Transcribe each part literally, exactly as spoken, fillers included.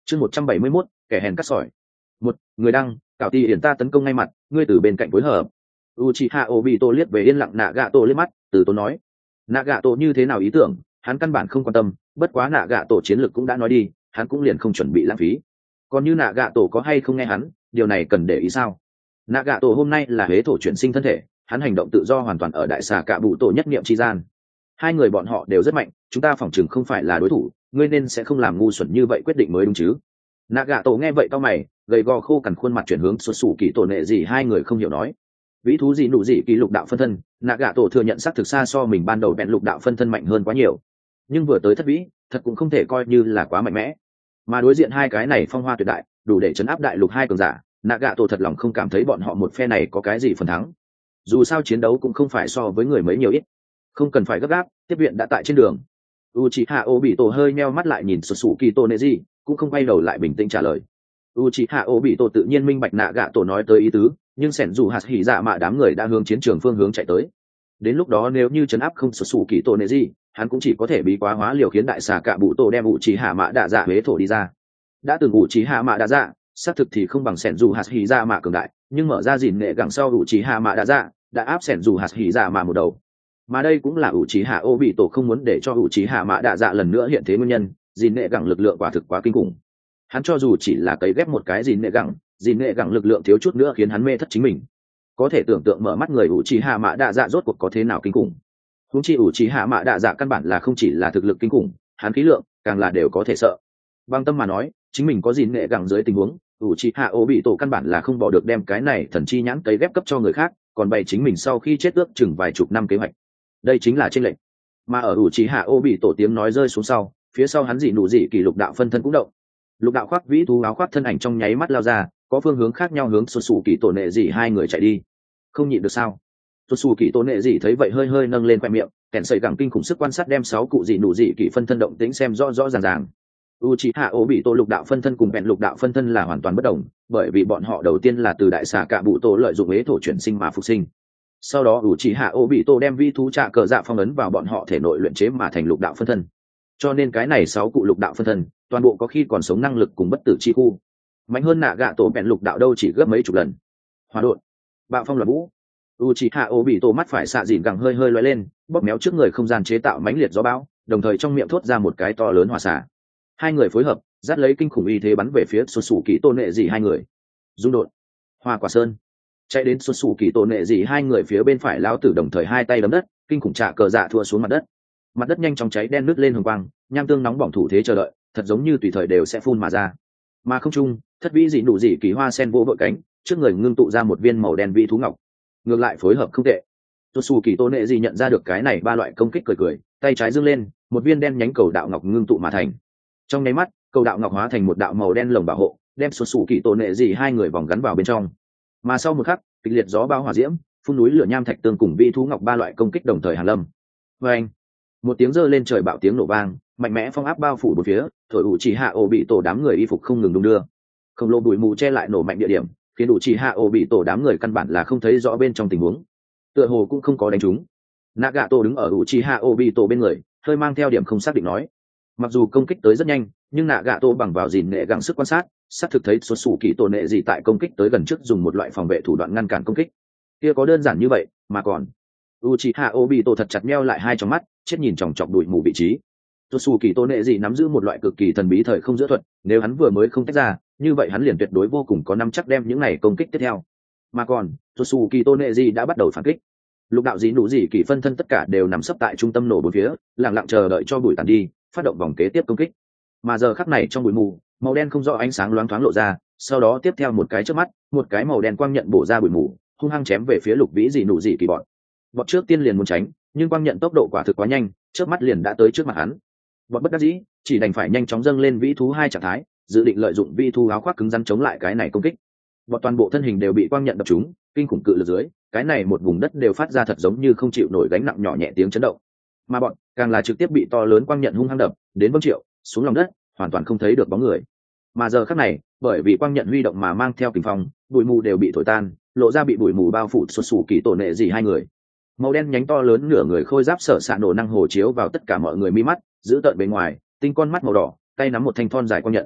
chương một trăm bảy mươi mốt kẻ hèn cắt sỏi. Một người đăng cạo tì hiển ta tấn công ngay mặt, ngươi từ bên cạnh phối hợp. Uchiha Obito liếc về yên lặng Nagato liếc mắt, từ tốn nói: Nagato như thế nào ý tưởng hắn căn bản không quan tâm, bất quá Nagato chiến lược cũng đã nói đi, hắn cũng liền không chuẩn bị lãng phí. Còn như Nagato có hay không nghe hắn, điều này cần để ý sao? Nagato hôm nay là huế thổ chuyển sinh thân thể, hắn hành động tự do hoàn toàn ở đại xà cạ bụ tổ nhất niệm chi gian. Hai người bọn họ đều rất mạnh, chúng ta phỏng chừng không phải là đối thủ, ngươi nên sẽ không làm ngu xuẩn như vậy quyết định mới đúng chứ? Nagato nghe vậy cau mày, gầy gò khô cằn khuôn mặt chuyển hướng xuất sủ kỳ tổ nệ gì hai người không hiểu nói. Vĩ thú gì nụ gì kỳ lục đạo phân thân, Nagato thừa nhận xác thực xa so mình ban đầu bèn lục đạo phân thân mạnh hơn quá nhiều, nhưng vừa tới thất vĩ, thật cũng không thể coi như là quá mạnh mẽ. Mà đối diện hai cái này phong hoa tuyệt đại, đủ để chấn áp đại lục hai cường giả, Nagato thật lòng không cảm thấy bọn họ một phe này có cái gì phần thắng. Dù sao chiến đấu cũng không phải so với người mấy nhiều ít, không cần phải gấp gáp, tiếp viện đã tại trên đường. Uchiha Obito hơi meo mắt lại nhìn Sasuke Toneji, cũng không quay đầu lại bình tĩnh trả lời. Uchiha Obito tự nhiên minh bạch Nagato nói tới ý tứ, nhưng sẻn dù hạt hỉ dạ mạ đám người đã hướng chiến trường phương hướng chạy tới. Đến lúc đó nếu như chấn áp không Sasuke Toneji, hắn cũng chỉ có thể bí quá hóa liều khiến đại xà cạ bụ tổ đem Uchiha mạ đạ dạ huế thổ đi ra. Đã từng Uchiha mạ đạ dạ, xác thực thì không bằng sẻn dù hạt hỉ dạ mạ cường đại, nhưng mở ra gìn nghệ gẳng sau Uchiha mạ đạ dạ đã áp sẻn dù hạt hỉ dạ mạ một đầu. Mà đây cũng là Uchiha Obito không muốn để cho Uchiha mạ đạ dạ lần nữa hiện thế nguyên nhân, gìn nghệ gẳng lực lượng quả thực quá kinh khủng. Hắn cho dù chỉ là cấy ghép một cái gìn nghệ gẳng, gìn nghệ gẳng lực lượng thiếu chút nữa khiến hắn mê thất chính mình. Có thể tưởng tượng mở mắt người Uchiha mạ đạ dạ rốt cuộc có thế nào kinh khủng. Huống chi Uchiha mạ đạ dạ căn bản là không chỉ là thực lực kinh khủng, hắn khí lượng càng là đều có thể sợ. Bằng tâm mà nói, chính mình có gìn nghệ gẳng dưới tình huống, Uchiha Obito căn bản là không bỏ được đem cái này thần chi nhãn cấy ghép cấp cho người khác, còn bày chính mình sau khi chết ước chừng vài chục năm kế hoạch. Đây chính là chênh lệch. Mà ở Uchiha Obito tiếng nói rơi xuống sau, phía sau hắn dị nụ dị kỳ lục đạo phân thân cũng động. Lục đạo khoác vĩ thú áo khoác thân ảnh trong nháy mắt lao ra, có phương hướng khác nhau hướng xuất xù kỳ tổ nệ dị hai người chạy đi. Không nhịn được sao? Xuất xù kỳ tổ nệ dị thấy vậy hơi hơi nâng lên khoe miệng, kèn sợi gẳng kinh khủng sức quan sát đem sáu cụ dị nụ dị kỳ phân thân động tĩnh xem rõ rõ ràng ràng. Uchiha Obito lục đạo phân thân cùng bèn lục đạo phân thân là hoàn toàn bất đồng, bởi vì bọn họ đầu tiên là từ đại xà cạ bụ tổ lợi dụng ế thổ chuyển sinh mà phục sinh. Sau đó Uchiha Obito đem vi thú trạ cờ dạ phong ấn vào bọn họ thể nội luyện chế mà thành lục đạo phân thân. Cho nên cái này sáu cụ lục đạo phân thân, toàn bộ có khi còn sống năng lực cùng bất tử chi khu. Mạnh hơn Nagato bèn lục đạo đâu chỉ gấp mấy chục lần. Hỏa độn, bạo phong loạn vũ. Uchiha Obito mắt phải xạ dìn gẳng hơi hơi lóe lên, bóp méo trước người không gian chế tạo mãnh liệt gió bão, đồng thời trong miệng thốt ra một cái to lớn hỏa xả. Hai người phối hợp, dắt lấy kinh khủng uy thế bắn về phía xuất xù kỳ tôn nệ dị hai người. Dung đột, hoa quả sơn. Chạy đến xuất xù kỳ tôn nệ dị hai người phía bên phải lão tử đồng thời hai tay đấm đất, kinh khủng trạ cờ dạ thua xuống mặt đất. Mặt đất nhanh chóng cháy đen nứt lên hồng quang, nham tương nóng bỏng thủ thế chờ đợi, thật giống như tùy thời đều sẽ phun mà ra. Mà không trung, thất vĩ dị nụ dị kỳ hoa sen vỗ vội cánh, trước người ngưng tụ ra một viên màu đen vĩ thú ngọc. Ngược lại phối hợp không tệ. Xuất xù kỳ tôn nệ dị nhận ra được cái này ba loại công kích cười cười, tay trái giương lên, một viên đen nhánh cầu đạo ngọc ngưng tụ mà thành. Trong nháy mắt, cầu đạo ngọc hóa thành một đạo màu đen lồng bảo hộ, đem xuất xù kỳ tôn nệ dị hai người vòng gắn vào bên trong. Mà sau một khắc, kịch liệt gió bão hỏa diễm, phun núi lửa nham thạch tương cùng vi thú ngọc ba loại công kích đồng thời hàn lâm. Và anh, một tiếng rơi lên trời bạo tiếng nổ vang, mạnh mẽ phong áp bao phủ bốn phía, thổi Uchiha Obito đám người y phục không ngừng đung đưa. Khổng lồ bụi mù che lại nổ mạnh địa điểm, khiến Uchiha Obito đám người căn bản là không thấy rõ bên trong tình huống. Tựa hồ cũng không có đánh trúng. Nagato đứng ở Uchiha Obito bên người, hơi mang theo điểm không xác định nói. Mặc dù công kích tới rất nhanh, nhưng Nagato bằng vào gìn nghệ gắng sức quan sát, xác thực thấy xuất xù kỳ tổ nệ gì tại công kích tới gần trước dùng một loại phòng vệ thủ đoạn ngăn cản công kích. Kia có đơn giản như vậy, mà còn Uchiha Obito thật chặt meo lại hai trong mắt, chết nhìn chòng chọc đuổi mù vị trí. Xuất xù kỳ tổ nệ gì nắm giữ một loại cực kỳ thần bí thời không giữa thuật, nếu hắn vừa mới không tách ra, như vậy hắn liền tuyệt đối vô cùng có nắm chắc đem những này công kích tiếp theo. Mà còn xuất xù kỳ tổ nệ gì đã bắt đầu phản kích. Lục đạo dị nụ dị kỳ phân thân tất cả đều nằm sấp tại trung tâm nổ bốn phía, lặng lặng chờ đợi cho bụi tàn đi, phát động vòng kế tiếp công kích. Mà giờ khắc này trong bụi mù, màu đen không rõ ánh sáng loáng thoáng lộ ra, sau đó tiếp theo một cái chớp mắt, một cái màu đen quang nhận bổ ra bụi mù, hung hăng chém về phía lục vĩ dị nụ dị kỳ bọn. Bọn trước tiên liền muốn tránh, nhưng quang nhận tốc độ quả thực quá nhanh, chớp mắt liền đã tới trước mặt hắn. Bọn bất đắc dĩ, chỉ đành phải nhanh chóng dâng lên vĩ thú hai trạng thái, dự định lợi dụng vĩ thú áo khoác cứng rắn chống lại cái này công kích. Bọn toàn bộ thân hình đều bị quang nhận đập trúng, kinh khủng cự lực dưới, cái này một vùng đất đều phát ra thật giống như không chịu nổi gánh nặng nhỏ nhẹ tiếng chấn động. Mà bọn càng là trực tiếp bị to lớn quang nhận hung hăng đập đến vâng triệu xuống lòng đất, hoàn toàn không thấy được bóng người. Mà giờ khắc này, bởi vì quang nhận huy động mà mang theo kình phong, bụi mù đều bị thổi tan, lộ ra bị bụi mù bao phủ xuất xù kỳ tổ nệ gì hai người. Màu đen nhánh to lớn nửa người khôi giáp sở xạ nổ năng hồ chiếu vào tất cả mọi người mi mắt, giữ tợn bên ngoài, tinh con mắt màu đỏ, tay nắm một thanh thon dài quang nhận.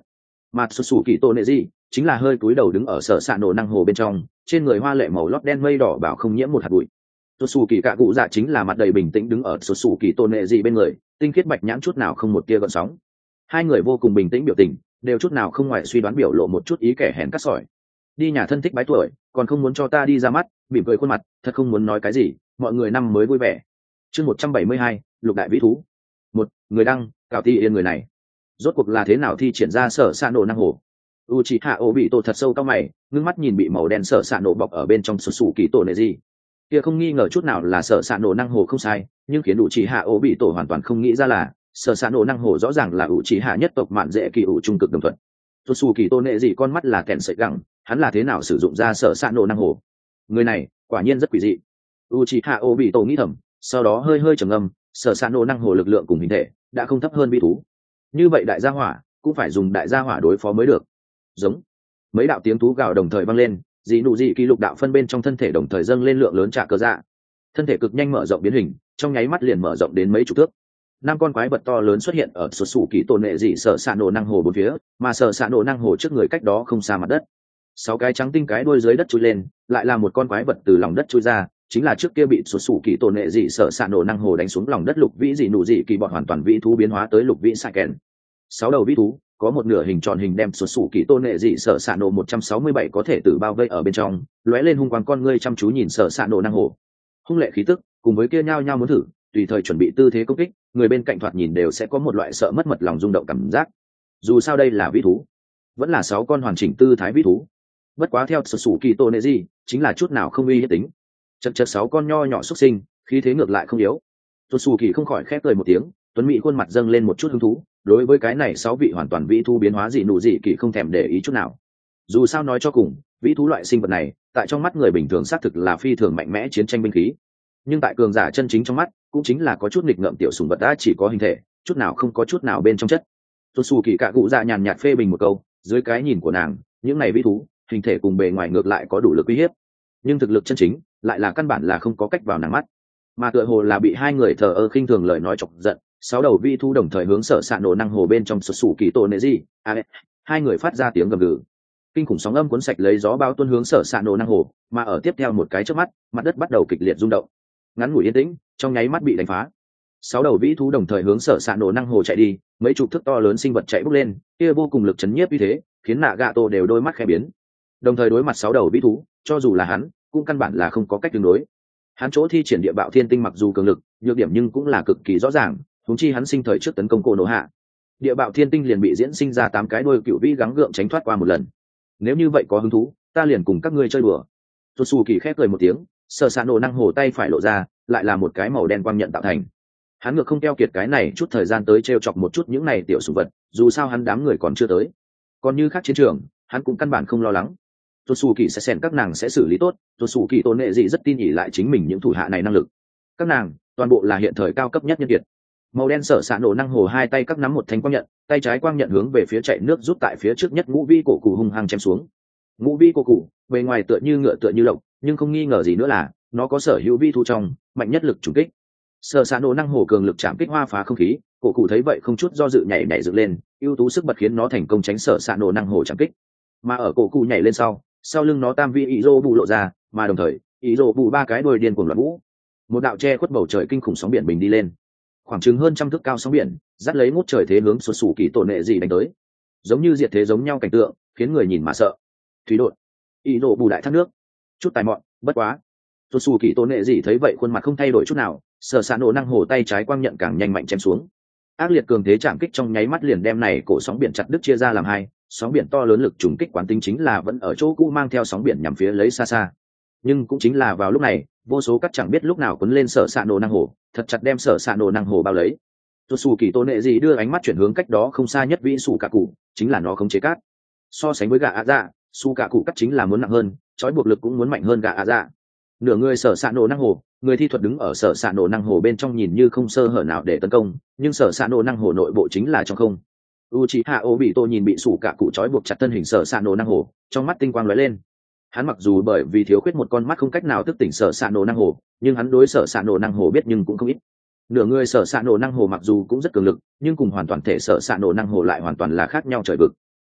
mà xuất xù kỳ tô nệ gì chính là hơi cúi đầu đứng ở sở xạ nổ năng hồ bên trong, trên người hoa lệ màu lót đen mây đỏ bảo không nhiễm một hạt bụi. xuất xù kỳ cạ cụ dạ chính là mặt đầy bình tĩnh đứng ở xuất xù kỳ tô nệ gì bên người, tinh khiết bạch nhãn chút nào không một tia gợn sóng. Hai người vô cùng bình tĩnh biểu tình, đều chút nào không ngoài suy đoán biểu lộ một chút ý kẻ hèn cắt sỏi. Đi nhà thân thích bái tuổi, còn không muốn cho ta đi ra mắt, mỉm cười khuôn mặt, thật không muốn nói cái gì, mọi người năm mới vui vẻ. Chương một trăm bảy mươi hai, lục đại vĩ thú. Một, người đăng, cạo ti yên người này. Rốt cuộc là thế nào thi triển ra sở xạ nổ năng hồ? Uchiha Obito thật sâu cao mày, ngước mắt nhìn bị màu đen sở xạ nổ bọc ở bên trong sụt sù kỳ tổ nệ gì. Kia không nghi ngờ chút nào là sở xạ nổ năng hồ không sai, nhưng khiến Uchiha Obito hoàn toàn không nghĩ ra là sở xạ nổ năng hồ rõ ràng là Uchiha nhất tộc mạn dễ kỳ ủ trung cực đồng thuận. Sụt sù kỳ tổ nệ gì con mắt là kẹn sợi gẳng, hắn là thế nào sử dụng ra sở xạ nổ năng hồ? Người này quả nhiên rất quỷ dị. Uchiha Obito nghĩ thầm, sau đó hơi hơi trầm ngâm, sở xạ nổ năng hồ lực lượng cùng hình thể đã không thấp hơn vi thú. Như vậy đại gia hỏa cũng phải dùng đại gia hỏa đối phó mới được. Giống mấy đạo tiếng thú gào đồng thời vang lên, dị nụ dị kỳ lục đạo phân bên trong thân thể đồng thời dâng lên lượng lớn trả cơ dạ, thân thể cực nhanh mở rộng biến hình, trong nháy mắt liền mở rộng đến mấy chục thước. Năm con quái vật to lớn xuất hiện ở xuất xù kỳ tổ nệ dị sở xạ nổ năng hồ bốn phía, mà sở xạ nổ năng hồ trước người cách đó không xa mặt đất. Sáu cái trắng tinh cái đuôi dưới đất chui lên, lại là một con quái vật từ lòng đất chui ra, chính là trước kia bị xuất xù kỳ tổ nệ dị sở xạ nổ năng hồ đánh xuống lòng đất lục vĩ dị nụ dị kỳ bọn hoàn toàn vĩ thú biến hóa tới lục vĩ sai kèn. Sáu đầu vĩ thú có một nửa hình tròn hình đem xuất xù kỳ tôn nệ dị sở xạ nổ một trăm sáu mươi bảy có thể tự bao vây ở bên trong, lóe lên hung quang con ngươi chăm chú nhìn sở xạ nổ năng hồ. Hung lệ khí tức cùng với kia nhao nhao muốn thử, tùy thời chuẩn bị tư thế công kích, người bên cạnh thoạt nhìn đều sẽ có một loại sợ mất mật lòng rung động cảm giác. Dù sao đây là vĩ thú, vẫn là sáu con hoàn chỉnh tư thái vĩ thú. Bất quá theo xuất xù kỳ tôn nệ dị chính là chút nào không uy hiếp tính. Chật chật sáu con nho nhỏ xuất sinh, khí thế ngược lại không yếu. Xuất xù kỳ không khỏi khép cười một tiếng, tuấn mỹ khuôn mặt dâng lên một chút hứng thú. Đối với cái này sáu vị hoàn toàn vĩ thú biến hóa dị nụ dị kỳ không thèm để ý chút nào. Dù sao nói cho cùng, vĩ thú loại sinh vật này tại trong mắt người bình thường xác thực là phi thường mạnh mẽ chiến tranh binh khí, nhưng tại cường giả chân chính trong mắt cũng chính là có chút nghịch ngợm tiểu sùng vật đã chỉ có hình thể, chút nào không có chút nào bên trong chất. Tô Su Kỳ cạ cụ dạ nhàn nhạt phê bình một câu, dưới cái nhìn của nàng, những này vĩ thú hình thể cùng bề ngoài ngược lại có đủ lực uy hiếp, nhưng thực lực chân chính lại là căn bản là không có cách vào nàng mắt, mà tựa hồ là bị hai người thờ ơ khinh thường lời nói chọc giận. Sáu đầu vi thu đồng thời hướng sở xạ nổ năng hồ bên trong sụt sủ kỳ tổ nệ gì à, hai người phát ra tiếng gầm gừ, kinh khủng sóng âm cuốn sạch lấy gió bao tuôn hướng sở xạ nổ năng hồ, mà ở tiếp theo một cái trước mắt, mặt đất bắt đầu kịch liệt rung động, ngắn ngủi yên tĩnh trong nháy mắt bị đánh phá. Sáu đầu vĩ thú đồng thời hướng sở xạ nổ năng hồ chạy đi, mấy chục thước to lớn sinh vật chạy bốc lên, kia vô cùng lực chấn nhiếp như thế, khiến nạ gạ tổ đều đôi mắt khẽ biến. Đồng thời đối mặt sáu đầu vĩ thú, cho dù là hắn cũng căn bản là không có cách tương đối. Hắn chỗ thi triển địa bạo thiên tinh mặc dù cường lực, nhược điểm nhưng cũng là cực kỳ rõ ràng. Huống chi hắn sinh thời trước tấn công cô nổ hạ, địa bạo thiên tinh liền bị diễn sinh ra tám cái đôi cựu vĩ gắng gượng tránh thoát qua một lần. Nếu như vậy có hứng thú, ta liền cùng các ngươi chơi đùa. Tô Su Kỳ khép cười một tiếng, sở xạ nổ năng hồ tay phải lộ ra, lại là một cái màu đen quang nhận tạo thành. Hắn ngược không keo kiệt cái này chút thời gian tới trêu chọc một chút những này tiểu sủng vật, dù sao hắn đám người còn chưa tới. Còn như khác chiến trường, hắn cũng căn bản không lo lắng. Tô Su Kỳ sẽ xen các nàng sẽ xử lý tốt, Tô Su Kỳ tôn nệ dị rất tin ỉ lại chính mình những thủ hạ này năng lực. Các nàng toàn bộ là hiện thời cao cấp nhất nhân kiệt. Màu đen sở xạ nổ năng hồ hai tay các nắm một thanh quang nhận, tay trái quang nhận hướng về phía chạy nước rút tại phía trước nhất ngũ vi cổ cụ hung hăng chém xuống. Ngũ vi cổ cụ bề ngoài tựa như ngựa tựa như lộc, nhưng không nghi ngờ gì nữa là nó có sở hữu vi thu trong mạnh nhất lực trùng kích. Sở xạ nổ năng hồ cường lực chạm kích hoa phá không khí, cổ cụ thấy vậy không chút do dự nhảy nhảy dựng lên, ưu tú sức bật khiến nó thành công tránh sở xạ nổ năng hồ chạm kích. Mà ở cổ cụ nhảy lên sau, sau lưng nó tam vi ý rô bù lộ ra, mà đồng thời ý rô bù ba cái đuôi điên cuồng loạn vũ, một đạo che khuất bầu trời kinh khủng sóng biển bình đi lên, khoảng chừng hơn trăm thước cao sóng biển dắt lấy ngút trời thế hướng sụt sù kỳ tổ nệ gì đánh tới, giống như diệt thế giống nhau cảnh tượng, khiến người nhìn mà sợ. Thủy đột ý rô bù đại thác nước, chút tài mọn, bất quá sụt sù kỳ tổ nệ gì thấy vậy khuôn mặt không thay đổi chút nào, sở xạ nổ năng hồ tay trái quang nhận càng nhanh mạnh chém xuống, ác liệt cường thế chạm kích trong nháy mắt liền đem này cổ sóng biển chặt đứt chia ra làm hai. Sóng biển to lớn lực trùng kích quán tính chính là vẫn ở chỗ cũ mang theo sóng biển nhằm phía lấy xa xa, nhưng cũng chính là vào lúc này, vô số cắt chẳng biết lúc nào cuốn lên sở xạ nổ năng hồ, thật chặt đem sở xạ nổ năng hồ bao lấy. Tô Su Kỳ Tô Nệ gì đưa ánh mắt chuyển hướng cách đó không xa nhất vĩ sủ cả cụ, chính là nó khống chế cát. So sánh với gà ạ dạ, su cả cụ cắt chính là muốn nặng hơn, trói buộc lực cũng muốn mạnh hơn gà ạ dạ. Nửa người sở xạ nổ năng hồ, người thi thuật đứng ở sở xạ nổ năng hồ bên trong nhìn như không sơ hở nào để tấn công, nhưng sở xạ nổ năng hồ nội bộ chính là trong không. Uchiha Obito nhìn bị sủ cả cụ trói buộc chặt thân hình sở xạ nổ năng hồ, trong mắt tinh quang lóe lên. Hắn mặc dù bởi vì thiếu khuyết một con mắt không cách nào thức tỉnh sở xạ nổ năng hồ, nhưng hắn đối sở xạ nổ năng hồ biết nhưng cũng không ít. Nửa người sở xạ nổ năng hồ mặc dù cũng rất cường lực, nhưng cùng hoàn toàn thể sở xạ nổ năng hồ lại hoàn toàn là khác nhau trời vực.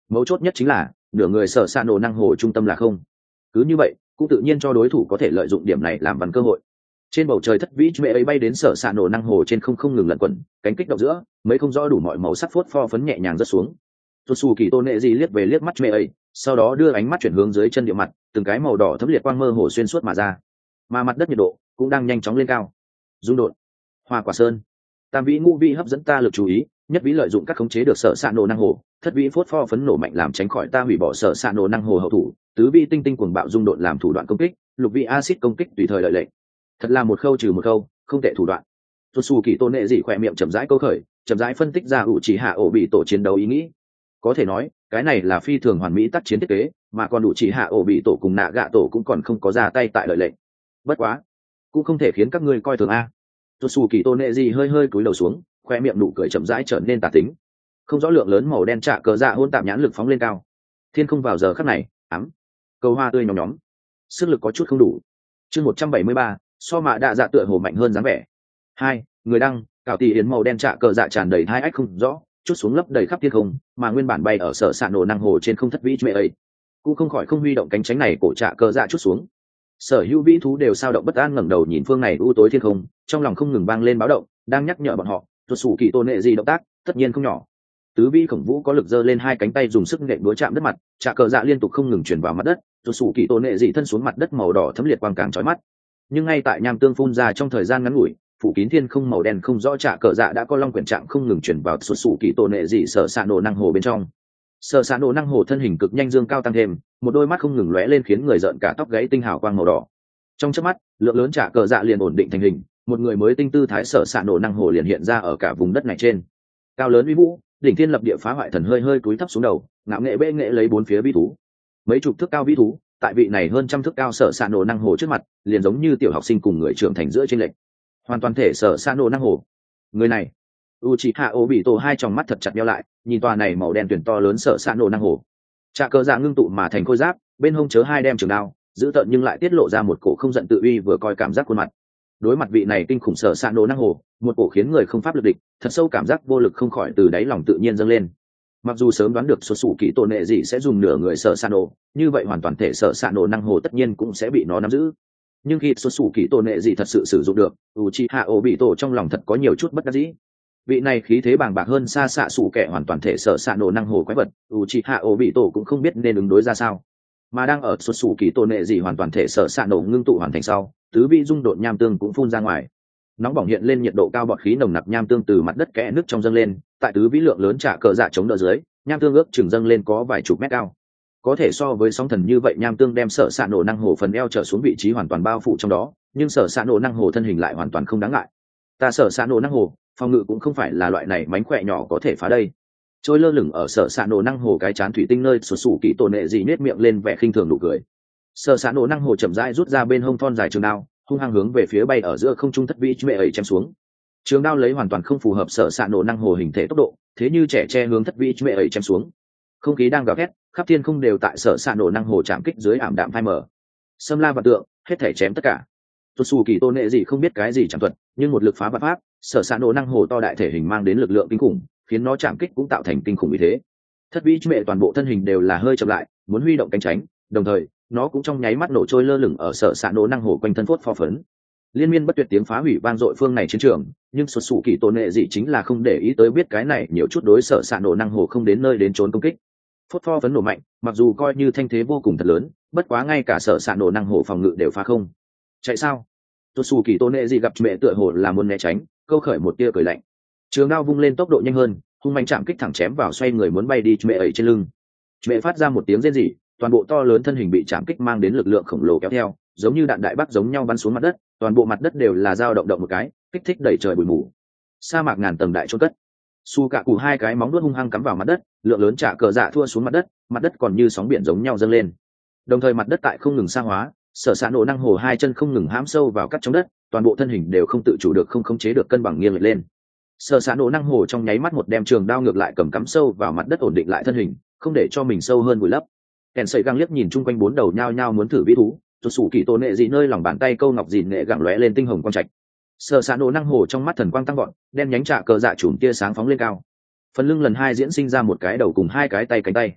mấu chốt nhất chính là nửa người sở s ạ nổ năng hồ trung tâm là không. Cứ như vậy cũng tự nhiên cho đối thủ có thể lợi dụng điểm này làm văn cơ hội. Trên bầu trời thất vĩ mẹ ấy bay đến sở s ạ nổ năng hồ trên không không ngừng lẩn quẩn, cánh kích động giữa mấy không rõ đủ mọi màu sắc phốt pho phấn nhẹ nhàng rớt xuống. Tuột xù kỳ tôn nệ gì liếc về liếc mắt mẹ ấy, sau đó đưa ánh mắt chuyển hướng dưới chân địa mặt, từng cái màu đỏ thấm liệt quang mơ hồ xuyên suốt mà ra, mà mặt đất nhiệt độ cũng đang nhanh chóng lên cao. Dung đột, hoa quả sơn, tam vĩ ngũ vĩ hấp dẫn ta lực chú ý, nhất vĩ lợi dụng các khống chế được sở s ạ nổ năng hồ, thất vĩ phốt pho phấn nổ mạnh làm tránh khỏi ta hủy bỏ sở s ạ nổ năng hồ hậu thủ, tứ vĩ tinh tinh cuồng bạo dung đột làm thủ đoạn công kích, lục vĩ acid công kích tùy thời lợi lệnh. Thật là một khâu trừ một khâu, không tệ thủ đoạn. Tuột xù kỳ tôn nệ gì khỏe miệng chậm rãi câu khởi, chậm rãi phân tích ra ủ chỉ hạ ổ bị tổ chiến đấu ý nghĩ. Có thể nói cái này là phi thường hoàn mỹ tác chiến thiết kế, mà còn đủ chỉ hạ ổ bị tổ cùng nạ gạ tổ cũng còn không có ra tay tại lợi lệnh. Bất quá cũng không thể khiến các ngươi coi thường a. Tuột xù kỳ tôn nệ gì hơi hơi cúi đầu xuống, khoe miệng nụ cười chậm rãi trở nên tà tính. Không rõ lượng lớn màu đen trạ cờ dạ hôn tạp nhãn lực phóng lên cao. Thiên không vào giờ khắc này ấm, cầu hoa tươi nhóm nhóm, sức lực có chút không đủ. Chương một trăm bảy mươi ba, so mạ đạ dạ tựa hồ mạnh hơn dáng vẻ. Hai người đăng cạo tỉ yến màu đen trạ cờ dạ tràn đầy hai ách không rõ, chút xuống lấp đầy khắp thiên không, mà nguyên bản bay ở sở sạn nổ năng hồ trên không thất vĩ mẹ ấy cũng không khỏi không huy động cánh tránh này cổ trạ cờ dạ chút xuống. Sở hữu vĩ thú đều sao động bất an ngẩng đầu nhìn phương này u tối thiên không, trong lòng không ngừng vang lên báo động, đang nhắc nhở bọn họ tuột xù kỳ tôn nệ gì động tác tất nhiên không nhỏ. Tứ vĩ khổng vũ có lực giơ lên hai cánh tay dùng sức nện đúa chạm đất mặt, trạ cờ dạ liên tục không ngừng chuyển vào mặt đất, tuột xù kỳ tôn nệ gì thân xuống mặt đất màu đỏ thấm liệt quang càng chói mắt. Nhưng ngay tại nham tương phun ra trong thời gian ngắn ngủi, phủ kín thiên không màu đen không rõ trạ cờ dạ đã có long quyển trạng không ngừng chuyển vào tuột xù kỳ tôn nệ gì sở xạ nổ năng hồ bên trong. Sở xạ nổ năng hồ thân hình cực nhanh dương cao tăng thêm, một đôi mắt không ngừng lóe lên khiến người rợn cả tóc gáy tinh hào quang màu đỏ. Trong chớp mắt lượng lớn trạ cờ dạ liền ổn định thành hình, một người mới tinh tư thái sở xạ nổ năng hồ liền hiện ra ở cả vùng đất này trên. Cao lớn uy vũ, đỉnh thiên lập địa phá hoại thần hơi hơi cúi thấp xuống đầu, ngạo nghệ bệ nghệ lấy bốn phía vĩ thú. Mấy chục thước cao vĩ thú, tại vị này hơn trăm thước cao sở xạ nổ năng hồ trước mặt, liền giống như tiểu học sinh cùng người trưởng thành giữa trên lệch. Hoàn toàn thể sở xạ nổ năng hồ. Người này, Uchiha Obito hai tròng mắt thật chặt nheo lại, nhìn tòa này màu đen tuyển to lớn sở xạ nổ năng hồ. Trạ cờ dạ ngưng tụ mà thành khôi giáp, bên hông chớ hai đem trường đao, giữ tợn nhưng lại tiết lộ ra một cổ không giận tự uy vừa coi cảm giác khuôn mặt. Đối mặt vị này kinh khủng sở xạ nổ năng hồ, một cổ khiến người không pháp lực địch, thật sâu cảm giác vô lực không khỏi từ đáy lòng tự nhiên dâng lên. Mặc dù sớm đoán được số sủ kỹ tôn nệ gì sẽ dùng nửa người sở xạ nổ, như vậy hoàn toàn thể sở xạ nổ năng hồ tất nhiên cũng sẽ bị nó nắm giữ. Nhưng khi số sủ kỹ tôn nệ gì thật sự sử dụng được, Uchiha Obito trong lòng thật có nhiều chút bất đắc dĩ. Vị này khí thế bàng bạc hơn xa xạ sủ kẻ hoàn toàn thể sở xạ nổ năng hồ quái vật, Uchiha Obito cũng không biết nên ứng đối ra sao. Mà đang ở số sủ kỹ tôn nệ gì hoàn toàn thể sở xạ nổ ngưng tụ hoàn thành sau, tứ vị dung độn nham tương cũng phun ra ngoài. Nóng bỏng hiện lên nhiệt độ cao, bọt khí nồng nặc nham tương từ mặt đất kẽ nước trong dâng lên, tại tứ vĩ lượng lớn trả cờ dạ chống đỡ dưới, nham tương ước chừng dâng lên có vài chục mét cao. Có thể so với sóng thần như vậy, nham tương đem sở xạ nổ năng hồ phần eo trở xuống vị trí hoàn toàn bao phủ trong đó, nhưng sở xạ nổ năng hồ thân hình lại hoàn toàn không đáng ngại. Ta sở xạ nổ năng hồ, phòng ngự cũng không phải là loại này mánh khỏe nhỏ có thể phá đây. Trôi lơ lửng ở sở xạ nổ năng hồ cái chán thủy tinh nơi sụt sủ kỹ tổ nệ gì nết miệng lên vẻ khinh thường nụ cười. Sở xạ nổ năng hồ chậm rãi rút ra bên hông thon dài trường đao, hung hăng hướng về phía bay ở giữa không trung thất vĩ mẹ ấy chém xuống. Trường đao lấy hoàn toàn không phù hợp sở xạ nổ năng hồ hình thể tốc độ, thế như trẻ che hướng thất vĩ mẹ ấy chém xuống. Không khí đang gào thét, khắp thiên không đều tại sở xạ nổ năng hồ chạm kích dưới ảm đạm phai mờ. Xâm la và tượng, hết thể chém tất cả. Tuột xù kỳ tôn nệ gì không biết cái gì chẳng thuật, nhưng một lực phá vạn pháp, sở xạ nổ năng hồ to đại thể hình mang đến lực lượng kinh khủng, khiến nó chạm kích cũng tạo thành kinh khủng như thế. Thất vĩ mẹ toàn bộ thân hình đều là hơi chậm lại, muốn huy động cánh tránh, đồng thời nó cũng trong nháy mắt nổ trôi lơ lửng ở sở xạ nổ năng hồ quanh thân phốt pho phấn. Liên miên bất tuyệt tiếng phá hủy vang dội phương này chiến trường, nhưng xuất sủ kỳ tôn nệ gì chính là không để ý tới biết cái này nhiều chút đối sở xạ nổ năng hồ không đến nơi đến trốn công kích. Phốt pho phấn nổ mạnh, mặc dù coi như thanh thế vô cùng thật lớn, bất quá ngay cả sở xạ nổ năng hồ phòng ngự đều phá không. Chạy sao? Xuất sủ kỳ tôn nệ gì gặp mẹ tựa hồ là muốn né tránh, câu khởi một tia cười lạnh. Trường đao vung lên tốc độ nhanh hơn, hung mạnh chạm kích thẳng chém vào xoay người muốn bay đi mẹ ấy trên lưng. Mẹ phát ra một tiếng rên rỉ, toàn bộ to lớn thân hình bị chạm kích mang đến lực lượng khổng lồ kéo theo, giống như đạn đại bác giống nhau bắn xuống mặt đất, toàn bộ mặt đất đều là dao động động một cái, kích thích đẩy trời bụi mù. Sa mạc ngàn tầng đại chôn cất. Su cạ cụ hai cái móng vuốt hung hăng cắm vào mặt đất, lượng lớn trả cờ dạ thua xuống mặt đất, mặt đất còn như sóng biển giống nhau dâng lên. Đồng thời mặt đất tại không ngừng sa hóa, sở xạ nổ năng hồ hai chân không ngừng hãm sâu vào cắt trong đất, toàn bộ thân hình đều không tự chủ được không khống chế được cân bằng nghiêng lệch lên. Sở xạ nổ năng hồ trong nháy mắt một đem trường đao ngược lại cầm cắm sâu vào mặt đất ổn định lại thân hình, không để cho mình sâu hơn vùi lấp. Kèn sợi găng liếc nhìn chung quanh bốn đầu nhao nhao muốn thử vĩ thú, tuột sủ kỳ tôn nệ gì nơi lòng bàn tay câu ngọc dìn nệ gặng lóe lên tinh hồng quang trạch. Sở xạ nổ năng hồ trong mắt thần quang tăng vọt, đen nhánh trạ cờ dạ chùm tia sáng phóng lên cao. Phần lưng lần hai diễn sinh ra một cái đầu cùng hai cái tay cánh tay.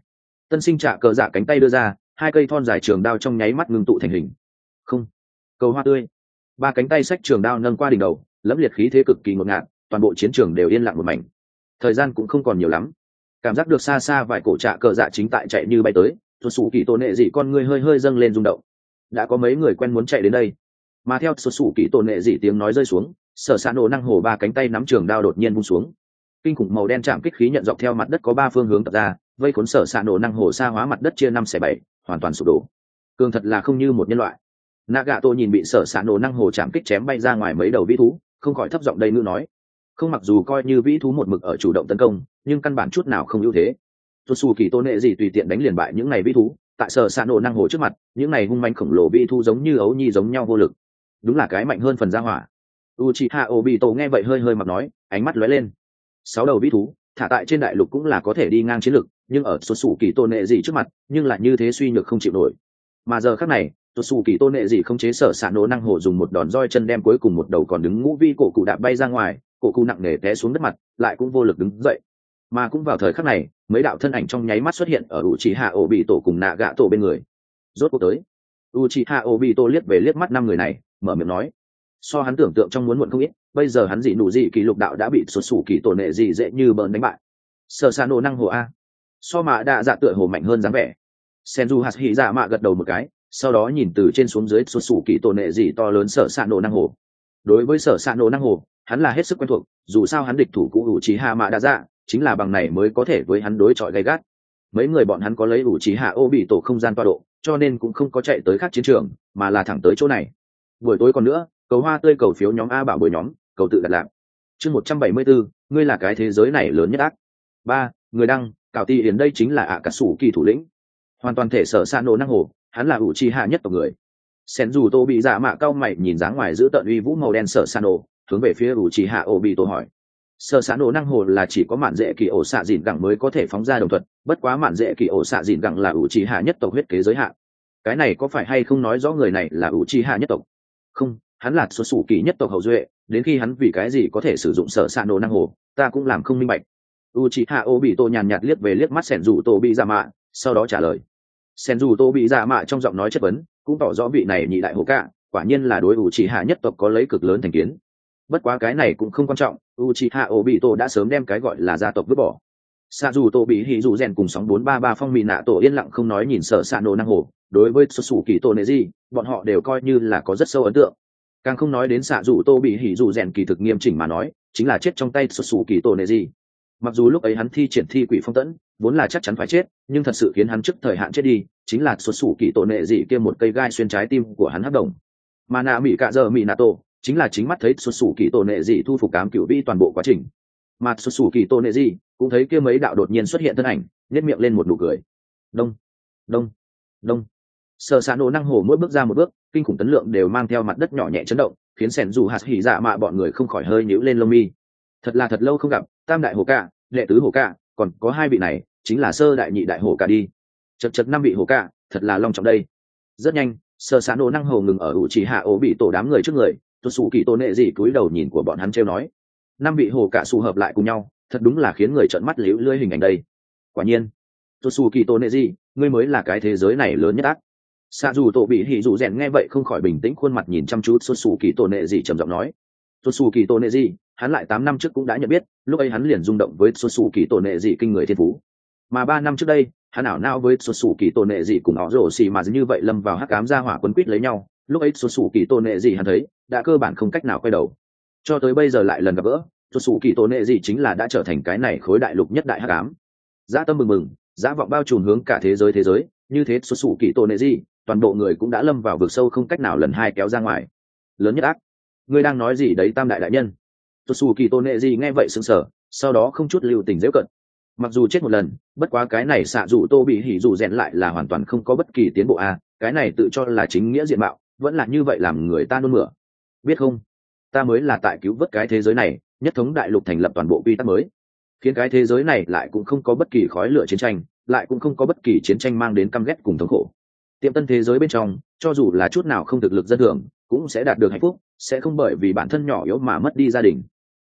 Tân sinh trả cờ dạ cánh tay đưa ra, hai cây thon dài trường đao trong nháy mắt ngưng tụ thành hình. Không, cầu hoa tươi. Ba cánh tay xách trường đao nâng qua đỉnh đầu, lẫm liệt khí thế cực kỳ ngột ngạt, toàn bộ chiến trường đều yên lặng một mảnh. Thời gian cũng không còn nhiều lắm, cảm giác được xa xa vài cổ trạ cờ dạ chính tại chạy như bay tới, xuất xù kỳ tổ nệ dị con người hơi hơi dâng lên rung động. Đã có mấy người quen muốn chạy đến đây, mà theo xuất xù kỳ tổ nệ dị tiếng nói rơi xuống, sở s ạ nổ năng hồ ba cánh tay nắm trường đao đột nhiên vung xuống, kinh khủng màu đen chạm kích khí nhận dọc theo mặt đất có ba phương hướng tập ra, vây cuốn sở s ạ nổ năng hồ xa hóa mặt đất chia năm xẻ bảy, hoàn toàn sụp đổ. Cường thật là không như một nhân loại. Nagato nhìn bị sở s ạ nổ năng hồ chạm kích chém bay ra ngoài mấy đầu vĩ thú, không khỏi thấp giọng đầy ngữ nói, không, mặc dù coi như vĩ thú một mực ở chủ động tấn công, nhưng căn bản chút nào không ưu thế. Xuất xù kỳ tôn nệ gì tùy tiện đánh liền bại những này vĩ thú, tại sở s ạ nổ năng hồ trước mặt, những này hung manh khổng lồ vĩ thú giống như ấu nhi giống nhau vô lực. Đúng là cái mạnh hơn phần gia hỏa. Uchiha Obito nghe vậy hơi hơi mặc nói, ánh mắt lóe lên. Sáu đầu vĩ thú thả tại trên đại lục cũng là có thể đi ngang chiến lực, nhưng ở xuất xù kỳ tôn nệ gì trước mặt, nhưng lại như thế suy nhược không chịu nổi. Mà giờ khắc này, xuất xù kỳ tôn nệ gì không chế sở s ạ nổ năng hồ dùng một đòn roi chân đem cuối cùng một đầu còn đứng ngũ vi cổ cụ đạp bay ra ngoài, cổ cụ nặng nề té xuống đất mặt, lại cũng vô lực đứng dậy. Mà cũng vào thời khắc này, mấy đạo thân ảnh trong nháy mắt xuất hiện ở Uchiha Obito cùng Nagato bên người. Rốt cuộc tới. Uchiha Obito liếc về liếc mắt năm người này, mở miệng nói, so hắn tưởng tượng trong muốn muộn không ít, bây giờ hắn dị nụ dị kỳ lục đạo đã bị xuất xù kỳ tổ nệ dị dễ như bỡn đánh bại. Sở s ạ nổ năng hồ a, so mà đã dạ tựa hồ mạnh hơn dáng vẻ. Senju Hashi dạ mạ gật đầu một cái, sau đó nhìn từ trên xuống dưới xuất xù kỳ tổ nệ dị to lớn sở s ạ nổ năng hồ. Đối với sở s ạ nổ năng hồ, hắn là hết sức quen thuộc, dù sao hắn địch thủ cũ Uchiha Mạ Đa Dạ, chính là bằng này mới có thể với hắn đối chọi gay gắt. Mấy người bọn hắn có lấy Uchiha Obito không gian toa độ, cho nên cũng không có chạy tới khác chiến trường, mà là thẳng tới chỗ này. Buổi tối còn nữa, cầu hoa tươi cầu phiếu nhóm A bảo bồi nhóm, cầu tự đặt lạc. Chương một trăm bảy mươi bốn, ngươi là cái thế giới này lớn nhất ác. Ba, người đăng, Cảo Tỷ Hiển đây chính là ạ cả sủ kỳ thủ lĩnh. Hoàn toàn thể sở sa nổ năng hồ, hắn là Uchiha nhất tộc người. Sen dù Tô bị dạ mạ cao mày nhìn dáng ngoài giữ tận uy vũ màu đen sở sa nổ, hướng về phía Uchiha Obito hỏi. Sở sa nổ năng hồ là chỉ có mạn dễ kỳ ổ xạ dịn gẳng mới có thể phóng ra đồng thuật, bất quá mạn dễ kỳ ổ xạ dịn gẳng là Uchiha nhất tộc huyết kế giới hạn. Cái này có phải hay không nói rõ người này là Uchiha nhất tộc? Không, hắn là xuất xù kỳ nhất tộc hậu duệ, đến khi hắn vì cái gì có thể sử dụng sở s ạ nổ năng hồ, ta cũng làm không minh bạch. Uchiha Obito nhàn nhạt liếc về liếc mắt Sen dù Tô bị dạ mạ, sau đó trả lời. Sen dù Tô bị dạ mạ trong giọng nói chất vấn, cũng tỏ rõ vị này nhị đại hồ cả, quả nhiên là đối Uchiha nhất tộc có lấy cực lớn thành kiến. Bất quá cái này cũng không quan trọng, Uchiha Obito đã sớm đem cái gọi là gia tộc vứt bỏ. Sa dù Tô bị hỉ dù rèn cùng sóng bốn ba ba phong mì nạ tổ yên lặng không nói nhìn sở s ạ nổ năng hồ, đối với xuất xù kỳ tổ nệ gì, bọn họ đều coi như là có rất sâu ấn tượng. Càng không nói đến xạ dù Tô bị hỉ dù rèn kỳ thực nghiêm chỉnh mà nói, chính là chết trong tay xuất xù kỳ tổ nệ gì. Mặc dù lúc ấy hắn thi triển thi quỷ phong tẫn, vốn là chắc chắn phải chết, nhưng thật sự khiến hắn trước thời hạn chết đi, chính là xuất xù kỳ tổ nệ gì kia một cây gai xuyên trái tim của hắn hấp động. Mà nạ mỹ cạ giờ mỹ nạ tổ, chính là chính mắt thấy xuất xù kỳ tổ nệ gì thu phục cám cửu vi toàn bộ quá trình. Mà xuất xù kỳ tổ nệ gì cũng thấy kia mấy đạo đột nhiên xuất hiện thân ảnh, nhếch miệng lên một nụ cười. Đông, đông, đông. Sở s ạ nổ năng hồ mỗi bước ra một bước, kinh khủng tấn lượng đều mang theo mặt đất nhỏ nhẹ chấn động, khiến Sen dù hạt hỉ dạ mạ bọn người không khỏi hơi nhíu lên lông mi. Thật là thật lâu không gặp, tam đại hồ ca, đệ tứ hồ ca, còn có hai vị này chính là sơ đại nhị đại hồ ca đi. Chật chật năm vị hồ ca, thật là long trọng đây. Rất nhanh, Sở s ạ nổ năng hồ ngừng ở Uchiha Obito đám người trước người, Tô Sủ Kỳ Tô Nệ gì cúi đầu nhìn của bọn hắn trêu nói. Năm vị hồ ca xù hợp lại cùng nhau, thật đúng là khiến người trợn mắt liễu lưỡi hình ảnh đây. Quả nhiên, Tô Sủ Kỳ Tô Nệ gì, ngươi mới là cái thế giới này lớn nhất ác. Sa dù Tô bị hỉ dù rèn nghe vậy không khỏi bình tĩnh khuôn mặt nhìn chăm chú xuất xù kỳ tổ nệ gì trầm giọng nói. Xuất xù kỳ tổ nệ gì, hắn lại tám năm trước cũng đã nhận biết, lúc ấy hắn liền rung động với xuất xù kỳ tổ nệ gì kinh người thiên phú. Mà ba năm trước đây, hắn ảo não với xuất xù kỳ tổ nệ gì cùng họ rổ xì mà như vậy lâm vào hắc ám gia hỏa quấn quýt lấy nhau. Lúc ấy xuất xù kỳ tổ nệ gì hắn thấy đã cơ bản không cách nào quay đầu. Cho tới bây giờ lại lần gặp gỡ, xuất xù kỳ tổ nệ gì chính là đã trở thành cái này khối đại lục nhất đại hắc ám. Dã tâm mừng mừng, dã vọng bao trùm hướng cả thế giới thế giới, như thế xuất xù kỳ tổ nệ gì, toàn bộ người cũng đã lâm vào vực sâu không cách nào lần hai kéo ra ngoài. Lớn nhất ác, ngươi đang nói gì đấy tam đại đại nhân? Xuất xù kỳ tổ nệ gì nghe vậy sững sờ, sau đó không chút lưu tình giễu cận. Mặc dù chết một lần, bất quá cái này xạ dù Tô bị hỉ dù rèn lại là hoàn toàn không có bất kỳ tiến bộ a, à, cái này tự cho là chính nghĩa diện mạo, vẫn là như vậy làm người ta nôn mửa. Biết không, ta mới là tại cứu vớt cái thế giới này, nhất thống đại lục thành lập toàn bộ quy tắc mới, khiến cái thế giới này lại cũng không có bất kỳ khói lửa chiến tranh, lại cũng không có bất kỳ chiến tranh mang đến căm ghét cùng thống khổ. Tiệm tân thế giới bên trong, cho dù là chút nào không thực lực dân thường, cũng sẽ đạt được hạnh phúc, sẽ không bởi vì bản thân nhỏ yếu mà mất đi gia đình.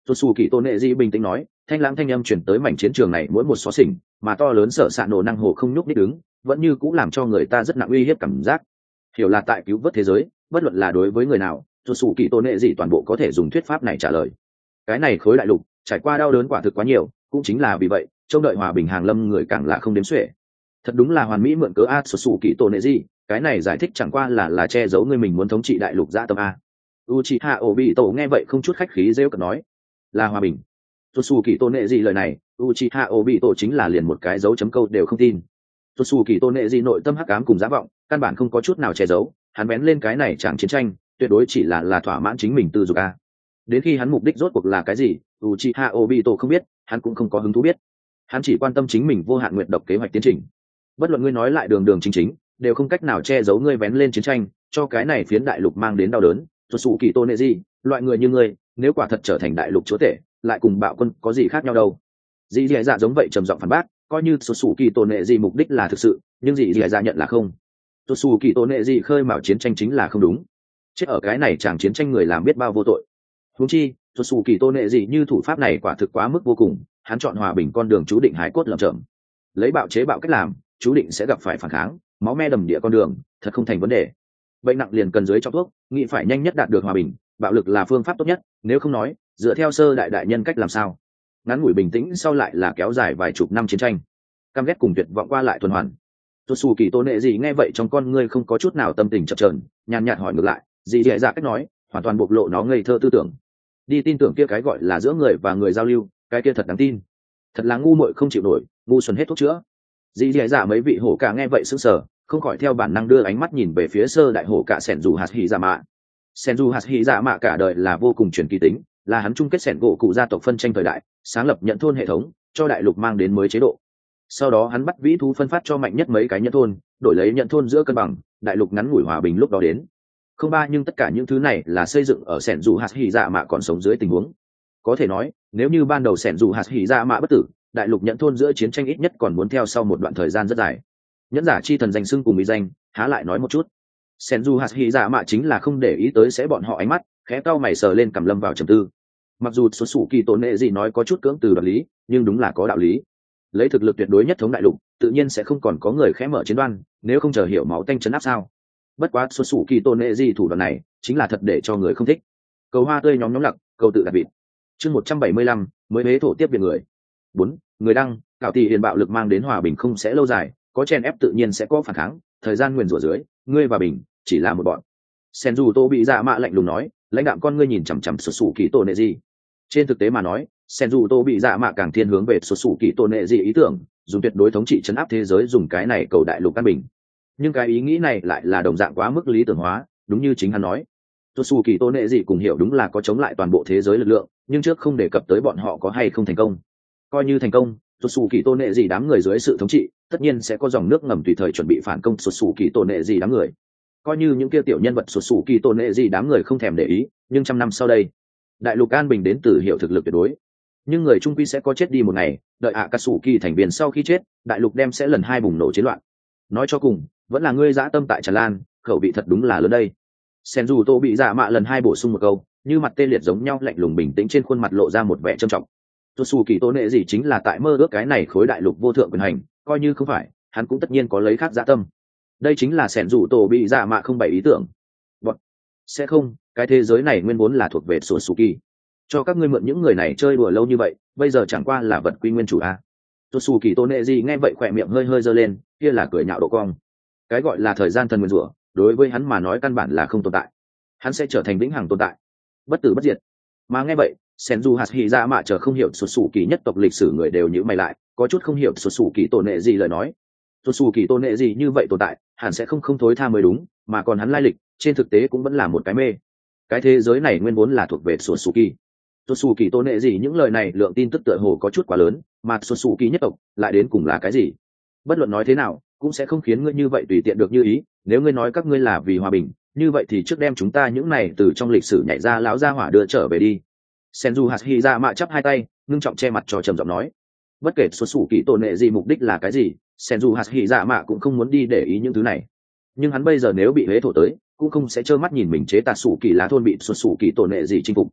Xuất xù kỳ tôn nệ di bình tĩnh nói, thanh lãng thanh âm chuyển tới mảnh chiến trường này mỗi một xó xỉnh, mà to lớn sở xạ nổ năng hồ không nhúc nhích đứng, vẫn như cũng làm cho người ta rất nặng uy hiếp cảm giác. Hiểu là tại cứu vớt thế giới, bất luận là đối với người nào, xuất xù kỳ tôn nệ di toàn bộ có thể dùng thuyết pháp này trả lời. Cái này khối đại lục trải qua đau đớn quả thực quá nhiều, cũng chính là vì vậy, trông đợi hòa bình hàng lâm người càng là không đếm xuể. Thật đúng là hoàn mỹ mượn cớ a xuất xù kỳ tôn nệ di, cái này giải thích chẳng qua là là che giấu người mình muốn thống trị đại lục dã tâm a. Uchiha Obito nghe vậy không chút khách khí rêu cợt nói, là hòa bình. Tutsu kỳ tôn nệ gì lời này, Uchiha Obito chính là liền một cái dấu chấm câu đều không tin. Tutsu kỳ tôn nệ gì nội tâm hắc ám cùng giả vọng, căn bản không có chút nào che giấu, hắn bén lên cái này chẳng chiến tranh, tuyệt đối chỉ là là thỏa mãn chính mình tư dục a. Đến khi hắn mục đích rốt cuộc là cái gì, Uchiha Obito không biết, hắn cũng không có hứng thú biết. Hắn chỉ quan tâm chính mình vô hạn nguyện độc kế hoạch tiến trình. Bất luận ngươi nói lại đường đường chính chính, đều không cách nào che giấu ngươi bén lên chiến tranh, cho cái này phiến đại lục mang đến đau đớn. Tutsu kỳ tôn nệ gì, loại người như ngươi, nếu quả thật trở thành đại lục chúa tể, lại cùng bạo quân có gì khác nhau đâu. Dì dì dạ giống vậy trầm giọng phản bác, coi như xuất xù kỳ tôn nệ gì mục đích là thực sự, nhưng dì dì dạ nhận là không. Xuất xù kỳ tôn nệ gì khơi mào chiến tranh chính là không đúng, chết ở cái này chẳng chiến tranh người làm biết bao vô tội. Huống chi xuất xù kỳ tôn nệ gì như thủ pháp này quả thực quá mức vô cùng, hắn chọn hòa bình con đường chú định hải cốt lởm chởm, lấy bạo chế bạo cách làm, chú định sẽ gặp phải phản kháng, máu me đầm địa con đường, thật không thành vấn đề. Bệnh nặng liền cần dưới trong thuốc, nghĩ phải nhanh nhất đạt được hòa bình, bạo lực là phương pháp tốt nhất, nếu không nói dựa theo sơ đại đại nhân cách làm sao ngắn ngủi bình tĩnh sau lại là kéo dài vài chục năm chiến tranh, căm ghét cùng tuyệt vọng qua lại tuần hoàn. Tutsu kỳ tôn nệ gì nghe vậy trong con ngươi không có chút nào tâm tình chập chờn, nhàn nhạt hỏi ngược lại, dì dì dạ cách nói hoàn toàn bộc lộ nó ngây thơ tư tưởng, đi tin tưởng kia cái gọi là giữa người và người giao lưu, cái kia thật đáng tin, thật là ngu muội không chịu nổi, ngu xuẩn hết thuốc chữa. Dì dì dạ mấy vị hổ cả nghe vậy sững sờ, không khỏi theo bản năng đưa ánh mắt nhìn về phía sơ đại hổ cả sẻn dù hạt hỉ dạ mạ. Sẻn dù hạt hỉ dạ mạ cả đời là vô cùng truyền kỳ tính, là hắn chung kết sẻn gỗ cụ gia tộc phân tranh thời đại, sáng lập nhận thôn hệ thống, cho đại lục mang đến mới chế độ. Sau đó hắn bắt vĩ thú phân phát cho mạnh nhất mấy cái nhận thôn, đổi lấy nhận thôn giữa cân bằng, đại lục ngắn ngủi hòa bình lúc đó đến. Không ba nhưng tất cả những thứ này là xây dựng ở sẻn dù hạt hỉ dạ mạ còn sống dưới tình huống. Có thể nói, nếu như ban đầu sẻn dù hạt hỉ dạ mạ bất tử, đại lục nhận thôn giữa chiến tranh ít nhất còn muốn theo sau một đoạn thời gian rất dài. Nhẫn giả chi thần danh xưng cùng mỹ danh, há lại nói một chút. Senju hạt hỉ dạ mạ chính là không để ý tới sẽ bọn họ ánh mắt, khẽ cau mày sờ lên cầm lâm vào trầm tư. Mặc dù xuất xù kỳ tổn nệ gì nói có chút cưỡng từ đoạt lý, nhưng đúng là có đạo lý. Lấy thực lực tuyệt đối nhất thống đại lục, tự nhiên sẽ không còn có người khẽ mở chiến đoan, nếu không chờ hiểu máu tanh chấn áp sao. Bất quá xuất xù kỳ tổn nệ gì thủ đoạn này, chính là thật để cho người không thích. Cầu hoa tươi nhóm nhóm lặc, cầu tự đặt vịt. Chương một trăm bảy mươi lăm, mới hế thổ tiếp viện người. Bốn, người đăng, cạo tỷ hiền bạo lực mang đến hòa bình không sẽ lâu dài, có chen ép tự nhiên sẽ có phản kháng, thời gian nguyền rủa dưới, ngươi và bình chỉ là một bọn. Senju Tô bị dạ mạ lạnh lùng nói, lãnh đạm con ngươi nhìn chằm chằm xuất xù kỳ tổ nệ gì. Trên thực tế mà nói, Senju Tô bị dạ mạ càng thiên hướng về xuất xù kỳ tổ nệ gì ý tưởng, dùng tuyệt đối thống trị chấn áp thế giới, dùng cái này cầu đại lục căn bình. Nhưng cái ý nghĩ này lại là đồng dạng quá mức lý tưởng hóa, đúng như chính hắn nói. Xuất xù kỳ tổ nệ gì cùng hiểu đúng là có chống lại toàn bộ thế giới lực lượng, nhưng trước không đề cập tới bọn họ có hay không thành công. Coi như thành công, xuất xù kỳ tổ nệ gì đám người dưới sự thống trị, tất nhiên sẽ có dòng nước ngầm tùy thời chuẩn bị phản công xuất xù kỳ tổ nệ gì đám người. Coi như những kia tiểu nhân vật xuất xù kỳ tổ nệ gì đám người không thèm để ý, nhưng trăm năm sau đây, đại lục an bình đến từ hiệu thực lực tuyệt đối. Nhưng người trung quy sẽ có chết đi một ngày, đợi ạ cà sủ kỳ thành viên sau khi chết, đại lục đem sẽ lần hai bùng nổ chiến loạn. Nói cho cùng, vẫn là ngươi dã tâm tại tràn lan, khẩu vị thật đúng là lớn đây. Senju Tô bị dạ mạ lần hai bổ sung một câu, như mặt tê liệt giống nhau, lạnh lùng bình tĩnh trên khuôn mặt lộ ra một vẻ trầm trọng. Xuất xù kỳ tổ nệ gì chính là tại mơ ước cái này khối đại lục vô thượng quyền hành, coi như không phải, hắn cũng tất nhiên có lấy khác dã tâm. Đây chính là sẻn rủ tổ bị dạ mạ không bày ý tưởng. Bọn sẽ không, cái thế giới này nguyên vốn là thuộc về xuất xù kỳ, cho các ngươi mượn những người này chơi đùa lâu như vậy, bây giờ chẳng qua là vật quy nguyên chủ a. Xuất xù kỳ tổ nệ gì nghe vậy khỏe miệng hơi hơi giơ lên, kia là cười nhạo độ cong. Cái gọi là thời gian thần nguyên rủa, đối với hắn mà nói căn bản là không tồn tại, hắn sẽ trở thành vĩnh hằng tồn tại, bất tử bất diệt. Mà nghe vậy, Senju hạt hỉ dạ mạ chờ không hiểu xuất xù kỳ nhất tộc lịch sử người đều nhíu mày lại, có chút không hiểu xuất xù kỳ tổ nệ gì lời nói. Xuất xù kỳ tổ nệ gì như vậy tồn tại, hẳn sẽ không không thối tha mới đúng, mà còn hắn lai lịch, trên thực tế cũng vẫn là một cái mê. Cái thế giới này nguyên vốn là thuộc về xuất xù kỳ. Xuất xù kỳ tổ nệ gì những lời này lượng tin tức tựa hồ có chút quá lớn, mà xuất xù kỳ nhất tộc lại đến cùng là cái gì? Bất luận nói thế nào, cũng sẽ không khiến ngươi như vậy tùy tiện được như ý. Nếu ngươi nói các ngươi là vì hòa bình, như vậy thì trước đem chúng ta những này từ trong lịch sử nhảy ra lão gia hỏa đưa trở về đi. Senju hạt hỉ dạ mạ chắp hai tay, ngưng trọng che mặt cho trầm giọng nói. Bất kể xuất xù kỳ tổ nệ gì mục đích là cái gì, Senju hạt hỉ dạ mạ cũng không muốn đi để ý những thứ này. Nhưng hắn bây giờ nếu bị huế thổ tới, cũng không sẽ trơ mắt nhìn mình chế tạt xù kỳ lá thôn bị xuất xù kỳ tổ nệ gì chinh phục.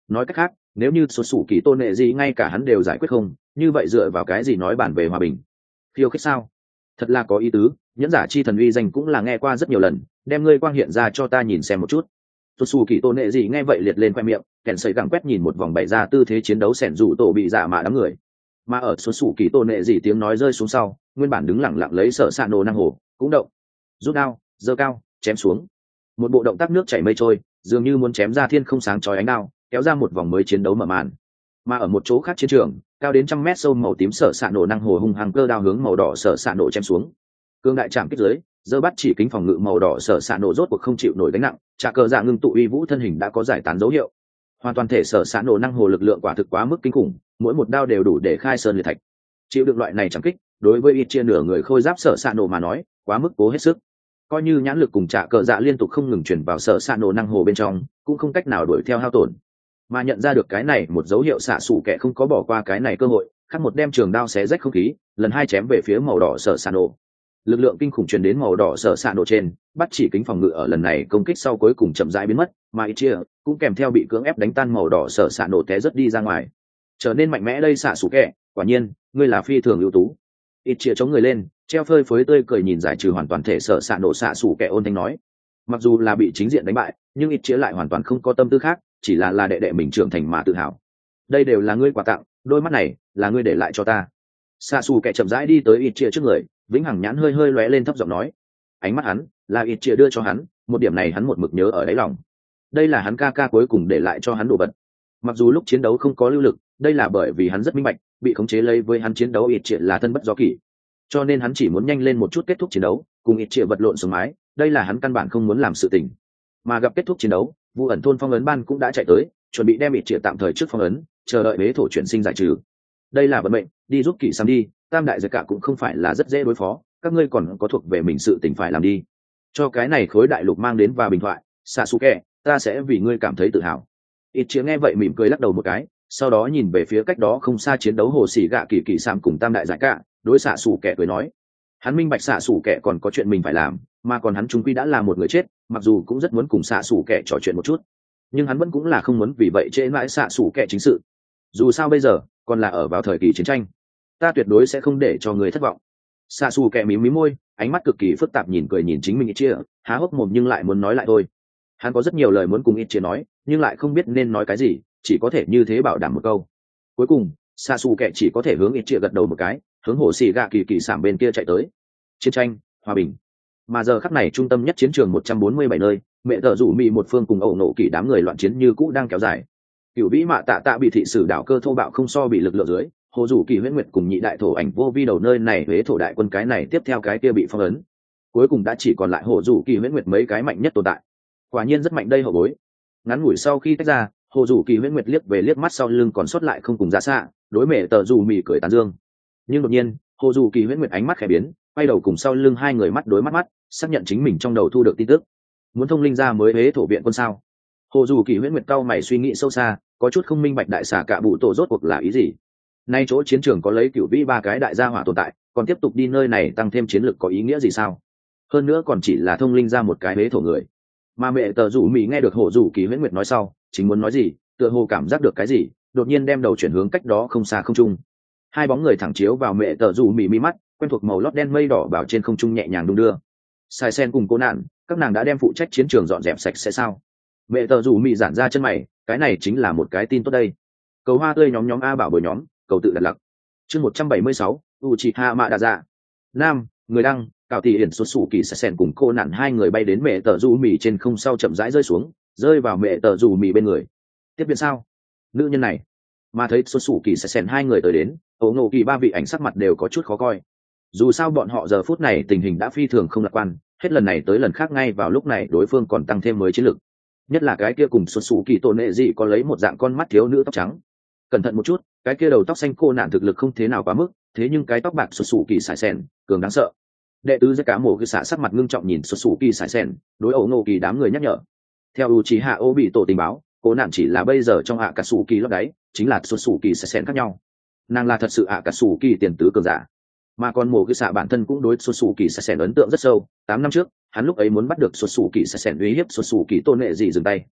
nói cách khác nếu như xuất xù kỳ tôn nệ gì ngay cả hắn đều giải quyết không, như vậy dựa vào cái gì nói bản về hòa bình? Khiêu khích sao? Thật là có ý tứ, nhẫn giả chi thần uy danh cũng là nghe qua rất nhiều lần, đem ngươi quang hiện ra cho ta nhìn xem một chút. Xuất xù kỳ tôn nệ gì nghe vậy liệt lên khoe miệng, kèn sấy gẳng quét nhìn một vòng bày ra tư thế chiến đấu sẻn rủ tổ bị dạ mạ đám người. Mà ở xuất xù kỳ tôn nệ gì tiếng nói rơi xuống sau, nguyên bản đứng lặng lặng lấy sở sạ nổ năng hồ cũng động, rút đao, giơ cao, chém xuống. Một bộ động tác nước chảy mây trôi, dường như muốn chém ra thiên không sáng chói ánh đao, kéo ra một vòng mới chiến đấu mở màn. Mà ở một chỗ khác chiến trường, cao đến trăm mét sâu màu tím sở sạ nổ năng hồ hung hăng cơ đao hướng màu đỏ sở sạ nổ chém xuống. Cương đại chạm kích dưới, giơ bắt chỉ kính phòng ngự màu đỏ sở sạ nổ rốt cuộc không chịu nổi gánh nặng, trả cờ dạ ngưng tụ uy vũ thân hình đã có giải tán dấu hiệu. Hoàn toàn thể sở sạ nổ năng hồ lực lượng quả thực quá mức kinh khủng, mỗi một đao đều đủ để khai sơn liệt thạch. Chịu được loại này chạm kích, đối với ít chia nửa người khôi giáp sở sạ nổ mà nói, quá mức cố hết sức. Coi như nhãn lực cùng trả cờ dạ liên tục không ngừng chuyển vào sở sạ nổ năng hồ bên trong, cũng không cách nào đuổi theo hao tổn. Mà nhận ra được cái này một dấu hiệu xạ xù kẻ không có bỏ qua cái này cơ hội, khác một đem trường đao xé rách không khí, lần hai chém về phía màu đỏ sở sạ nổ. Lực lượng kinh khủng truyền đến màu đỏ sở sạ nổ trên, bắt chỉ kính phòng ngự ở lần này công kích sau cuối cùng chậm rãi biến mất, mà ít chia cũng kèm theo bị cưỡng ép đánh tan màu đỏ sở sạ nổ té rất đi ra ngoài. Trở nên mạnh mẽ đây xạ xù kẻ, quả nhiên, ngươi là phi thường ưu tú. Ít chia chống người lên, treo phơi phới tươi cười nhìn giải trừ hoàn toàn thể sở xạ nổ xạ xù kẻ ôn thanh nói. Mặc dù là bị chính diện đánh bại, nhưng ít chia lại hoàn toàn không có tâm tư khác, chỉ là là đệ đệ mình trưởng thành mà tự hào. Đây đều là ngươi quà tặng, đôi mắt này là ngươi để lại cho ta. Xạ xù kẻ chậm rãi đi tới ít chia trước người, vĩnh hằng nhãn hơi hơi lóe lên thấp giọng nói. Ánh mắt hắn là ít chia đưa cho hắn, một điểm này hắn một mực nhớ ở đáy lòng. Đây là hắn ca ca cuối cùng để lại cho hắn đồ vật. Mặc dù lúc chiến đấu không có lưu lực, đây là bởi vì hắn rất minh bạch, bị khống chế lấy với hắn chiến đấu ít chia là thân bất do kỷ, cho nên hắn chỉ muốn nhanh lên một chút kết thúc chiến đấu, cùng ít chia vật lộn xuống mái, đây là hắn căn bản không muốn làm sự tình. Mà gặp kết thúc chiến đấu, Vu ẩn thôn phong ấn ban cũng đã chạy tới, chuẩn bị đem ít chia tạm thời trước phong ấn, chờ đợi bế thổ chuyển sinh giải trừ. Đây là vận mệnh, đi giúp kỵ sam đi, tam đại giặc cả cũng không phải là rất dễ đối phó, các ngươi còn có thuộc về mình sự tình phải làm đi. Cho cái này khối đại lục mang đến và bình thoại, Sasuke, ta sẽ vì ngươi cảm thấy tự hào. Ít chia nghe vậy mỉm cười lắc đầu một cái, sau đó nhìn về phía cách đó không xa chiến đấu hồ sĩ gạ kỳ kỳ sam cùng tam đại giặc cả, đối xạ xù kẻ cười nói. Hắn minh bạch xạ xù kẻ còn có chuyện mình phải làm, mà còn hắn trung quy đã là một người chết, mặc dù cũng rất muốn cùng xạ xù kẻ trò chuyện một chút, nhưng hắn vẫn cũng là không muốn vì vậy trễ mãi xạ xù kẻ chính sự. Dù sao bây giờ còn là ở vào thời kỳ chiến tranh, ta tuyệt đối sẽ không để cho người thất vọng. Xạ xù kẻ mím mím môi, ánh mắt cực kỳ phức tạp nhìn cười nhìn chính mình ít chia, há hốc mồm nhưng lại muốn nói lại thôi. Hắn có rất nhiều lời muốn cùng ít chia nói, nhưng lại không biết nên nói cái gì, chỉ có thể như thế bảo đảm một câu. Cuối cùng xạ xù kẻ chỉ có thể hướng ít chia gật đầu một cái, hướng hồ xì gạ kỳ kỳ sảm bên kia chạy tới. Chiến tranh, hòa bình. Mà giờ khắc này trung tâm nhất chiến trường một trăm bốn mươi bảy nơi, mẹ tờ rủ mị một phương cùng ẩu nộ kỳ đám người loạn chiến như cũ đang kéo dài. Cửu vĩ mạ tạ tạ bị thị sử đảo cơ thô bạo không so bị lực lượng dưới, hồ rủ kỳ huyễn nguyệt cùng nhị đại thổ ảnh vô vi đầu nơi này huế thổ đại quân cái này tiếp theo cái kia bị phong ấn. Cuối cùng đã chỉ còn lại hồ rủ kỳ huyễn nguyệt mấy cái mạnh nhất tồn tại. Quả nhiên rất mạnh đây hậu bối. Ngắn ngủi sau khi tách ra, hồ rủ kỳ huyễn nguyệt liếc về liếc mắt sau lưng còn sót lại không cùng ra xa, đối mẹ tờ rủ mị cười tán dương. Nhưng đột nhiên hồ dù kỳ huyễn nguyệt ánh mắt khẽ biến, quay đầu cùng sau lưng hai người mắt đối mắt mắt, xác nhận chính mình trong đầu thu được tin tức. Muốn thông linh ra mới huế thổ viện quân sao? Hồ dù kỳ huyễn nguyệt cau mày suy nghĩ sâu xa, có chút không minh bạch đại xà cả bụ tổ rốt cuộc là ý gì. Nay chỗ chiến trường có lấy cửu vĩ ba cái đại gia hỏa tồn tại, còn tiếp tục đi nơi này tăng thêm chiến lực có ý nghĩa gì sao? Hơn nữa còn chỉ là thông linh ra một cái huế thổ người. Mà mẹ tờ rủ mỹ nghe được hồ dù kỳ huyễn nguyệt nói sau, chính muốn nói gì, tựa hồ cảm giác được cái gì, đột nhiên đem đầu chuyển hướng cách đó không xa không trung. Hai bóng người thẳng chiếu vào mẹ tờ rủ mỉ mi mắt, quen thuộc màu lót đen mây đỏ bảo trên không trung nhẹ nhàng đung đưa. Sai sen cùng cô nạn, các nàng đã đem phụ trách chiến trường dọn dẹp sạch sẽ sao? Mẹ tờ rủ mỉ giản ra chân mày, cái này chính là một cái tin tốt đây. Cầu hoa tươi nhóm nhóm a bảo bồi nhóm, cầu tự đặt lặc. Chương một trăm bảy mươi sáu, Uchiha Madara. Nam, người đăng, cào tỷ hiển xuất sủ kỳ sai sen cùng cô nạn hai người bay đến mẹ tờ rủ mỉ trên không sau chậm rãi rơi xuống, rơi vào mẹ tờ rủ mỉ bên người. Tiếp viện sao? Nữ nhân này mà thấy xuất sủ kỳ sai sen hai người tới đến, ổ ngộ kỳ ba vị ảnh sắc mặt đều có chút khó coi. Dù sao bọn họ giờ phút này tình hình đã phi thường không lạc quan, hết lần này tới lần khác ngay vào lúc này đối phương còn tăng thêm mới chiến lực, nhất là cái kia cùng xuất sủ kỳ tổ nệ dị có lấy một dạng con mắt thiếu nữ tóc trắng. Cẩn thận một chút, cái kia đầu tóc xanh cô nạn thực lực không thế nào quá mức, thế nhưng cái tóc bạc xuất sủ kỳ sai sen cường đáng sợ. Đệ tứ giai cá mổ cái xả sắc mặt ngưng trọng nhìn xuất sủ kỳ sai sen, đối ổ ngộ kỳ đám người nhắc nhở. Theo Uchiha Obito tình báo, cô nạn chỉ là bây giờ trong ạ cà sủ kỳ lót đáy, chính là xuất xù kỳ sẽ xén khác nhau. Nàng là thật sự ạ cà sủ kỳ tiền tứ cường giả, mà còn mổ cái xạ bản thân cũng đối xuất xù kỳ sẽ xén ấn tượng rất sâu. Tám năm trước hắn lúc ấy muốn bắt được xuất xù kỳ sẽ xén uy hiếp xuất xù kỳ tôn nệ gì dừng tay,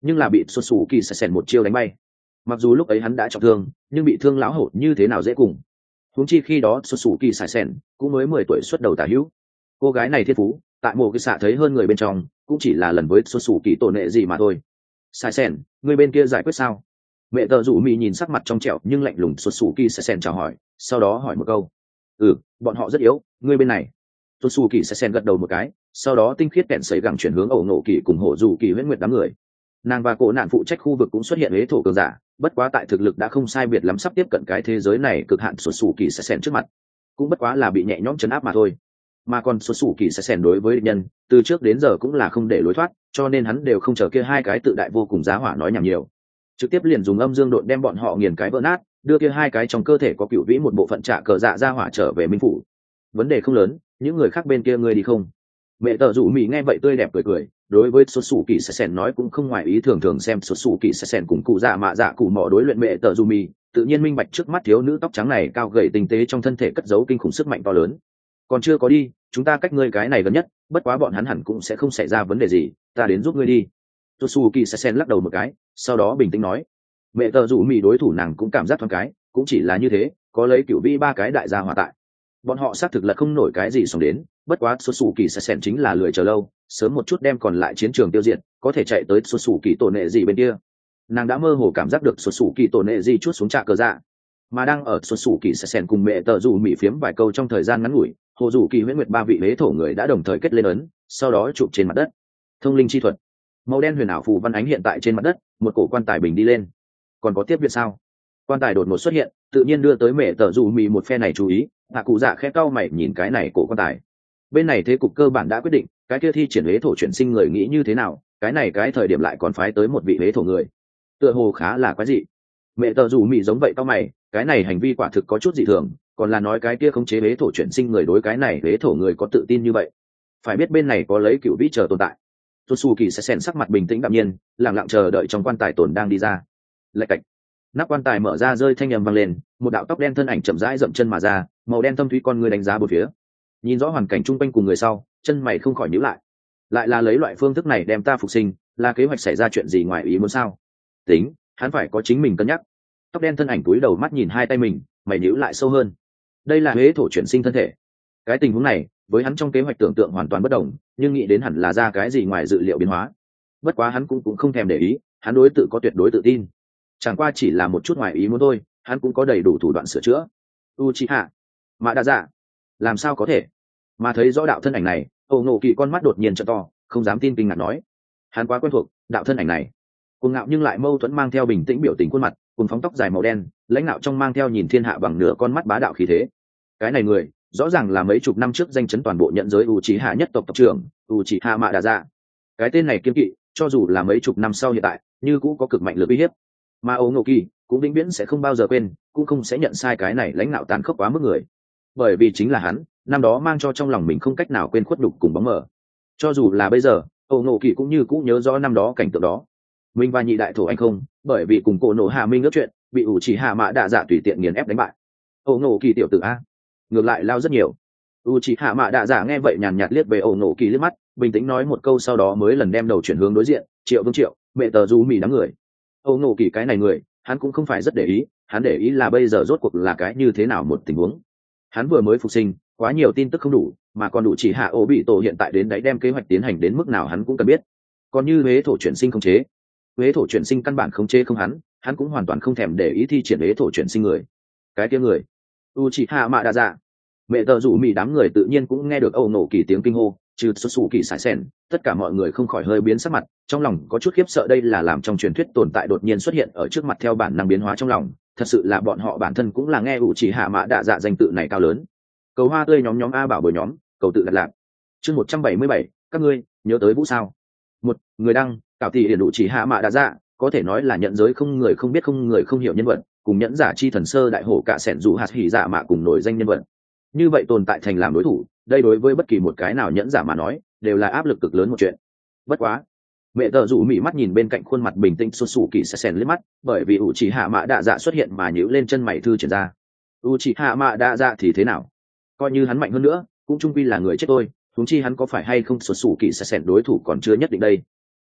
nhưng là bị xuất xù kỳ sạch sèn một chiêu đánh bay. Mặc dù lúc ấy hắn đã trọng thương, nhưng bị thương lão hổ như thế nào dễ cùng. Huống chi khi đó xuất xù kỳ sạch sèn cũng mới mười tuổi xuất đầu tả hữu. Cô gái này thiên phú tại một cái xạ thấy hơn người bên trong, cũng chỉ là lần với xuất xù kỳ tổ nệ gì mà thôi. Sạch sèn, người bên kia giải quyết sao? Mẹ tờ rủ mì nhìn sắc mặt trong trẻo nhưng lạnh lùng xuất xù kỳ sạch sèn chào hỏi, sau đó hỏi một câu. Ừ, bọn họ rất yếu, người bên này. Xuất xù kỳ sạch sèn gật đầu một cái, sau đó tinh khiết kẹn sấy gẳng chuyển hướng ẩu nổ kỳ cùng hổ dù kỳ huyễn nguyệt đám người. Nàng và cổ nạn phụ trách khu vực cũng xuất hiện huế thổ cường giả, bất quá tại thực lực đã không sai biệt lắm, sắp tiếp cận cái thế giới này cực hạn xuất xù kỳ sạch sèn trước mặt, cũng bất quá là bị nhẹ nhõm chấn áp mà thôi. Mà còn xuất xù kỳ sạch sèn đối với địch nhân từ trước đến giờ cũng là không để lối thoát, cho nên hắn đều không chờ kia hai cái tự đại vô cùng giá hỏa nói nhảm nhiều, trực tiếp liền dùng âm dương độn đem bọn họ nghiền cái vỡ nát, đưa kia hai cái trong cơ thể có cựu vĩ một bộ phận trả cờ dạ ra hỏa trở về minh phủ. Vấn đề không lớn, những người khác bên kia ngươi đi không? Mẹ tờ rủ mỹ nghe vậy tươi đẹp cười cười, đối với xuất xù kỳ sạch sèn nói cũng không ngoài ý, thường thường xem xuất xù kỳ sạch sèn cùng cụ dạ mạ dạ cụ mỏ đối luyện. Mẹ tờ rủ mỹ tự nhiên minh bạch trước mắt thiếu nữ tóc trắng này cao gầy tinh tế trong thân thể cất giấu kinh khủng sức mạnh to lớn. Còn chưa có đi, chúng ta cách ngươi cái này gần nhất, bất quá bọn hắn hẳn cũng sẽ không xảy ra vấn đề gì, ta đến giúp ngươi đi. Xuất xù kỳ sạch sèn lắc đầu một cái, sau đó bình tĩnh nói. Mẹ tờ rủ mỹ đối thủ nàng cũng cảm giác thoáng cái, cũng chỉ là như thế, có lấy cửu vi ba cái đại gia hỏa tại, bọn họ xác thực là không nổi cái gì xong đến. Bất quá xuất xù kỳ sạch sèn chính là lười chờ lâu, sớm một chút đem còn lại chiến trường tiêu diệt, có thể chạy tới xuất xù kỳ tổ nệ gì bên kia. Nàng đã mơ hồ cảm giác được xuất xù kỳ tổ nệ gì chút xuống trạ cờ dạ, mà đang ở xuất xù kỳ sạch sèn cùng mẹ tờ rủ mỹ phiếm vài câu trong thời gian ngắn ngủi, hồ rủ kỳ huyễn nguyệt ba vị huế thổ người đã đồng thời kết lên ấn, sau đó chụp trên mặt đất. Thông linh chi thuật, màu đen huyền ảo phù văn ánh hiện tại trên mặt đất, một cổ quan tài bình đi lên. Còn có tiếp viện sao? Quan tài đột ngột xuất hiện, tự nhiên đưa tới mẹ tờ rủ mỹ một phe này chú ý. Hạ cụ dạ khẽ cau mày nhìn cái này cổ quan tài. Bên này thế cục cơ bản đã quyết định, cái kia thi triển huế thổ chuyển sinh người nghĩ như thế nào, cái này cái thời điểm lại còn phái tới một vị huế thổ người, tựa hồ khá là quái dị. Mẹ tờ rủ mỹ giống vậy cau mày, cái này hành vi quả thực có chút dị thường, còn là nói cái kia khống chế huế thổ chuyển sinh người đối cái này huế thổ người có tự tin như vậy. Phải biết bên này có lấy cựu vĩ chờ tồn tại. Totsuki sẽ xen sắc mặt bình tĩnh đạm nhiên, lặng lặng chờ đợi trong quan tài tồn đang đi ra. Lạch cạch, nắp quan tài mở ra, rơi thanh âm vang lên, một đạo tóc đen thân ảnh chậm rãi dậm chân mà ra, màu đen thâm thúy con người đánh giá bốn phía, nhìn rõ hoàn cảnh chung quanh cùng người sau, chân mày không khỏi nhíu lại. Lại là lấy loại phương thức này đem ta phục sinh, là kế hoạch xảy ra chuyện gì ngoài ý muốn sao? Tính, hắn phải có chính mình cân nhắc. Tóc đen thân ảnh cúi đầu mắt nhìn hai tay mình, mày nhíu lại sâu hơn. Đây là huế thổ chuyển sinh thân thể. Cái tình huống này, với hắn trong kế hoạch tưởng tượng hoàn toàn bất đồng, nhưng nghĩ đến hẳn là ra cái gì ngoài dự liệu biến hóa. Bất quá hắn cũng cũng không thèm để ý, hắn đối tự có tuyệt đối tự tin. Chẳng qua chỉ là một chút ngoài ý muốn thôi, hắn cũng có đầy đủ thủ đoạn sửa chữa. Uchiha, Mã Đa Dạ, làm sao có thể? Mà thấy rõ đạo thân ảnh này, Ổ Ngộ Kỳ con mắt đột nhiên trợ to, không dám tin kinh ngạc nói: hắn quá quen thuộc, đạo thân ảnh này. Cuồng ngạo nhưng lại mâu thuẫn mang theo bình tĩnh biểu tình khuôn mặt, cùng phóng tóc dài màu đen, lãnh ngạo trong mang theo nhìn thiên hạ bằng nửa con mắt bá đạo khí thế. Cái này người, rõ ràng là mấy chục năm trước danh chấn toàn bộ nhận giới Uchiha nhất tộc tộc trưởng, Uchiha Mã Đa Dạ. Cái tên này kiên kỵ, cho dù là mấy chục năm sau hiện tại, như cũng có cực mạnh lực uy hiếp. Mà Ổ Ngộ Kỳ cũng vĩnh viễn sẽ không bao giờ quên, cũng không sẽ nhận sai cái này lãnh ngạo tàn khốc quá mức người. Bởi vì chính là hắn, năm đó mang cho trong lòng mình không cách nào quên khuất đục cùng bóng mờ. Cho dù là bây giờ, Ổ Ngộ Kỳ cũng như cũ nhớ rõ năm đó cảnh tượng đó. Minh và nhị đại thổ anh không, bởi vì cùng cổ nổ hạ minh ước chuyện, bị Uchiha Mã Đa Dạ tùy tiện nghiền ép đánh bại. Ổ Ngộ Kỳ tiểu tử a, ngược lại lao rất nhiều. Uchiha Mã Đa Dạ nghe vậy nhàn nhạt liếc về Ổ Ngộ Kỳ liếc mắt, bình tĩnh nói một câu, sau đó mới lần đem đầu chuyển hướng đối diện, Triệu Vương Triệu, mẹ tờ du mì đám người. Ổ Ngộ Kỳ cái này người, hắn cũng không phải rất để ý, hắn để ý là bây giờ rốt cuộc là cái như thế nào một tình huống. Hắn vừa mới phục sinh, quá nhiều tin tức không đủ, mà còn đủ chỉ hạ ổ bị tổ hiện tại đến đấy đem kế hoạch tiến hành đến mức nào hắn cũng cần biết. Còn như huế thổ chuyển sinh không chế, huế thổ chuyển sinh căn bản không chế không hắn, hắn cũng hoàn toàn không thèm để ý thi triển huế thổ chuyển sinh người. Cái kia người, Uchiha Mã Đa Dạ. Mẹ tờ rủ mì đám người tự nhiên cũng nghe được Ổ Ngộ Kỳ tiếng kinh hô, trừ xuất xù kỳ sải sen, tất cả mọi người không khỏi hơi biến sắc mặt, trong lòng có chút khiếp sợ. Đây là làm trong truyền thuyết tồn tại đột nhiên xuất hiện ở trước mặt theo bản năng biến hóa trong lòng, thật sự là bọn họ bản thân cũng là nghe Uchiha Mã Đa Dạ danh tự này cao lớn. Cầu hoa tươi nhóm nhóm a bảo bồi nhóm, cầu tự đặt lạc. Chương một trăm bảy mươi bảy, các ngươi nhớ tới Vũ sao? Một người đăng, cảo tỷ điển Uchiha Mã Đa Dạ, có thể nói là nhận giới không người không biết không người không hiểu nhân vật, cùng nhẫn giả chi thần sơ đại hổ cả sẻn dù hạt hỉ dạ mạ cùng nổi danh nhân vật. Như vậy tồn tại thành làm đối thủ, đây đối với bất kỳ một cái nào nhẫn giả mà nói đều là áp lực cực lớn một chuyện. Bất quá, mẹ tờ rủ mị mắt nhìn bên cạnh khuôn mặt bình tĩnh xuất xù kỳ sẽ xèn liếc mắt, bởi vì Uchiha Mã Đa Dạ xuất hiện mà nhíu lên chân mày thư triển ra. Uchiha Mã Đa Dạ thì thế nào? Coi như hắn mạnh hơn nữa, cũng chung quy là người chết thôi, huống chi hắn có phải hay không xuất xù kỳ sẽ xèn đối thủ còn chưa nhất định đây.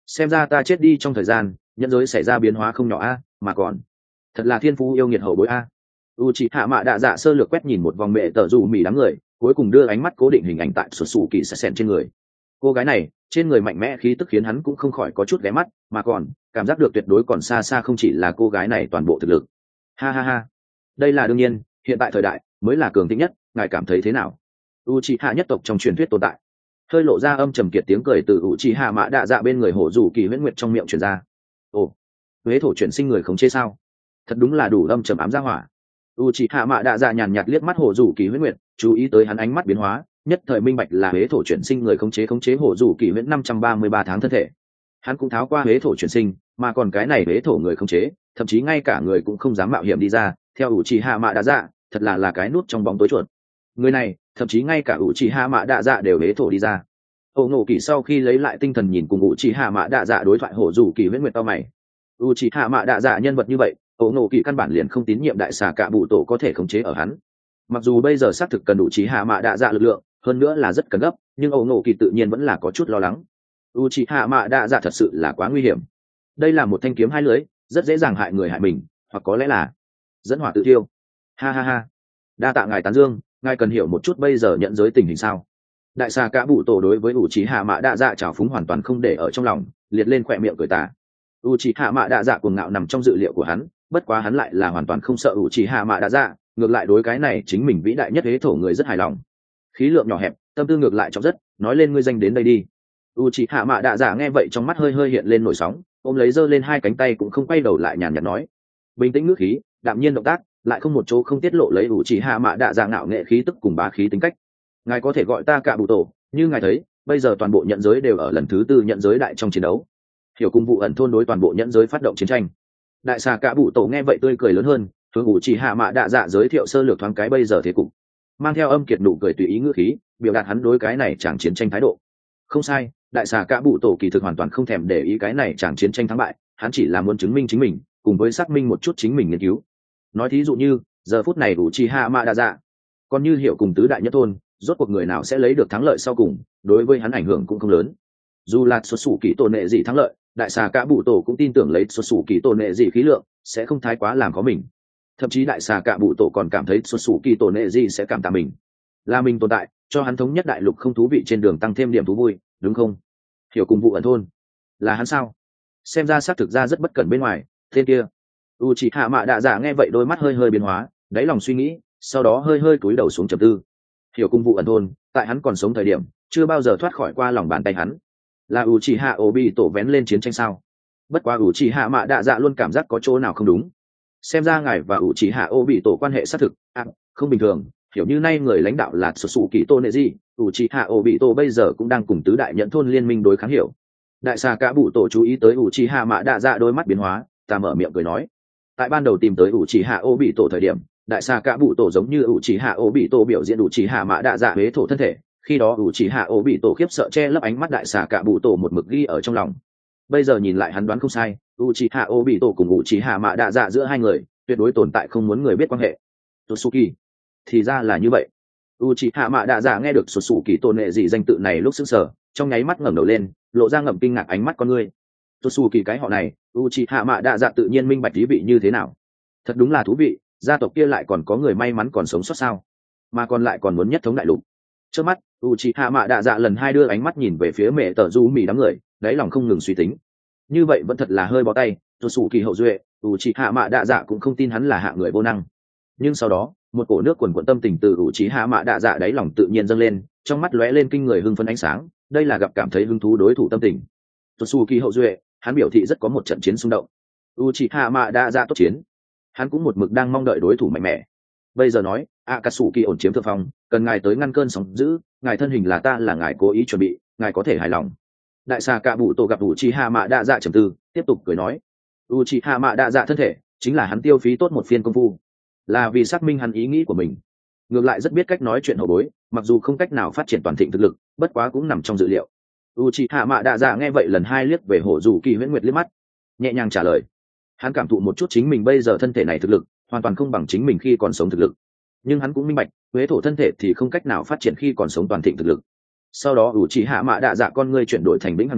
xem ra ta chết đi trong thời gian nhân giới xảy ra biến hóa không nhỏ a, mà còn thật là thiên phú yêu nghiệt hậu bối a. u chị hạ mạ đạ dạ sơ lược quét nhìn một vòng mẹ tờ dù mì đám người, cuối cùng đưa ánh mắt cố định hình ảnh tại sụt sù kỳ sạch sẹn trên người. Cô gái này trên người mạnh mẽ khí tức khiến hắn cũng không khỏi có chút ghé mắt, mà còn cảm giác được tuyệt đối còn xa xa không chỉ là cô gái này toàn bộ thực lực. Ha ha ha, đây là đương nhiên, hiện tại thời đại mới là cường thịnh nhất, ngài cảm thấy thế nào? u chị hạ nhất tộc trong truyền thuyết tồn tại. Hơi lộ ra âm trầm kiệt tiếng cười từ u chị hạ mạ đạ dạ bên người hổ dù kỳ huyễn nguyệt trong miệng truyền ra. Ồ, huế thổ chuyển sinh người khống chế sao? Thật đúng là đủ âm trầm ám gia hỏa. u chị hạ mạ đạ dạ nhàn nhạt liếc mắt hổ dù kỳ huyễn nguyệt, chú ý tới hắn ánh mắt biến hóa, nhất thời minh bạch là huế thổ chuyển sinh người khống chế khống chế hổ dù kỳ huyễn năm trăm ba mươi ba tháng thân thể. Hắn cũng tháo qua huế thổ chuyển sinh, mà còn cái này huế thổ người khống chế, thậm chí ngay cả người cũng không dám mạo hiểm đi ra, theo u chị hạ mạ đạ dạ, thật là là cái nút trong bóng tối chuột. Người này thậm chí ngay cả u chị hạ mạ đạ dạ đều huế thổ đi ra. Ổ Ngộ Kỳ sau khi lấy lại tinh thần nhìn cùng u chị hạ mạ đạ dạ đối thoại hổ dù kỳ huyễn nguyệt tao mày. u chị hạ mạ đạ dạ nhân vật như vậy, Ổ Ngộ Kỳ căn bản liền không tín nhiệm đại xà cạ bụ tổ có thể khống chế ở hắn. Mặc dù bây giờ xác thực cần u chị hạ mạ đạ dạ lực lượng, hơn nữa là rất cần gấp, nhưng Ổ Ngộ Kỳ tự nhiên vẫn là có chút lo lắng. u chị hạ mạ đạ dạ thật sự là quá nguy hiểm. Đây là một thanh kiếm hai lưỡi, rất dễ dàng hại người hại mình, hoặc có lẽ là dẫn hỏa tự tiêu. Ha ha ha, đa tạ ngài tán dương, ngài cần hiểu một chút bây giờ nhận giới tình hình sao? Đại xà cả bụ tổ đối với u trí hạ mạ đạ dạ trào phúng hoàn toàn không để ở trong lòng, liệt lên khỏe miệng cười tà. u trí hạ mạ đạ dạ cuồng ngạo nằm trong dự liệu của hắn, bất quá hắn lại là hoàn toàn không sợ u trí hạ mạ đạ dạ, ngược lại đối cái này chính mình vĩ đại nhất hế thổ người rất hài lòng. Khí lượng nhỏ hẹp, tâm tư ngược lại trọng rất, nói lên ngươi danh đến đây đi. u trí hạ mạ đạ dạ nghe vậy trong mắt hơi hơi hiện lên nổi sóng, ôm lấy giơ lên hai cánh tay cũng không quay đầu lại nhàn nhạt nói, bình tĩnh ngữ khí, đạm nhiên động tác, lại không một chỗ không tiết lộ lấy u trí hạ mạ đạ dạ ngạo nghệ khí tức cùng bá khí tính cách. Ngài có thể gọi ta cả bụ tổ, như ngài thấy bây giờ toàn bộ nhận giới đều ở lần thứ tư nhận giới đại trong chiến đấu, hiểu cung vụ ẩn thôn đối toàn bộ nhận giới phát động chiến tranh. Đại xà cả bụ tổ nghe vậy tươi cười lớn hơn, hướng ủ chỉ hạ mạ đạ dạ giới thiệu sơ lược thoáng cái bây giờ thế cục, mang theo âm kiệt nụ cười tùy ý ngữ khí biểu đạt hắn đối cái này chẳng chiến tranh thái độ. Không sai, đại xà cả bụ tổ kỳ thực hoàn toàn không thèm để ý cái này chẳng chiến tranh thắng bại, hắn chỉ là muốn chứng minh chính mình, cùng với xác minh một chút chính mình nghiên cứu. Nói thí dụ như giờ phút này ủ chỉ hạ mạ đạ dạ còn như hiểu cùng tứ đại nhất thôn, rốt cuộc người nào sẽ lấy được thắng lợi sau cùng, đối với hắn ảnh hưởng cũng không lớn. Dù là xuất xù kỳ tổ nệ gì thắng lợi, đại xà cả bụ tổ cũng tin tưởng lấy xuất xù kỳ tổ nệ gì khí lượng sẽ không thái quá làm có mình. Thậm chí đại xà cả bụ tổ còn cảm thấy xuất xù kỳ tổ nệ gì sẽ cảm tạ mình, là mình tồn tại cho hắn thống nhất đại lục không thú vị trên đường tăng thêm điểm thú vui, đúng không? Hiểu cùng vụ ẩn thôn là hắn sao? Xem ra xác thực ra rất bất cẩn bên ngoài. Tên kia u chỉ hạ mạ đạ dạ nghe vậy đôi mắt hơi hơi biến hóa, đáy lòng suy nghĩ, sau đó hơi hơi cúi đầu xuống trầm tư. Hiểu cung vụ ẩn thôn tại hắn còn sống thời điểm chưa bao giờ thoát khỏi qua lòng bàn tay hắn, là u chỉ hạ ổ bị tổ vén lên chiến tranh sao? Bất quá u chỉ hạ mạ đạ dạ luôn cảm giác có chỗ nào không đúng. Xem ra ngài và u chỉ hạ ổ bị tổ quan hệ xác thực à, không bình thường. Hiểu như nay người lãnh đạo là sụt sụ kỳ tô nệ gì, u chỉ hạ ổ bị tổ bây giờ cũng đang cùng tứ đại nhận thôn liên minh đối kháng hiểu. Đại xà cả bụ tổ chú ý tới u chỉ hạ mạ đạ dạ đôi mắt biến hóa, ta mở miệng cười nói, tại ban đầu tìm tới u chỉ hạ ổ bị tổ thời điểm, đại xà cả bụ tổ giống như ủ chỉ hạ ổ bị tổ biểu diễn ủ chỉ hạ mạ đạ dạ huế thổ thân thể, khi đó ủ chỉ hạ ổ bị tổ khiếp sợ che lấp ánh mắt đại xà cả bụ tổ một mực ghi ở trong lòng. Bây giờ nhìn lại hắn đoán không sai, ủ chỉ hạ ổ bị tổ cùng ủ chỉ hạ mạ đạ dạ giữa hai người tuyệt đối tồn tại không muốn người biết quan hệ. Totsuki thì ra là như vậy. ủ chỉ hạ mạ đạ dạ nghe được sụt sụ kỳ tôn nệ gì danh tự này lúc sững sờ, trong nháy mắt ngẩng đầu lên, lộ ra ngậm kinh ngạc ánh mắt con ngươi. Totsuki cái họ này, ủ chỉ hạ mạ đạ dạ tự nhiên minh bạch ý vị như thế nào. Thật đúng là thú vị, gia tộc kia lại còn có người may mắn còn sống sót sao, mà còn lại còn muốn nhất thống đại lục. Trước mắt u c hạ mạ đạ dạ lần hai đưa ánh mắt nhìn về phía mẹ tờ du mì đám người, đáy lòng không ngừng suy tính, như vậy vẫn thật là hơi bó tay. Tôi sủ kỳ hậu duệ, u c hạ mạ đạ dạ cũng không tin hắn là hạ người vô năng. Nhưng sau đó một cổ nước quần quận tâm tình từ u c hạ mạ đạ dạ đáy lòng tự nhiên dâng lên, trong mắt lóe lên kinh người hưng phấn ánh sáng, đây là gặp cảm thấy hứng thú đối thủ tâm tình. Tôi sủ kỳ hậu duệ, hắn biểu thị rất có một trận chiến xung động. u c hạ mạ đạ dạ tốt chiến, hắn cũng một mực đang mong đợi đối thủ mạnh mẽ. Bây giờ nói Akatsuki ổn chiếm thượng phong, cần ngài tới ngăn cơn sóng dữ, ngài thân hình là ta là ngài cố ý chuẩn bị, ngài có thể hài lòng. Đại xà cả bụ tổ gặp Uchiha Mạ Đạ Dạ trầm tư, tiếp tục cười nói, Uchiha Mạ Đạ Dạ thân thể chính là hắn tiêu phí tốt một phiên công phu, là vì xác minh hắn ý nghĩ của mình. Ngược lại rất biết cách nói chuyện hậu bối, mặc dù không cách nào phát triển toàn thịnh thực lực, bất quá cũng nằm trong dự liệu. Uchiha Mạ Đạ Dạ nghe vậy lần hai liếc về Hổ Dù Kỳ Huyễn Nguyệt liếc mắt, nhẹ nhàng trả lời. Hắn cảm thụ một chút chính mình bây giờ thân thể này thực lực hoàn toàn không bằng chính mình khi còn sống thực lực, nhưng hắn cũng minh bạch huế thổ thân thể thì không cách nào phát triển khi còn sống toàn thịnh thực lực. Sau đó ủ chỉ hạ mạ đạ dạ con ngươi chuyển đổi thành vĩnh hằng nhãn,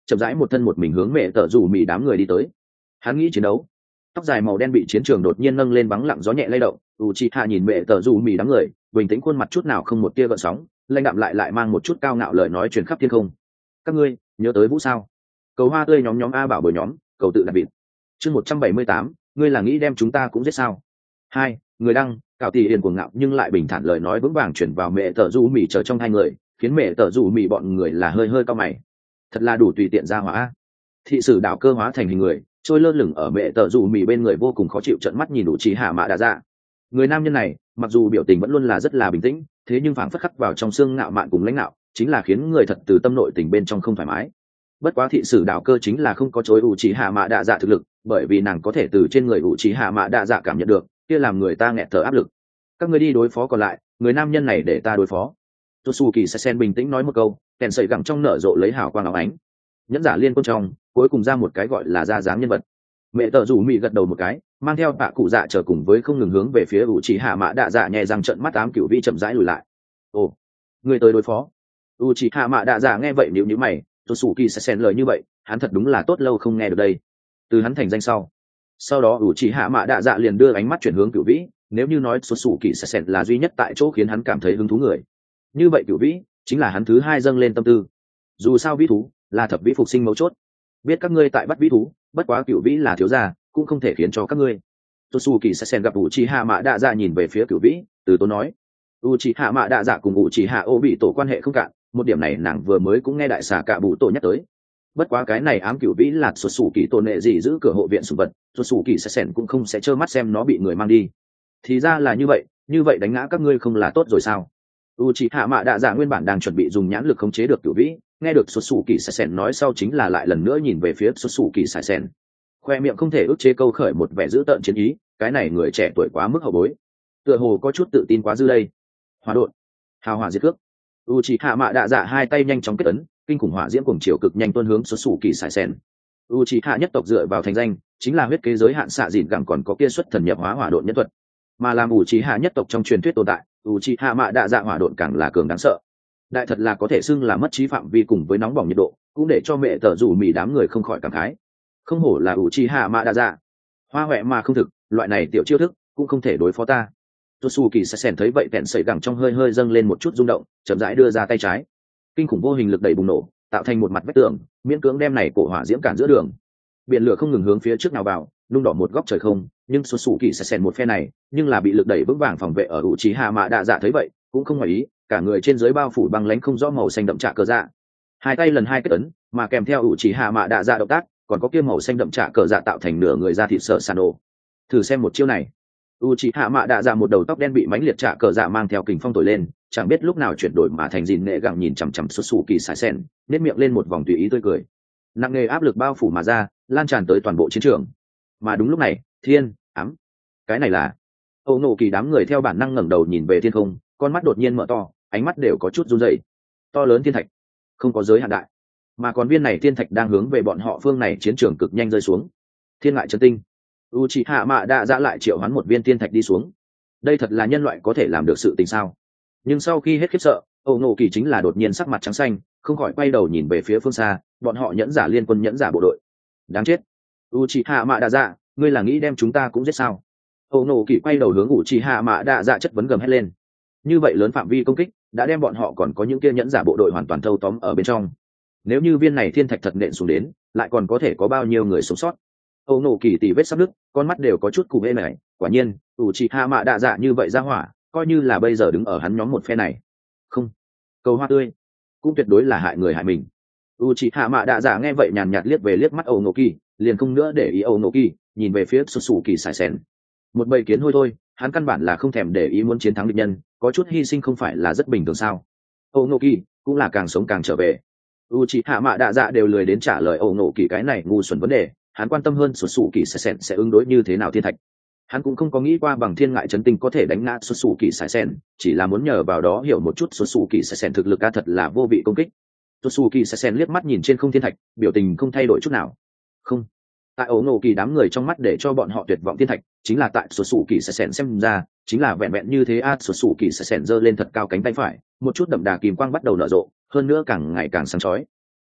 chậm rãi một thân một mình hướng mẹ tợ rủ mì đám người đi tới. Hắn nghĩ chiến đấu. Tóc dài màu đen bị chiến trường đột nhiên nâng lên vắng lặng gió nhẹ lay động. Uchiha nhìn mẹ tợ rủ mì đám người, bình tĩnh khuôn mặt chút nào không một tia gợn sóng, lãnh đạm lại lại mang một chút cao ngạo lời nói truyền khắp thiên không. Các ngươi nhớ tới Vũ sao? Cầu hoa tươi nhóm nhóm a bảo bồi nhóm, cầu tự đặt vịt. Chương một trăm bảy mươi tám, ngươi là nghĩ đem chúng ta cũng giết sao? Hai, người đăng, cạo tỷ hiền cuồng ngạo nhưng lại bình thản lời nói vững vàng chuyển vào mẹ tợ rủ mì chờ trong hai người, khiến mẹ tợ rủ mì bọn người là hơi hơi cao mày. Thật là đủ tùy tiện ra hỏa. Thị sử đạo cơ hóa thành hình người, trôi lơ lửng ở mẹ tợ rủ mì bên người vô cùng khó chịu, trợn mắt nhìn đủ trí hạ mạ đa dạ. Người nam nhân này mặc dù biểu tình vẫn luôn là rất là bình tĩnh, thế nhưng phảng phất khắc vào trong xương ngạo mạn cùng lãnh đạo, chính là khiến người thật từ tâm nội tình bên trong không thoải mái. Bất quá thị sử đạo cơ chính là không có chối ủ trí hạ mạ đa dạ thực lực, bởi vì nàng có thể từ trên người ủ trí hạ mạ đa dạ cảm nhận được kia làm người ta nghẹt thở áp lực. Các người đi đối phó còn lại, người nam nhân này để ta đối phó. Tosuki Sen bình tĩnh nói một câu, kèn sợi gẳng trong nở rộ lấy hào quang óng ánh. Nhẫn giả liên quân trong cuối cùng ra một cái gọi là ra dáng nhân vật. Mẹ tợ rủ mị gật đầu một cái, mang theo bạ cụ dạ chờ cùng với không ngừng hướng về phía ủ trì hạ mạ đạ dạ nhẹ răng trận mắt ám cửu vi chậm rãi lùi lại. Ồ, người tới đối phó. ủ trì hạ mạ đạ dạ nghe vậy nhíu nhíu mày, Tosuki Sen lời như vậy, hắn thật đúng là tốt lâu không nghe được đây. Từ hắn thành danh sau, sau đó ủ trì hạ mạ đạ dạ liền đưa ánh mắt chuyển hướng cửu vĩ, nếu như nói Tosuki Sen là duy nhất tại chỗ khiến hắn cảm thấy hứng thú người, như vậy cửu vĩ chính là hắn thứ hai dâng lên tâm tư. Dù sao vĩ thú là thập vĩ phục sinh mấu chốt, biết các ngươi tại bắt vĩ thú, bất quá cửu vĩ là thiếu gia, cũng không thể khiến cho các ngươi. Tosuki Sen gặp Uchiha Mạ Đa Dạ nhìn về phía cửu vĩ, từ tốn nói, Uchiha Mạ Đa Dạ cùng Uchiha Obito quan hệ không cạn, một điểm này nàng vừa mới cũng nghe đại xà cả bụ tổ nhắc tới. Bất quá cái này ám cửu vĩ là Tosuki tôn nệ gì giữ cửa hộ viện sủng vật, Tosuki Sen cũng không sẽ trơ mắt xem nó bị người mang đi. Thì ra là như vậy, như vậy đánh ngã các ngươi không là tốt rồi sao? Uchiha Mạ Đa Dạ nguyên bản đang chuẩn bị dùng nhãn lực khống chế được cửu vĩ, nghe được Tosuki Sen nói sau chính là lại lần nữa nhìn về phía Tosuki Sen. Khoe miệng không thể ức chế câu khởi một vẻ dữ tợn chiến ý, cái này người trẻ tuổi quá mức hậu bối, tựa hồ có chút tự tin quá dư đây. Hỏa độn, hào hỏa diệt cước. Uchiha Mạ Đa Dạ hai tay nhanh chóng kết ấn, kinh khủng hỏa diễm cuồng chiều cực nhanh tuôn hướng Tosuki Sen. Uchiha nhất tộc dựa vào thành danh, chính là huyết kế giới hạn xạ dịn gẳng còn có kia xuất thần nhập hóa hỏa độn nhân thuật, mà làm Uchiha nhất tộc trong truyền thuyết tồn tại, Uchiha Mạ Đa Dạ hỏa độn càng là cường đáng sợ. Đại thật là có thể xưng là mất trí phạm vi cùng với nóng bỏng nhiệt độ, cũng để cho mẹ tở rủ mì đám người không khỏi cảm khái. Không hổ là Uchiha Mạ Đa Dạ, hoa hoẹ mà không thực, loại này tiểu chiêu thức cũng không thể đối phó ta. Tosuki Sen thấy vậy kẹn sợi gẳng trong hơi hơi dâng lên một chút rung động, chậm rãi đưa ra tay trái, kinh khủng vô hình lực đẩy bùng nổ, tạo thành một mặt vách tường, miễn cưỡng đem này cổ hỏa diễm cản giữa đường. Biển lửa không ngừng hướng phía trước nào vào, nung đỏ một góc trời không, nhưng Tosuki Sen một phe này, nhưng là bị lực đẩy vững vàng phòng vệ ở Uchiha Mạ Đa Dạ thấy vậy, cũng không ngoài ý, cả người trên dưới bao phủ băng lãnh không rõ màu xanh đậm trạ cờ dạ, hai tay lần hai kết ấn, mà kèm theo Uchiha Mạ Đa Dạ động tác, còn có kia màu xanh đậm trạ cờ dạ tạo thành nửa người da thịt sợ sàn đồ. Thử xem một chiêu này. Uchiha Mạ Đa Dạ một đầu tóc đen bị mãnh liệt trạ cờ dạ mang theo kình phong thổi lên, chẳng biết lúc nào chuyển đổi mà thành gìn nệ gặng nhìn chằm chằm Tosuki Sen, nét miệng lên một vòng tùy ý tươi cười. Nặng nề áp lực bao phủ mà ra, lan tràn tới toàn bộ chiến trường. Mà đúng lúc này, thiên, ám, cái này là Âu Nộ Kỳ đám người theo bản năng ngẩng đầu nhìn về thiên không, con mắt đột nhiên mở to, ánh mắt đều có chút run rẩy. To lớn thiên thạch, không có giới hạn đại, mà còn viên này thiên thạch đang hướng về bọn họ phương này chiến trường cực nhanh rơi xuống. Thiên ngại chân tinh, Uchiha Mạ Đa Dạ lại triệu hoán một viên thiên thạch đi xuống. Đây thật là nhân loại có thể làm được sự tình sao? Nhưng sau khi hết khiếp sợ, Âu Nộ Kỳ chính là đột nhiên sắc mặt trắng xanh, không khỏi quay đầu nhìn về phía phương xa, bọn họ nhẫn giả liên quân nhẫn giả bộ đội. Đáng chết, Uchiha Mạ Đa Dạ, ngươi là nghĩ đem chúng ta cũng giết sao? Âu Nộ Kỳ quay đầu hướng Uchiha Mạ Đa Dạ chất vấn gầm hết lên. Như vậy lớn phạm vi công kích đã đem bọn họ còn có những kia nhẫn giả bộ đội hoàn toàn thâu tóm ở bên trong. Nếu như viên này thiên thạch thật nện xuống đến, lại còn có thể có bao nhiêu người sống sót? Âu Nộ Kỳ tỉ vết sắp nứt, con mắt đều có chút cụ hê này. Quả nhiên, Uchiha Mạ Đa Dạ như vậy ra hỏa, coi như là bây giờ đứng ở hắn nhóm một phe này. Không, cầu hoa tươi cũng tuyệt đối là hại người hại mình. Uchiha Mạ Đa Dạ nghe vậy nhàn nhạt liếc về liếc mắt Âu Nộ Kỳ, liền không nữa để ý Âu Nộ Kỳ, nhìn về phía Tosuki Sen. Một bầy kiến hôi thôi, hắn căn bản là không thèm để ý muốn chiến thắng địch nhân, có chút hy sinh không phải là rất bình thường sao? Âu Nộ Kỳ cũng là càng sống càng trở về. Uchiha Mạ Đa Dạ đều lười đến trả lời Âu Nộ Kỳ cái này ngu xuẩn vấn đề, hắn quan tâm hơn Tosuki Sen sẽ ứng đối như thế nào thiên thạch. Hắn cũng không có nghĩ qua bằng thiên ngại chấn tinh có thể đánh ngã Tosuki Sen, chỉ là muốn nhờ vào đó hiểu một chút Tosuki Sen thực lực ca thật là vô vị công kích. Tosuki Sen liếc mắt nhìn trên không thiên thạch, biểu tình không thay đổi chút nào. Không, tại Âu Nộ Kỳ đám người trong mắt để cho bọn họ tuyệt vọng thiên thạch, chính là tại Tosuki Sen xem ra, chính là vẹn vẹn như thế a. Tosuki Sen giơ lên thật cao cánh tay phải, một chút đậm đà kim quang bắt đầu nở rộ, hơn nữa càng ngày càng sáng chói.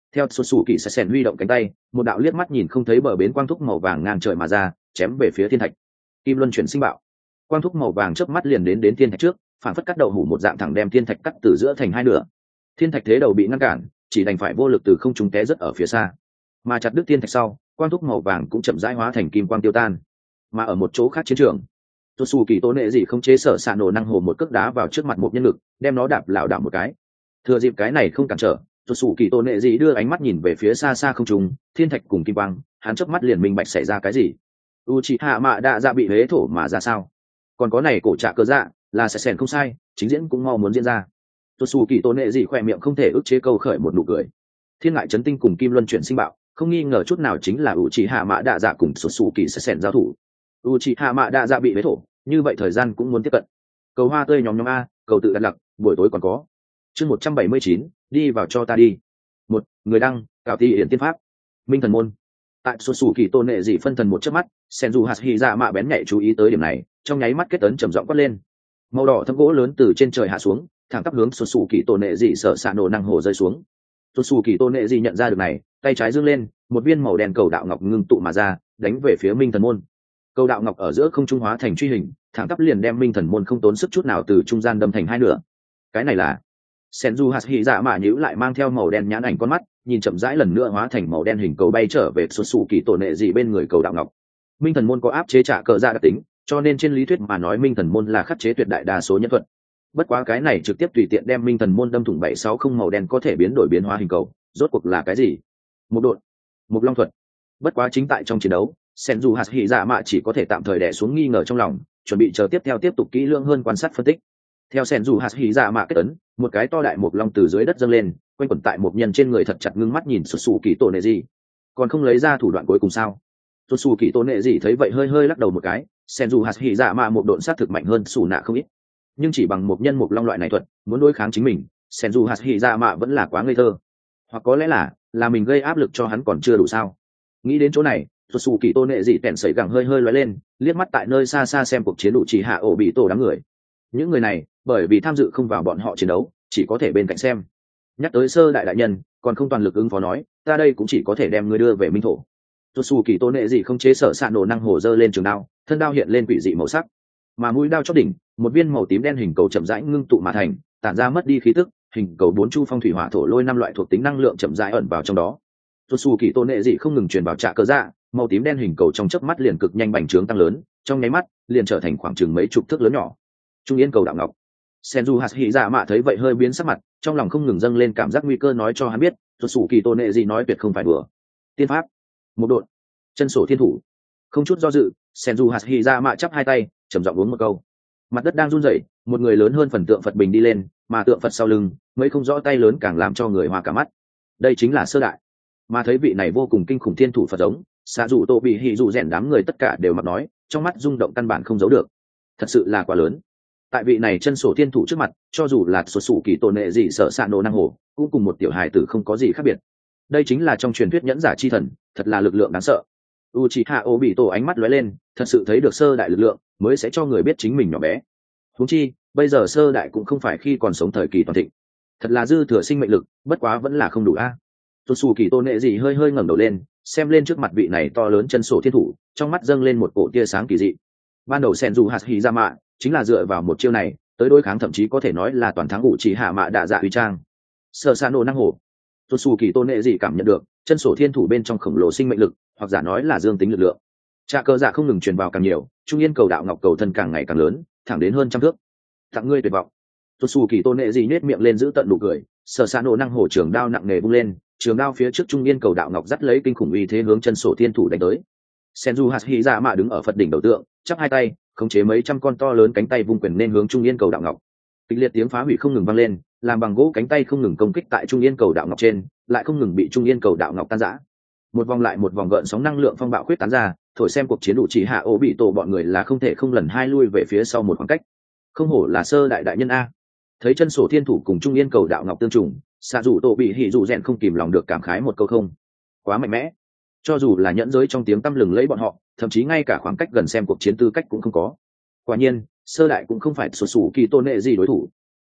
Theo xuất xù kỳ sẽ sèn huy động cánh tay, một đạo liếc mắt nhìn không thấy bờ bến quang thúc màu vàng ngang trời mà ra, chém về phía thiên thạch. Kim luân chuyển sinh bạo, quang thúc màu vàng chớp mắt liền đến đến thiên thạch trước, phản phất cắt đầu hủ một dạng thẳng đem thiên thạch cắt từ giữa thành hai nửa. Thiên thạch thế đầu bị ngăn cản, chỉ đành phải vô lực từ không trung té rất ở phía xa. Mà chặt đứt thiên thạch sau, quang thúc màu vàng cũng chậm rãi hóa thành kim quang tiêu tan. Mà ở một chỗ khác chiến trường, tuột xù kỳ tôn nệ gì không chế sở xạ nổ năng hồ một cước đá vào trước mặt một nhân lực, đem nó đạp lảo đảo một cái. Thừa dịp cái này không cản trở, tuột xù kỳ tôn nệ gì đưa ánh mắt nhìn về phía xa xa không trung, thiên thạch cùng kim quang, hắn chớp mắt liền minh bạch xảy ra cái gì. Uchiha Mạ Đa Dạ bị huế thổ mà ra sao? Còn có này cổ trạ cơ dạ, là sẽ sèn không sai, chính diễn cũng mau muốn diễn ra. Tuột xù kỳ tôn nệ gì khỏe miệng không thể ức chế câu khởi một nụ cười. Thiên ngại chấn tinh cùng kim luân chuyển sinh bạo, không nghi ngờ chút nào chính là Uchiha Mạ Đa Dạ cùng tuột xù kỳ sẽ sèn giao thủ. Uchiha Mạ Đa Dạ bị huế thổ, như vậy thời gian cũng muốn tiếp cận. Cầu hoa tươi nhóm nhóm a, cầu tự đặt lặc, buổi tối còn có. Chương một trăm bảy mươi chín, đi vào cho ta đi. Một, người đăng, cảo ti hiển tiên pháp. Minh thần môn. Tại xuất xù kỳ tôn nệ dị phân thần một chớp mắt, Senju Hashira mạ bén nhạy chú ý tới điểm này, trong nháy mắt kết ấn trầm giọng quát lên. Màu đỏ thâm gỗ lớn từ trên trời hạ xuống, thẳng tắp hướng xuất xù kỳ tôn nệ dị sở xạ nổ năng hồ rơi xuống. Xuất xù kỳ tôn nệ dị nhận ra được này, tay trái giương lên, một viên màu đen cầu đạo ngọc ngưng tụ mà ra, đánh về phía Minh thần môn. Cầu đạo ngọc ở giữa không trung hóa thành truy hình, thẳng tắp liền đem Minh thần môn không tốn sức chút nào từ trung gian đâm thành hai nửa. Cái này là Senju Hashira mạ nhíu lại mang theo màu đen nhãn ảnh con mắt, nhìn chậm rãi lần nữa hóa thành màu đen hình cầu bay trở về xuất xù kỳ tổ nệ dị bên người cầu đạo ngọc. Minh thần môn có áp chế trả cờ ra đặc tính, cho nên trên lý thuyết mà nói Minh thần môn là khắc chế tuyệt đại đa số nhân thuật. Bất quá cái này trực tiếp tùy tiện đem Minh thần môn đâm thủng bảy sáu không màu đen có thể biến đổi biến hóa hình cầu, rốt cuộc là cái gì? Một độn, một long thuật. Bất quá chính tại trong chiến đấu, Senju Hashira mạ chỉ có thể tạm thời đè xuống nghi ngờ trong lòng, chuẩn bị chờ tiếp theo tiếp tục kỹ lưỡng hơn quan sát phân tích. Theo Senju Hashira mạ kết ấn, một cái to đại mộc long từ dưới đất dâng lên, quanh quẩn tại một nhân trên người thật chặt ngưng mắt nhìn xuất xù kỳ tổ nệ gì, còn không lấy ra thủ đoạn cuối cùng sao? Xuất xù kỳ tổ nệ gì thấy vậy hơi hơi lắc đầu một cái, Senju Hashira mạ một độn sát thực mạnh hơn xù nạ không ít, nhưng chỉ bằng một nhân mộc long loại này thuật, muốn đối kháng chính mình, Senju Hashira mạ vẫn là quá ngây thơ, hoặc có lẽ là là mình gây áp lực cho hắn còn chưa đủ sao? Nghĩ đến chỗ này, xuất xù kỳ tổ nệ gì tẹn sẩy gẳng hơi hơi lóe lên, liếc mắt tại nơi xa xa xem cuộc chiến đủ chỉ hạ ổ bị tổ đám người. Những người này bởi vì tham dự không vào bọn họ chiến đấu, chỉ có thể bên cạnh xem. Nhắc tới sơ đại đại nhân, còn không toàn lực ứng phó nói, ta đây cũng chỉ có thể đem ngươi đưa về minh thổ. Tuột xù kỳ tôn nệ gì không chế sở xạ nổ năng hồ dơ lên trường đao, thân đao hiện lên quỷ dị màu sắc, mà mũi đao chóp đỉnh, một viên màu tím đen hình cầu chậm rãi ngưng tụ mà thành, tản ra mất đi khí tức, hình cầu bốn chu phong thủy hỏa thổ lôi năm loại thuộc tính năng lượng chậm rãi ẩn vào trong đó. Tuột xù kỳ tôn nệ gì không ngừng truyền vào trạ cơ dạ, màu tím đen hình cầu trong chớp mắt liền cực nhanh bành trướng tăng lớn, trong nháy mắt liền trở thành khoảng chừng mấy chục thước lớn nhỏ. Trung yên cầu đạo ngọc. Senju Hashira mạ thấy vậy hơi biến sắc mặt, trong lòng không ngừng dâng lên cảm giác nguy cơ nói cho hắn biết, tuột xù kỳ tôn nệ gì nói tuyệt không phải đùa. Tiên pháp, một độn, chân sổ thiên thủ. Không chút do dự, Senju Hashira mạ chắp hai tay, trầm giọng uống một câu. Mặt đất đang run rẩy, một người lớn hơn phần tượng Phật bình đi lên, mà tượng Phật sau lưng, mấy không rõ tay lớn càng làm cho người hoa cả mắt. Đây chính là sơ đại. Mà thấy vị này vô cùng kinh khủng thiên thủ Phật giống, xạ dụ tô bị hỉ dụ rèn đám người tất cả đều mặt nói, trong mắt rung động căn bản không giấu được. Thật sự là quá lớn. Tại vị này chân sổ thiên thủ trước mặt, cho dù là xuất xù kỳ tổ nệ gì sợ xạ nổ năng hồ, cũng cùng một tiểu hài tử không có gì khác biệt. Đây chính là trong truyền thuyết nhẫn giả chi thần, thật là lực lượng đáng sợ. Uchiha Obito ánh mắt lóe lên, thật sự thấy được sơ đại lực lượng, mới sẽ cho người biết chính mình nhỏ bé. Huống chi, bây giờ sơ đại cũng không phải khi còn sống thời kỳ toàn thịnh, thật là dư thừa sinh mệnh lực, bất quá vẫn là không đủ a. Xuất xù kỳ tổ nệ gì hơi hơi ngẩng đầu lên, xem lên trước mặt vị này to lớn chân sổ thiên thủ, trong mắt dâng lên một cổ tia sáng kỳ dị. Ban đầu Senju Hashirama chính là dựa vào một chiêu này tới đối kháng, thậm chí có thể nói là toàn thắng Uchiha Mạ Đa Dạ uy trang. Sở Sa nổ năng hổ, tuột xù kỳ tôn nệ gì cảm nhận được chân sổ thiên thủ bên trong khổng lồ sinh mệnh lực, hoặc giả nói là dương tính lực lượng. Trạ cơ dạ không ngừng truyền vào càng nhiều, trung yên cầu đạo ngọc cầu thân càng ngày càng lớn, thẳng đến hơn trăm thước. Tặng ngươi tuyệt vọng. Tuột xù kỳ tôn nệ gì nhếch miệng lên giữ tận nụ cười, Sở Sa nổ năng hổ trường đao nặng nề vung lên, trường đao phía trước trung yên cầu đạo ngọc dắt lấy kinh khủng uy thế hướng chân sổ thiên thủ đánh tới. Senju Hashirama đứng ở Phật đỉnh đầu tượng, chắp hai tay, khống chế mấy trăm con to lớn cánh tay vung quyền nên hướng trung yên cầu đạo ngọc. Kịch liệt tiếng phá hủy không ngừng vang lên, làm bằng gỗ cánh tay không ngừng công kích tại trung yên cầu đạo ngọc trên, lại không ngừng bị trung yên cầu đạo ngọc tan rã. Một vòng lại một vòng gợn sóng năng lượng phong bạo khuyết tán ra, thổi xem cuộc chiến đủ chỉ hạ ố bị tổ bọn người là không thể không lần hai lui về phía sau một khoảng cách. Không hổ là sơ đại đại nhân a. Thấy chân sổ thiên thủ cùng trung yên cầu đạo ngọc tương trùng, xạ dù tổ bị hỉ dù rèn không kìm lòng được cảm khái một câu không. Quá mạnh mẽ. Cho dù là nhẫn giới trong tiếng tăm lừng lấy bọn họ, thậm chí ngay cả khoảng cách gần xem cuộc chiến tư cách cũng không có. Quả nhiên, sơ đại cũng không phải xuất xù kỳ tôn nệ gì đối thủ.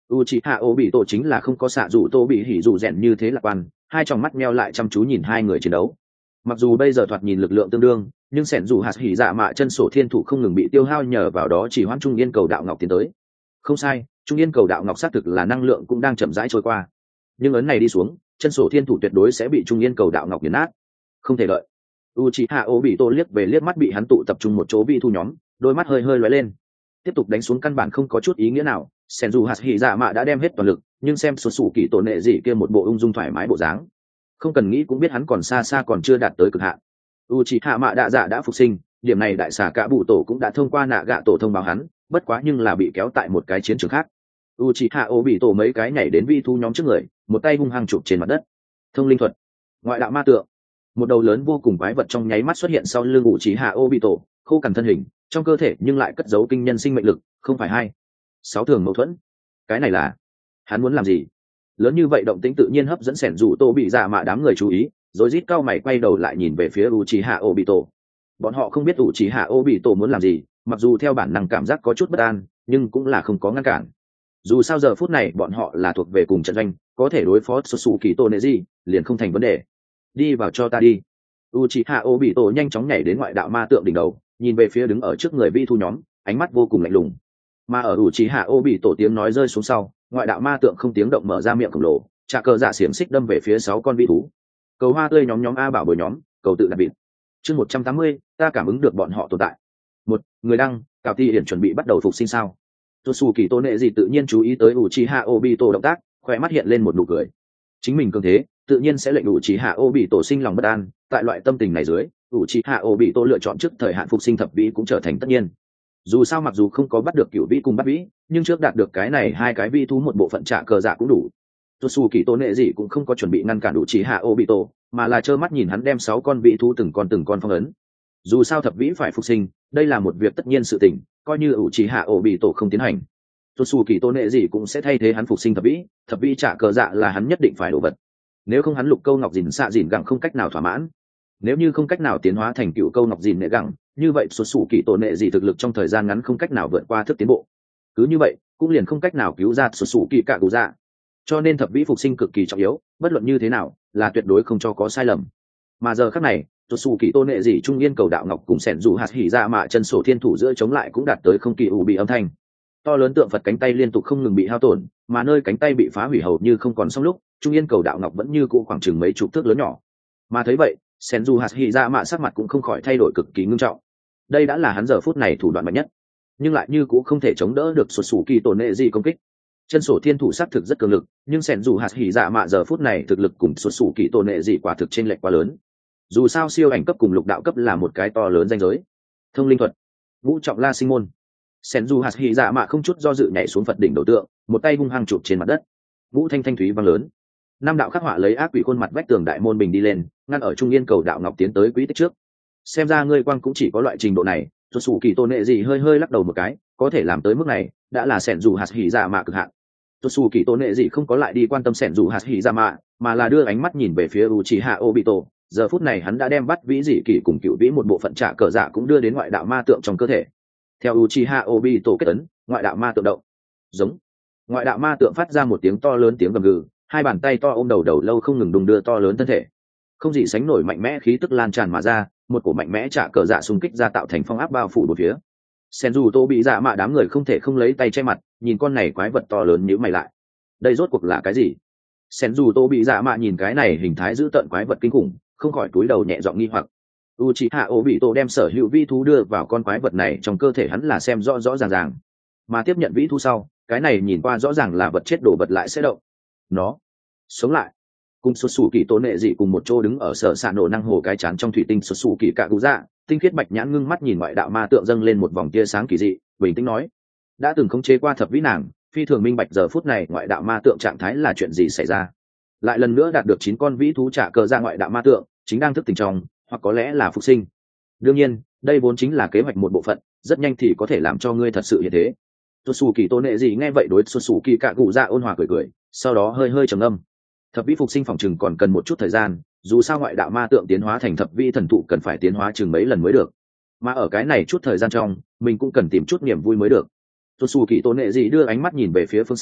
Uchiha Obito chính là không có xạ dụ tô bị hỉ dụ rèn như thế lạc quan, hai tròng mắt meo lại chăm chú nhìn hai người chiến đấu. Mặc dù bây giờ thoạt nhìn lực lượng tương đương, nhưng sẻn dù hạt hỉ dạ mạ chân sổ thiên thủ không ngừng bị tiêu hao nhờ vào đó chỉ hoãn trung yên cầu đạo ngọc tiến tới. Không sai, trung yên cầu đạo ngọc xác thực là năng lượng cũng đang chậm rãi trôi qua. Nhưng ấn này đi xuống, chân sổ thiên thủ tuyệt đối sẽ bị trung yên cầu đạo ngọc nghiền nát. Không thể đợi. Uchiha Obito liếc về liếc mắt bị hắn tụ tập trung một chỗ bị thu nhóm, đôi mắt hơi hơi lóe lên. Tiếp tục đánh xuống căn bản không có chút ý nghĩa nào, sen dù hạt hỉ dạ mạ đã đem hết toàn lực, nhưng xem số sủ kỳ tổ nệ gì kia một bộ ung dung thoải mái bộ dáng, không cần nghĩ cũng biết hắn còn xa xa còn chưa đạt tới cực hạn. Uchiha mạ đạ dạ đã phục sinh, điểm này đại xà cả bụ tổ cũng đã thông qua nạ gạ tổ thông báo hắn, bất quá nhưng là bị kéo tại một cái chiến trường khác. Uchiha Obito mấy cái nhảy đến vi thu nhóm trước người, một tay hung hăng chụp trên mặt đất. Thông linh thuật, ngoại đạo ma tượng. Một đầu lớn vô cùng quái vật trong nháy mắt xuất hiện sau lưng Uchiha Obito, khô cằn thân hình, trong cơ thể nhưng lại cất giấu kinh nhân sinh mệnh lực, không phải hai sáu thường mâu thuẫn. Cái này là hắn muốn làm gì? Lớn như vậy động tĩnh tự nhiên hấp dẫn sẻn rủ tô bị dạ mạ đám người chú ý, rồi rít cao mày quay đầu lại nhìn về phía Uchiha Obito. Bọn họ không biết Uchiha Obito muốn làm gì, mặc dù theo bản năng cảm giác có chút bất an, nhưng cũng là không có ngăn cản. Dù sao giờ phút này bọn họ là thuộc về cùng trận doanh, có thể đối phó Sasuke Toneji, liền không thành vấn đề. Đi vào cho ta đi. Uchiha Obito nhanh chóng nhảy đến ngoại đạo ma tượng đỉnh đầu, nhìn về phía đứng ở trước người vi thu nhóm, ánh mắt vô cùng lạnh lùng. Mà ở Uchiha Obito tiếng nói rơi xuống sau, ngoại đạo ma tượng không tiếng động mở ra miệng khổng lồ, trả cờ dạ xiềng xích đâm về phía sáu con vi thú. Cầu hoa tươi nhóm nhóm a bảo bồi nhóm, cầu tự đặt vịt. Chương một trăm tám mươi, ta cảm ứng được bọn họ tồn tại. Một, người đăng, Cảo Ti Hiển chuẩn bị bắt đầu phục sinh sao? Tosuki Toneji tự nhiên chú ý tới Uchiha Obito động tác, khóe mắt hiện lên một nụ cười. Chính mình cường thế, tự nhiên sẽ lệnh Uchiha Obito sinh lòng bất an, tại loại tâm tình này dưới, Uchiha Obito lựa chọn trước thời hạn phục sinh thập vĩ cũng trở thành tất nhiên. Dù sao mặc dù không có bắt được cửu vĩ cùng bắt vĩ, nhưng trước đạt được cái này hai cái vi thú một bộ phận trả cờ dạ cũng đủ. Tosuki Toneji cũng không có chuẩn bị ngăn cản Uchiha Obito, mà là trơ mắt nhìn hắn đem sáu con vĩ thú từng con từng con phong ấn. Dù sao thập vĩ phải phục sinh, đây là một việc tất nhiên sự tình, coi như Uchiha Obito không tiến hành, Tosuki Toneji cũng sẽ thay thế hắn phục sinh thập vĩ, thập vĩ trả cờ dạ là hắn nhất định phải đổ vật. Nếu không hắn lục câu ngọc dìn xạ dìn gẳng không cách nào thỏa mãn. Nếu như không cách nào tiến hóa thành cựu câu ngọc dìn nệ gẳng, như vậy Tosuki Toneji thực lực trong thời gian ngắn không cách nào vượt qua thức tiến bộ. Cứ như vậy, cũng liền không cách nào cứu ra Tosuki Kaguya. Cho nên thập vĩ phục sinh cực kỳ trọng yếu, bất luận như thế nào, là tuyệt đối không cho có sai lầm. Mà giờ khắc này, Tosuki Toneji trung yên cầu đạo ngọc cùng sẻn dù hạt hỉ ra mạ chân sổ thiên thủ giữa chống lại cũng đạt tới không kỳ ủ bị âm thanh. To lớn tượng Phật cánh tay liên tục không ngừng bị hao tổn, mà nơi cánh tay bị phá hủy hầu như không còn xong lúc, trung yên cầu đạo ngọc vẫn như cũ khoảng chừng mấy chục thước lớn nhỏ. Mà thấy vậy, Senju Hashirama sắc mặt cũng không khỏi thay đổi cực kỳ nghiêm trọng. Đây đã là hắn giờ phút này thủ đoạn mạnh nhất, nhưng lại như cũ không thể chống đỡ được Sasuke Toneji công kích. Chân sổ thiên thủ sát thực rất cường lực, nhưng Senju Hashirama giờ phút này thực lực cùng Sasuke Toneji quả thực chênh lệch quá lớn. Dù sao siêu ảnh cấp cùng lục đạo cấp là một cái to lớn ranh giới. Thông linh thuật, ngũ trọng la sinh môn. Senju Hashirama không chút do dự nhảy xuống Phật đỉnh đầu tượng, một tay hung hăng chụp trên mặt đất. Vũ thanh thanh thúy vang lớn. Năm đạo khắc họa lấy ác quỷ khuôn mặt vách tường đại môn bình đi lên, ngăn ở trung yên cầu đạo ngọc tiến tới quý tích trước. Xem ra ngươi quang cũng chỉ có loại trình độ này. Tosuki Toneji hơi hơi lắc đầu một cái, có thể làm tới mức này, đã là Senju Hashirama cực hạn. Tosuki Toneji không có lại đi quan tâm Senju Hashirama, mà là đưa ánh mắt nhìn về phía Uchiha Obito. Giờ phút này hắn đã đem bắt vĩ dị kỳ cùng cựu vĩ một bộ phận trả cờ dạ cũng đưa đến ngoại đạo ma tượng trong cơ thể. Theo Uchiha Obito kết ấn, ngoại đạo ma tượng động. Giống. Ngoại đạo ma tượng phát ra một tiếng to lớn tiếng gầm gừ, hai bàn tay to ôm đầu đầu lâu không ngừng đung đưa to lớn thân thể. Không gì sánh nổi mạnh mẽ khí tức lan tràn mà ra, một cổ mạnh mẽ trả cờ dạ xung kích ra tạo thành phong áp bao phủ bốn phía. Senju Tô bị dạ mạ đám người không thể không lấy tay che mặt, nhìn con này quái vật to lớn nhíu mày lại. Đây rốt cuộc là cái gì? Senju Tô bị dạ mạ nhìn cái này hình thái dữ tợn quái vật kinh khủng, không khỏi cúi đầu nhẹ giọng nghi hoặc. Uchiha Obito đem sở hữu vi thú đưa vào con quái vật này trong cơ thể hắn là xem rõ rõ ràng ràng, mà tiếp nhận vĩ thú sau, cái này nhìn qua rõ ràng là vật chết đổ vật lại sẽ động. Nó sống lại. Cùng xuất xù kỳ tố nệ dị cùng một chỗ đứng ở sở xạ nổ năng hồ cái chán trong thủy tinh xuất xù kỳ cạ gú dạ, tinh khiết bạch nhãn ngưng mắt nhìn ngoại đạo ma tượng dâng lên một vòng tia sáng kỳ dị, bình tĩnh nói: đã từng khống chế qua thập vĩ nàng, phi thường minh bạch giờ phút này ngoại đạo ma tượng trạng thái là chuyện gì xảy ra. Lại lần nữa đạt được chín con vĩ thú trả cờ ra ngoại đạo ma tượng, chính đang thức tỉnh trong, hoặc có lẽ là phục sinh. Đương nhiên, đây vốn chính là kế hoạch một bộ phận, rất nhanh thì có thể làm cho ngươi thật sự như thế. Tosuki Toneji nghe vậy đối Tosuki cạ gù dạ ôn hòa cười cười, sau đó hơi hơi trầm ngâm. Thập vĩ phục sinh phòng chừng còn cần một chút thời gian, dù sao ngoại đạo ma tượng tiến hóa thành thập vĩ thần thụ cần phải tiến hóa chừng mấy lần mới được. Mà ở cái này chút thời gian trong, mình cũng cần tìm chút niềm vui mới được. Tosuki Toneji đưa ánh mắt nhìn về phía phương xa,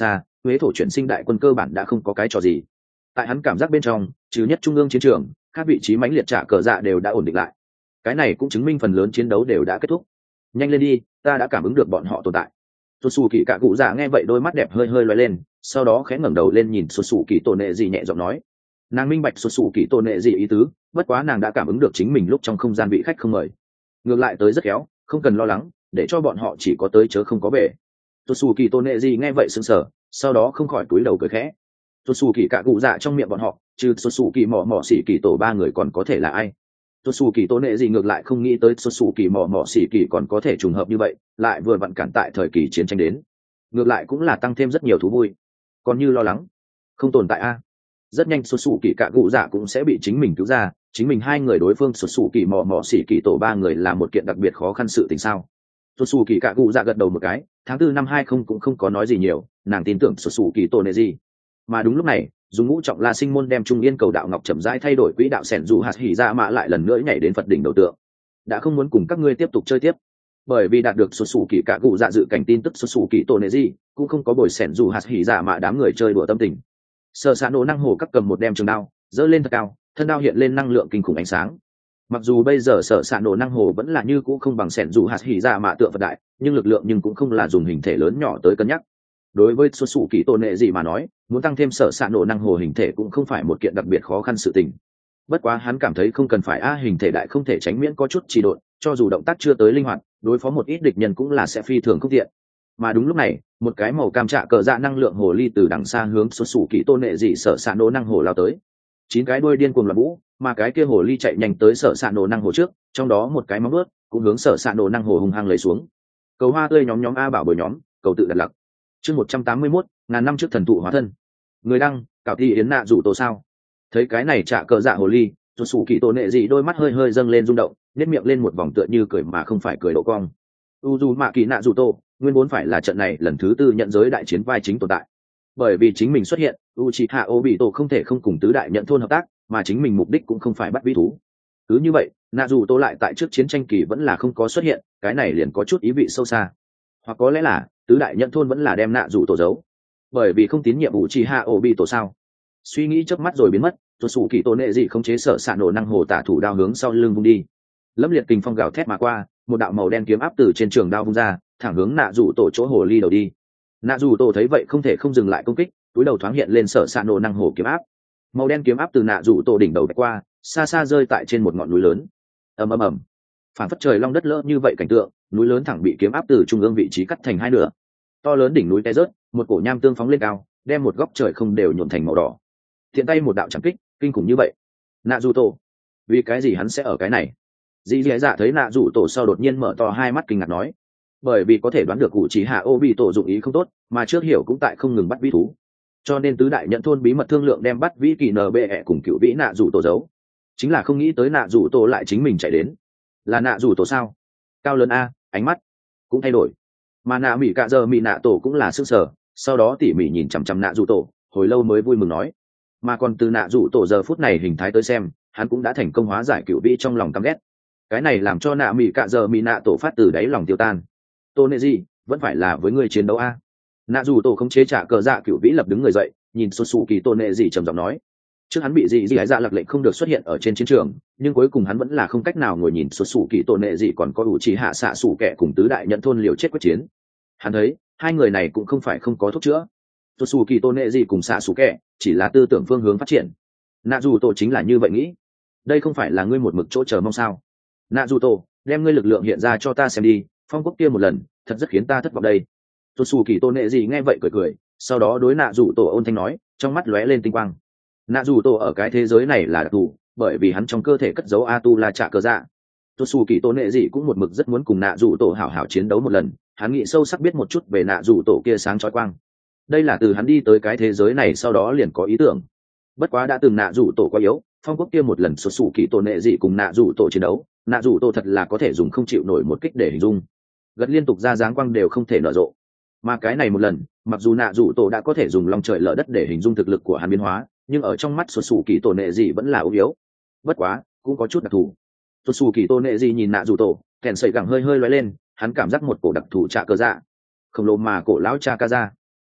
huế thổ chuyển sinh đại quân cơ bản đã không có cái trò gì. Tại hắn cảm giác bên trong, trừ nhất trung ương chiến trường, các vị trí mãnh liệt trả cờ dạ đều đã ổn định lại. Cái này cũng chứng minh phần lớn chiến đấu đều đã kết thúc. Nhanh lên đi, ta đã cảm ứng được bọn họ tồn tại. Xuất xù kỳ cả cụ dạ nghe vậy đôi mắt đẹp hơi hơi loay lên, sau đó khẽ ngẩng đầu lên nhìn xuất xù kỳ tổ nệ gì nhẹ giọng nói. Nàng minh bạch xuất xù kỳ tổ nệ gì ý tứ, bất quá nàng đã cảm ứng được chính mình lúc trong không gian vị khách không mời. Ngược lại tới rất khéo, không cần lo lắng, để cho bọn họ chỉ có tới chớ không có về. Xuất xù kỳ tổ nệ gì nghe vậy sững sờ, sau đó không khỏi cúi đầu cười khẽ. Xuất xù kỳ cả cụ dạ trong miệng bọn họ, trừ xuất xù kỳ mỏ mỏ xỉ kỳ tổ ba người còn có thể là ai? Xuất xù kỳ tổ nệ gì ngược lại không nghĩ tới xuất xù kỳ mỏ mỏ xỉ kỳ còn có thể trùng hợp như vậy, lại vừa vặn cản tại thời kỳ chiến tranh đến. Ngược lại cũng là tăng thêm rất nhiều thú vui. Còn như lo lắng, không tồn tại a. Rất nhanh xuất xù kỳ cả cụ dạ cũng sẽ bị chính mình cứu ra, chính mình hai người đối phương xuất xù kỳ mỏ mỏ xỉ kỳ tổ ba người là một kiện đặc biệt khó khăn sự tình sao? Xuất xù kỳ cả cụ dạ gật đầu một cái, tháng tư năm hai không cũng không có nói gì nhiều, nàng tin tưởng xuất xù kỳ tổ nệ gì. Mà đúng lúc này, dùng ngũ trọng la sinh môn đem trung yên cầu đạo ngọc chậm rãi thay đổi quỹ đạo sẻn dù hạt hỉ ra mạ lại lần nữa nhảy đến phật đỉnh đầu tượng. Đã không muốn cùng các ngươi tiếp tục chơi tiếp, bởi vì đạt được xuất xù kỳ cả cụ dạ dự cảnh tin tức xuất xù kỳ tổ nệ gì cũng không có bồi sẻn dù hạt hỉ ra mạ đám người chơi đùa tâm tình. Sở Sạ nổ năng hồ các cầm một đem trường đao dỡ lên thật cao, thân đao hiện lên năng lượng kinh khủng ánh sáng. Mặc dù bây giờ Sở Sạ nổ năng hồ vẫn là như cũ không bằng sẻn dù hạt hỉ ra mạ tượng phật đại, nhưng lực lượng nhưng cũng không là dùng hình thể lớn nhỏ tới cân nhắc. Đối với xuất xù kỳ tổ nệ gì mà nói, muốn tăng thêm Sở Sạ nổ năng hồ hình thể cũng không phải một kiện đặc biệt khó khăn sự tình. Bất quá hắn cảm thấy không cần phải a hình thể đại không thể tránh miễn có chút trì độn, cho dù động tác chưa tới linh hoạt, đối phó một ít địch nhân cũng là sẽ phi thường không tiện. Mà đúng lúc này, một cái màu cam trạ cờ dạ năng lượng hồ ly từ đằng xa hướng xuất xù kỳ tổ nệ dị Sở Sạ nổ năng hồ lao tới. Chín cái đuôi điên cuồng loạn vũ, mà cái kia hồ ly chạy nhanh tới Sở Sạ nổ năng hồ trước, trong đó một cái móng vuốt cũng hướng Sở Sạ nổ năng hồ hung hăng lấy xuống. Cầu hoa tươi nhóm nhóm a bảo bồi nhóm, cầu tự đặt lặc. Chương một trăm tám mươi mốt, ngàn năm trước thần thụ hóa thân. Người đăng, cảo thi yến nạ rủ tổ sao? Thấy cái này trả cờ dạ hồ ly, xuất xù kỳ tổ nệ dị đôi mắt hơi hơi dâng lên rung động, nét miệng lên một vòng tựa như cười mà không phải cười độ cong. U dù mạ kỳ nạ rủ tổ, nguyên vốn phải là trận này lần thứ tư nhận giới đại chiến vai chính tồn tại. Bởi vì chính mình xuất hiện, Uchiha Obito không thể không cùng tứ đại nhận thôn hợp tác, mà chính mình mục đích cũng không phải bắt vĩ thú. Cứ như vậy, nạ rủ tổ lại tại trước chiến tranh kỳ vẫn là không có xuất hiện, cái này liền có chút ý vị sâu xa. Hoặc có lẽ là tứ đại nhận thôn vẫn là đem nạ rủ tổ giấu, bởi vì không tín nhiệm Uchiha Obito sao? Suy nghĩ chớp mắt rồi biến mất, xuất xù kỳ tổ nệ dị không chế Sở Sạ nổ năng hồ tả thủ đao hướng sau lưng vung đi. Lâm liệt kình phong gào thét mà qua, một đạo màu đen kiếm áp từ trên trường đao vung ra, thẳng hướng nạ rủ tổ chỗ hồ ly đầu đi. Nạ rủ tổ thấy vậy không thể không dừng lại công kích, túi đầu thoáng hiện lên Sở Sạ nổ năng hồ kiếm áp. Màu đen kiếm áp từ nạ rủ tổ đỉnh đầu qua, xa xa rơi tại trên một ngọn núi lớn. Ầm ầm ầm, phản phất trời long đất lỡ như vậy cảnh tượng, núi lớn thẳng bị kiếm áp từ trung ương vị trí cắt thành hai nửa. To lớn đỉnh núi té rớt, một cổ nham tương phóng lên cao, đem một góc trời không đều nhuộm thành màu đỏ. Thiện tay một đạo chẳng kích, kinh khủng như vậy. Nạ rủ tổ, vì cái gì hắn sẽ ở cái này? Dĩ dĩ dạ thấy nạ rủ tổ sau đột nhiên mở to hai mắt kinh ngạc nói, bởi vì có thể đoán được cụ chỉ hạ ô bị tổ dụng ý không tốt, mà trước hiểu cũng tại không ngừng bắt vĩ thú, cho nên tứ đại nhận thôn bí mật thương lượng đem bắt vĩ kỳ nờ bệ cùng cựu vĩ nạ rủ tổ giấu, chính là không nghĩ tới nạ rủ tổ lại chính mình chạy đến. Là nạ rủ tổ sao? Cao lớn a, ánh mắt cũng thay đổi, mà nạ mỹ cạ giờ mỹ nạ tổ cũng là sức sở, sau đó tỉ mỉ nhìn chằm chằm nạ rủ tổ, hồi lâu mới vui mừng nói, mà còn từ nạ rủ tổ giờ phút này hình thái tới xem, hắn cũng đã thành công hóa giải cựu vĩ trong lòng căm ghét. Cái này làm cho nạ mỹ cạ giờ mỹ nạ tổ phát từ đáy lòng tiêu tan. Tô nệ gì vẫn phải là với người chiến đấu a? Nạ rủ tổ không chế trả cờ dạ cựu vĩ lập đứng người dậy, nhìn xuất xù kỳ tô nệ gì trầm giọng nói, trước hắn bị dị dị ái dạ lạc lệnh không được xuất hiện ở trên chiến trường, nhưng cuối cùng hắn vẫn là không cách nào ngồi nhìn xuất xù kỳ tô nệ gì còn có đủ chỉ hạ xạ xù kẻ cùng tứ đại nhận thôn liều chết quyết chiến. Hắn thấy hai người này cũng không phải không có thuốc chữa. Xuất xù kỳ tô nệ gì cùng xạ xù kẻ chỉ là tư tưởng phương hướng phát triển. Nạ rủ tổ chính là như vậy nghĩ. Đây không phải là ngươi một mực chỗ chờ mong sao? Nạ rủ tổ, đem ngươi lực lượng hiện ra cho ta xem đi, phong quốc kia một lần thật rất khiến ta thất vọng đây. Xuất xù kỳ tôn nệ gì nghe vậy cười cười, sau đó đối nạ rủ tổ ôn thanh nói, trong mắt lóe lên tinh quang. Nạ rủ tổ ở cái thế giới này là đặc thù, bởi vì hắn trong cơ thể cất giấu a tu la trả cờ dạ. Xuất xù kỳ tôn nệ gì cũng một mực rất muốn cùng nạ rủ tổ hảo hảo chiến đấu một lần, hắn nghĩ sâu sắc biết một chút về nạ rủ tổ kia sáng chói quang. Đây là từ hắn đi tới cái thế giới này sau đó liền có ý tưởng. Bất quá đã từng nạ rủ tổ quá yếu, phong quốc kia một lần xuất xù kỳ tôn nệ gì cùng nạ rủ tổ chiến đấu, nạ rủ tổ thật là có thể dùng không chịu nổi một kích để hình dung, gật liên tục ra dáng quang đều không thể nở rộ. Mà cái này một lần, mặc dù nạ rủ tổ đã có thể dùng lòng trời lở đất để hình dung thực lực của hắn biến hóa, nhưng ở trong mắt xuất xù kỳ tổ nệ gì vẫn là yếu yếu. Bất quá cũng có chút đặc thù. Xuất xù kỳ tổ nệ gì nhìn nạ rủ tổ, kèn sẩy gẳng hơi hơi lóe lên, hắn cảm giác một cổ đặc thù trạ cơ dạ khổng lồ mà cổ lão cha ca ra.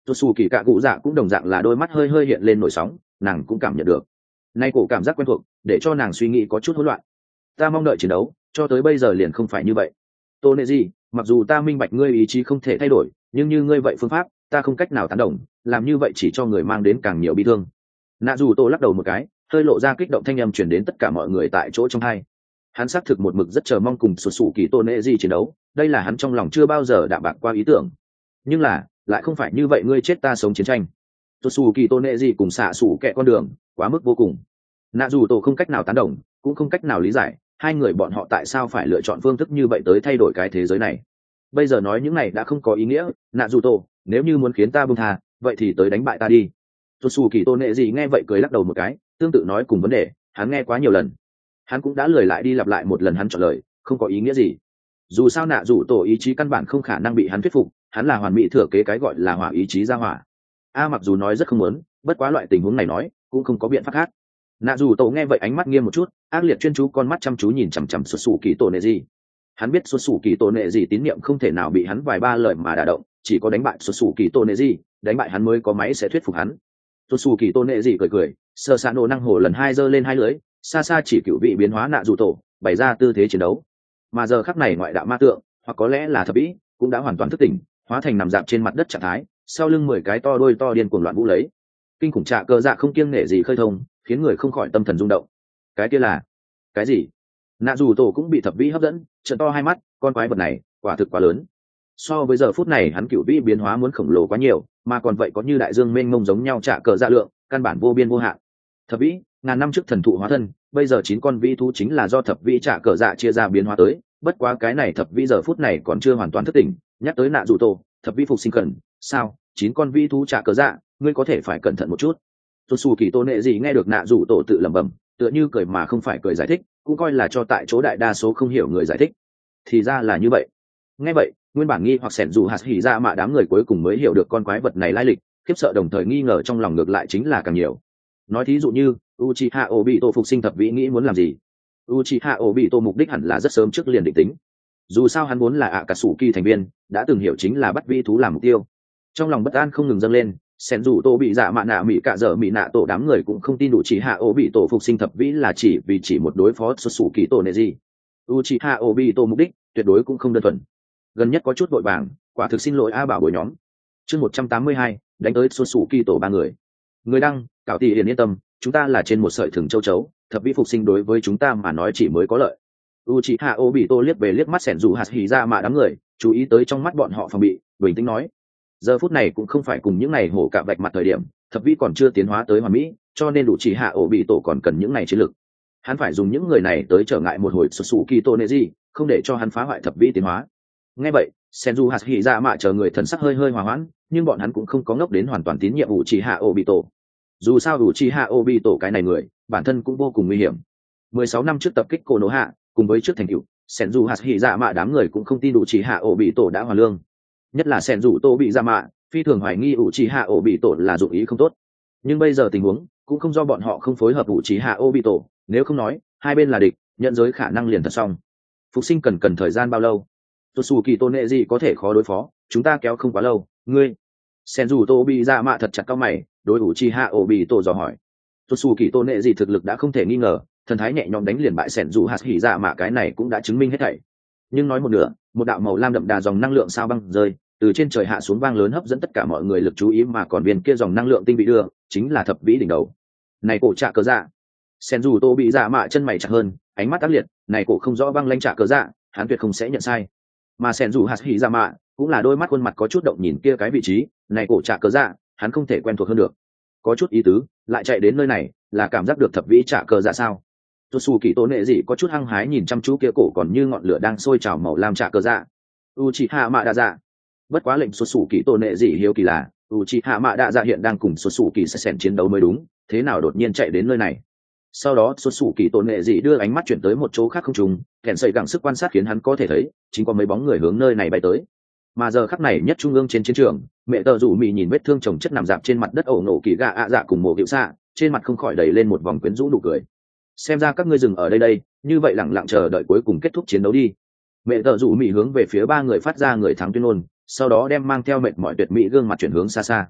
tuột xù kỳ cạ cụ dạ cũng đồng dạng là đôi mắt hơi hơi hiện lên nổi sóng, nàng cũng cảm nhận được nay cổ cảm giác quen thuộc để cho nàng suy nghĩ có chút hỗn loạn. Ta mong đợi chiến đấu cho tới bây giờ liền không phải như vậy. Tô nệ gì, mặc dù ta minh bạch ngươi ý chí không thể thay đổi, nhưng như ngươi vậy phương pháp ta không cách nào tán đồng, làm như vậy chỉ cho người mang đến càng nhiều bi thương. Nạ dù tô lắc đầu một cái, hơi lộ ra kích động thanh âm truyền đến tất cả mọi người tại chỗ trong hai. Hắn xác thực một mực rất chờ mong cùng sụt sủ kỳ tô nệ gì chiến đấu, đây là hắn trong lòng chưa bao giờ đạm bạc qua ý tưởng. Nhưng là lại không phải như vậy, ngươi chết ta sống chiến tranh, sụt sủ kỳ tô nệ gì cùng xạ sủ kẹ con đường quá mức vô cùng. Nạ dù tô không cách nào tán đồng, cũng không cách nào lý giải hai người bọn họ tại sao phải lựa chọn phương thức như vậy tới thay đổi cái thế giới này. Bây giờ nói những này đã không có ý nghĩa. Nạ dù tô, nếu như muốn khiến ta buông tha, vậy thì tới đánh bại ta đi. Sụt sủ kỳ tô nệ gì nghe vậy cười lắc đầu một cái, tương tự nói cùng vấn đề hắn nghe quá nhiều lần, hắn cũng đã lười lại đi lặp lại một lần hắn trả lời không có ý nghĩa gì. Dù sao nạ dù tổ ý chí căn bản không khả năng bị hắn thuyết phục, hắn là hoàn mỹ thừa kế cái gọi là hỏa ý chí ra hỏa. A mặc dù nói rất không muốn, bất quá loại tình huống này nói cũng không có biện pháp khác. Nạ dù tổ nghe vậy ánh mắt nghiêm một chút, ác liệt chuyên chú con mắt chăm chú nhìn chằm chằm xuất xù kỳ tổ nệ gì. Hắn biết xuất xù kỳ tổ nệ gì tín nhiệm không thể nào bị hắn vài ba lời mà đả động, chỉ có đánh bại xuất xù kỳ tổ nệ gì, đánh bại hắn mới có máy sẽ thuyết phục hắn. Xuất xù kỳ tổ nệ gì cười cười, sơ sạ nổ năng hồ lần hai giơ lên hai lưới, xa xa chỉ cựu vị biến hóa nạ dù tổ, bày ra tư thế chiến đấu. Mà giờ khắc này ngoại đạo ma tượng, hoặc có lẽ là thập vĩ, cũng đã hoàn toàn thức tỉnh, hóa thành nằm dạp trên mặt đất trạng thái, sau lưng mười cái to đôi to điên cuồng loạn vũ lấy. Kinh khủng trạ cơ dạ không kiêng nể gì khơi thông, khiến người không khỏi tâm thần rung động. Cái kia là cái gì? Nạ dù tổ cũng bị thập vĩ hấp dẫn, trợn to hai mắt, con quái vật này quả thực quá lớn. So với giờ phút này hắn cựu vĩ biến hóa muốn khổng lồ quá nhiều, mà còn vậy có như đại dương mênh mông giống nhau trạ cờ dạ lượng, căn bản vô biên vô hạn. Thập vĩ ngàn năm trước thần thụ hóa thân, bây giờ chín con vĩ thú chính là do thập vĩ trạ cờ dạ chia ra biến hóa tới. Bất quá cái này thập vĩ giờ phút này còn chưa hoàn toàn thức tỉnh. Nhắc tới nạ dù tổ, thập vĩ phục sinh cần sao? Chín con vĩ thú trạ cờ dạ, ngươi có thể phải cẩn thận một chút. Tuột xù kỳ tô nệ gì nghe được nạ dù tổ tự lẩm bẩm, tựa như cười mà không phải cười giải thích, cũng coi là cho tại chỗ đại đa số không hiểu người giải thích. Thì ra là như vậy. Nghe vậy, nguyên bản nghi hoặc sẻn dù hạt hỉ ra mà đám người cuối cùng mới hiểu được con quái vật này lai lịch, khiếp sợ đồng thời nghi ngờ trong lòng ngược lại chính là càng nhiều. Nói thí dụ như Uchiha Obito phục sinh thập vĩ nghĩ muốn làm gì? Uchiha Obito mục đích hẳn là rất sớm trước liền định tính. Dù sao hắn vốn là Akatsuki thành viên, đã từng hiểu chính là bắt vĩ thú làm mục tiêu. Trong lòng bất an không ngừng dâng lên, sen dù tô bị dạ mạ nạ mỹ cả dở mỹ nạ tổ đám người cũng không tin Uchiha Obito phục sinh thập vĩ là chỉ vì chỉ một đối phó xuất xù kỳ tổ này gì. Uchiha Obito mục đích tuyệt đối cũng không đơn thuần. Gần nhất có chút vội vàng, quả thực xin lỗi a bảo bồi nhóm. Chương một trăm tám mươi hai, đánh tới xuất xù kỳ tổ ba người. Người đăng, Cảo Tỷ Hiền yên tâm, chúng ta là trên một sợi thừng châu chấu, thập vĩ phục sinh đối với chúng ta mà nói chỉ mới có lợi. Uchiha Obito liếc về liếc mắt sẻn dù hạt hỉ ra mà đám người, chú ý tới trong mắt bọn họ phòng bị, bình tĩnh nói: giờ phút này cũng không phải cùng những này hổ cạ vạch mặt thời điểm, thập vĩ còn chưa tiến hóa tới hoàn mỹ, cho nên Uchiha Obito còn cần những này chiến lực. Hắn phải dùng những người này tới trở ngại một hồi Sasuke Toneji, không để cho hắn phá hoại thập vĩ tiến hóa. Nghe vậy, Senju Hashira mạ chờ người thần sắc hơi hơi hòa hoãn, nhưng bọn hắn cũng không có ngốc đến hoàn toàn tín nhiệm Uchiha Obito. Dù sao Uchiha Obito cái này người, bản thân cũng vô cùng nguy hiểm. mười sáu năm trước tập kích Konoha, cùng với trước thành tựu, Senju Hashira mạ đám người cũng không tin Uchiha Obito đã hoàn lương. Nhất là Senju Tô bị ra mạ, phi thường hoài nghi Uchiha Obito là dụng ý không tốt. Nhưng bây giờ tình huống cũng không do bọn họ không phối hợp Uchiha Obito, nếu không nói, hai bên là địch, nhận giới khả năng liền thật xong. Phục sinh cần cần thời gian bao lâu? Tosuki Toneji có thể khó đối phó, chúng ta kéo không quá lâu, ngươi. Senju Tô bị ra mạ thật chặt cao mày, đối Uchiha Obito dò hỏi. Tosuki Toneji thực lực đã không thể nghi ngờ, thần thái nhẹ nhõm đánh liền bại Senju Hashira mạ cái này cũng đã chứng minh hết thảy. Nhưng nói một nửa, một đạo màu lam đậm đà dòng năng lượng sao băng rơi từ trên trời hạ xuống vang lớn hấp dẫn tất cả mọi người lực chú ý, mà còn viên kia dòng năng lượng tinh bị đưa chính là thập vĩ đỉnh đầu. Này cổ trạ cờ dạ. Senju Tô bị dạ mạ chân mày chặt hơn, ánh mắt ác liệt, này cổ không rõ băng lanh trạ cờ dạ, hắn tuyệt không sẽ nhận sai. Mà Senju Hashira mạ cũng là đôi mắt khuôn mặt có chút động nhìn kia cái vị trí, này cổ trạ cờ dạ, hắn không thể quen thuộc hơn được. Có chút ý tứ, lại chạy đến nơi này, là cảm giác được thập vĩ trạ cờ dạ sao? Tosuki Toneji có chút hăng hái nhìn chăm chú kia cổ còn như ngọn lửa đang sôi trào màu lam trạ cờ dạ. Uchiha Mạ Đa Dạ. Bất quá lệnh Tosuki Toneji hiếu kỳ là, Uchiha Mạ Đa Dạ hiện đang cùng Tosuki Sesen chiến đấu mới đúng, thế nào đột nhiên chạy đến nơi này? Sau đó Tosuki Toneji đưa ánh mắt chuyển tới một chỗ khác không trùng, kèn sợi gắng sức quan sát khiến hắn có thể thấy, chính có mấy bóng người hướng nơi này bay tới. Mà giờ khắc này nhất trung ương trên chiến trường, mẹ tờ rủ mì nhìn vết thương chồng chất nằm dạp trên mặt đất ổ nổ kỳ gà ạ dạ cùng mồ hiệu xạ, trên mặt không khỏi đầy lên một vòng quyến rũ nụ cười. Xem ra các ngươi dừng ở đây đây, như vậy lẳng lặng chờ đợi cuối cùng kết thúc chiến đấu đi. Mẹ tờ rủ mì hướng về phía ba người phát ra người thắng tuyên ngôn, sau đó đem mang theo mệt mỏi tuyệt mỹ gương mặt chuyển hướng xa xa.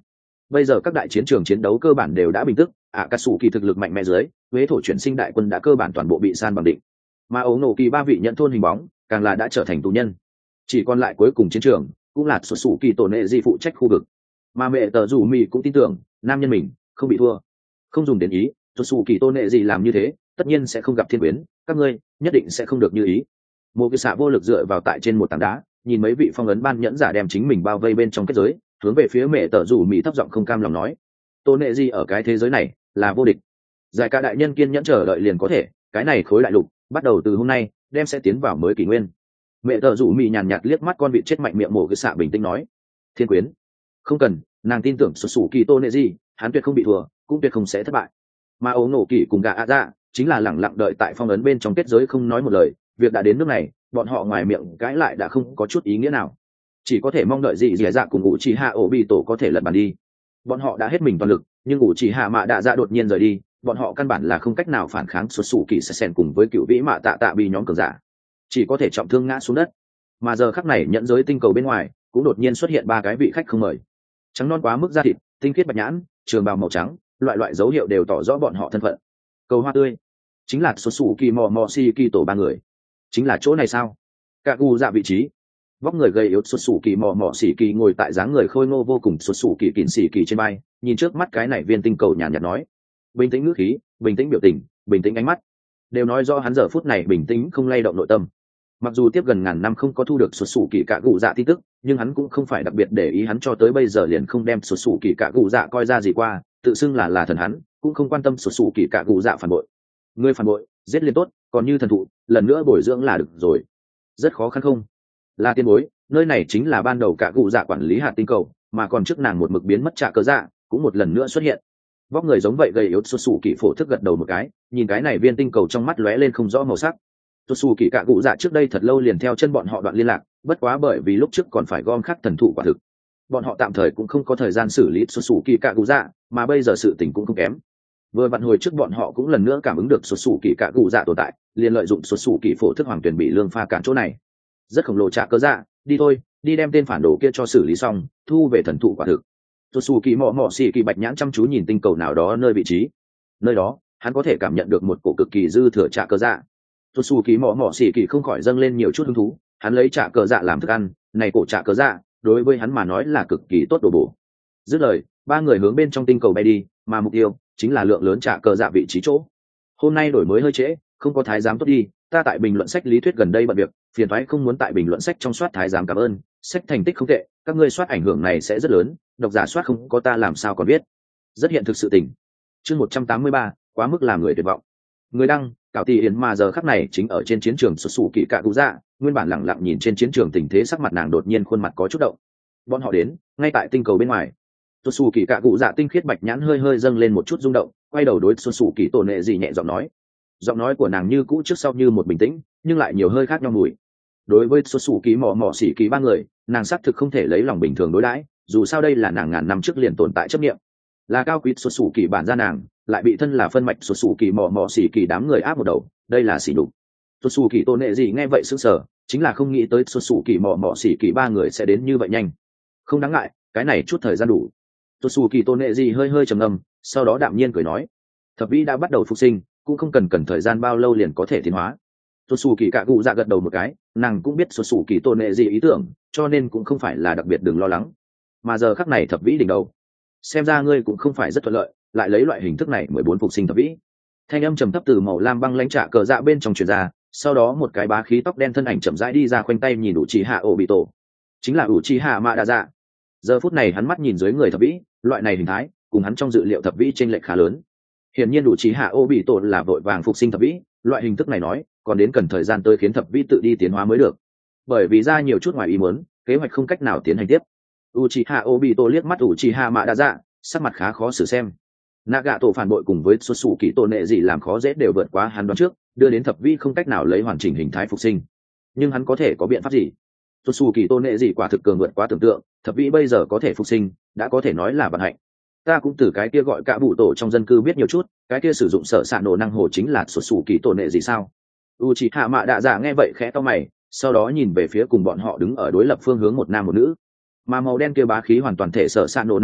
Bây giờ các đại chiến trường chiến đấu cơ bản đều đã bình tức, ạ cà sủ kỳ thực lực mạnh mẽ dưới, huế thổ chuyển sinh đại quân đã cơ bản toàn bộ bị san bằng định, mà ấu nổ kỳ ba vị nhận thôn hình bóng càng là đã trở thành tù nhân. Chỉ còn lại cuối cùng chiến trường cũng là xuất sủ kỳ tổ nệ di phụ trách khu vực, mà mẹ tờ rủ mì cũng tin tưởng nam nhân mình không bị thua. Không dùng đến ý, xuất sủ kỳ tổ nệ gì làm như thế tất nhiên sẽ không gặp thiên quyến, các ngươi nhất định sẽ không được như ý. Một cái xạ vô lực dựa vào tại trên một tảng đá, nhìn mấy vị phong ấn ban nhẫn giả đem chính mình bao vây bên trong kết giới, hướng về phía mẹ tờ rủ mì thấp giọng không cam lòng nói: tổ nệ gì ở cái thế giới này là vô địch, giải ca đại nhân kiên nhẫn chờ đợi liền có thể, cái này khối đại lục bắt đầu từ hôm nay đem sẽ tiến vào mới kỷ nguyên. Mẹ tờ rủ mì nhàn nhạt liếc mắt con vịt chết mạnh miệng mổ cái xạ bình tĩnh nói: thiên quyến không cần, nàng tin tưởng xuất xù kỳ tô nệ gì, hắn tuyệt không bị thua, cũng tuyệt không sẽ thất bại. Mà ấu nổ kỳ cùng gà ạ dạ chính là lẳng lặng đợi tại phong ấn bên trong kết giới không nói một lời. Việc đã đến nước này, bọn họ ngoài miệng cãi lại đã không có chút ý nghĩa nào, chỉ có thể mong đợi gì dì dạ cùng ngụ chỉ hạ ổ bị tổ có thể lật bàn đi. Bọn họ đã hết mình toàn lực, nhưng ngụ chỉ hạ mạ đạ dạ đột nhiên rời đi, bọn họ căn bản là không cách nào phản kháng xuất xù kỳ sen cùng với cựu vĩ mạ tạ tạ bị nhóm cường giả, chỉ có thể trọng thương ngã xuống đất. Mà giờ khắc này nhận giới tinh cầu bên ngoài cũng đột nhiên xuất hiện ba cái vị khách không mời, trắng non quá mức da thịt, tinh khiết bạch nhãn, trường bào màu trắng, loại loại dấu hiệu đều tỏ rõ bọn họ thân phận. Cầu hoa tươi chính là xuất xù kỳ mò mò si kỳ tổ ba người. Chính là chỗ này sao? Cả gu dạ vị trí, vóc người gầy yếu xuất xù kỳ mò mò xỉ kỳ ngồi tại dáng người khôi ngô vô cùng xuất xù kỳ kịn xỉ kỳ trên bay, nhìn trước mắt cái này viên tinh cầu nhàn nhạt nói: bình tĩnh ngữ khí, bình tĩnh biểu tình, bình tĩnh ánh mắt, đều nói rõ hắn giờ phút này bình tĩnh không lay động nội tâm. Mặc dù tiếp gần ngàn năm không có thu được xuất xù kỳ cả gu dạ tin tức, nhưng hắn cũng không phải đặc biệt để ý, hắn cho tới bây giờ liền không đem xuất xù kỳ cả gu dạ coi ra gì qua, tự xưng là là thần hắn cũng không quan tâm xuất xù kỳ cả gu dạ phản bội. Người phản bội giết liền tốt, còn như thần thụ lần nữa bồi dưỡng là được rồi. Rất khó khăn không? Là tiên bối, nơi này chính là ban đầu cả gu dạ quản lý hạt tinh cầu, mà còn trước nàng một mực biến mất trả cớ dạ cũng một lần nữa xuất hiện. Vóc người giống vậy gầy yếu xuất xù kỳ phổ thức gật đầu một cái, nhìn cái này viên tinh cầu trong mắt lóe lên không rõ màu sắc. Xuất xù kỳ cả gu dạ trước đây thật lâu liền theo chân bọn họ đoạn liên lạc, bất quá bởi vì lúc trước còn phải gom khắc thần thụ quả thực, bọn họ tạm thời cũng không có thời gian xử lý xuất xù kỳ cả gu dạ, mà bây giờ sự tình cũng không kém. Vừa vặn hồi trước bọn họ cũng lần nữa cảm ứng được xuất xù kỳ cả gu dạ tồn tại, liền lợi dụng xuất xù kỳ phổ thức hoàng tuyển bị lương pha cản chỗ này. Rất khổng lồ trả cớ dạ, đi thôi, đi đem tên phản đồ kia cho xử lý xong, thu về thần thụ quả thực. Xuất xù kỳ mò mò xì kỳ bạch nhãn chăm chú nhìn tinh cầu nào đó nơi vị trí, nơi đó hắn có thể cảm nhận được một cổ cực kỳ dư thừa trả cớ dạ. Xuất xù kỳ mò mò xì kỳ không khỏi dâng lên nhiều chút hứng thú, hắn lấy trả cớ dạ làm thức ăn, này cổ trả cớ dạ đối với hắn mà nói là cực kỳ tốt đồ bổ. Dứt lời, ba người hướng bên trong tinh cầu bay đi, mà mục tiêu chính là lượng lớn trả cờ dạ vị trí chỗ. Hôm nay đổi mới hơi trễ, không có thái giám tốt đi, ta tại bình luận sách lý thuyết gần đây bận việc, phiền thoái không muốn tại bình luận sách trong soát thái giám, cảm ơn, sách thành tích không tệ, các ngươi soát ảnh hưởng này sẽ rất lớn, độc giả soát không có ta làm sao còn biết. Rất hiện thực sự tình. Chương một trăm tám mươi ba, quá mức làm người tuyệt vọng. Người đăng, Cảo Tỷ Yến mà giờ khắc này chính ở trên chiến trường xuất xù kỳ cạ cụ dạ, nguyên bản lặng lặng nhìn trên chiến trường tình thế, sắc mặt nàng đột nhiên khuôn mặt có chút động. Bọn họ đến, ngay tại tinh cầu bên ngoài. Xuất xù kỳ cạ cụ dạ tinh khiết bạch nhãn hơi hơi dâng lên một chút rung động, quay đầu đối xuất xù kỳ tổ nệ gì nhẹ giọng nói. Giọng nói của nàng như cũ trước sau như một bình tĩnh, nhưng lại nhiều hơi khác nhau mùi. Đối với xuất xù kỳ mỏ mỏ xỉ kỳ ba người, nàng xác thực không thể lấy lòng bình thường đối đãi, dù sao đây là nàng ngàn năm trước liền tồn tại chấp niệm, là cao quý xuất xù kỳ bản gia nàng, lại bị thân là phân mạch xuất xù kỳ mỏ mỏ xỉ kỳ đám người áp một đầu, đây là xỉ đục. Xuất xù kỳ tổ nệ gì nghe vậy sững sờ, chính là không nghĩ tới xuất xù kỳ mỏ mỏ xỉ kỳ ba người sẽ đến như vậy nhanh. Không đáng ngại, cái này chút thời gian đủ. Xuất xù kỳ tổ nệ gì hơi hơi trầm ngâm, sau đó đạm nhiên cười nói, thập vĩ đã bắt đầu phục sinh, cũng không cần cần thời gian bao lâu liền có thể tiến hóa. Xuất xù kỳ cạ cụ dạ gật đầu một cái, nàng cũng biết xuất xù kỳ tổ nệ gì ý tưởng, cho nên cũng không phải là đặc biệt đừng lo lắng. Mà giờ khắc này thập vĩ đỉnh đầu, xem ra ngươi cũng không phải rất thuận lợi, lại lấy loại hình thức này mười bốn phục sinh thập vĩ. Thanh âm trầm thấp từ màu lam băng lãnh trả cờ dạ bên trong truyền ra, sau đó một cái bá khí tóc đen thân ảnh chậm rãi đi ra, khoanh tay nhìn ủ trì hạ ổ bị tổ, chính là ủ trì hạ mạ đa dạ. Giờ phút này hắn mắt nhìn dưới người thập vĩ, loại này hình thái cùng hắn trong dự liệu thập vĩ chênh lệch khá lớn. Hiển nhiên ủ trì hạ ổ bị tổ là vội vàng phục sinh thập vĩ, loại hình thức này nói còn đến cần thời gian tới khiến thập vĩ tự đi tiến hóa mới được, bởi vì ra nhiều chút ngoài ý muốn, kế hoạch không cách nào tiến hành tiếp. Uchiha Obito liếc mắt Uchiha Mạ Đa Dạ, sắc mặt khá khó xử xem. Nagato phản bội cùng với xuất xù kỳ tổ nệ gì làm khó dễ đều vượt quá hắn đoán trước, đưa đến thập vĩ không cách nào lấy hoàn chỉnh hình thái phục sinh. Nhưng hắn có thể có biện pháp gì? Xuất xù kỳ tổ nệ gì quả thực cường vượt quá tưởng tượng, thập vĩ bây giờ có thể phục sinh, đã có thể nói là vận hạnh. Ta cũng từ cái kia gọi cả bụ tổ trong dân cư biết nhiều chút, cái kia sử dụng sở xạ nổ năng hồ chính là xuất xù kỳ tổ nệ gì sao? Uchiha Mạ Đa Dạ nghe vậy khẽ cau mày, sau đó nhìn về phía cùng bọn họ đứng ở đối lập phương hướng một nam một nữ, mà màu đen kia bá khí hoàn toàn thể sở xạ nổ năng hồ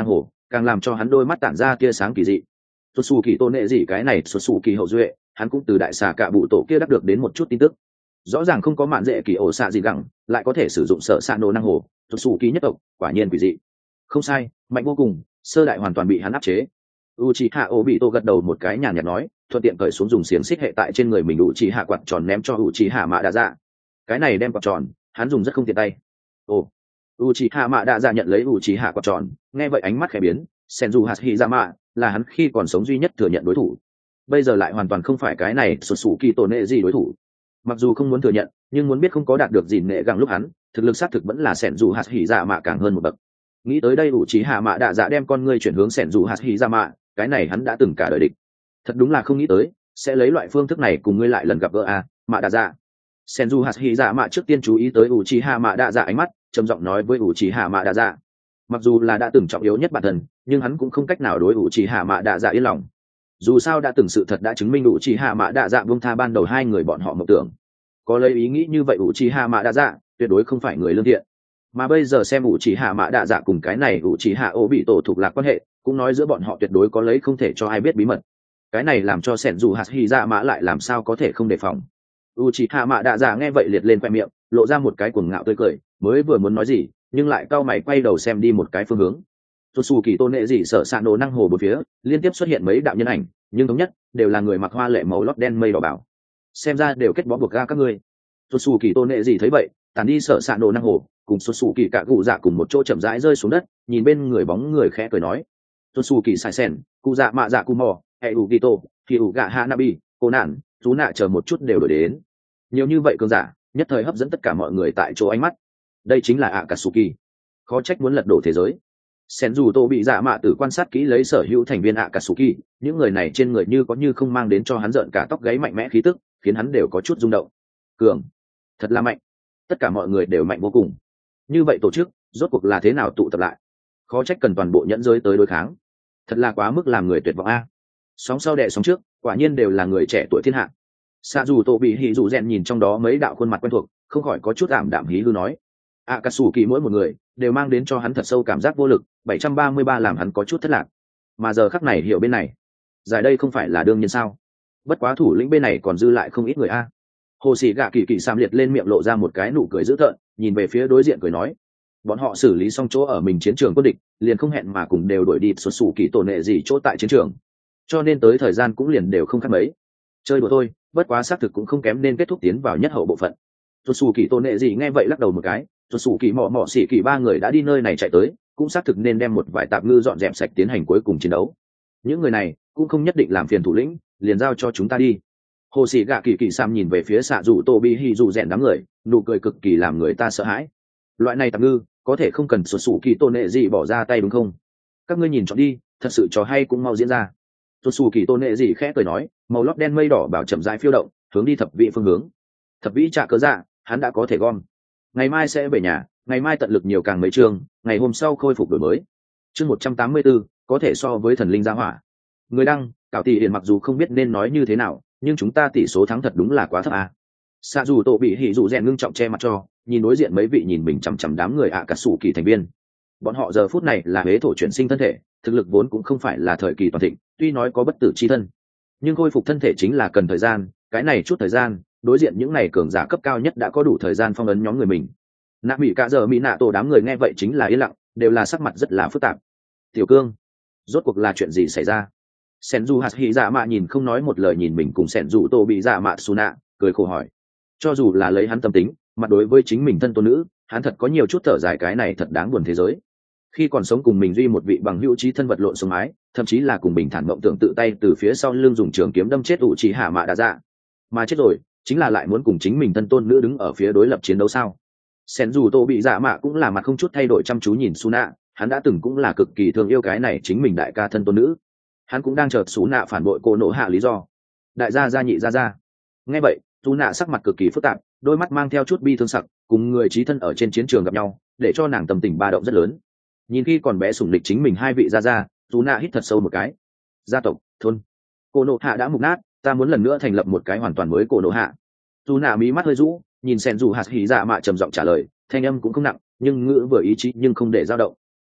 càng làm cho hắn đôi mắt tản ra tia sáng kỳ dị. xuất xù kỳ tôn nệ gì cái này xuất xù kỳ hậu duệ, hắn cũng từ đại xà cạ bụ tổ kia đắc được đến một chút tin tức. Rõ ràng không có mạn dễ kỳ ổ xạ gì gẳng, lại có thể sử dụng sợ xạ nổ năng hồ, xuất xù kỳ nhất tộc, quả nhiên quỷ dị. Không sai, mạnh vô cùng, sơ đại hoàn toàn bị hắn áp chế. Uchiha Obito gật đầu một cái nhàn nhạt nói, thuận tiện cởi xuống dùng xiềng xích hệ tại trên người mình Uchiha quạt tròn ném cho Uchiha Mạ Đa Dạ. Cái này đem quạt tròn, hắn dùng rất không tiện tay. Ồ. Uchiha Mạ Đa Dạ nhận lấy Uchiha quạt tròn, nghe vậy ánh mắt khẽ biến, Senju Hashirama là hắn khi còn sống duy nhất thừa nhận đối thủ. Bây giờ lại hoàn toàn không phải cái này Suzuki Tổ Nệ gì đối thủ. Mặc dù không muốn thừa nhận, nhưng muốn biết không có đạt được gì nệ gặng lúc hắn, thực lực xác thực vẫn là Senju Hashirama càng hơn một bậc. Nghĩ tới đây Uchiha Mạ Đa Dạ đem con ngươi chuyển hướng Senju Hashirama, cái này hắn đã từng cả đời địch. Thật đúng là không nghĩ tới sẽ lấy loại phương thức này cùng ngươi lại lần gặp gỡ a à, Mạ Đa Dạ. Senju Hashirama trước tiên chú ý tới Uchiha Mạ Đa Dạ ánh mắt, trầm giọng nói với Uchiha Mạ Đa Dạ. Mặc dù là đã từng trọng yếu nhất bản thân, nhưng hắn cũng không cách nào đối Uchiha Mạ Đa Dạ yên lòng. Dù sao đã từng sự thật đã chứng minh Uchiha Mạ Đa Dạ buông tha ban đầu hai người bọn họ mộng tưởng. Có lấy ý nghĩ như vậy Uchiha Mạ Đa Dạ tuyệt đối không phải người lương thiện. Mà bây giờ xem Uchiha Mạ Đa Dạ cùng cái này Uchiha Obito thuộc lạc quan hệ, cũng nói giữa bọn họ tuyệt đối có lấy không thể cho ai biết bí mật. Cái này làm cho Senju Hashirama lại làm sao có thể không đề phòng. Uchiha Mạ Đa Dạ nghe vậy liệt lên khoe miệng, lộ ra một cái cuồng ngạo tươi cười, mới vừa muốn nói gì, nhưng lại cau mày quay đầu xem đi một cái phương hướng. Suzuki Tôn Nệ gì sợ sạ nổ năng hồ bốn phía, liên tiếp xuất hiện mấy đạo nhân ảnh, nhưng thống nhất đều là người mặc hoa lệ màu lót đen mây đỏ bảo. Xem ra đều kết bó buộc ga các ngươi. Suzuki Tôn Nệ gì thấy vậy, tàn đi sợ sạ nổ năng hồ, cùng Suzuki cả cụ dạ cùng một chỗ chậm rãi rơi xuống đất, nhìn bên người bóng người khẽ cười nói: Suzuki sai sen, cụ dạ mạ dạ cụ mò, Eugito, thì ủ gạ Hanabi, cô nạn, chú nạ chờ một chút đều đổi đến. Nhiều như vậy cường giả, nhất thời hấp dẫn tất cả mọi người tại chỗ ánh mắt. Đây chính là Akatsuki. Khó trách muốn lật đổ thế giới. Senju Tô bị dạ mạ tử quan sát kỹ lấy sở hữu thành viên Akatsuki, những người này trên người như có như không mang đến cho hắn rợn cả tóc gáy mạnh mẽ khí tức, khiến hắn đều có chút rung động. Cường, thật là mạnh. Tất cả mọi người đều mạnh vô cùng. Như vậy tổ chức, rốt cuộc là thế nào tụ tập lại? Khó trách cần toàn bộ nhẫn giới tới đối kháng. Thật là quá mức làm người tuyệt vọng a. Sóng sau đẻ sóng trước, quả nhiên đều là người trẻ tuổi thiên hạ. Sa dù Tô bị hỉ dù rèn nhìn trong đó mấy đạo khuôn mặt quen thuộc, không khỏi có chút ảm đạm hí hư nói: Akatsuki mỗi một người đều mang đến cho hắn thật sâu cảm giác vô lực, bảy trăm ba mươi ba làm hắn có chút thất lạc. Mà giờ khắc này hiểu bên này, giải đây không phải là đương nhiên sao? Bất quá thủ lĩnh bên này còn dư lại không ít người a. Hồ Sĩ Gạ Kỳ Kỳ Sam liệt lên miệng lộ ra một cái nụ cười dữ tợn, nhìn về phía đối diện cười nói: bọn họ xử lý xong chỗ ở mình chiến trường quân địch, liền không hẹn mà cùng đều đuổi đi xuất xù kỳ tổ nệ gì chỗ tại chiến trường, cho nên tới thời gian cũng liền đều không khác mấy. Chơi đùa thôi, bất quá xác thực cũng không kém nên kết thúc tiến vào nhất hậu bộ phận. Xuất xù kỳ tổ nệ gì nghe vậy lắc đầu một cái, xuất xù kỳ mỏ mỏ xỉ kỳ ba người đã đi nơi này chạy tới, cũng xác thực nên đem một vài tạp ngư dọn dẹp sạch tiến hành cuối cùng chiến đấu. Những người này cũng không nhất định làm phiền thủ lĩnh, liền giao cho chúng ta đi. Hồ Sĩ Gạ Kỳ Kỳ Sam nhìn về phía xạ dù Tô Bi Hi dù rèn đám người, nụ cười cực kỳ làm người ta sợ hãi. Loại này tạp ngư có thể không cần xuất xù kỳ tôn nệ gì bỏ ra tay đúng không? Các ngươi nhìn chọn đi, thật sự trò hay cũng mau diễn ra. Xuất xù kỳ tôn nệ gì khẽ cười nói, màu lót đen mây đỏ bảo chậm rãi phiêu động, hướng đi thập vị phương hướng. Thập vị trả cớ dạ, hắn đã có thể gom. Ngày mai sẽ về nhà, ngày mai tận lực nhiều càng mấy chương, ngày hôm sau khôi phục đổi mới. Chương một trăm tám mươi tư, có thể so với thần linh gia hỏa. Người đăng, Cảo Tỷ Hiển mặc dù không biết nên nói như thế nào, nhưng chúng ta tỷ số thắng thật đúng là quá thấp à. Sa dù Tô bị hỉ dù rèn ngưng trọng che mặt cho, nhìn đối diện mấy vị nhìn mình chằm chằm đám người ạ cả sủ kỳ thành viên. Bọn họ giờ phút này là huế thổ chuyển sinh thân thể, thực lực vốn cũng không phải là thời kỳ toàn thịnh, tuy nói có bất tử chi thân, nhưng khôi phục thân thể chính là cần thời gian, cái này chút thời gian, đối diện những này cường giả cấp cao nhất đã có đủ thời gian phong ấn nhóm người mình. Nạ Mỹ cả giờ Mỹ nạ tổ đám người nghe vậy chính là yên lặng, đều là sắc mặt rất là phức tạp. Tiểu Cương, rốt cuộc là chuyện gì xảy ra? Senju Hashirama nhìn không nói một lời nhìn mình cùng Senju Tô bị dạ mạ Suna, cười khổ hỏi. Cho dù là lấy hắn tâm tính, mặt đối với chính mình thân tôn nữ, hắn thật có nhiều chút thở dài, cái này thật đáng buồn thế giới. Khi còn sống cùng mình duy một vị bằng hữu trí thân vật lộn sống ái, thậm chí là cùng bình thản mộng tưởng tự tay từ phía sau lưng dùng trường kiếm đâm chết ủ trí hạ mạ đã dạ. Mà chết rồi, chính là lại muốn cùng chính mình thân tôn nữ đứng ở phía đối lập chiến đấu sao? Senju Tô bị dạ mạ cũng là mặt không chút thay đổi chăm chú nhìn Suna, hắn đã từng cũng là cực kỳ thương yêu cái này chính mình đại ca thân tôn nữ. Hắn cũng đang chờ Suna phản bội cô nộ hạ lý do. Đại gia gia nhị gia gia. Nghe vậy, Suna sắc mặt cực kỳ phức tạp, đôi mắt mang theo chút bi thương sặc, cùng người trí thân ở trên chiến trường gặp nhau, để cho nàng tâm tình ba động rất lớn. Nhìn khi còn bé sủng lịch chính mình hai vị gia gia, Suna hít thật sâu một cái. Gia tộc, thôn, cô nộ hạ đã mục nát, ta muốn lần nữa thành lập một cái hoàn toàn mới cô nộ hạ. Suna mí mắt hơi rũ, nhìn Senju Hashirama trầm giọng trả lời, thanh âm cũng không nặng, nhưng ngữ vừa ý chí nhưng không để dao động.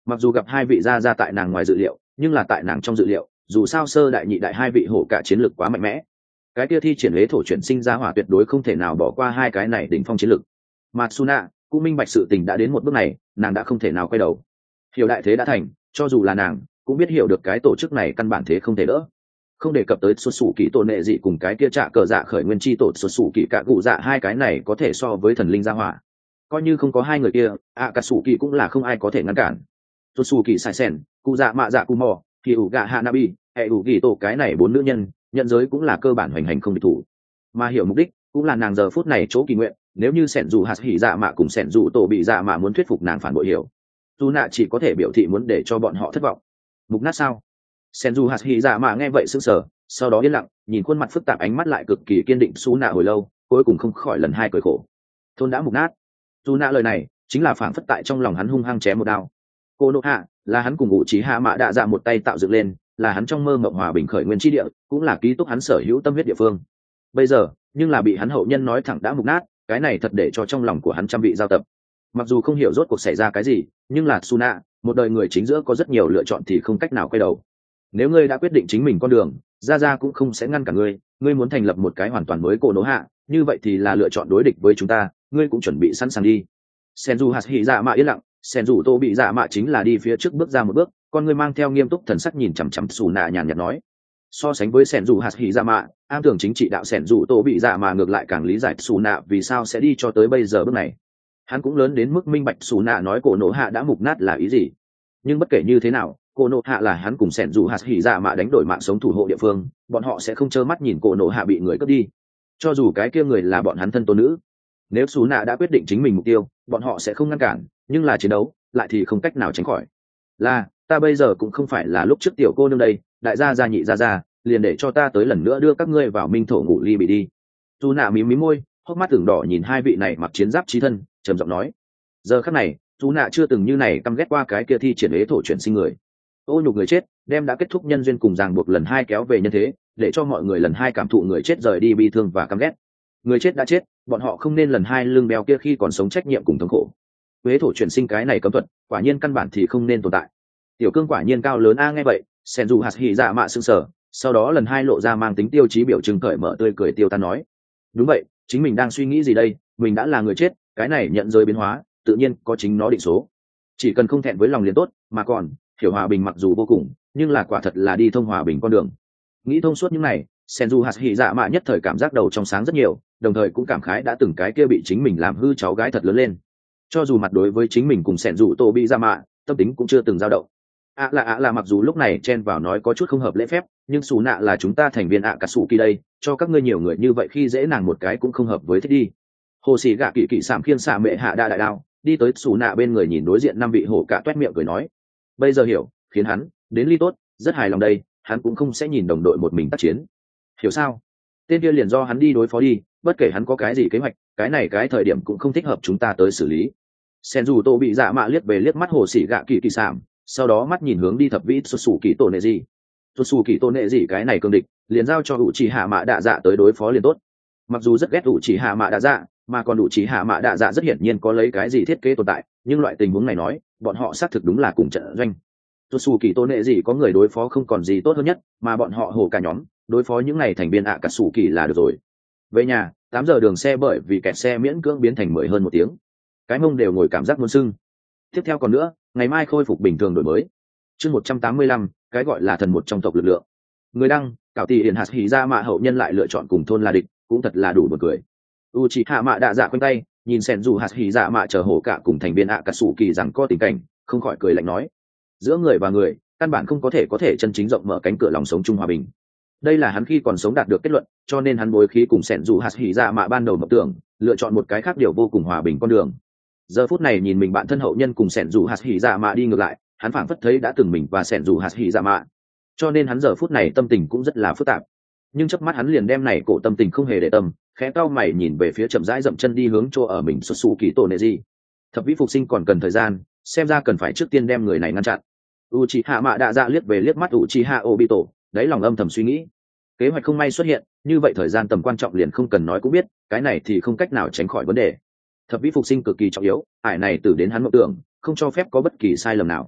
Mặc dù gặp hai vị gia gia tại nàng ngoài dự liệu, nhưng là tại nàng trong dự liệu, dù sao sơ đại nhị đại hai vị hổ cả chiến lược quá mạnh mẽ, cái kia thi triển lế thổ chuyển sinh ra hỏa tuyệt đối không thể nào bỏ qua hai cái này đỉnh phong chiến lược. Matsuna cũng minh bạch sự tình đã đến một bước này, nàng đã không thể nào quay đầu. Hiểu đại thế đã thành, cho dù là nàng cũng biết hiểu được cái tổ chức này căn bản thế không thể đỡ. Không đề cập tới xuất xù kỳ tổ nệ dị cùng cái kia trạ cờ dạ khởi nguyên chi tổ xuất xù kỳ cả cụ dạ, hai cái này có thể so với thần linh gia hỏa. Coi như không có hai người kia, ạ cả sủ kỳ cũng là không ai có thể ngăn cản. Xuất xù kỳ sai sen, cụ dạ mạ dạ cụ mò, kỳ ủ gạ hanabi, hệ ủ kỳ tổ, cái này bốn nữ nhân nhận giới cũng là cơ bản hoành hành không địch thủ. Mà hiểu mục đích cũng là nàng giờ phút này chỗ kỳ nguyện, nếu như sẻn dù hạt hỉ dạ mạ cùng sẻn dù tổ bị dạ mạ muốn thuyết phục nàng phản bội hiểu, dù nạ chỉ có thể biểu thị muốn để cho bọn họ thất vọng. Mục nát sao? Sẻn dù hạt hỉ dạ mạ nghe vậy sững sờ, sau đó yên lặng nhìn khuôn mặt phức tạp, ánh mắt lại cực kỳ kiên định xú nạ hồi lâu, cuối cùng không khỏi lần hai cười khổ. Thôn đã mục nát. Dù nạ lời này chính là phảng phất tại trong lòng hắn hung hăng chém một đao. Cô nộ hạ là hắn cùng ngụ trí hạ mạ đạ dạ một tay tạo dựng lên, là hắn trong mơ mộng hòa bình khởi nguyên tri địa, cũng là ký túc hắn sở hữu tâm huyết địa phương. Bây giờ nhưng là bị hắn hậu nhân nói thẳng đã mục nát, cái này thật để cho trong lòng của hắn trăm vị giao tập. Mặc dù không hiểu rốt cuộc xảy ra cái gì, nhưng là Suna, một đời người chính giữa có rất nhiều lựa chọn thì không cách nào quay đầu. Nếu ngươi đã quyết định chính mình con đường, ra ra cũng không sẽ ngăn cả ngươi. Ngươi muốn thành lập một cái hoàn toàn mới cổ nỗ hạ, như vậy thì là lựa chọn đối địch với chúng ta, ngươi cũng chuẩn bị sẵn sàng đi. Senju Hashi dạ mạ yên lặng, Senju Tô bị dạ mạ chính là đi phía trước bước ra một bước, con ngươi mang theo nghiêm túc thần sắc nhìn chằm chằm Suna nhàn nhạt nói. So sánh với Senju Hashi dạ mạ, am tưởng chính trị đạo Senju Tô bị dạ mạ ngược lại càng lý giải Suna vì sao sẽ đi cho tới bây giờ bước này. Hắn cũng lớn đến mức minh bạch Suna nói cổ nỗ hạ đã mục nát là ý gì. Nhưng bất kể như thế nào, cổ nỗ hạ là hắn cùng Senju Hashi dạ mạ đánh đổi mạng sống thủ hộ địa phương, bọn họ sẽ không trơ mắt nhìn cổ nỗ hạ bị người cướp đi. Cho dù cái kia người là bọn hắn thân tôn nữ, nếu Suna đã quyết định chính mình mục tiêu, bọn họ sẽ không ngăn cản, nhưng là chiến đấu lại thì không cách nào tránh khỏi. Là ta bây giờ cũng không phải là lúc trước tiểu cô nương đây, đại gia gia nhị gia gia, liền để cho ta tới lần nữa đưa các ngươi vào minh thổ ngủ ly bị đi. Suna mím mím môi, hốc mắt tưởng đỏ nhìn hai vị này mặc chiến giáp chí thân, trầm giọng nói. Giờ khắc này, Suna chưa từng như này căm ghét qua cái kia thi triển ế thổ chuyển sinh người. Ô nhục người chết, đem đã kết thúc nhân duyên cùng ràng buộc lần hai kéo về nhân thế, để cho mọi người lần hai cảm thụ người chết rời đi bi thương và căm ghét. Người chết đã chết, bọn họ không nên lần hai lưng bèo kia khi còn sống trách nhiệm cùng thống khổ. Ế thổ chuyển sinh cái này cấm thuật, quả nhiên căn bản thì không nên tồn tại. Tiểu cương quả nhiên cao lớn a, nghe vậy, Senju Hashi dạ mạ sững sờ, sau đó lần hai lộ ra mang tính tiêu chí biểu trưng cởi mở tươi cười tiêu tan nói. Đúng vậy, chính mình đang suy nghĩ gì đây, mình đã là người chết, cái này nhận rơi biến hóa, tự nhiên có chính nó định số. Chỉ cần không thẹn với lòng liền tốt, mà còn hiểu hòa bình mặc dù vô cùng, nhưng là quả thật là đi thông hòa bình con đường. Nghĩ thông suốt những này, Senju Hashi dạ mạ nhất thời cảm giác đầu trong sáng rất nhiều, đồng thời cũng cảm khái đã từng cái kia bị chính mình làm hư cháu gái thật lớn lên. Cho dù mặt đối với chính mình cùng Senju Tô bị dạ mạ, tâm tính cũng chưa từng dao động. ạ là ạ là mặc dù lúc này chen vào nói có chút không hợp lễ phép, nhưng xù nạ là chúng ta thành viên ạ cả sủ kỳ đây, cho các ngươi nhiều người như vậy khi dễ nàng một cái cũng không hợp với thích đi. Hồ sĩ gạ kỳ kỳ sảm khiên xạ mệ hạ đa đại đao đi tới xù nạ bên người, nhìn đối diện năm vị hổ cả toét miệng cười nói. Bây giờ hiểu, khiến hắn đến ly tốt, rất hài lòng đây, hắn cũng không sẽ nhìn đồng đội một mình tác chiến. Hiểu sao? Tên kia liền do hắn đi đối phó đi, bất kể hắn có cái gì kế hoạch, cái này cái thời điểm cũng không thích hợp chúng ta tới xử lý. Senju Tô bị dạ mạ liếc về liếc mắt hồ sĩ gạ kỳ kỳ sảm, sau đó mắt nhìn hướng đi thập vĩ xuất xù kỳ tổ nệ gì. Xuất xù kỳ tổ nệ gì cái này cương địch, liền giao cho ủ trì hạ mạ đạ dạ tới đối phó liền tốt. Mặc dù rất ghét ủ trì hạ mạ đạ dạ, mà còn ủ trì hạ mạ đạ dạ rất hiển nhiên có lấy cái gì thiết kế tồn tại, nhưng loại tình huống này nói, bọn họ xác thực đúng là cùng trận doanh. Xuất xù kỳ tổ nệ gì có người đối phó không còn gì tốt hơn nhất, mà bọn họ hổ cả nhóm đối phó những này thành viên ạ cả sủ kỳ là được rồi. Về nhà, tám giờ đường xe bởi vì kẹt xe miễn cưỡng biến thành mười hơn một tiếng, cái mông đều ngồi cảm giác muốn sưng. Tiếp theo còn nữa, ngày mai khôi phục bình thường đổi mới. Chương một trăm tám mươi lăm, cái gọi là thần một trong tộc lực lượng. Người đăng, cảo tỷ hiển hạt hỉ ra mạ hậu nhân lại lựa chọn cùng thôn là địch, cũng thật là đủ buồn cười. Uchiha Mạ Đạ Dạ quanh tay, nhìn Senju hạt hỉ dạ mạ chờ hổ cả cùng thành viên ạ cả sủ kỳ rằng có tình cảnh, không khỏi cười lạnh nói: giữa người và người, căn bản không có thể có thể chân chính rộng mở cánh cửa lòng sống chung hòa bình. Đây là hắn khi còn sống đạt được kết luận, cho nên hắn bối khí cùng Senju hạt hỉ dạ mạ ban đầu mộng tưởng, lựa chọn một cái khác điều vô cùng hòa bình con đường. Giờ phút này nhìn mình bạn thân hậu nhân cùng sẻn dù hạt hỉ dạ mạ đi ngược lại, hắn phảng phất thấy đã từng mình và sẻn dù hạt hỉ dạ mạ, cho nên hắn giờ phút này tâm tình cũng rất là phức tạp. Nhưng chớp mắt hắn liền đem này cổ tâm tình không hề để tâm, khẽ cau mày nhìn về phía chậm rãi dậm chân đi hướng chỗ ở mình xuất xù kỳ tổ nệ gì. Thập vĩ phục sinh còn cần thời gian, xem ra cần phải trước tiên đem người này ngăn chặn. Uchiha Mạ Đạ Dạ liếc về liếc mắt Uchiha Obito, đáy lòng âm thầm suy nghĩ, kế hoạch không may xuất hiện, như vậy thời gian tầm quan trọng liền không cần nói cũng biết, cái này thì không cách nào tránh khỏi vấn đề. Thập vĩ phục sinh cực kỳ trọng yếu, ải này từ đến hắn mộng tưởng, không cho phép có bất kỳ sai lầm nào.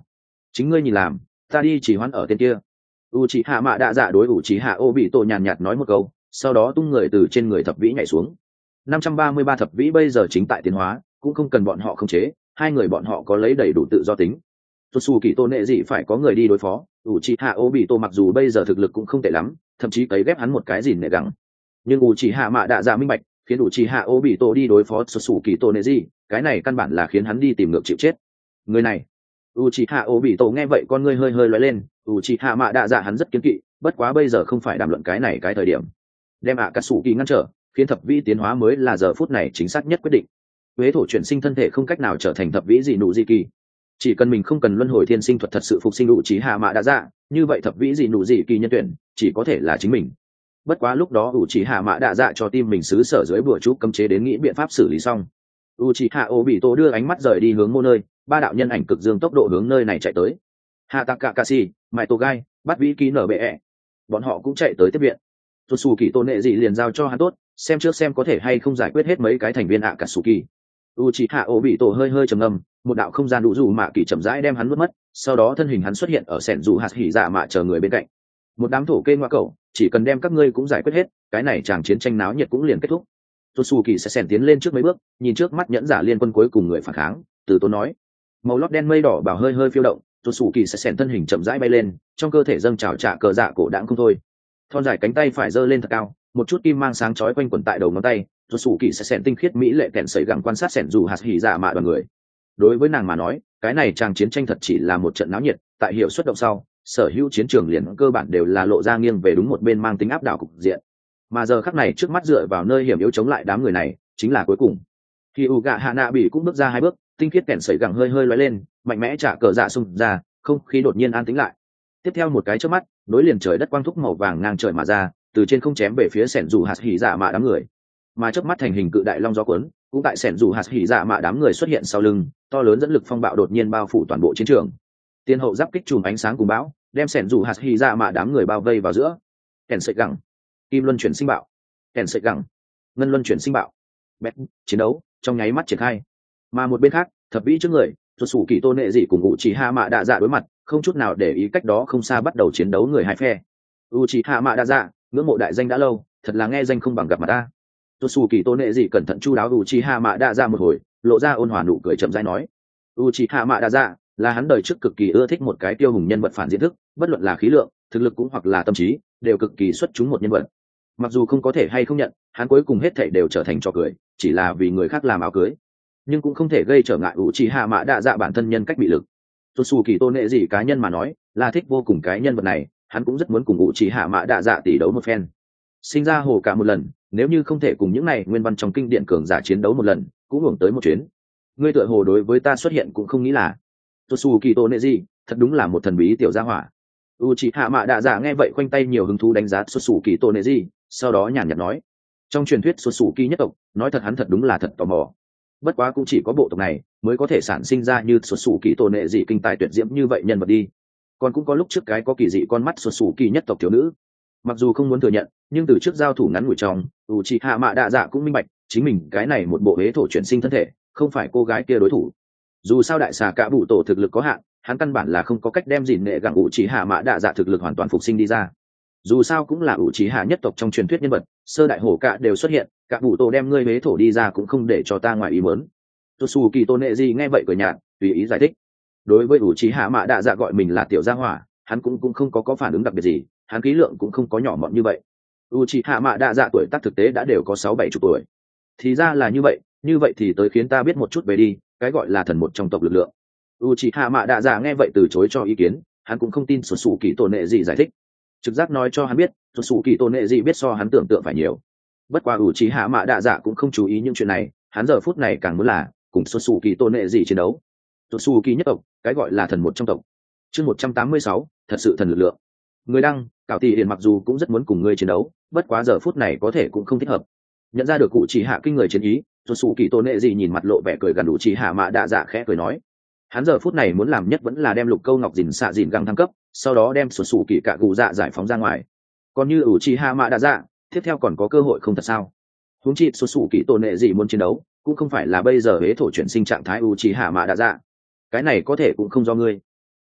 chính ngươi nhìn làm, ta đi chỉ hoãn ở tên kia. U c hạ mạ đạ dạ đối u c hạ ô bị tổ nhàn nhạt nói một câu, sau đó tung người từ trên người thập vĩ nhảy xuống. năm trăm ba mươi ba thập vĩ bây giờ chính tại tiến hóa, cũng không cần bọn họ khống chế, hai người bọn họ có lấy đầy đủ tự do tính. Tốt xù kỳ tô nệ gì phải có người đi đối phó, u c hạ ô bị tổ mặc dù bây giờ thực lực cũng không tệ lắm, thậm chí cấy ghép hắn một cái gì nệ gắng, nhưng u c hạ mạ đạ dạ minh bạch, khiến u c hạ ô bị tổ đi đối phó tốt xù kỳ tô nệ gì, cái này căn bản là khiến hắn đi tìm ngược chịu chết. Người này Uchiha Obito nghe vậy con ngươi hơi hơi lóe lên, Uchiha Mạ Đạ Dạ hắn rất kiêng kỵ, bất quá bây giờ không phải đàm luận cái này cái thời điểm. Đem Akatsuki ngăn trở, khiến thập vĩ tiến hóa mới là giờ phút này chính xác nhất quyết định. Huế thổ chuyển sinh thân thể không cách nào trở thành thập vĩ gì nụ gì kỳ. Chỉ cần mình không cần luân hồi thiên sinh thuật thật sự phục sinh Uchiha Mạ Đạ Dạ, như vậy thập vĩ gì nụ gì kỳ nhân tuyển chỉ có thể là chính mình. Bất quá lúc đó Uchiha Mạ Đạ Dạ cho tim mình xứ sở dưới bùa chú cấm chế đến nghĩ biện pháp xử lý xong. Uchiha Obito đưa ánh mắt rời đi hướng mô nơi, ba đạo nhân ảnh cực dương tốc độ hướng nơi này chạy tới. Hatakakashi, Mai Togai, bắt vĩ ký nở bệ ẹ. Bọn họ cũng chạy tới tiếp viện. Tsuki tôn nệ gì liền giao cho hắn tốt, xem trước xem có thể hay không giải quyết hết mấy cái thành viên Akatsuki. Uchiha Obito hơi hơi trầm ngâm, một đạo không gian đủ dù mạ kỳ chậm rãi đem hắn mất mất, sau đó thân hình hắn xuất hiện ở sẻn dù hạt hỉ dạ mạ chờ người bên cạnh. Một đám thổ kê ngoa cẩu, chỉ cần đem các ngươi cũng giải quyết hết, cái này chàng chiến tranh náo nhiệt cũng liền kết thúc. Tsuki sẽ sèn tiến lên trước mấy bước, nhìn trước mắt nhẫn giả liên quân cuối cùng người phản kháng, từ tốn nói. Màu lót đen mây đỏ bảo hơi hơi phiêu động, Tsuki sẽ sèn thân hình chậm rãi bay lên, trong cơ thể dâng trào trạ cờ dạ cổ đãng không thôi. Thon dài cánh tay phải giơ lên thật cao, một chút kim mang sáng chói quanh quẩn tại đầu ngón tay. Tsuki sẽ sèn tinh khiết mỹ lệ kẹn sẩy gẳng quan sát sèn dù hạt hỉ dạ mạ đoàn người. Đối với nàng mà nói, cái này chàng chiến tranh thật chỉ là một trận náo nhiệt, tại hiệu suất động sau, sở hữu chiến trường liền cơ bản đều là lộ ra nghiêng về đúng một bên mang tính áp đảo cục diện. Mà giờ khắc này trước mắt dựa vào nơi hiểm yếu chống lại đám người này chính là cuối cùng. Khi u gạ hạ nạ bị cũng bước ra hai bước, tinh khiết kẹn sẩy gẳng hơi hơi lóe lên, mạnh mẽ trả cờ dạ xung ra, không khí đột nhiên an tĩnh lại. Tiếp theo một cái chớp mắt, nối liền trời đất quang thúc màu vàng ngang trời mà ra, từ trên không chém về phía sẻn dù hạt hỉ dạ mạ đám người. Mà chớp mắt thành hình cự đại long gió cuốn, cũng tại sẻn dù hạt hỉ dạ mạ đám người xuất hiện sau lưng, to lớn dẫn lực phong bạo đột nhiên bao phủ toàn bộ chiến trường. Tiên hậu giáp kích chùm ánh sáng cùng bão, đem sẻn dù hạt hỉ dạ mạ đám người bao vây vào giữa. Kẹn sẩy gẳng, kim luân chuyển sinh bạo, kèn sợi gẳng, ngân luân chuyển sinh bạo. Bét, chiến đấu trong nháy mắt triển khai. Mà một bên khác, thập vĩ trước người, tuột sủ kỳ tôn nệ dị cùng Uchiha Mạ Đạ Dạ đối mặt, không chút nào để ý cách đó không xa bắt đầu chiến đấu người hai phe. Uchiha Mạ Đạ Dạ, ngưỡng mộ đại danh đã lâu, thật là nghe danh không bằng gặp mặt ta. Tuột sủ kỳ tôn nệ dị cẩn thận chu đáo Uchiha Mạ Đạ Dạ một hồi, lộ ra ôn hòa nụ cười chậm rãi nói: Uchiha Mạ Đạ Dạ là hắn đời trước cực kỳ ưa thích một cái tiêu hùng nhân vật phản diện thức, bất luận là khí lượng, thực lực cũng hoặc là tâm trí, đều cực kỳ xuất chúng một nhân vật. Mặc dù không có thể hay không nhận, hắn cuối cùng hết thảy đều trở thành trò cười, chỉ là vì người khác làm áo cưới, nhưng cũng không thể gây trở ngại Uchiha Mạ Đạ Dạ bản thân nhân cách bị lực. Tsuki tôn nệ gì cá nhân mà nói, là thích vô cùng cái nhân vật này, hắn cũng rất muốn cùng Uchiha Mạ Đạ Dạ tỷ đấu một phen. Sinh ra hồ cả một lần, nếu như không thể cùng những này nguyên văn trong kinh điển cường giả chiến đấu một lần, cũng hưởng tới một chuyến. Ngươi tựa hồ đối với ta xuất hiện cũng không nghĩ là. Tsuki tôn nệ gì, thật đúng là một thần bí tiểu gia hỏa. Uchiha Mạ Đạ Dạ nghe vậy khoanh tay nhiều hứng thú đánh giá Tsuki tôn nệ gì, sau đó nhàn nhạt nói: trong truyền thuyết xuất xù kỳ nhất tộc, nói thật hắn thật đúng là thật tò mò. Bất quá cũng chỉ có bộ tộc này mới có thể sản sinh ra như xuất xù kỳ tổ nệ dị kinh tài tuyệt diễm như vậy nhân vật đi. Còn cũng có lúc trước cái có kỳ dị con mắt xuất xù kỳ nhất tộc thiếu nữ. Mặc dù không muốn thừa nhận, nhưng từ trước giao thủ ngắn ngủi trong, Uchiha Mạ Đạ Dạ cũng minh bạch, chính mình cái này một bộ hế thổ chuyển sinh thân thể, không phải cô gái kia đối thủ. Dù sao đại xà cả bụ tổ thực lực có hạn, hắn căn bản là không có cách đem gìn nệ gặng Uchiha Mạ Đạ Dạ thực lực hoàn toàn phục sinh đi ra. Dù sao cũng là Uchiha nhất tộc trong truyền thuyết nhân vật, sơ đại hổ cả đều xuất hiện, cả bụ tổ đem ngươi hế thổ đi ra cũng không để cho ta ngoài ý muốn. Tsuki tôn nệ gì nghe vậy cười nhạt, tùy ý giải thích. Đối với Uchiha Mạ Đạ Dạ gọi mình là tiểu gia hỏa, hắn cũng cũng không có có phản ứng đặc biệt gì, hắn ký lượng cũng không có nhỏ mọn như vậy. Uchiha Mạ Đạ Dạ tuổi tác thực tế đã đều có sáu bảy chục tuổi. Thì ra là như vậy, như vậy thì tới khiến ta biết một chút về đi, cái gọi là thần một trong tộc lực lượng. Uchiha Mạ Đạ Dạ nghe vậy từ chối cho ý kiến, hắn cũng không tin Tsuki tôn nệ gì giải thích. Trực giác nói cho hắn biết, Tsuki tôn nệ gì biết so hắn tưởng tượng phải nhiều. Bất quá Uchiha Mạ Đạ Dạ cũng không chú ý những chuyện này, hắn giờ phút này càng muốn là cùng Tsuki tôn nệ gì chiến đấu. Tsuki nhất tộc, cái gọi là thần một trong tộc. Chương một trăm tám mươi sáu, thật sự thần lực lượng. Người đăng, Cảo Tỷ Hiền mặc dù cũng rất muốn cùng ngươi chiến đấu, bất quá giờ phút này có thể cũng không thích hợp. Nhận ra được Uchiha kinh người chiến ý, Tsuki tôn nệ gì nhìn mặt lộ vẻ cười gần Uchiha Mạ Đạ Dạ khẽ cười nói: hắn giờ phút này muốn làm nhất vẫn là đem lục câu ngọc dìn xạ dìn găng thăng cấp, sau đó đem sổ sủ kỳ cạ gù dạ giải phóng ra ngoài. Còn như Uchiha Mạ Đạ Dạ, tiếp theo còn có cơ hội không thật sao? Huống chi sổ sủ kỳ tổ nệ gì muốn chiến đấu, cũng không phải là bây giờ hế thổ chuyển sinh trạng thái Uchiha Mạ Đạ Dạ. Cái này có thể cũng không do ngươi.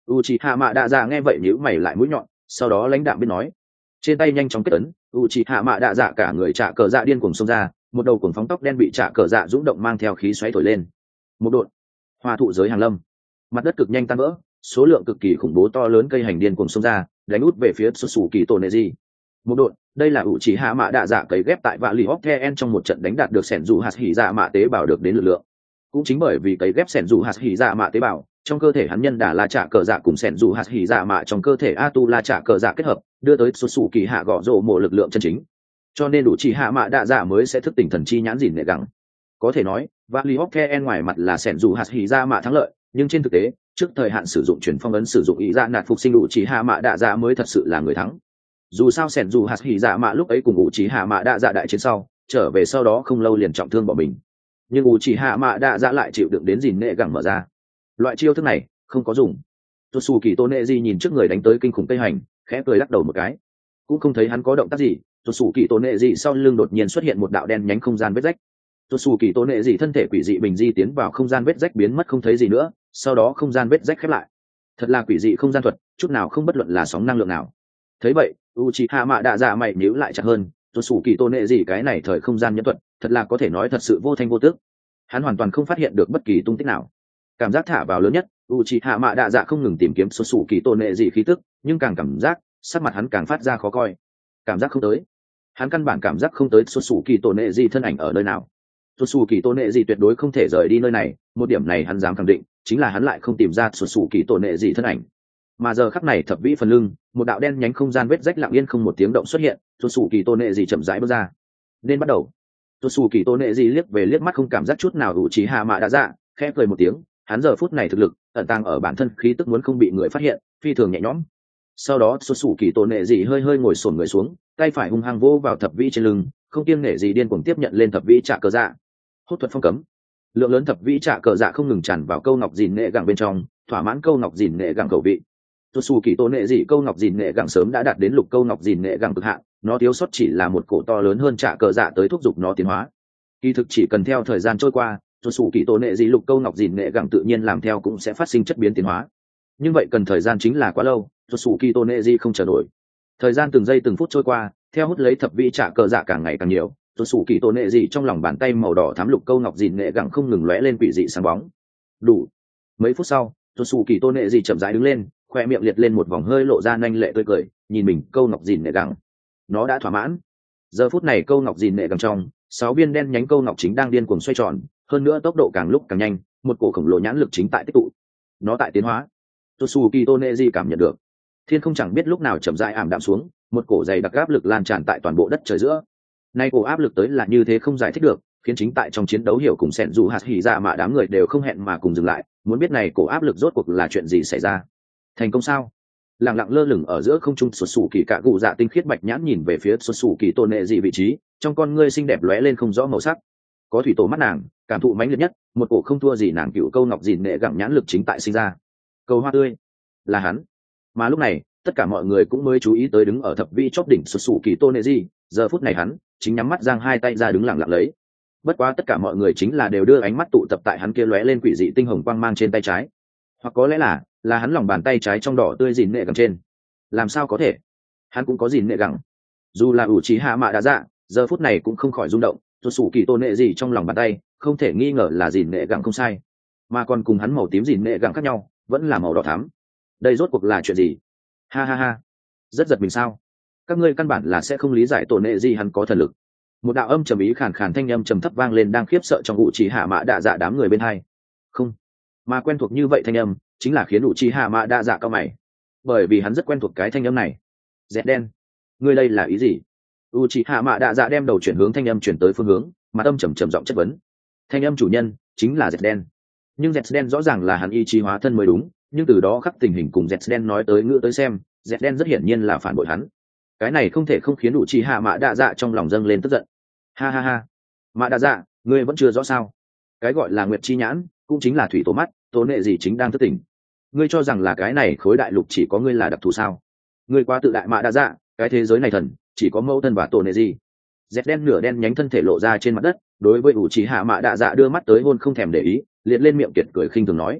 Uchiha Mạ Đạ Dạ nghe vậy nhíu mày lại mũi nhọn, sau đó lãnh đạm biết nói. Trên tay nhanh chóng kết ấn, Uchiha Mạ Đạ Dạ cả người trả cờ dạ điên cuồng xông ra, một đầu cuồng phóng tóc đen bị trả cờ dạ dũng động mang theo khí xoáy thổi lên. Một đột, hoa thụ giới hàng lâm, mặt đất cực nhanh tan vỡ, số lượng cực kỳ khủng bố to lớn cây hành điên cuồng xông ra, đánh út về phía Sasuke Toneji. Một đột, đây là Uchiha Mạ Đạ Dạ cấy ghép tại Vạn Lì Hokken trong một trận đánh đạt được sẻn dù hạt hỉ dạ mạ tế bào được đến lực lượng. Cũng chính bởi vì cấy ghép sẻn dù hạt hỉ dạ mạ tế bào, trong cơ thể hắn nhân đả la trả cờ dạ cùng sẻn dù hạt hỉ dạ mạ trong cơ thể Atu la trả cờ dạ kết hợp, đưa tới Sasuke hạ gõ rổ mộ lực lượng chân chính. Cho nên Uchiha Mạ Đạ Dạ mới sẽ thức tỉnh thần chi nhãn dìn nệ gẳng. Có thể nói, Vạn Lì Hokken ngoài mặt là sẻn dù hạt hỉ dạ mạ thắng lợi, nhưng trên thực tế, trước thời hạn sử dụng truyền phong ấn sử dụng ý dạ nạt phục sinh Uchiha Mạ Đạ Dạ mới thật sự là người thắng. Dù sao sẻn dù hạt hỉ dạ mạ lúc ấy cùng Uchiha Mạ Đạ Dạ đại chiến sau, trở về sau đó không lâu liền trọng thương bỏ mình. Nhưng Uchiha Mạ Đạ Dạ lại chịu đựng đến dìn nệ gẳng mở ra. Loại chiêu thức này không có dùng. Sasuke Toneji nhìn trước người đánh tới kinh khủng cây hành, khẽ cười lắc đầu một cái, cũng không thấy hắn có động tác gì. Sasuke Toneji sau lưng đột nhiên xuất hiện một đạo đen nhánh không gian vết rách. Sasuke Toneji thân thể quỷ dị bình di tiến vào không gian vết rách biến mất không thấy gì nữa, sau đó không gian vết rách khép lại. Thật là quỷ dị không gian thuật, chút nào không bất luận là sóng năng lượng nào. Thấy vậy, Uchiha Mạ Đạ Dạ mày nhíu lại chặt hơn, Sasuke Toneji cái này thời không gian nhẫn thuật, thật là có thể nói thật sự vô thanh vô tức. Hắn hoàn toàn không phát hiện được bất kỳ tung tích nào. Cảm giác thả vào lớn nhất, Uchiha Mạ Đạ Dạ không ngừng tìm kiếm Sasuke Toneji khí tức, nhưng càng cảm giác, sắc mặt hắn càng phát ra khó coi. Cảm giác không tới. Hắn căn bản cảm giác không tới Sasuke Toneji thân ảnh ở nơi nào. Sasuke Toneji tuyệt đối không thể rời đi nơi này, một điểm này hắn dám khẳng định, chính là hắn lại không tìm ra Sasuke Toneji thân ảnh. Mà giờ khắc này thập vĩ phần lưng, một đạo đen nhánh không gian vết rách lặng yên không một tiếng động xuất hiện, Sasuke Toneji chậm rãi bước ra. Nên bắt đầu. Sasuke Toneji liếc về liếc mắt không cảm giác chút nào Uchiha Mạ Đạ Dạ, khẽ cười một tiếng, hắn giờ phút này thực lực ẩn tàng ở bản thân khí tức muốn không bị người phát hiện, phi thường nhẹ nhõm. Sau đó Sasuke Toneji hơi hơi ngồi xổm người xuống, tay phải hung hăng vỗ vào thập vĩ trên lưng, không kiêng nể gì điên cuồng tiếp nhận lên thập vĩ trả cờ dạ. Hốt thuật phong cấm. Lượng lớn thập vĩ trả cờ dạ không ngừng tràn vào câu ngọc dìn nệ gẳng bên trong, thỏa mãn câu ngọc dìn nệ gẳng khẩu vị. Sasuke Toneji câu ngọc dìn nệ gẳng sớm đã đạt đến lục câu ngọc dìn nệ gẳng cực hạn, nó thiếu sót chỉ là một cổ to lớn hơn trả cờ dạ tới thúc giục nó tiến hóa. Kỳ thực chỉ cần theo thời gian trôi qua, Sasuke Toneji lục câu ngọc dìn nệ gẳng tự nhiên làm theo cũng sẽ phát sinh chất biến tiến hóa. Nhưng vậy cần thời gian chính là quá lâu, Sasuke Toneji không chờ nổi. Thời gian từng giây từng phút trôi qua, theo hút lấy thập vĩ trả cờ dạ càng ngày càng nhiều, Sasuke Toneji trong lòng bàn tay màu đỏ thắm lục câu ngọc dìn nệ gẳng không ngừng lóe lên quỷ dị sáng bóng. Đủ. Mấy phút sau, Sasuke Toneji chậm rãi đứng lên, khoe miệng liệt lên một vòng hơi lộ ra nhanh lệ tươi cười, nhìn mình câu ngọc dìn nệ gẳng. Nó đã thỏa mãn. Giờ phút này câu ngọc dìn nệ gẳng trong, sáu viên đen nhánh câu ngọc chính đang điên cuồng xoay tròn, hơn nữa tốc độ càng lúc càng nhanh, một cổ khổng lồ nhãn lực chính tại tích tụ. Nó tại tiến hóa. Sasuke Toneji cảm nhận được. Thiên không chẳng biết lúc nào chậm rãi ảm đạm xuống, một cổ dày đặc áp lực lan tràn tại toàn bộ đất trời giữa. Nay cổ áp lực tới là như thế không giải thích được, khiến chính tại trong chiến đấu hiểu cùng sẹn dù hạt hỉ dạ mà đám người đều không hẹn mà cùng dừng lại, muốn biết này cổ áp lực rốt cuộc là chuyện gì xảy ra. Thành công sao? Lặng lặng lơ lửng ở giữa không trung Sasuke cả gù dạ tinh khiết bạch nhãn nhìn về phía Sasuke Toneji vị trí, trong con ngươi xinh đẹp lóe lên không rõ màu sắc. Có thủy tổ mắt nàng, cảm thụ mãnh liệt nhất, một cổ không thua gì nàng cựu câu ngọc dìn nệ gẳng nhãn lực chính tại sinh ra. Cầu hoa tươi, là hắn. Mà lúc này, tất cả mọi người cũng mới chú ý tới đứng ở thập vi chóp đỉnh Sasuke Toneji, giờ phút này hắn chính nhắm mắt giang hai tay ra đứng lặng lặng lấy. Bất quá tất cả mọi người chính là đều đưa ánh mắt tụ tập tại hắn kia lóe lên quỷ dị tinh hồng quang mang trên tay trái, hoặc có lẽ là là hắn lòng bàn tay trái trong đỏ tươi dìn nệ gẳng trên. Làm sao có thể? Hắn cũng có dìn nệ gẳng. Dù là Uchiha Mạ Đạ Dạ, giờ phút này cũng không khỏi rung động, Sasuke Toneji trong lòng bàn tay, không thể nghi ngờ là dìn nệ gẳng không sai, mà còn cùng hắn màu tím dìn nệ gẳng khác nhau, vẫn là màu đỏ thắm. Đây rốt cuộc là chuyện gì? Ha ha ha, rất giật mình sao? Các ngươi căn bản là sẽ không lý giải Toneji hắn có thần lực. Một đạo âm trầm ý khàn khàn thanh âm trầm thấp vang lên đang khiếp sợ trong Uchiha Mạ Đạ Dạ đám người bên hai. Không, mà quen thuộc như vậy thanh âm, chính là khiến Uchiha Mạ Đạ Dạ cau mày, bởi vì hắn rất quen thuộc cái thanh âm này. Dẹt đen, ngươi đây là ý gì? Uchiha Mạ Đạ Dạ đem đầu chuyển hướng thanh âm chuyển tới phương hướng, mà âm trầm trầm giọng chất vấn. Thanh âm chủ nhân chính là Dẹt đen, nhưng Dẹt đen rõ ràng là hắn ý chí hóa thân mới đúng, nhưng từ đó khắc tình hình cùng Dẹt đen nói tới ngữ tới xem, Dẹt đen rất hiển nhiên là phản bội hắn. Cái này không thể không khiến Uchiha Mạ Đạ Dạ trong lòng dâng lên tức giận. Ha ha ha, Mạ Đạ Dạ, ngươi vẫn chưa rõ sao? Cái gọi là Nguyệt Chi Nhãn, cũng chính là thủy tổ mắt, tố nệ gì chính đang thức tỉnh. Ngươi cho rằng là cái này khối đại lục chỉ có ngươi là đặc thù sao? Ngươi quá tự đại Mạ Đạ Dạ, cái thế giới này thần chỉ có mẫu thân và tổ nệ gì. Dẹt đen nửa đen nhánh thân thể lộ ra trên mặt đất, đối với Uchiha Mạ Đạ Dạ đưa mắt tới hôn không thèm để ý, liệt lên miệng kiệt cười khinh thường nói.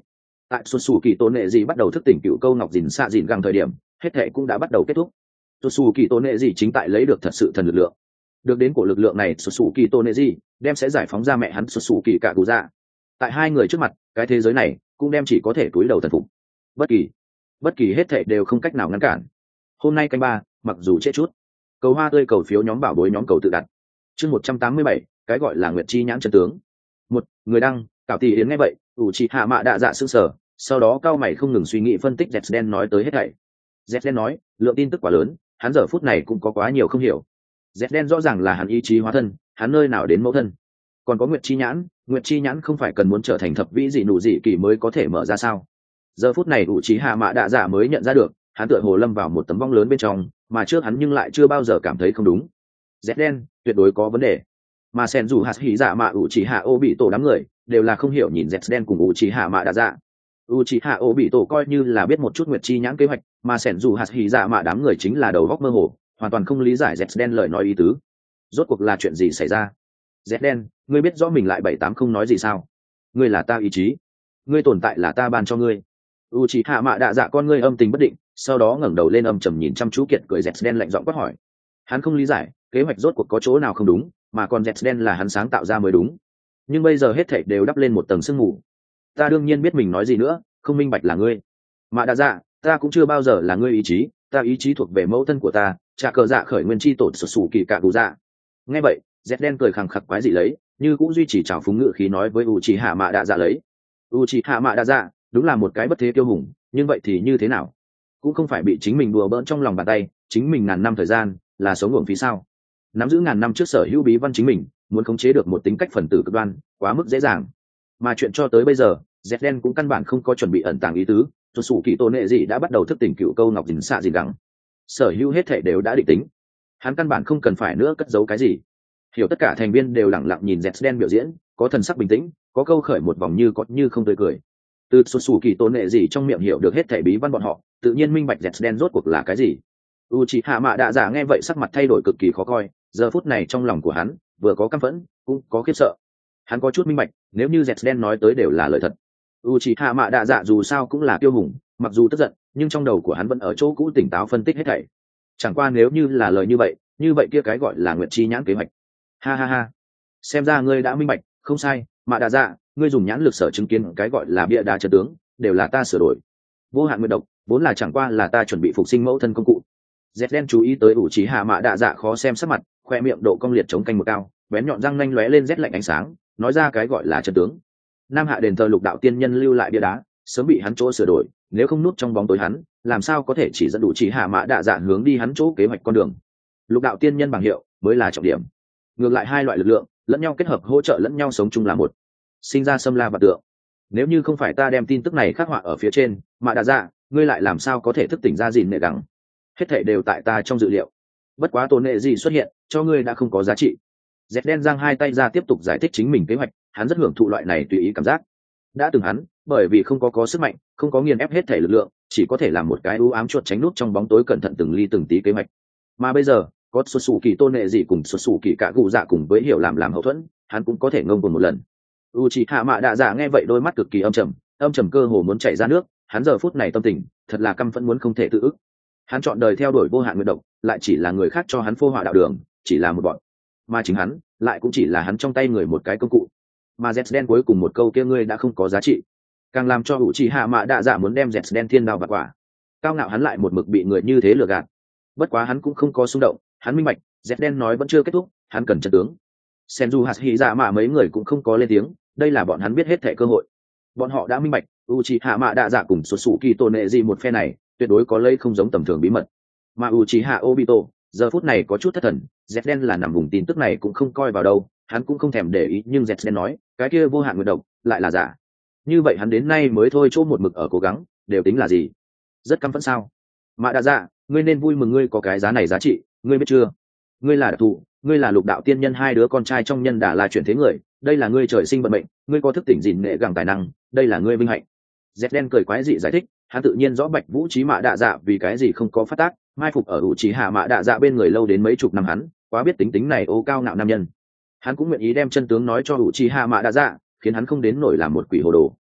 Tại xuất xù kỳ tôn nệ gì bắt đầu thức tỉnh cựu câu ngọc dìn xạ dìn găng thời điểm, hết thể cũng đã bắt đầu kết thúc. Xuất xù kỳ tôn nệ gì chính tại lấy được thật sự thần lực lượng. Được đến của lực lượng này, xuất xù kỳ tôn nệ gì đem sẽ giải phóng ra mẹ hắn xuất xù kỳ cả cụ dạ. Tại hai người trước mặt, cái thế giới này cũng đem chỉ có thể cúi đầu thần phục. Bất kỳ, bất kỳ hết thể đều không cách nào ngăn cản. Hôm nay canh ba, mặc dù chết chút. Cầu hoa tươi cầu phiếu nhóm bảo bối nhóm cầu tự đặt. Chương một trăm tám mươi bảy, cái gọi là Nguyệt chi nhãn chân tướng. Một người đăng, Cảo Tỷ Yến nghe vậy, ủ trì hạ mạ đạ dạ sững sờ, sau đó cao mày không ngừng suy nghĩ phân tích Zden nói tới hết thảy. Zden nói, lượng tin tức quá lớn, hắn giờ phút này cũng có quá nhiều không hiểu. Zden rõ ràng là hắn ý chí hóa thân, hắn nơi nào đến mẫu thân. Còn có Nguyệt chi nhãn, Nguyệt chi nhãn không phải cần muốn trở thành thập vĩ dị nụ dị kỳ mới có thể mở ra sao? Giờ phút này ủ trì hạ mạ đạ dạ mới nhận ra được, hắn tựa hồ lâm vào một tấm vong lớn bên trong, mà trước hắn nhưng lại chưa bao giờ cảm thấy không đúng. Zden tuyệt đối có vấn đề. Mà sen dù hạt hỉ dạ mạ ủ trì hạ ô bị tổ đám người đều là không hiểu nhìn Zden cùng ủ trì hạ mạ đạ dạ. ủ trì hạ ô bị tổ coi như là biết một chút Nguyệt chi nhãn kế hoạch, mà sen dù hạt hỉ dạ mạ đám người chính là đầu góc mơ hồ, hoàn toàn không lý giải Zden lời nói ý tứ. Rốt cuộc là chuyện gì xảy ra? Zden, ngươi biết rõ mình lại bảy tám không nói gì sao? Ngươi là ta ý chí, ngươi tồn tại là ta ban cho ngươi. ủ trì hạ mạ đạ dạ con ngươi âm tình bất định, sau đó ngẩng đầu lên âm trầm nhìn chăm chú kiệt cười Zden lạnh giọng quát hỏi. Hắn không lý giải kế hoạch rốt cuộc có chỗ nào không đúng, mà còn Zden là hắn sáng tạo ra mới đúng. Nhưng bây giờ hết thảy đều đắp lên một tầng sương mù. Ta đương nhiên biết mình nói gì nữa, không minh bạch là ngươi. Mạ đạ dạ, ta cũng chưa bao giờ là ngươi ý chí, ta ý chí thuộc về mẫu thân của ta, trả cờ dạ khởi nguyên chi tổ sụt sù kỳ cạ cụ dạ. Nghe vậy, Zden cười khẳng khặc quái dị lấy, như cũng duy trì trào phúng ngự khí nói với Uchiha Mạ đạ dạ lấy. Uchiha Mạ đạ dạ, đúng là một cái bất thế kiêu hùng, nhưng vậy thì như thế nào? Cũng không phải bị chính mình đùa bỡn trong lòng bàn tay, chính mình ngàn năm thời gian là sống uổng phí sao? Nắm giữ ngàn năm trước sở hữu bí văn chính mình, muốn khống chế được một tính cách phần tử cực đoan, quá mức dễ dàng. Mà chuyện cho tới bây giờ, Zden cũng căn bản không có chuẩn bị ẩn tàng ý tứ, tuột sủ kỳ tôn nệ gì đã bắt đầu thức tỉnh cựu câu ngọc dình xạ gì gắng. Sở hữu hết thể đều đã định tính, hắn căn bản không cần phải nữa cất giấu cái gì. Hiểu tất cả thành viên đều lặng lặng nhìn Zden biểu diễn, có thần sắc bình tĩnh, có câu khởi một vòng như có như không tươi cười. Từ tuột sủ kỳ tôn nệ gì trong miệng hiểu được hết thể bí văn bọn họ, tự nhiên minh bạch Zden rốt cuộc là cái gì. Uchiha Mạ đạ dạ nghe vậy sắc mặt thay đổi cực kỳ khó coi, giờ phút này trong lòng của hắn vừa có căm phẫn cũng có khiếp sợ. Hắn có chút minh bạch, nếu như Zden nói tới đều là lời thật, Uchiha Mạ đạ dạ dù sao cũng là kiêu hùng, mặc dù tức giận nhưng trong đầu của hắn vẫn ở chỗ cũ tỉnh táo phân tích hết thảy. Chẳng qua nếu như là lời như vậy, như vậy kia cái gọi là Nguyệt chi nhãn kế hoạch. Ha ha ha, xem ra ngươi đã minh bạch, không sai, Mạ đạ dạ, ngươi dùng nhãn lực sở chứng kiến cái gọi là bịa đá chân tướng, đều là ta sửa đổi. Vô hạn nguyệt độc vốn là chẳng qua là ta chuẩn bị phục sinh mẫu thân công cụ. Zden chú ý tới Uchiha Mạ đạ dạ khó xem sắc mặt, khoe miệng độ cong liệt chống canh một cao, bén nhọn răng nanh lóe lên rét lạnh ánh sáng, nói ra cái gọi là chân tướng. Nam hạ đền thờ lục đạo tiên nhân lưu lại bia đá, sớm bị hắn chỗ sửa đổi, nếu không núp trong bóng tối hắn, làm sao có thể chỉ dẫn Uchiha Mạ đạ dạ hướng đi hắn chỗ kế hoạch con đường. Lục đạo tiên nhân bằng hiệu mới là trọng điểm. Ngược lại hai loại lực lượng lẫn nhau kết hợp hỗ trợ lẫn nhau sống chung là một, sinh ra xâm la và tượng. Nếu như không phải ta đem tin tức này khắc họa ở phía trên, Mạ đạ dạ, ngươi lại làm sao có thể thức tỉnh ra gìn nệ gắng? Hết thảy đều tại ta trong dự liệu. Bất quá tôn nệ gì xuất hiện cho ngươi đã không có giá trị. Zden giang hai tay ra tiếp tục giải thích chính mình kế hoạch, hắn rất hưởng thụ loại này tùy ý cảm giác. Đã từng hắn, bởi vì không có có sức mạnh, không có nghiền ép hết thể lực lượng, chỉ có thể làm một cái u ám chuột tránh nút trong bóng tối cẩn thận từng ly từng tí kế hoạch. Mà bây giờ, có xuất xù kỳ tôn nệ gì cùng xuất xù kỳ cả gù dạ cùng với hiểu làm làm hậu thuẫn, hắn cũng có thể ngông cuồng một lần. Uchiha Mạ đạ dạ nghe vậy đôi mắt cực kỳ âm trầm, âm trầm cơ hồ muốn chảy ra nước, hắn giờ phút này tâm tình thật là căm phẫn muốn không thể tự ức. Hắn chọn đời theo đuổi vô hạn nguyện độc, lại chỉ là người khác cho hắn phô họa đạo đường, chỉ là một bọn, mà chính hắn lại cũng chỉ là hắn trong tay người một cái công cụ. Mà Zden cuối cùng một câu kia ngươi đã không có giá trị, càng làm cho Uchiha Mạ đạ dạ muốn đem Zden thiên đao vặt quả. Cao ngạo hắn lại một mực bị người như thế lừa gạt. Bất quá hắn cũng không có xung động, hắn minh bạch, Zden nói vẫn chưa kết thúc, hắn cần chân tướng. Senju Hashi dạ mạ mấy người cũng không có lên tiếng, đây là bọn hắn biết hết thảy cơ hội. Bọn họ đã minh bạch, Uchiha Mạ đạ dạ cùng Sasuke Tonezi một phe này, tuyệt đối có lấy không giống tầm thường bí mật. Mà Uchiha Obito giờ phút này có chút thất thần, Zden là nằm vùng tin tức này cũng không coi vào đâu, hắn cũng không thèm để ý, nhưng Zden nói cái kia vô hạn nguyệt độc lại là giả. Như vậy hắn đến nay mới thôi chỗ một mực ở cố gắng, đều tính là gì? Rất căm phẫn sao? Mạ đạ dạ, ngươi nên vui mừng, ngươi có cái giá này giá trị, ngươi biết chưa? Ngươi là đặc thù, ngươi là lục đạo tiên nhân hai đứa con trai trong nhân đả là chuyển thế người, đây là ngươi trời sinh vận mệnh, ngươi có thức tỉnh gìn nghệ gẳng tài năng, đây là ngươi vinh hạnh. Zden cười quái dị giải thích, hắn tự nhiên rõ Bạch Vũ Trí Mạ đạ dạ vì cái gì không có phát tác, mai phục ở Uchiha Mạ đạ dạ bên người lâu đến mấy chục năm, hắn quá biết tính tính này ô cao ngạo nam nhân. Hắn cũng nguyện ý đem chân tướng nói cho Uchiha Mạ đạ dạ, khiến hắn không đến nổi làm một quỷ hồ đồ.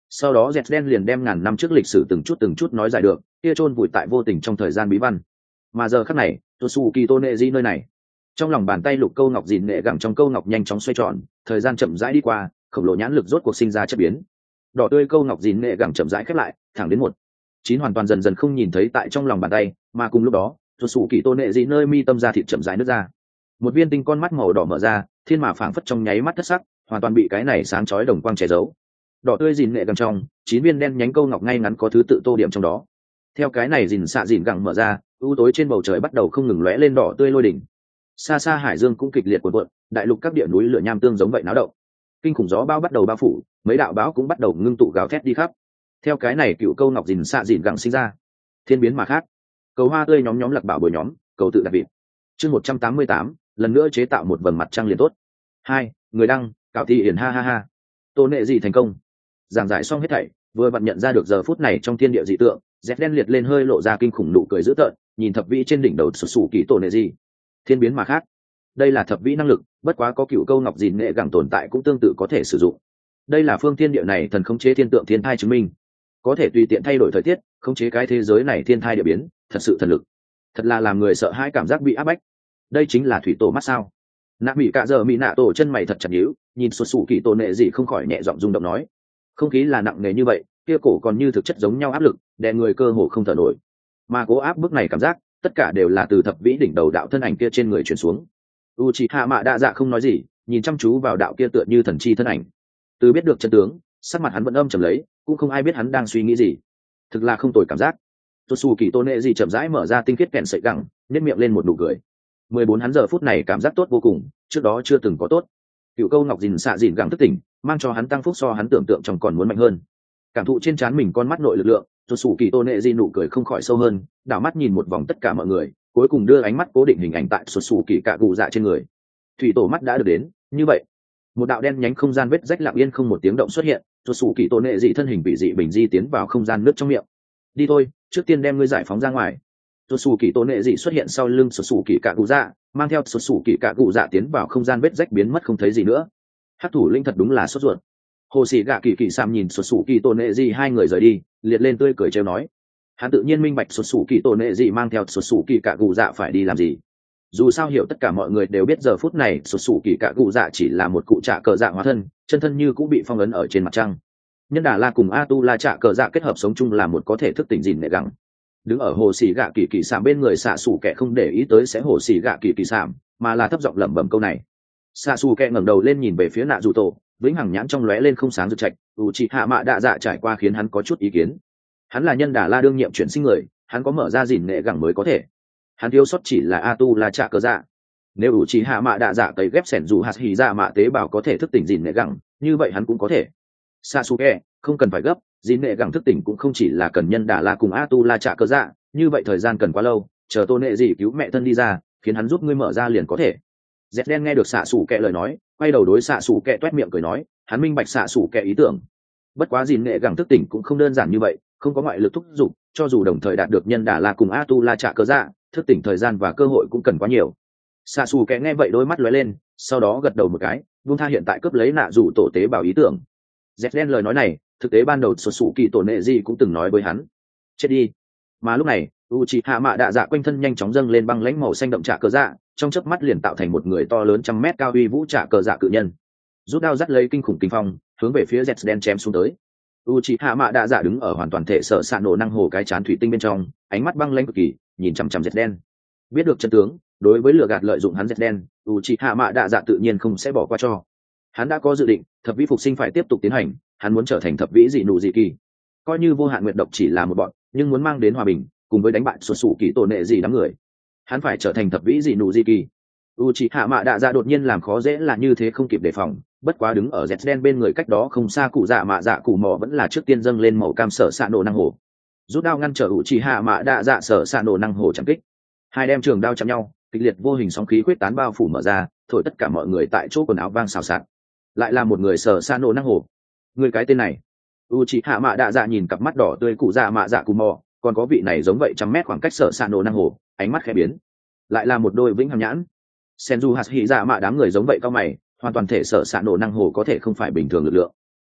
Sau đó dẹt đen liền đem ngàn năm trước lịch sử từng chút từng chút nói giải được, kia chôn vùi tại vô tình trong thời gian bí văn. Mà giờ khắc này Tosu Kito Neji nơi này, trong lòng bàn tay lục câu ngọc dìn nệ gẳng trong câu ngọc nhanh chóng xoay tròn, thời gian chậm rãi đi qua, khổng lồ nhãn lực rốt cuộc sinh ra chất biến. Đỏ tươi câu ngọc dìn nệ gẳng chậm rãi khép lại, thẳng đến một chín hoàn toàn dần dần không nhìn thấy tại trong lòng bàn tay, mà cùng lúc đó Tosu Kito Neji nơi mi tâm ra thịt chậm rãi nứt ra, một viên tinh con mắt màu đỏ mở ra, thiên mà phảng phất trong nháy mắt thất sắc, hoàn toàn bị cái này sáng chói đồng quang che giấu. Đỏ tươi dìn nệ gẳng trong chín viên đen nhánh câu ngọc ngay ngắn có thứ tự tô điểm trong đó. Theo cái này dìn xạ dìn gẳng mở ra, u tối trên bầu trời bắt đầu không ngừng lóe lên đỏ tươi lôi đỉnh. Xa xa hải dương cũng kịch liệt cuộn cuộn, đại lục các địa núi lửa nham tương giống vậy náo động. Kinh khủng gió bão bắt đầu bao phủ, mấy đạo báo cũng bắt đầu ngưng tụ gào thét đi khắp. Theo cái này cựu câu ngọc dìn xạ dìn gẳng sinh ra, thiên biến mà khác. Cầu hoa tươi nhóm nhóm lạc bảo bồi nhóm, cầu tự đặt vị. Chương một trăm tám mươi tám, lần nữa chế tạo một vầng mặt trăng liền tốt. Hai, người đăng, cạo thị hiển ha ha ha. Tôn nệ gì thành công. Giảng giải xong hết thảy, vừa vặn nhận ra được giờ phút này trong thiên địa dị tượng, dẹt đen liệt lên hơi lộ ra kinh khủng nụ cười dữ tợn, nhìn thập vĩ trên đỉnh đầu sụt sù kỳ tổ nệ gì. Thiên biến mà khác. Đây là thập vĩ năng lực, bất quá có cựu câu ngọc dìn nghệ gẳng tồn tại cũng tương tự có thể sử dụng. Đây là phương thiên địa này thần khống chế thiên tượng thiên thai chứng minh, có thể tùy tiện thay đổi thời tiết, khống chế cái thế giới này thiên thai địa biến, thật sự thần lực. Thật là làm người sợ hãi cảm giác bị áp bách. Đây chính là thủy tổ mắt sao? Nạ mỹ cả giờ mỹ nạ tổ chân mày thật chặt nhíu, nhìn sụt sù kỳ tổ nệ gì không khỏi nhẹ giọng rung động nói, không khí là nặng nề như vậy, kia cổ còn như thực chất giống nhau áp lực, đè người cơ hồ không thở nổi. Mà cố áp bức này cảm giác, tất cả đều là từ thập vĩ đỉnh đầu đạo thân ảnh kia trên người truyền xuống. Uchiha Mạ Đa Dạ không nói gì, nhìn chăm chú vào đạo kia tựa như thần chi thân ảnh. Từ biết được chân tướng, sắc mặt hắn vẫn âm trầm lấy, cũng không ai biết hắn đang suy nghĩ gì. Thực là không tồi cảm giác. Tosu Kỳ Tôn Nệ gì chậm rãi mở ra tinh khiết kẹn sợi gẳng, nhếch miệng lên một nụ cười. mười bốn hắn giờ phút này cảm giác tốt vô cùng, trước đó chưa từng có tốt. Cựu câu ngọc dìn xạ dìn gẳng thức tỉnh, mang cho hắn tăng phúc so hắn tưởng tượng trong còn muốn mạnh hơn. Cảm thụ trên trán mình con mắt nội lực lượng, Tosu Kỳ Tôn Nệ gì nụ cười không khỏi sâu hơn, đảo mắt nhìn một vòng tất cả mọi người, cuối cùng đưa ánh mắt cố định hình ảnh tại Tosu Kỳ cạ gù dạ trên người. Thủy tổ mắt đã được đến, như vậy, một đạo đen nhánh không gian vết rách lặng yên không một tiếng động xuất hiện, Tosu Kỳ Tôn Nệ dị thân hình bị dị bình di tiến vào không gian nước trong miệng. Đi thôi, trước tiên đem ngươi giải phóng ra ngoài. Tosu Kỳ Tôn Nệ dị xuất hiện sau lưng Tosu Kỳ cạ gù dạ, mang theo Tosu Kỳ cạ gù dạ tiến vào không gian vết rách biến mất không thấy gì nữa. Hắc thủ linh thật đúng là sốt ruột. Hồ sĩ gạ kỳ kỳ sam nhìn Tosu Kỳ Tôn Nệ dị hai người rời đi, liệt lên tươi cười trêu nói, hắn tự nhiên minh bạch Tosu Kỳ Tôn Nệ dị mang theo Tosu Kỳ cạ gù dạ phải đi làm gì. Dù sao hiểu tất cả mọi người đều biết giờ phút này Tosu Kỳ cạ gù dạ chỉ là một cụ trạ cờ dạ hóa thân, chân thân như cũng bị phong ấn ở trên mặt trăng. Nhân Đà La cùng Atu La trạ cờ dạ kết hợp sống chung là một có thể thức tỉnh gìn nệ gẳng. Đứng ở hồ xì gạ kỳ kỳ sảm bên người xạ xù kẻ không để ý tới sẽ hồ xì gạ kỳ kỳ sảm, mà là thấp giọng lẩm bẩm câu này. Xạ xù kẻ ngẩng đầu lên nhìn về phía nạ dù tổ, vĩnh hằng nhãn trong lóe lên không sáng rực trạch, Uchiha Mạ Đa Dạ trải qua khiến hắn có chút ý kiến. Hắn là Nhân Đà La đương nhiệm chuyển sinh người, hắn có mở ra gìn nệ gẳng mới có thể. Hắn thiếu sót chỉ là Atu La trạ cờ dạ. Nếu Uchiha Mạ Đa Dạ cấy ghép sẻn dù hạt hỉ dạ mạ tế bào có thể thức tỉnh gìn nệ gẳng, như vậy hắn cũng có thể. Sasuke, không cần phải gấp, gìn nệ gẳng thức tỉnh cũng không chỉ là cần Nhân Đà La cùng Atu La trạ cờ dạ, như vậy thời gian cần quá lâu, chờ Tôn Nệ gì cứu mẹ thân đi ra, khiến hắn giúp ngươi mở ra liền có thể. Dẹt đen nghe được xạ sủ kẹ lời nói, quay đầu đối xạ sủ kẹ toét miệng cười nói, hắn minh bạch xạ sủ kẹ ý tưởng. Bất quá gìn nệ gẳng thức tỉnh cũng không đơn giản như vậy, không có ngoại lực thúc giục, cho dù đồng thời đạt được Nhân Đà La cùng Atu La trạ cờ dạ, thức tỉnh thời gian và cơ hội cũng cần quá nhiều. Xạ sủ kẹ nghe vậy đôi mắt lóe lên, sau đó gật đầu một cái, buông tha hiện tại cướp lấy nạ dù tổ tế bảo ý tưởng. Dẹt đen lời nói này, thực tế ban đầu xuất sủ kỳ tổ nệ gì cũng từng nói với hắn. Chết đi. Mà lúc này, Uchiha Mạ Đa Dạ quanh thân nhanh chóng dâng lên băng lãnh màu xanh đậm trạ cờ dạ, trong chớp mắt liền tạo thành một người to lớn trăm mét cao uy vũ trạ cờ dạ cự nhân. Rút đao dắt lấy kinh khủng kinh phong, hướng về phía Zets đen chém xuống tới. Uchiha Mạ Đa Dạ đứng ở hoàn toàn thể sợ sạ nổ năng hồ cái chán thủy tinh bên trong, ánh mắt băng lãnh cực kỳ, nhìn chằm chằm Zets đen. Biết được chân tướng, đối với lừa gạt lợi dụng hắn Zets đen, Uchiha Mạ Đa Dạ tự nhiên không sẽ bỏ qua cho. Hắn đã có dự định, thập vĩ phục sinh phải tiếp tục tiến hành, hắn muốn trở thành thập vĩ dị nụ dị kỳ. Coi như vô hạn nguyệt độc chỉ là một bọn, nhưng muốn mang đến hòa bình, cùng với đánh bại xuất sủ kỳ tổ nệ gì đám người, hắn phải trở thành thập vĩ dị nụ dị kỳ. Uchiha Mạ Đa Dạ đột nhiên làm khó dễ là như thế không kịp đề phòng, bất quá đứng ở Zets đen bên người cách đó không xa cụ dạ mạ dạ cụ mỏ vẫn là trước tiên dâng lên màu cam sở xạ nổ năng hồ, rút đao ngăn trở Uchiha Mạ Đa Dạ sở xạ nổ năng hồ chạm kích. Hai đem trường đao chạm nhau, kịch liệt vô hình sóng khí quyết tán bao phủ mở ra, thổi tất cả mọi người tại chỗ quần áo vang xào xạc. Lại là một người sở xạ nổ năng hồ. Người cái tên này. Uchiha Mạ Đa Dạ nhìn cặp mắt đỏ tươi cụ dạ mạ dạ cụ mỏ, còn có vị này giống vậy trăm mét khoảng cách sở xạ nổ năng hồ, ánh mắt khẽ biến. Lại là một đôi vĩnh hằng nhãn. Senju hạt hỉ dạ mạ đám người giống vậy cao mày, hoàn toàn thể sở xạ nổ năng hồ có thể không phải bình thường lực lượng.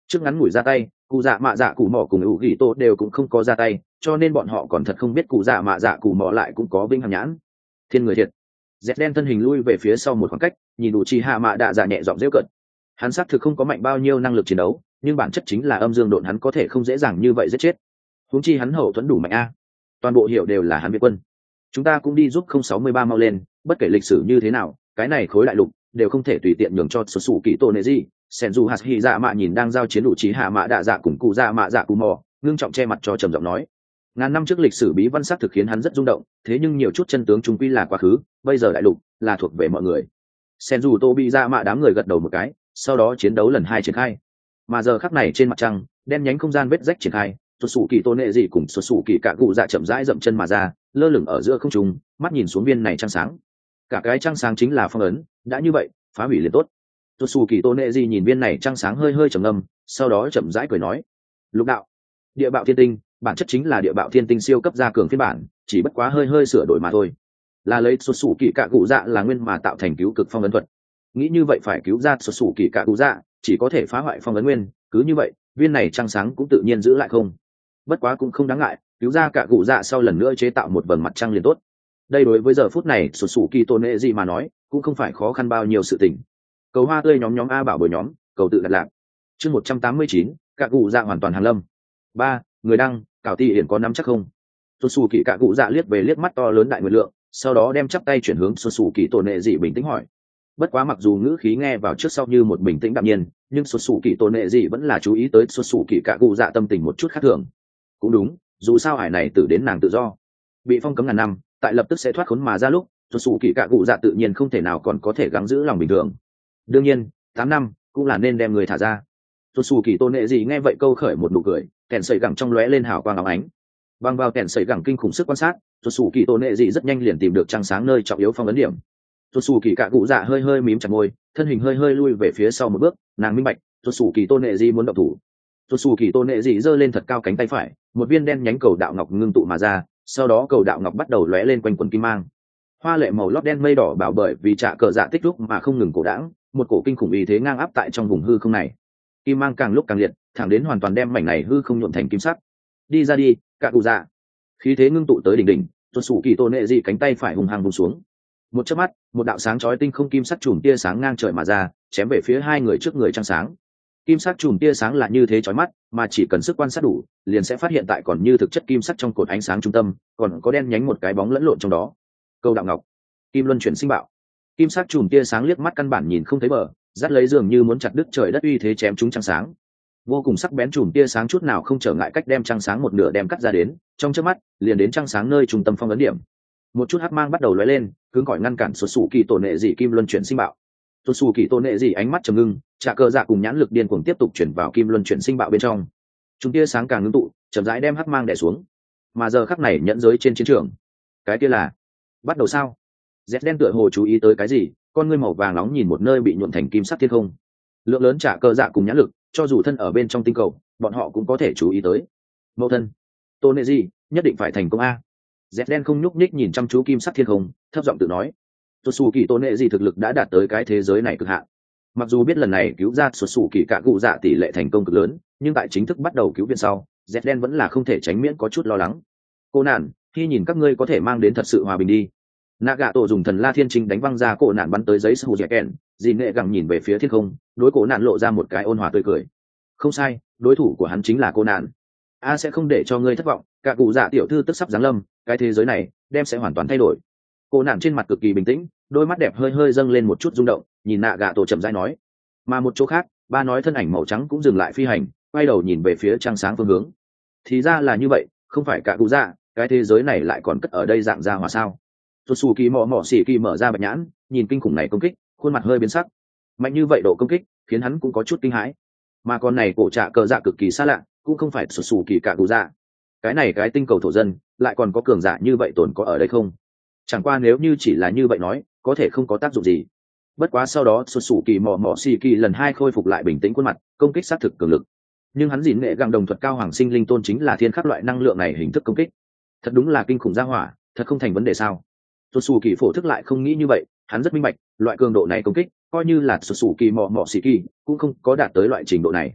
trước ngắn ngủi ra tay, cụ dạ mạ dạ cụ mỏ cùng ủ ghi tô đều cũng không có ra tay, cho nên bọn họ còn thật không biết cụ dạ mạ dạ cụ mỏ lại cũng có vinh hằng nhãn. Thiên người thiệt. Dẹt đen thân hình lui về phía sau một khoảng cách, nhìn đủ chi hạ mạ đạ dạ nhẹ giọng giễu cợt. Hắn xác thực không có mạnh bao nhiêu năng lực chiến đấu, nhưng bản chất chính là âm dương độn hắn có thể không dễ dàng như vậy giết chết. Huống chi hắn hậu thuẫn đủ mạnh a. Toàn bộ hiệu đều là hắn việt quân. Chúng ta cũng đi giúp không sáu mươi ba mau lên, bất kể lịch sử như thế nào, cái này khối đại lục đều không thể tùy tiện nhường cho xuất sủ kỳ tổ nệ gì. Senju Hashi dạ mạ nhìn đang giao chiến đủ trí hạ mạ đạ dạ cùng cụ dạ mạ dạ cụ mò, ngưng trọng che mặt cho trầm giọng nói. Ngàn năm trước lịch sử bí văn sắc thực khiến hắn rất rung động, thế nhưng nhiều chút chân tướng trung quy là quá khứ, bây giờ đại lục là thuộc về mọi người. Senju Tobi dạ mạ đám người gật đầu một cái, sau đó chiến đấu lần hai triển khai. Mà giờ khắc này trên mặt trăng, đen nhánh không gian vết rách triển khai, xuất sủ kỳ tôn nệ gì cùng xuất sủ kỳ cả cụ dạ chậm rãi dậm chân mà ra, lơ lửng ở giữa không trung, mắt nhìn xuống viên này trăng sáng. Cả cái trăng sáng chính là phong ấn, đã như vậy, phá hủy liền tốt. Xuất sủ kỳ tôn nệ gì nhìn viên này trăng sáng hơi hơi trầm ngâm, sau đó chậm rãi cười nói: "Lục đạo, địa bạo thiên tinh, bản chất chính là địa bạo thiên tinh siêu cấp gia cường phiên bản, chỉ bất quá hơi hơi sửa đổi mà thôi. Là lấy xuất sủ kỳ cả cụ dạ là nguyên mà tạo thành cứu cực phong ấn thuật. Nghĩ như vậy phải cứu ra xuất sủ kỳ cả cụ dạ, chỉ có thể phá hoại phong ấn nguyên, cứ như vậy, viên này trăng sáng cũng tự nhiên giữ lại không. Bất quá cũng không đáng ngại, cứu ra cả cụ dạ sau lần nữa chế tạo một vầng mặt trăng liền tốt. Đây đối với giờ phút này xuất sủ kỳ tôn nệ gì mà nói, cũng không phải khó khăn bao nhiêu sự tình. Cầu hoa tươi nhóm nhóm a bảo bồi nhóm, cầu tự đặt lạc. Chương một trăm tám mươi chín, cả cụ dạ hoàn toàn hàn lâm. Ba, người đăng, cảo ti hiển có nắm chắc không? Xuất sủ kỳ cả cụ dạ liếc về liếc mắt to lớn đại nguyệt lượng, sau đó đem chắp tay chuyển hướng xuất sủ kỳ tôn nệ dị bình tĩnh hỏi. Bất quá mặc dù ngữ khí nghe vào trước sau như một bình tĩnh đạm nhiên, nhưng xuất sủ kỳ tôn nệ dị vẫn là chú ý tới xuất sủ kỳ cả cụ dạ tâm tình một chút khác thường. Cũng đúng, dù sao hải này tử đến nàng tự do, bị phong cấm ngàn năm, tại lập tức sẽ thoát khốn mà ra lúc, xuất sủ kỳ cả cụ dạ tự nhiên không thể nào còn có thể gắng giữ lòng bình thường. Đương nhiên, tám năm cũng là nên đem người thả ra. Xuất sủ kỳ tôn nệ dị nghe vậy câu khởi một nụ cười, kèn sẩy gẳng trong lóe lên hào quang óng ánh. Bằng vào kèn sẩy gẳng kinh khủng sức quan sát, xuất sủ kỳ tôn nệ dị rất nhanh liền tìm được trăng sáng nơi trọng yếu phong ấn điểm. Xuất sủ kỳ cả cụ dạ hơi hơi mím chặt môi, thân hình hơi hơi lui về phía sau một bước, nàng minh bạch, xuất sủ kỳ tôn nệ dị muốn động thủ. Xuất sủ kỳ tôn nệ dị giơ lên thật cao cánh tay phải, một viên đen nhánh cầu đạo ngọc ngưng tụ mà ra, sau đó cầu đạo ngọc bắt đầu lóe lên quanh quần kim mang. Hoa lệ màu lót đen mây đỏ bảo bởi vì trả cờ dạ tích lúc mà không ngừng cổ đãng, một cổ kinh khủng ý thế ngang áp tại trong vùng hư không này. Kim mang càng lúc càng liệt, thẳng đến hoàn toàn đem mảnh này hư không nhuộm thành kim sắc. Đi ra đi, cả cụ dạ. Khí thế ngưng tụ tới đỉnh đỉnh, xuất sủ kỳ tôn nệ dị cánh tay phải hùng hăng vùng xuống. Một chớp mắt, một đạo sáng chói tinh không kim sắc chùm tia sáng ngang trời mà ra, chém về phía hai người trước người trăng sáng. Kim sắc chùm tia sáng là như thế chói mắt, mà chỉ cần sức quan sát đủ, liền sẽ phát hiện tại còn như thực chất kim sắc trong cột ánh sáng trung tâm, còn có đen nhánh một cái bóng lẫn lộn trong đó. Câu đạo ngọc, kim luân chuyển sinh bạo. Kim sắc chùm tia sáng liếc mắt căn bản nhìn không thấy bờ, dắt lấy dường như muốn chặt đứt trời đất uy thế chém chúng trăng sáng. Vô cùng sắc bén chùm tia sáng chút nào không trở ngại cách đem trăng sáng một nửa đem cắt ra đến, trong chớp mắt, liền đến trăng sáng nơi trung tâm phong ấn điểm. Một chút hắc mang bắt đầu lóe lên, cứng cỏi ngăn cản xuất sủ kỳ tổ nệ dị kim luân chuyển sinh bạo. Xuất sủ kỳ tổ nệ dị ánh mắt trầm ngưng, trả cờ dạ cùng nhãn lực điên cuồng tiếp tục chuyển vào kim luân chuyển sinh bạo bên trong. Chúng tia sáng càng ngưng tụ, chậm rãi đem hắc mang đè xuống. Mà giờ khắc này nhẫn giới trên chiến trường, cái kia là bắt đầu sao? Dẹt đen tựa hồ chú ý tới cái gì, con ngươi màu vàng nóng nhìn một nơi bị nhuộm thành kim sắc thiên không. Lượng lớn trả cờ dạ cùng nhãn lực, cho dù thân ở bên trong tinh cầu, bọn họ cũng có thể chú ý tới. Mẫu thân, tổ nệ dị nhất định phải thành công a. Dẹt đen không nhúc nhích nhìn chăm chú kim sắc thiên không, thấp giọng tự nói. Xuất xù kỳ tôn nệ gì thực lực đã đạt tới cái thế giới này cực hạn. Mặc dù biết lần này cứu ra xuất xù kỳ cả cụ dạ tỷ lệ thành công cực lớn, nhưng tại chính thức bắt đầu cứu viện sau, Dẹt đen vẫn là không thể tránh miễn có chút lo lắng. Cô nạn, khi nhìn các ngươi có thể mang đến thật sự hòa bình đi. Naga tổ dùng thần la thiên trinh đánh văng ra cổ nạn bắn tới giấy sù dẻ kèn, dì nệ gẳng nhìn về phía thiên không, đối cổ nạn lộ ra một cái ôn hòa tươi cười. Không sai, đối thủ của hắn chính là cô nạn. A sẽ không để cho ngươi thất vọng, cả cụ dạ tiểu thư tức sắp giáng lâm, cái thế giới này đem sẽ hoàn toàn thay đổi. Cô nạn trên mặt cực kỳ bình tĩnh, đôi mắt đẹp hơi hơi dâng lên một chút rung động, nhìn nạ gạ tổ chậm rãi nói. Mà một chỗ khác, ba nói thân ảnh màu trắng cũng dừng lại phi hành, quay đầu nhìn về phía trăng sáng phương hướng. Thì ra là như vậy, không phải cả cụ dạ, cái thế giới này lại còn cất ở đây dạng ra hòa sao? Tsuki mò mò xỉ kỳ mở ra bạch nhãn, nhìn kinh khủng này công kích, khuôn mặt hơi biến sắc. Mạnh như vậy độ công kích, khiến hắn cũng có chút kinh hãi. Mà con này cổ trạ cờ dạ cực kỳ xa lạ, cũng không phải Tsuki cả cụ dạ. Cái này cái tinh cầu thổ dân, lại còn có cường giả như vậy tồn có ở đây không? Chẳng qua nếu như chỉ là như vậy nói, có thể không có tác dụng gì. Bất quá sau đó Tsuki mò mò xỉ kỳ lần hai khôi phục lại bình tĩnh khuôn mặt, công kích sát thực cường lực. Nhưng hắn dỉn nghệ găng đồng thuật cao hoàng sinh linh tôn chính là thiên khắc loại năng lượng này hình thức công kích. Thật đúng là kinh khủng gia hỏa, thật không thành vấn đề sao? Tsuki phổ thức lại không nghĩ như vậy, hắn rất minh bạch, loại cường độ này công kích, coi như là Tsuki mò mò xỉ kỳ, cũng không có đạt tới loại trình độ này.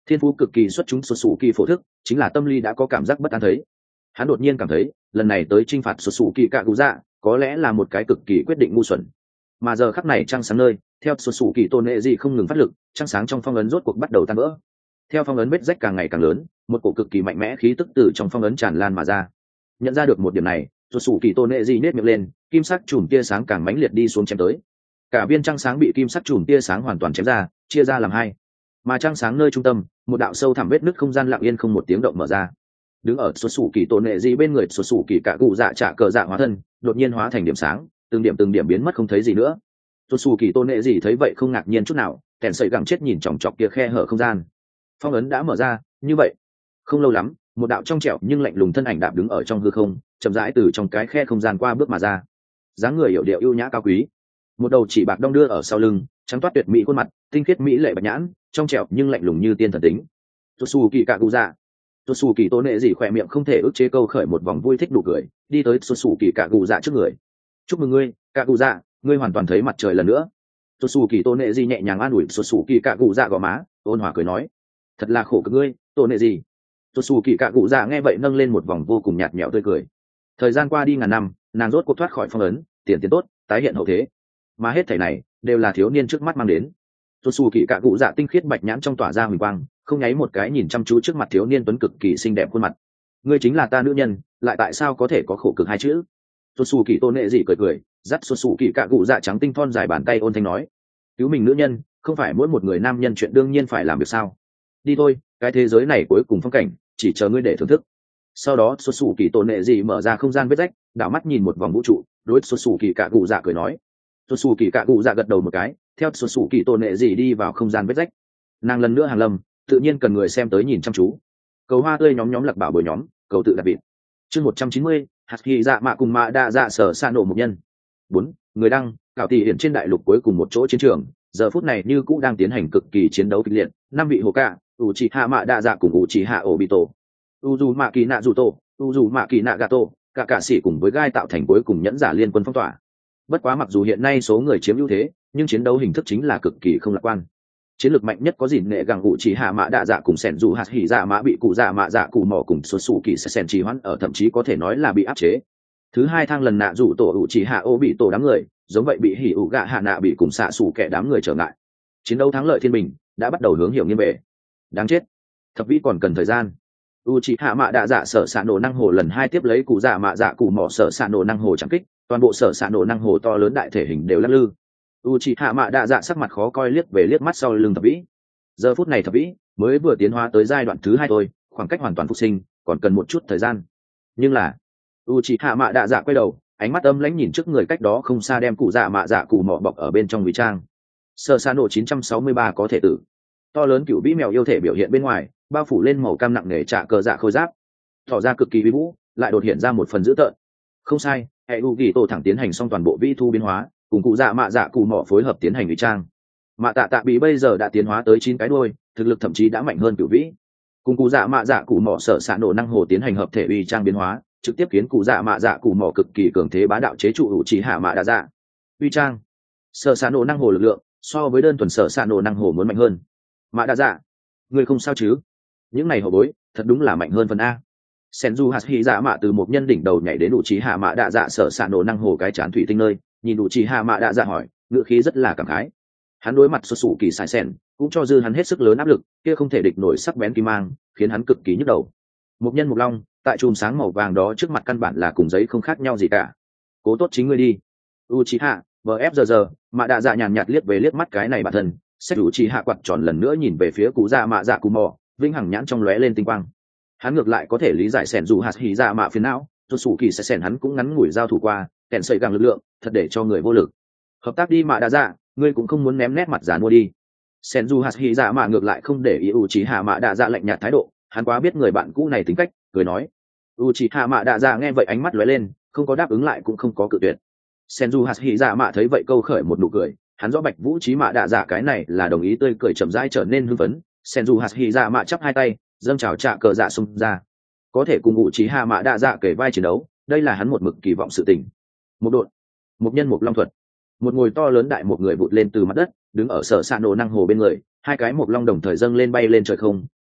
thiên phú cực kỳ xuất chúng xuất xù kỳ phổ thức chính là tâm lý đã có cảm giác bất an thấy. Hắn đột nhiên cảm thấy lần này tới chinh phạt xuất xù kỳ cạ cụ dạ có lẽ là một cái cực kỳ quyết định ngu xuẩn. Mà giờ khắc này trăng sáng nơi theo xuất xù kỳ tôn nệ gì không ngừng phát lực, trăng sáng trong phong ấn rốt cuộc bắt đầu tan vỡ. Theo phong ấn vết rách càng ngày càng lớn, một cổ cực kỳ mạnh mẽ khí tức từ trong phong ấn tràn lan mà ra. Nhận ra được một điểm này, xuất xù kỳ tôn nệ gì nết miệng lên, kim sắc chùm tia sáng càng mãnh liệt đi xuống chém tới. Cả viên trăng sáng bị kim sắc chùm tia sáng hoàn toàn chém ra, chia ra làm hai. Mà trăng sáng nơi trung tâm, một đạo sâu thẳm vết nứt không gian lặng yên không một tiếng động mở ra. Đứng ở xuất xù kỳ tôn nệ gì bên người xuất xù kỳ cả cụ dạ trả cờ dạ hóa thân, đột nhiên hóa thành điểm sáng, từng điểm từng điểm biến mất không thấy gì nữa. Xuất xù kỳ tôn nệ gì thấy vậy không ngạc nhiên chút nào, kèn sợi gẳng chết nhìn chòng chọc kia khe hở không gian. Phong ấn đã mở ra, như vậy không lâu lắm, một đạo trong trẻo nhưng lạnh lùng thân ảnh đạp đứng ở trong hư không, chậm rãi từ trong cái khe không gian qua bước mà ra. Dáng người hiểu điệu ưu nhã cao quý, một đầu chỉ bạc đong đưa ở sau lưng, trắng toát tuyệt mỹ khuôn mặt, tinh khiết mỹ lệ bạch nhãn, trong trẻo nhưng lạnh lùng như tiên thần tính. Xuất kỳ cạ cụ dạ, xuất kỳ tôn nệ gì khỏe miệng không thể ức chế câu khởi một vòng vui thích đủ cười, đi tới xuất kỳ cạ cụ dạ trước người. Chúc mừng ngươi, cạ cụ dạ, ngươi hoàn toàn thấy mặt trời lần nữa. Xuất kỳ tôn nệ gì nhẹ nhàng an ủi xuất kỳ cạ cụ dạ gò má, ôn hòa cười nói, thật là khổ cực ngươi, tôn nệ gì. Xuất kỳ cạ cụ dạ nghe vậy nâng lên một vòng vô cùng nhạt nhẽo tươi cười. Thời gian qua đi ngàn năm, nàng rốt cuộc thoát khỏi phong ấn, tiền tiến tốt, tái hiện hậu thế. Mà hết thảy này đều là thiếu niên trước mắt mang đến. Xuất xù kỳ cạ cụ dạ tinh khiết bạch nhãn trong tỏa ra huỳnh quang, không nháy một cái nhìn chăm chú trước mặt thiếu niên tuấn cực kỳ xinh đẹp khuôn mặt. Ngươi chính là ta nữ nhân, lại tại sao có thể có khổ cực hai chữ? Xuất xù kỳ tôn nệ dị cười cười, dắt xuất xù kỳ cạ cụ dạ trắng tinh thon dài bàn tay ôn thanh nói, cứu mình nữ nhân, không phải mỗi một người nam nhân chuyện đương nhiên phải làm được sao? Đi thôi, cái thế giới này cuối cùng phong cảnh, chỉ chờ ngươi để thưởng thức. Sau đó xuất xù kỳ tôn nệ dị mở ra không gian vết rách, đảo mắt nhìn một vòng vũ trụ, đối xuất xù kỳ cạ cụ dạ cười nói, xuất xù kỳ cạ cụ dạ gật đầu một cái, theo xuất xù kỳ tôn nệ dị đi vào không gian vết rách. Nàng lần nữa hàng lâm, tự nhiên cần người xem tới nhìn chăm chú. Cầu hoa tươi nhóm nhóm lạc bảo bồi nhóm, cầu tự đặt vịt. Chương một trăm chín mươi, hạt kỳ dạ mạ cùng mạ đa dạ sở sa nổ một nhân. Bốn, người đăng, cạo tỷ hiển trên đại lục cuối cùng một chỗ chiến trường, giờ phút này như cũ đang tiến hành cực kỳ chiến đấu kịch liệt. Năm vị hồ cạ, u chỉ hạ mạ đa dạ cùng u chỉ hạ obito, uzu mạ kỳ nạ dù tổ, uzu mạ kỳ nạ gato, cả cả sĩ cùng với gai tạo thành cuối cùng nhẫn giả liên quân phong tỏa. Bất quá mặc dù hiện nay số người chiếm ưu thế, nhưng chiến đấu hình thức chính là cực kỳ không lạc quan. Chiến lược mạnh nhất có dìn nệ gàng ủ chỉ hạ mã đạ dạ cùng sẻn dù hạt hỉ dạ mã bị cụ dạ mã dạ cụ mỏ cùng xuất xù kỳ sẽ sẻn trì hoãn ở, thậm chí có thể nói là bị áp chế. Thứ hai thang lần nạ rủ tổ ủ chỉ hạ ô bị tổ đám người, giống vậy bị hỉ ủ gạ hạ nạ bị cùng xạ xù kẻ đám người trở ngại. Chiến đấu thắng lợi thiên bình đã bắt đầu hướng hiểu nghiêng về. Đáng chết, thập vĩ còn cần thời gian. U chỉ hạ mã đạ dạ sở xạ nổ năng hồ lần hai tiếp lấy cụ dạ mã dạ cụ mỏ sở xạ nổ năng hồ chẳng kích, toàn bộ sở xạ nổ năng hồ to lớn đại thể hình đều lắc lư. U chỉ hạ mạ đạ dạ sắc mặt khó coi liếc về liếc mắt sau lưng thập vĩ. Giờ phút này thập vĩ mới vừa tiến hóa tới giai đoạn thứ hai thôi, khoảng cách hoàn toàn phục sinh còn cần một chút thời gian. Nhưng là u chỉ hạ mạ đạ dạ quay đầu, ánh mắt âm lãnh nhìn trước người cách đó không xa, đem cụ dạ mạ dạ cụ mỏ bọc ở bên trong ngụy trang. Sơ sa nổ chín trăm sáu mươi ba có thể tử, to lớn cựu vĩ mèo yêu thể biểu hiện bên ngoài, bao phủ lên màu cam nặng nề trả cờ dạ khôi giáp, tỏ ra cực kỳ uy vũ, lại đột hiện ra một phần dữ tợn. Không sai, hệ u ghi tổ thẳng tiến hành xong toàn bộ vĩ thu biến hóa, cùng cụ dạ mạ dạ cụ mỏ phối hợp tiến hành ngụy trang. Mạ tạ tạ bị bây giờ đã tiến hóa tới chín cái đuôi, thực lực thậm chí đã mạnh hơn cửu vĩ. Cùng cụ dạ mạ dạ cụ mỏ sở xạ nổ năng hồ tiến hành hợp thể uy trang biến hóa, trực tiếp khiến cụ dạ mạ dạ cụ mỏ cực kỳ cường thế bá đạo chế trụ hữu trí hạ mạ đa dạ. Uy trang sở xạ nổ năng hồ lực lượng so với đơn thuần sở xạ nổ năng hồ muốn mạnh hơn. Mạ đa dạ, người không sao chứ? Những này hậu bối thật đúng là mạnh hơn phần a. Senju hạt hy dạ mạ từ một nhân đỉnh đầu nhảy đến đủ trí hạ mạ đa dạ sở xạ nổ năng hồ cái chán thủy tinh nơi, nhìn đủ trí hạ mạ đa dạ hỏi, ngựa khí rất là cảm khái. Hắn đối mặt xuất xù kỳ sai sen cũng cho dư hắn hết sức lớn áp lực, kia không thể địch nổi sắc bén kim mang, khiến hắn cực kỳ nhức đầu. Một nhân mục long tại chùm sáng màu vàng đó trước mặt căn bản là cùng giấy không khác nhau gì cả. Cố tốt chính ngươi đi. Uchiha bfgg mạ đa dạ nhàn nhạt liếc về liếc mắt cái này bản thân, xét Uchiha quạt tròn lần nữa nhìn về phía cụ dạ mạ dạ cù mò, vinh hằng nhãn trong lóe lên tinh quang. Hắn ngược lại có thể lý giải sẻn dù hạt hỉ dạ mạ phiền não, xuất xù kỳ sẽ sẻn hắn cũng ngắn ngủi giao thủ qua, kèn sợi càng lực lượng thật để cho người vô lực. Hợp tác đi mạ đa dạ, ngươi cũng không muốn ném nét mặt giả mua đi. Sẻn dù hạt hỉ dạ mạ ngược lại không để ý Uchiha mạ đa dạ lạnh nhạt thái độ, hắn quá biết người bạn cũ này tính cách, cười nói. Uchiha mạ đa dạ nghe vậy ánh mắt lóe lên, không có đáp ứng lại cũng không có cự tuyệt. Senju hạt hỉ dạ mạ thấy vậy câu khởi một nụ cười, hắn rõ bạch vũ trí mạ đa dạ cái này là đồng ý, tươi cười chậm rãi trở nên hưng phấn. Senju hạt hỉ dạ mạ chắp hai tay, dâng chào trạ cờ dạ xung ra, có thể cùng Uchiha mạ đa dạ kể vai chiến đấu, đây là hắn một mực kỳ vọng sự tình. Một đội, một nhân một long thuật, một ngồi to lớn đại một người vụt lên từ mặt đất, đứng ở sở sạn nổ năng hồ bên người, hai cái một long đồng thời dâng lên bay lên trời không,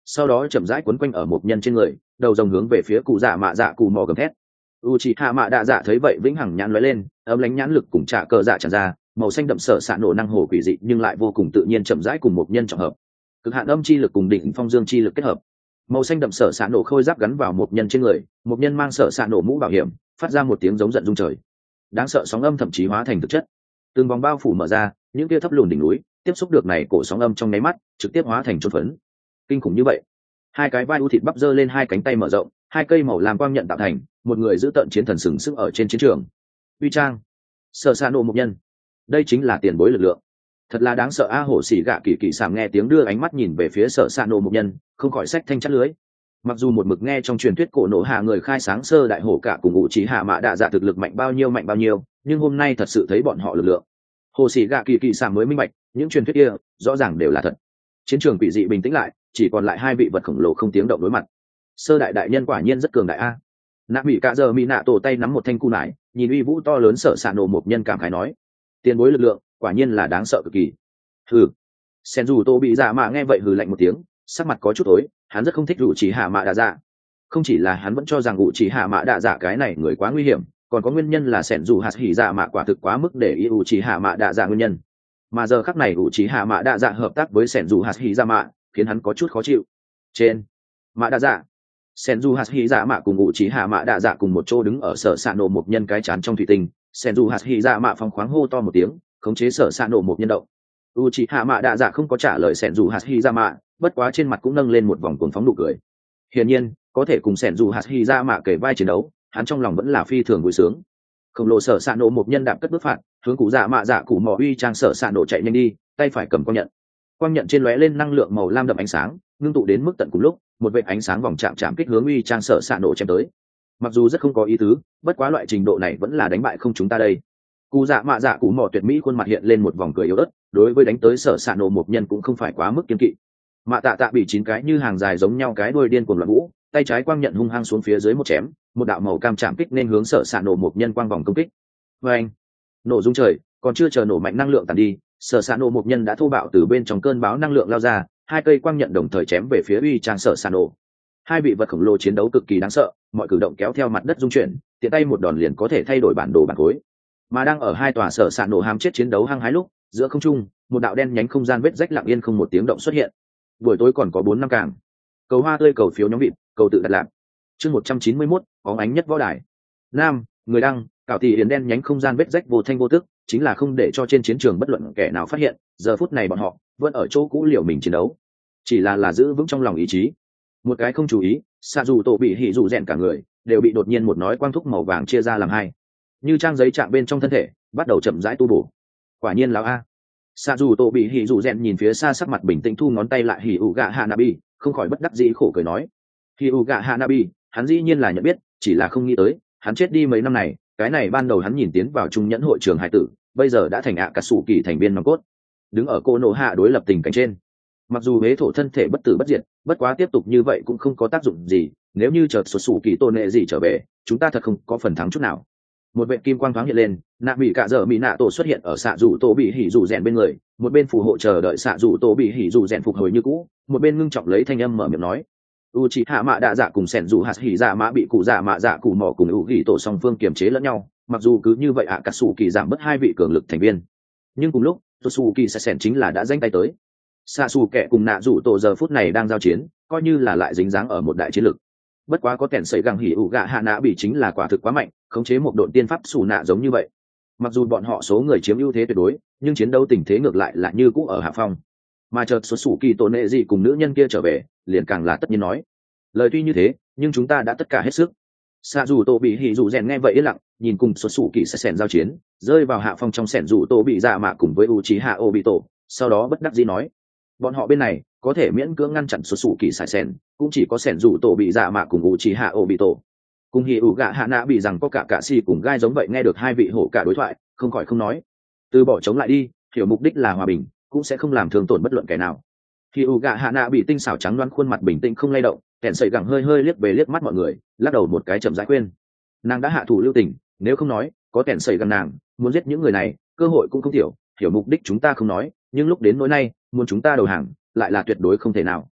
sau đó chậm rãi quấn quanh ở một nhân trên người, đầu rồng hướng về phía cụ dạ mạ dạ cù mò gầm thét. Uchiha mạ đạ dạ thấy vậy vĩnh hằng nhãn lóe lên, ấm lánh nhãn lực cùng trả cờ dạ tràn ra, màu xanh đậm sở xạ nổ năng hồ quỷ dị nhưng lại vô cùng tự nhiên chậm rãi cùng một nhân trọng hợp. Cực hạn âm chi lực cùng đỉnh phong dương chi lực kết hợp. Màu xanh đậm sở xạ nổ khôi giáp gắn vào một nhân trên người, một nhân mang sở xạ nổ mũ bảo hiểm, phát ra một tiếng giống giận rung trời. Đáng sợ sóng âm thậm chí hóa thành thực chất. Từng vòng bao phủ mở ra, những kia thấp lùn đỉnh núi, tiếp xúc được này cổ sóng âm trong nháy mắt, trực tiếp hóa thành chôn phấn. Kinh khủng như vậy. Hai cái vai u thịt bắp giơ lên hai cánh tay mở rộng, hai cây màu làm quang nhận tạo thành, một người giữ tận chiến thần sừng sững ở trên chiến trường. Uy trang, sở xạ nổ một nhân. Đây chính là tiền bối lực lượng. Thật là đáng sợ a. Hổ xỉ gạ kỳ kỳ sảm nghe tiếng đưa ánh mắt nhìn về phía sở xạ nổ một nhân, không khỏi sách thanh chắt lưới. Mặc dù một mực nghe trong truyền thuyết cổ nổ hạ người khai sáng sơ đại hổ cả cùng ngụ trí hạ mã đạ dạ thực lực mạnh bao nhiêu mạnh bao nhiêu, nhưng hôm nay thật sự thấy bọn họ lực lượng. Hồ xỉ gạ kỳ kỳ sảm mới minh bạch, những truyền thuyết kia rõ ràng đều là thật. Chiến trường quỷ dị bình tĩnh lại, chỉ còn lại hai vị vật khổng lồ không tiếng động đối mặt. Sơ đại đại nhân quả nhiên rất cường đại a. Nạ bị cả giờ mỹ nạ tổ tay nắm một thanh cu nải, nhìn uy vũ to lớn sở xạ nổ một nhân cảm khái nói, tiền bối lực lượng quả nhiên là đáng sợ cực kỳ. Hừ. Sen dù tô bị dạ mạ nghe vậy hừ lạnh một tiếng, sắc mặt có chút tối, hắn rất không thích rủ chỉ hạ mạ đạ dạ. Không chỉ là hắn vẫn cho rằng rủ chỉ hạ mạ đạ dạ cái này người quá nguy hiểm, còn có nguyên nhân là Sen dù hạt hỉ dạ mạ quả thực quá mức để ý rủ chỉ hạ mạ đạ dạ nguyên nhân. Mà giờ khắc này rủ chỉ hạ mạ đạ dạ hợp tác với Sen dù hạt hỉ dạ mạ, khiến hắn có chút khó chịu. Trên mạ đạ dạ, Sen dù hạt hỉ dạ mạ cùng rủ chỉ hạ mạ đạ dạ cùng một chỗ đứng ở sở xạ nổ một nhân cái chán trong thủy tinh. Sen dù hạt hỉ dạ mạ phóng khoáng hô to một tiếng, khống chế sở xạ nổ một nhân động. Uchiha mạ đạ dạ không có trả lời Sen dù hạt hỉ dạ mạ, bất quá trên mặt cũng nâng lên một vòng cuồng phóng nụ cười. Hiển nhiên, có thể cùng Sen dù hạt hỉ dạ mạ kể vai chiến đấu, hắn trong lòng vẫn là phi thường vui sướng. Khổng lồ sở xạ nổ một nhân đạp cất bước phạt, hướng cụ dạ mạ dạ cụ mỏ uy trang sở xạ nổ chạy nhanh đi, tay phải cầm quang nhận. Quang nhận trên lóe lên năng lượng màu lam đậm ánh sáng, ngưng tụ đến mức tận cùng lúc, một vệt ánh sáng vòng chạm chạm kích hướng uy trang sở xạ nổ chém tới. Mặc dù rất không có ý tứ, bất quá loại trình độ này vẫn là đánh bại không chúng ta đây. Cụ dạ mạ dạ cụ mỏ tuyệt mỹ khuôn mặt hiện lên một vòng cười yếu ớt, đối với đánh tới sở xạ nổ một nhân cũng không phải quá mức kiên kỵ. Mạ tạ tạ bị chín cái như hàng dài giống nhau cái đuôi điên cuồng loạn vũ, tay trái quang nhận hung hăng xuống phía dưới một chém, một đạo màu cam chạm kích nên hướng sở xạ nổ một nhân quang vòng công kích. Và anh, nổ rung trời, còn chưa chờ nổ mạnh năng lượng tàn đi, sở xạ nổ một nhân đã thô bạo từ bên trong cơn bão năng lượng lao ra, hai cây quang nhận đồng thời chém về phía uy trang sở xạ nổ. Hai vị vật khổng lồ chiến đấu cực kỳ đáng sợ, mọi cử động kéo theo mặt đất rung chuyển, tiện tay một đòn liền có thể thay đổi bản đồ bản khối. Mà đang ở hai tòa sở xạ nổ hám chết chiến đấu hăng hái lúc, giữa không trung, một đạo đen nhánh không gian vết rách lặng yên không một tiếng động xuất hiện. Buổi tối còn có bốn năm càng. Cầu hoa tươi, cầu phiếu nhóm vịt, cầu tự đặt lạc. Chương một trăm chín mươi mốt, bóng ánh nhất võ đài. Nam, người đăng, cảo tỷ yến đen nhánh không gian vết rách vô thanh vô tức, chính là không để cho trên chiến trường bất luận kẻ nào phát hiện, giờ phút này bọn họ vẫn ở chỗ cũ liều mình chiến đấu. Chỉ là là giữ vững trong lòng ý chí. Một cái không chú ý, xạ dù tổ bị hỉ dù rèn cả người, đều bị đột nhiên một nói quang thúc màu vàng chia ra làm hai. Như trang giấy chạm bên trong thân thể, bắt đầu chậm rãi tu bổ. Quả nhiên lão a. Xạ dù tổ bị hỉ dù rèn nhìn phía xa sắc mặt bình tĩnh thu ngón tay lại hỉ ủ gạ hanabi, không khỏi bất đắc dĩ khổ cười nói. Hỉ ủ gạ hanabi, hắn dĩ nhiên là nhận biết, chỉ là không nghĩ tới, hắn chết đi mấy năm này, cái này ban đầu hắn nhìn tiến vào trung nhẫn hội trường hải tử, bây giờ đã thành ạ cả sủ kỳ thành viên nòng cốt, đứng ở cô nổ hạ đối lập tình cảnh trên. Mặc dù hế thổ thân thể bất tử bất diệt, bất quá tiếp tục như vậy cũng không có tác dụng gì, nếu như chợt xuất sủ kỳ tôn nệ gì trở về, chúng ta thật không có phần thắng chút nào. Một vệ kim quang thoáng hiện lên, nạ bị cả giờ mỹ nạ tổ xuất hiện ở xạ dù tổ bị hỉ dù rèn bên người, một bên phù hộ chờ đợi xạ dù tổ bị hỉ dù rèn phục hồi như cũ, một bên ngưng trọng lấy thanh âm mở miệng nói. Uchiha mạ đạ dạ cùng sẻn dù hạt hỉ dạ mã bị cụ dạ mạ dạ cụ mỏ cùng ủ gỉ tổ song phương kiềm chế lẫn nhau, mặc dù cứ như vậy ạ cả sủ kỳ giảm bớt hai vị cường lực thành viên, nhưng cùng lúc sủ kỳ sẽ sẻn chính là đã danh tay tới. Xạ xù kẻ cùng nạ rủ tổ giờ phút này đang giao chiến, coi như là lại dính dáng ở một đại chiến lực. Bất quá có kẻn sẩy găng hỉ ủ gạ hạ nạ bị chính là quả thực quá mạnh, khống chế một đội tiên pháp xù nạ giống như vậy. Mặc dù bọn họ số người chiếm ưu thế tuyệt đối, nhưng chiến đấu tình thế ngược lại là như cũ ở hạ phong. Mà chợt số sủ kỳ tổ nệ gì cùng nữ nhân kia trở về, liền càng là tất nhiên nói. Lời tuy như thế, nhưng chúng ta đã tất cả hết sức. Xạ dù tổ bị hỉ dù rèn nghe vậy yên lặng, nhìn cùng số sủ kỳ sẽ sèn giao chiến, rơi vào hạ phong trong sẻn dù tổ bị dạ mạ cùng với Uchiha Obito, sau đó bất đắc dĩ nói. Bọn họ bên này có thể miễn cưỡng ngăn chặn số sủ kỳ sải sèn, cũng chỉ có sẻn dù tổ bị dạ mạ cùng Uchiha Obito. Cùng hỉ ủ gạ hạ nạ bị rằng có cả cả si cùng gai giống vậy nghe được hai vị hổ cả đối thoại, không khỏi không nói. Từ bỏ chống lại đi, hiểu mục đích là hòa bình, cũng sẽ không làm thương tổn bất luận kẻ nào. Hỉ ủ gạ hạ nạ bị tinh xảo trắng đoán khuôn mặt bình tĩnh không lay động, kẻn sẩy gẳng hơi hơi liếc về liếc mắt mọi người, lắc đầu một cái chậm rãi khuyên. Nàng đã hạ thủ lưu tình, nếu không nói, có kẻn sẩy gẳng nàng muốn giết những người này, cơ hội cũng không thiểu. Hiểu mục đích chúng ta không nói, nhưng lúc đến nỗi này, muốn chúng ta đầu hàng, lại là tuyệt đối không thể nào.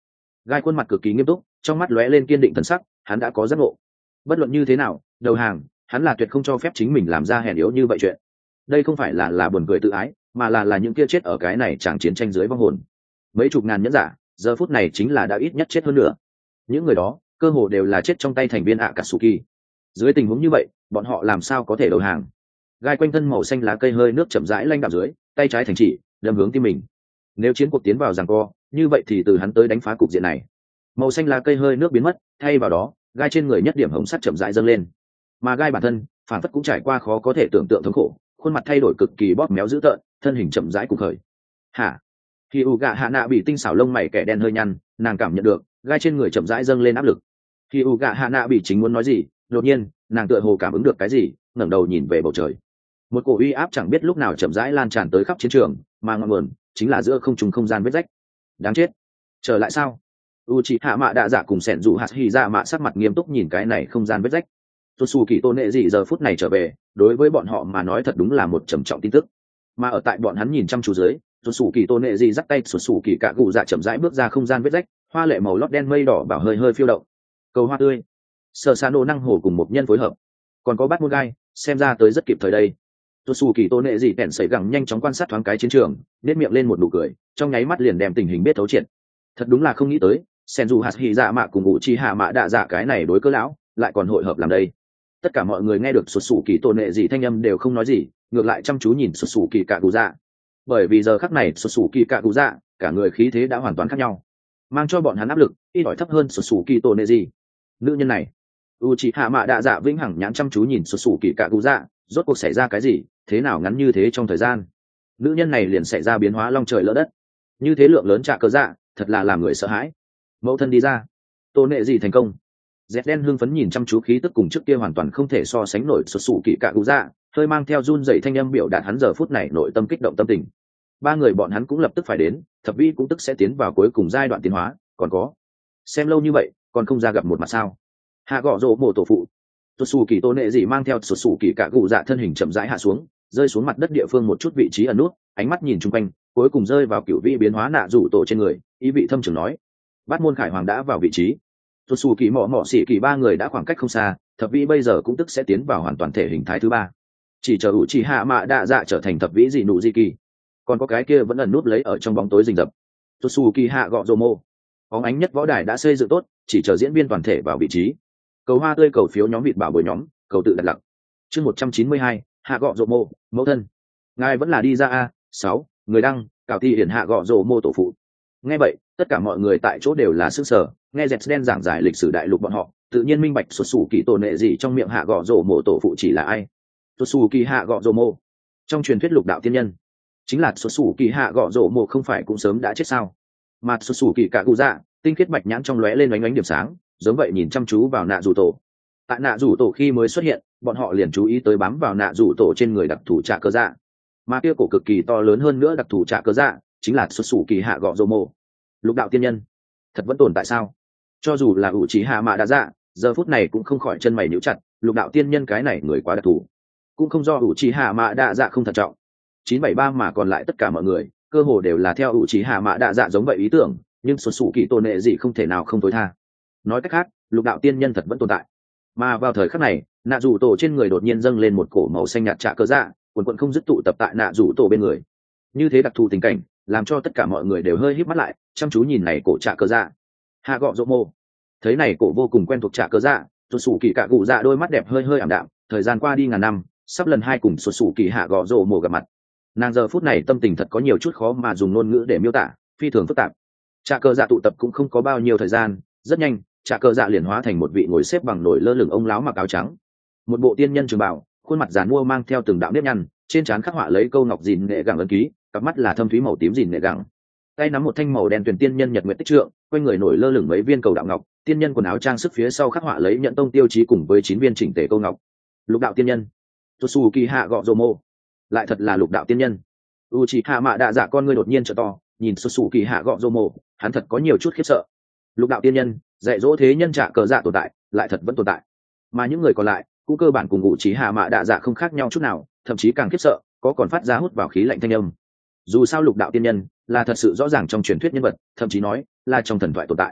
Gai khuôn mặt cực kỳ nghiêm túc, trong mắt lóe lên kiên định thần sắc, hắn đã có giác ngộ. Bất luận như thế nào, đầu hàng, hắn là tuyệt không cho phép chính mình làm ra hèn yếu như vậy chuyện. Đây không phải là là buồn cười tự ái, mà là là những kia chết ở cái này chẳng chiến tranh dưới vong hồn. Mấy chục ngàn nhẫn giả, giờ phút này chính là đã ít nhất chết hơn nữa. Những người đó, cơ hồ đều là chết trong tay thành viên Akatsuki. Dưới tình huống như vậy, bọn họ làm sao có thể đầu hàng? Gai quanh thân màu xanh lá cây hơi nước chậm rãi lanh đạm dưới, tay trái thành chỉ, đâm hướng tim mình. Nếu chiến cuộc tiến vào giằng co, như vậy thì từ hắn tới đánh phá cục diện này. Màu xanh lá cây hơi nước biến mất, thay vào đó, gai trên người nhất điểm hồng sắt chậm rãi dâng lên. Mà gai bản thân, phản phất cũng trải qua khó có thể tưởng tượng thống khổ, khuôn mặt thay đổi cực kỳ bóp méo dữ tợn, thân hình chậm rãi cục khởi. Hả? Khi u gạ hạ nạ bị tinh xảo lông mày kẻ đen hơi nhăn, nàng cảm nhận được gai trên người chậm rãi dâng lên áp lực. Khi u gạ hạ nạ bị chính muốn nói gì, đột nhiên nàng tựa hồ cảm ứng được cái gì, ngẩng đầu nhìn về bầu trời. Một cổ uy áp chẳng biết lúc nào chậm rãi lan tràn tới khắp chiến trường, mà ngọn nguồn chính là giữa không trung không gian vết rách. Đáng chết, trở lại sao? Uchiha Mạ Đa Dạ cùng Sẻn Dụ Hạt Hỉ Dạ Mạ sắc mặt nghiêm túc nhìn cái này không gian vết rách. Totsuki Tôn Nệ dị giờ phút này trở về, đối với bọn họ mà nói thật đúng là một trầm trọng tin tức. Mà ở tại bọn hắn nhìn chăm chú dưới, Totsuki Tôn Nệ dị dắt tay Totsuki Cả Gù Dạ chậm rãi bước ra không gian vết rách, hoa lệ màu lót đen mây đỏ bảo hơi hơi phiêu động. Cầu hoa tươi, Sở Sano năng hồ cùng một nhân phối hợp, còn có bát môn gai, xem ra tới rất kịp thời đây. Totsuki Tôn Nệ dị tẹn sẩy gẳng nhanh chóng quan sát thoáng cái chiến trường, nét miệng lên một nụ cười, trong nháy mắt liền đem tình hình biết thấu triệt. Thật đúng là không nghĩ tới, Senju Hạt Hỉ Dạ Mạ cùng Uchiha Mạ Đa Dạ cái này đối cơ lão, lại còn hội hợp làm đây. Tất cả mọi người nghe được Totsuki Tôn Nệ dị thanh âm đều không nói gì, ngược lại chăm chú nhìn Totsuki Cả Gù Dạ. Bởi vì giờ khắc này Totsuki Cả Gù Dạ, cả người khí thế đã hoàn toàn khác nhau, mang cho bọn hắn áp lực ít ỏi thấp hơn Totsuki Tôn Nệ dị. Nữ nhân này, Uchiha Mạ Đa Dạ vĩnh hằng nhãn chăm chú nhìn Totsuki Cả Gù Dạ, rốt cuộc xảy ra cái gì, thế nào ngắn như thế trong thời gian, nữ nhân này liền xảy ra biến hóa long trời lỡ đất, như thế lượng lớn trạ cơ dạ, thật là làm người sợ hãi. Mẫu thân đi ra, Tôn Nệ dị thành công. Dẹt đen hưng phấn nhìn chăm chú khí tức cùng trước kia hoàn toàn không thể so sánh nổi xuất sụ kỵ Cả Gù Dạ, hơi mang theo run rẩy thanh âm biểu đạt hắn giờ phút này nội tâm kích động tâm tình. Ba người bọn hắn cũng lập tức phải đến, thập vi cũng tức sẽ tiến vào cuối cùng giai đoạn tiến hóa, còn có xem lâu như vậy còn không ra gặp một mặt sao? Hạ gõ rổ mổ tổ phụ Totsuki Tôn Nệ dị mang theo xuất sụ kỵ Cả Gù Dạ thân hình chậm rãi hạ xuống, rơi xuống mặt đất địa phương một chút vị trí ẩn nút, ánh mắt nhìn chung quanh, cuối cùng rơi vào cửu vị biến hóa nạ rủ tổ trên người, ý vị thâm trường nói: Bát môn khải hoàng đã vào vị trí. Totsuki mỏ mỏ xỉ kỳ ba người đã khoảng cách không xa, thập vĩ bây giờ cũng tức sẽ tiến vào hoàn toàn thể hình thái thứ ba, chỉ chờ Uchiha Mạ Đa Dạ trở thành thập vĩ dị nụ di kỳ, còn có cái kia vẫn ẩn nút lấy ở trong bóng tối rình rập. Totsuki hạ gọ rồ mô, bóng ánh nhất võ đài đã xây dựng tốt, chỉ chờ diễn viên toàn thể vào vị trí. Cầu hoa tươi, cầu phiếu nhóm vịt bảo bồi nhóm, cầu tự đặt lặng. Chương một trăm chín mươi hai, hạ gọ rồ mô, mẫu thân, ngài vẫn là đi ra a. Sáu, người đăng, cảo ti hiển hạ gọ rồ mô tổ phụ. Nghe vậy, tất cả mọi người tại chỗ đều là sức sở, nghe Dẹt đen giảng giải lịch sử đại lục bọn họ, tự nhiên minh bạch xuất xù kỳ Tôn Nệ dị trong miệng hạ gọ rồ mô tổ phụ chỉ là ai. Xuất xù kỳ hạ gọ rồ mô, trong truyền thuyết lục đạo tiên nhân, chính là xuất xù kỳ hạ gọ rồ mô không phải cũng sớm đã chết sao? Mà xuất xù kỳ Cả Gù Dạ, tinh khiết bạch nhãn trong lóe lên ánh ánh điểm sáng, giống vậy nhìn chăm chú vào nạ rủ tổ. Tại nạ rủ tổ khi mới xuất hiện, bọn họ liền chú ý tới bám vào nạ rủ tổ trên người đặc thù trạ cơ dạ, mà kia cổ cực kỳ to lớn hơn nữa đặc thù trạ cơ dạ chính là xuất xù kỳ hạ gọ rồ mô. Lục đạo tiên nhân thật vẫn tồn tại sao? Cho dù là Uchiha Mạ Đa Dạ, giờ phút này cũng không khỏi chân mày nhíu chặt, lục đạo tiên nhân cái này người quá đặc thù, cũng không do Uchiha Mạ Đa Dạ không thận trọng. chín bảy ba mà còn lại tất cả mọi người, cơ hồ đều là theo Uchiha Mạ Đa Dạ giống vậy ý tưởng, nhưng xuất xù kỳ Tôn Nệ dị không thể nào không tối tha. Nói cách khác, lục đạo tiên nhân thật vẫn tồn tại. Mà vào thời khắc này, nạ rủ tổ trên người đột nhiên dâng lên một cổ màu xanh nhạt trạ cơ dạ, quần quần không dứt tụ tập tại nạ rủ tổ bên người. Như thế đặc thù tình cảnh, làm cho tất cả mọi người đều hơi híp mắt lại, chăm chú nhìn này cổ trạ cơ dạ. Hạ gọ rỗ mô, thấy này cổ vô cùng quen thuộc trạ cơ dạ, xuất xù kỳ Cả Gù Dạ đôi mắt đẹp hơi hơi ảm đạm. Thời gian qua đi ngàn năm, sắp lần hai cùng xuất xù kỳ hạ gọ rỗ mô gặp mặt, nàng giờ phút này tâm tình thật có nhiều chút khó mà dùng ngôn ngữ để miêu tả, phi thường phức tạp. Trạ cơ dạ tụ tập cũng không có bao nhiêu thời gian, rất nhanh trạ cơ dạ liền hóa thành một vị ngồi xếp bằng nổi lơ lửng ông lão mặc áo trắng, một bộ tiên nhân trường bào, khuôn mặt giàn mua mang theo từng đạo nếp nhăn, trên trán khắc họa lấy câu ngọc dìn nghệ gẳng ấn ký, cặp mắt là thâm thúy màu tím dìn nghệ gẳng, tay nắm một thanh màu đen tuyển tiên nhân nhật nguyệt tích trượng, quanh người nổi lơ lửng mấy viên cầu đạo ngọc, tiên nhân quần áo trang sức phía sau khắc họa lấy nhận tông tiêu chí cùng với chín viên chỉnh tề câu ngọc. Lục đạo tiên nhân Totsuki hạ gọ rồ mô, lại thật là lục đạo tiên nhân. Uchiha Mạ Đa Dạ con ngươi đột nhiên trợ to, nhìn Totsuki hạ gọ rồ mô, hắn thật có nhiều chút khiếp sợ. Lục đạo tiên nhân dạy dỗ thế nhân trạ cờ dạ tồn tại, lại thật vẫn tồn tại. Mà những người còn lại cũng cơ bản cùng Uchiha Mạ Đa Dạ không khác nhau chút nào, thậm chí càng khiếp sợ, có còn phát ra hút vào khí lạnh thanh âm. Dù sao lục đạo tiên nhân là thật sự rõ ràng trong truyền thuyết nhân vật, thậm chí nói là trong thần thoại tồn tại.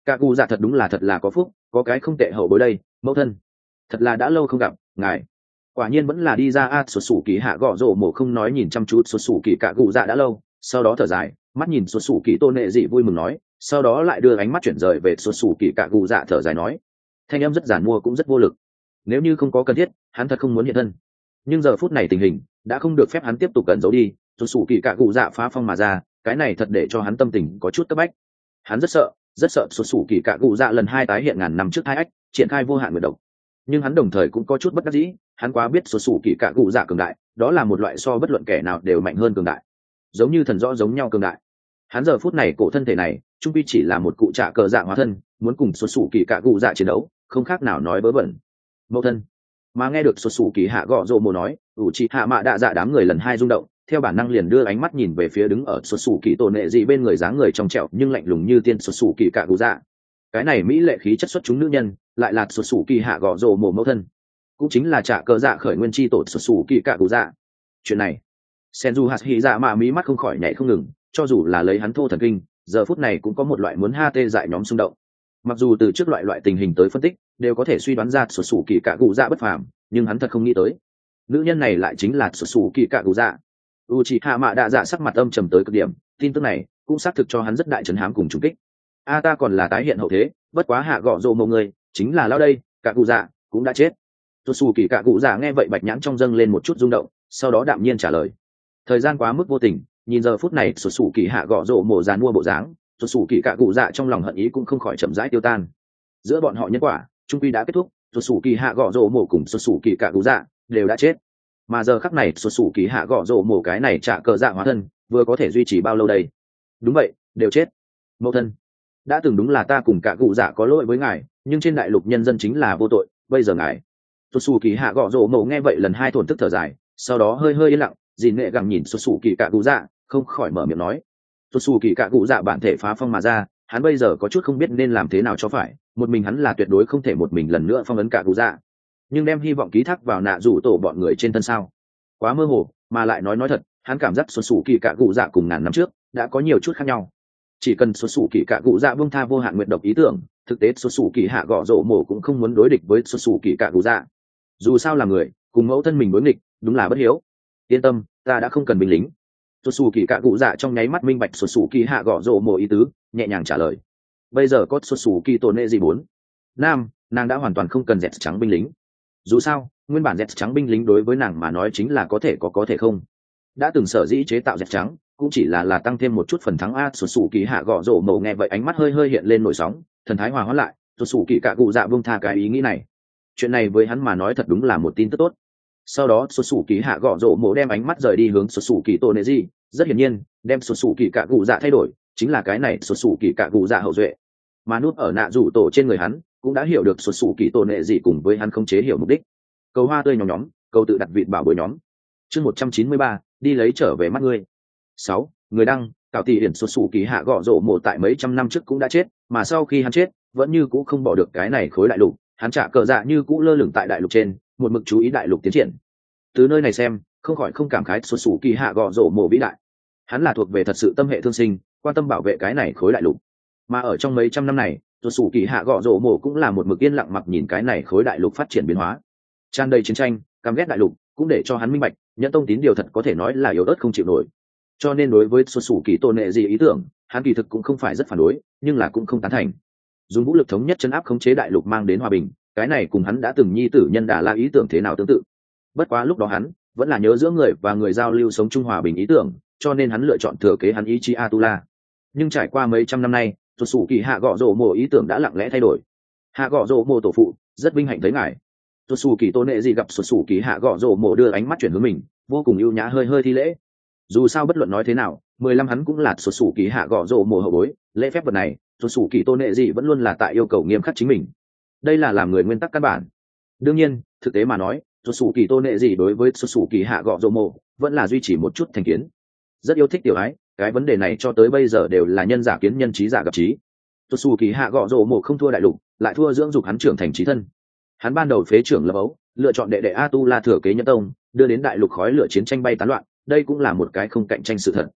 cả cụ dạ thật đúng là thật là có phúc, có cái không tệ hậu bối đây, mẫu thân thật là đã lâu không gặp ngài. Quả nhiên vẫn là đi ra a. Xuất xù kỳ hạ gõ rổ mổ không nói nhìn chăm chú xuất xù kỳ cả cụ dạ đã lâu, sau đó thở dài mắt nhìn xuất xù kỳ tôn nệ dị vui mừng nói, sau đó lại đưa ánh mắt chuyển rời về xuất xù kỳ cả cụ dạ thở dài nói, thanh em rất giản mua cũng rất vô lực, nếu như không có cần thiết hắn thật không muốn hiện thân, nhưng giờ phút này tình hình đã không được phép hắn tiếp tục cẩn giấu đi. Xuất xù kỳ cả cụ dạ phá phong mà ra, cái này thật để cho hắn tâm tình có chút cấp bách. Hắn rất sợ rất sợ xuất xù kỳ cả cụ dạ lần hai tái hiện ngàn năm trước hai ách triển khai vô hạn nguyệt độc, nhưng hắn đồng thời cũng có chút bất đắc dĩ, hắn quá biết xuất xù kỳ cả cụ dạ cường đại, đó là một loại so bất luận kẻ nào đều mạnh hơn cường đại, giống như thần rõ giống nhau cường đại. Hắn giờ phút này cổ thân thể này trung quy chỉ là một cụ trạ cờ dạ hóa thân, muốn cùng xuất xù kỳ cả cụ dạ chiến đấu không khác nào nói bớ vẩn. Mẫu thân. Mà nghe được xuất xù kỳ hạ gõ rộ mồ nói, ủ trị hạ mạ đạ dạ đám người lần hai rung động, theo bản năng liền đưa ánh mắt nhìn về phía đứng ở xuất xù kỳ tổ nệ dị bên người dáng người trong trẻo nhưng lạnh lùng như tiên xuất xù kỳ cả cụ dạ. Cái này mỹ lệ khí chất xuất chúng nữ nhân lại là xuất xù kỳ hạ gõ rộ mồ mẫu thân, cũng chính là trả cờ dạ khởi nguyên chi tổ xuất xù kỳ cả cụ dạ. Chuyện này senju hạt hỉ dạ mạ mí mắt không khỏi nhảy không ngừng, cho dù là lấy hắn thô thần kinh giờ phút này cũng có một loại muốn ha tê dại nhóm xung động. Mặc dù từ trước loại loại tình hình tới phân tích đều có thể suy đoán ra xuất xù kỳ cả cụ dạ bất phàm, nhưng hắn thật không nghĩ tới nữ nhân này lại chính là xuất xù kỳ cả cụ dạ. Uchiha mạ đạ dạ sắc mặt âm trầm tới cực điểm, tin tức này cũng xác thực cho hắn rất đại chấn hám cùng trùng kích. A ta còn là tái hiện hậu thế, bất quá hạ gõ rộ một người chính là lao đây, cả cụ dạ cũng đã chết. Xuất xù kỳ cả cụ dạ nghe vậy bạch nhãn trong dâng lên một chút rung động, sau đó đạm nhiên trả lời. Thời gian quá mức vô tình, nhìn giờ phút này xuất xù kỳ hạ gõ rộ mổ dàn mua bộ dáng, xuất xù kỳ cả cụ dạ trong lòng hận ý cũng không khỏi chậm rãi tiêu tan. Giữa bọn họ nhân quả trung quy đã kết thúc, xuất xù kỳ hạ gõ rộ mổ cùng xuất xù kỳ cả cụ dạ đều đã chết, mà giờ khắc này xuất xù kỳ hạ gõ rộ mổ cái này trả cờ dạ hóa thân vừa có thể duy trì bao lâu đây? Đúng vậy, đều chết. Mẫu thân, đã từng đúng là ta cùng cả cụ dạ có lỗi với ngài, nhưng trên đại lục nhân dân chính là vô tội, bây giờ ngài. Xuất xù kỳ hạ gõ rộ mổ nghe vậy lần hai thổn thức thở dài, sau đó hơi hơi yên lặng, dìn nghệ gẳng nhìn xuất xù kỳ cả cụ dạ, không khỏi mở miệng nói. Xuất xù kỳ cả cụ dạ bản thể phá phong mà ra, hắn bây giờ có chút không biết nên làm thế nào cho phải, một mình hắn là tuyệt đối không thể một mình lần nữa phong ấn cả cụ dạ, nhưng đem hy vọng ký thác vào nạ rủ tổ bọn người trên thân sao, quá mơ hồ. Mà lại nói nói thật, hắn cảm giác xuất xù kỳ cả cụ dạ cùng ngàn năm trước đã có nhiều chút khác nhau. Chỉ cần xuất xù kỳ cả cụ dạ buông tha vô hạn nguyện độc ý tưởng, thực tế xuất xù kỳ hạ gõ rộ mổ cũng không muốn đối địch với xuất xù kỳ cả cụ dạ. Dù sao là người cùng mẫu thân mình đối nghịch đúng là bất hiếu. Yên tâm, ta đã không cần binh lính. Xuất xù kỳ cả cụ dạ trong nháy mắt minh bạch xuất xù kỳ hạ gõ rộ mổ ý tứ, nhẹ nhàng trả lời. Bây giờ có xuất xù kỳ tổ nệ gì bốn nam, nàng đã hoàn toàn không cần dẹt trắng binh lính. Dù sao nguyên bản dẹt trắng binh lính đối với nàng mà nói chính là có thể có có thể không. Đã từng sở dĩ chế tạo dẹt trắng cũng chỉ là là tăng thêm một chút phần thắng a. Xuất xù kỳ hạ gõ rộ mổ nghe vậy ánh mắt hơi hơi hiện lên nổi sóng, thần thái hòa hóa lại. Xuất xù kỳ cả cụ dạ buông tha cái ý nghĩ này, chuyện này với hắn mà nói thật đúng là một tin tức tốt. Sau đó xuất xù kỳ hạ gõ rộ mổ đem ánh mắt rời đi hướng xuất xù kỳ tổ nệ gì, rất hiển nhiên đem xuất xù kỳ cả cụ dạ thay đổi chính là cái này xuất xù kỳ cả cụ dạ hậu duệ, mà nút ở nạ rủ tổ trên người hắn cũng đã hiểu được xuất xù kỳ tổ nệ gì cùng với hắn không chế hiểu mục đích. Cầu hoa tươi nhóm nhóm, cầu tự đặt vịt bảo bối nhóm. Chương một trăm chín mươi ba, đi lấy trở về mắt ngươi. Sáu, người đăng, cạo tỷ hiển xuất xù kỳ hạ gõ rộ mổ tại mấy trăm năm trước cũng đã chết, mà sau khi hắn chết vẫn như cũ không bỏ được cái này khối đại lục, hắn trả cờ dạ như cũ lơ lửng tại đại lục trên, một mực chú ý đại lục tiến triển. Từ nơi này xem không khỏi không cảm khái xuất xù kỳ hạ gõ rộ mổ vĩ đại. Hắn là thuộc về thật sự tâm hệ thương sinh, quan tâm bảo vệ cái này khối đại lục. Mà ở trong mấy trăm năm này xuất xù kỳ hạ gõ rộ mổ cũng là một mực yên lặng mặc nhìn cái này khối đại lục phát triển biến hóa, tràn đầy chiến tranh căm ghét đại lục, cũng để cho hắn minh bạch nhẫn tông tín điều thật có thể nói là yếu ớt không chịu nổi. Cho nên đối với xuất xù kỳ tổ nệ gì ý tưởng hắn kỳ thực cũng không phải rất phản đối, nhưng là cũng không tán thành. Dùng vũ lực thống nhất chấn áp khống chế đại lục mang đến hòa bình, cái này cùng hắn đã từng nhi tử nhân đà la ý tưởng thế nào tương tự. Bất quá lúc đó hắn vẫn là nhớ giữa người và người giao lưu sống chung hòa bình ý tưởng, cho nên hắn lựa chọn thừa kế hắn ý chí Atula. Nhưng trải qua mấy trăm năm nay, xuất xù kỳ hạ gõ rộ mổ ý tưởng đã lặng lẽ thay đổi. Hạ gõ rộ mổ tổ phụ rất vinh hạnh thấy ngài. Xuất xù kỳ tôn nệ gì gặp xuất xù kỳ hạ gõ rộ mổ đưa ánh mắt chuyển hướng mình, vô cùng ưu nhã hơi hơi thi lễ. Dù sao bất luận nói thế nào mười lăm hắn cũng là xuất xù kỳ hạ gõ rộ mổ hậu bối, lễ phép vật này xuất xù kỳ tôn nệ gì vẫn luôn là tại yêu cầu nghiêm khắc chính mình. Đây là làm người nguyên tắc căn bản. Đương nhiên thực tế mà nói xuất xù kỳ tôn nệ gì đối với xuất xù kỳ hạ gõ rộ mổ vẫn là duy trì một chút thành kiến, rất yêu thích tiểu ái. Cái vấn đề này cho tới bây giờ đều là nhân giả kiến nhân trí giả gặp trí. Xuất xù kỳ hạ gõ rộ mổ không thua đại lục, lại thua dưỡng dục hắn trưởng thành trí thân. Hắn ban đầu phế trưởng lập ấu, lựa chọn đệ đệ Atula thừa kế nhân tông, đưa đến đại lục khói lửa chiến tranh bay tán loạn, đây cũng là một cái không cạnh tranh sự thật.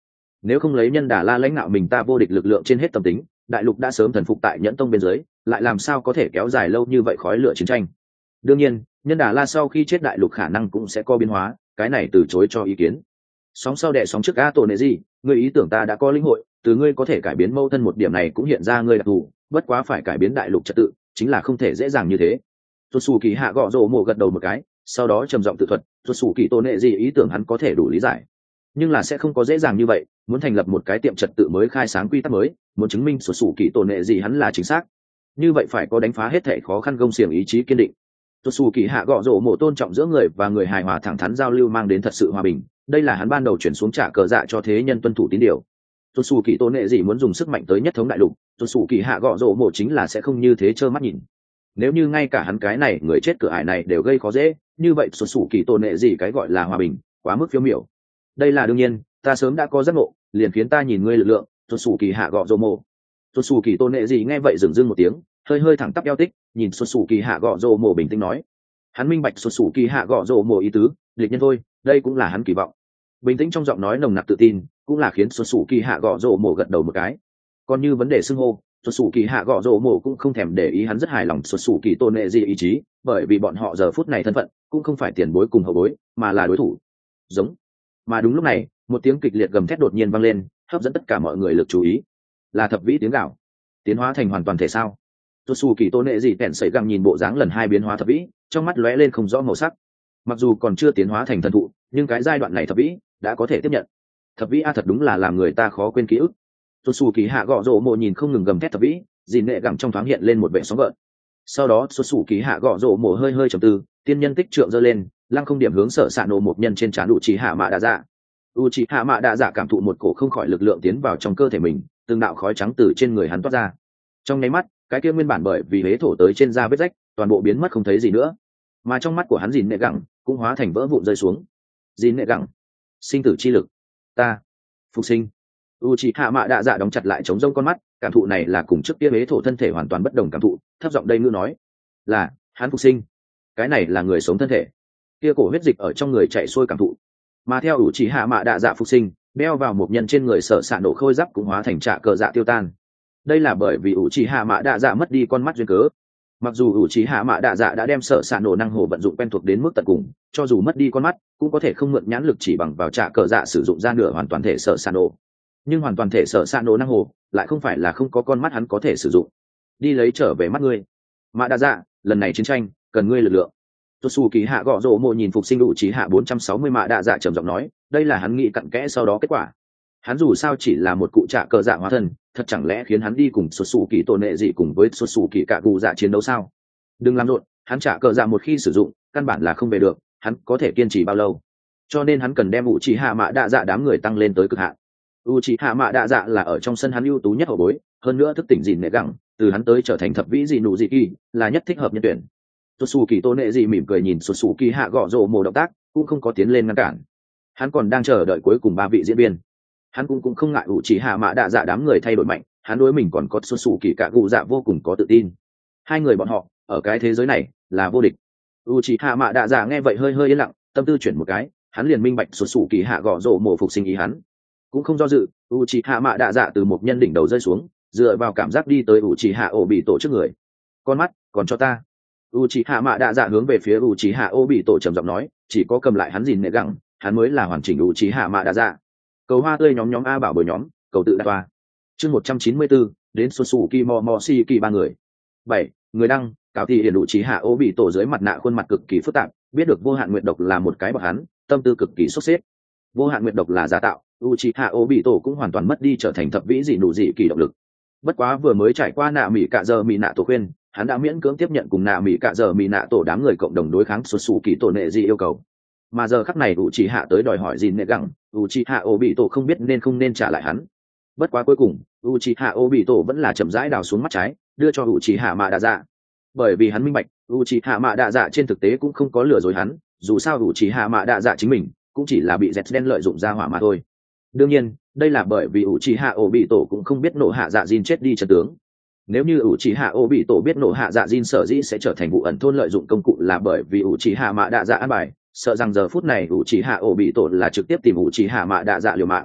nếu không lấy nhân đà la lãnh đạo mình ta vô địch lực lượng trên hết tâm tính, đại lục đã sớm thần phục tại nhẫn tông bên dưới, lại làm sao có thể kéo dài lâu như vậy khói lửa chiến tranh. Đương nhiên nhân đà la sau khi chết đại lục khả năng cũng sẽ có biến hóa, cái này từ chối cho ý kiến. Sóng sau đẻ sóng trước a tổ nệ gì, ngươi ý tưởng ta đã có linh hội, từ ngươi có thể cải biến mâu thân một điểm này cũng hiện ra ngươi đặc thù, bất quá phải cải biến đại lục trật tự chính là không thể dễ dàng như thế. Tuột xù kỳ hạ gõ rổ mổ gật đầu một cái, sau đó trầm giọng tự thuật, tuột xù kỳ tổ nệ gì ý tưởng hắn có thể đủ lý giải, nhưng là sẽ không có dễ dàng như vậy. Muốn thành lập một cái tiệm trật tự mới, khai sáng quy tắc mới, muốn chứng minh tuột xù kỳ tổ nệ gì hắn là chính xác, như vậy phải có đánh phá hết thảy khó khăn gông xiềng ý chí kiên định. Tuột xù kỳ hạ gõ rổ mổ tôn trọng giữa người và người, hài hòa thẳng thắn giao lưu mang đến thật sự hòa bình, đây là hắn ban đầu chuyển xuống trả cờ dạ cho thế nhân tuân thủ tín điều. Tuột xù kỳ tổ nệ gì muốn dùng sức mạnh tới nhất thống đại lục, tuột xù kỳ hạ gõ rổ mổ chính là sẽ không như thế trơ mắt nhìn. Nếu như ngay cả hắn cái này người chết cửa ải này đều gây khó dễ, như vậy tuột xù kỳ tổ nệ gì cái gọi là hòa bình quá mức phiếu miểu. Đây là đương nhiên, ta sớm đã có giấc ngộ, liền khiến ta nhìn ngươi lực lượng. Tuột xù kỳ hạ gõ rổ mổ. Tuột xù kỳ tổ nệ gì nghe vậy dừng dưng một tiếng, hơi hơi thẳng tắp eo tích, nhìn tuột xù kỳ hạ gõ rổ mổ bình tĩnh nói. Hắn minh bạch tuột xù kỳ hạ gõ rổ mổ ý tứ, địch nhân thôi, đây cũng là hắn kỳ vọng. Bình tĩnh trong giọng nói nồng nặc tự tin, cũng là khiến tuột xù kỳ hạ gõ rổ mổ gật đầu một cái. Còn như vấn đề xưng hô, tuột xù kỳ hạ gõ rổ mổ cũng không thèm để ý, hắn rất hài lòng tuột xù kỳ tổ nệ gì ý chí, bởi vì bọn họ giờ phút này thân phận cũng không phải tiền bối cùng hậu bối, mà là đối thủ. Giống. Mà đúng lúc này, một tiếng kịch liệt gầm thét đột nhiên vang lên, hấp dẫn tất cả mọi người lực chú ý. Là thập vĩ tiếng gào, tiến hóa thành hoàn toàn thể sao? Tuột xù kỳ tổ nệ gì tẹn sẩy găng nhìn bộ dáng lần hai biến hóa thập vĩ, trong mắt lóe lên không rõ màu sắc. Mặc dù còn chưa tiến hóa thành thần thụ, nhưng cái giai đoạn này thập vĩ đã có thể tiếp nhận. Thập vĩ a thật đúng là làm người ta khó quên ký ức. Tuột xù kỳ hạ gõ rổ mộ nhìn không ngừng gầm thét thập vĩ, dìn nệ gẳng trong thoáng hiện lên một vẻ sóng gợn. Sau đó tuột xù kỳ hạ gõ rổ mộ hơi hơi trầm tư, tiên nhân tích trượng giơ lên, lăng không điểm hướng sở sạ nổ một nhân trên trán đủ chỉ hạ mạ đa dạ. u chỉ hạ mạ đa dạ cảm thụ một cổ không khỏi lực lượng tiến vào trong cơ thể mình, từng đạo khói trắng từ trên người hắn toát ra. Trong nháy mắt, cái kia nguyên bản bởi vì hế thổ tới trên da vết rách toàn bộ biến mất không thấy gì nữa, mà trong mắt của hắn dìn nệ gẳng cũng hóa thành vỡ vụn rơi xuống. Dìn nệ gẳng, sinh tử chi lực, ta phục sinh. u chỉ hạ mạ đa dạ đóng chặt lại trống rông con mắt, cảm thụ này là cùng trước kia hế thổ thân thể hoàn toàn bất đồng cảm thụ, thấp giọng đây ngữ nói là hắn phục sinh, cái này là người sống thân thể, kia cổ huyết dịch ở trong người chạy xuôi cảm thụ. Mà theo u chỉ hạ mạ đa dạ phục sinh, đeo vào một nhân trên người sở sạ nổ khôi giáp cũng hóa thành trạ cờ dạ tiêu tan. Đây là bởi vì u chỉ hạ mạ đa dạ mất đi con mắt duyên cớ. Mặc dù u chỉ hạ mạ đa dạ đã đem sở sạ nổ năng hồ vận dụng quen thuộc đến mức tận cùng, cho dù mất đi con mắt cũng có thể không mượn nhãn lực chỉ bằng vào trạ cờ dạ sử dụng ra nửa hoàn toàn thể sở sạ nổ. Nhưng hoàn toàn thể sở sạ nổ năng hồ lại không phải là không có con mắt hắn có thể sử dụng. Đi lấy trở về mắt ngươi, mạ đa dạ, lần này chiến tranh cần ngươi lực lượng. Tuột xù kỳ hạ gõ rổ mộ nhìn phục sinh u chỉ hạ bốn trăm sáu mươi mạ đa dạ trầm giọng nói, đây là hắn nghĩ cặn kẽ sau đó kết quả. Hắn dù sao chỉ là một cụ trạ cờ dạ hóa thân, thật chẳng lẽ khiến hắn đi cùng xuất xù kỳ tổ nệ dị cùng với xuất xù kỳ cả cụ dạ chiến đấu sao? Đừng làm rộn, hắn trạ cờ dạ một khi sử dụng căn bản là không về được, hắn có thể kiên trì bao lâu? Cho nên hắn cần đem u chỉ hạ mạ đa dạ đám người tăng lên tới cực hạn. u chỉ hạ mạ đa dạ là ở trong sân hắn ưu tú nhất hậu bối, hơn nữa thức tỉnh dìn nệ gẳng, từ hắn tới trở thành thập vĩ dị nụ dị kỳ là nhất thích hợp nhân tuyển. Xuất xù kỳ tổ nệ dị mỉm cười nhìn xuất xù kỳ hạ gõ rổ mồ động tác, cũng không có tiến lên ngăn cản. Hắn còn đang chờ đợi cuối cùng ba vị diễn viên. Hắn cũng cũng không ngại u chỉ hạ mạ đa dạ đám người thay đổi mạnh, hắn đối mình còn có xuất xù kỳ cả cụ dạ vô cùng có tự tin. Hai người bọn họ ở cái thế giới này là vô địch. u chỉ hạ mạ đa dạ nghe vậy hơi hơi yên lặng, tâm tư chuyển một cái, hắn liền minh bạch xuất xù kỳ hạ gõ rổ mồ phục sinh ý hắn, cũng không do dự. u chỉ hạ mạ đa dạ từ một nhân đỉnh đầu rơi xuống, dựa vào cảm giác đi tới u chỉ hạ ổ bị tổ trước người. Con mắt còn cho ta. u chỉ hạ mạ đa dạ hướng về phía u chỉ hạ ổ bị tổ trầm giọng nói, chỉ có cầm lại hắn gìn nệ gẳng, hắn mới là hoàn chỉnh u chỉ hạ mạ đa dạ. Cầu hoa tươi nhóm nhóm a bảo bồi nhóm, cầu tự đa toa. Chương một trăm chín mươi bốn, đến Susu Kimo Moshi kỳ ba người. Bảy, người đăng, cáo thị hiển u chỉ hạ ổ bị tổ dưới mặt nạ khuôn mặt cực kỳ phức tạp, biết được vô hạn nguyệt độc là một cái bậc hắn, tâm tư cực kỳ sốt xếp. Vô hạn nguyệt độc là giả tạo, Uchiha Obito cũng hoàn toàn mất đi trở thành thập vĩ dị nụ dị kỳ động lực. Bất quá vừa mới trải qua nạ mỹ cạ giờ mỹ nạ tổ khuyên, hắn đã miễn cưỡng tiếp nhận cùng nạ mỹ cạ giờ mỹ nạ tổ đám người cộng đồng đối kháng xuất xù kỳ tổ nệ dị yêu cầu. Mà giờ khắc này Uchiha tới đòi hỏi gìn nệ gẳng, Uchiha Obito không biết nên không nên trả lại hắn. Bất quá cuối cùng, Uchiha Obito vẫn là chậm rãi đào xuống mắt trái, đưa cho Uchiha Mạ Đa Dạ. Bởi vì hắn minh bạch, Uchiha Mạ Đa Dạ trên thực tế cũng không có lừa dối hắn, dù sao Uchiha Mạ Đa Dạ chính mình cũng chỉ là bị dẹt đen lợi dụng ra hỏa mà thôi. Đương nhiên, đây là bởi vì Uchiha Obito cũng không biết nổ hạ dạ Jin chết đi chân tướng. Nếu như Uchiha Obito biết nổ hạ dạ Jin sở dĩ sẽ trở thành vụ ẩn thôn lợi dụng công cụ là bởi vì Uchiha Mạ Đa Dạ an bài, sợ rằng giờ phút này Uchiha Obito là trực tiếp tìm Uchiha Mạ Đa Dạ liều mạng.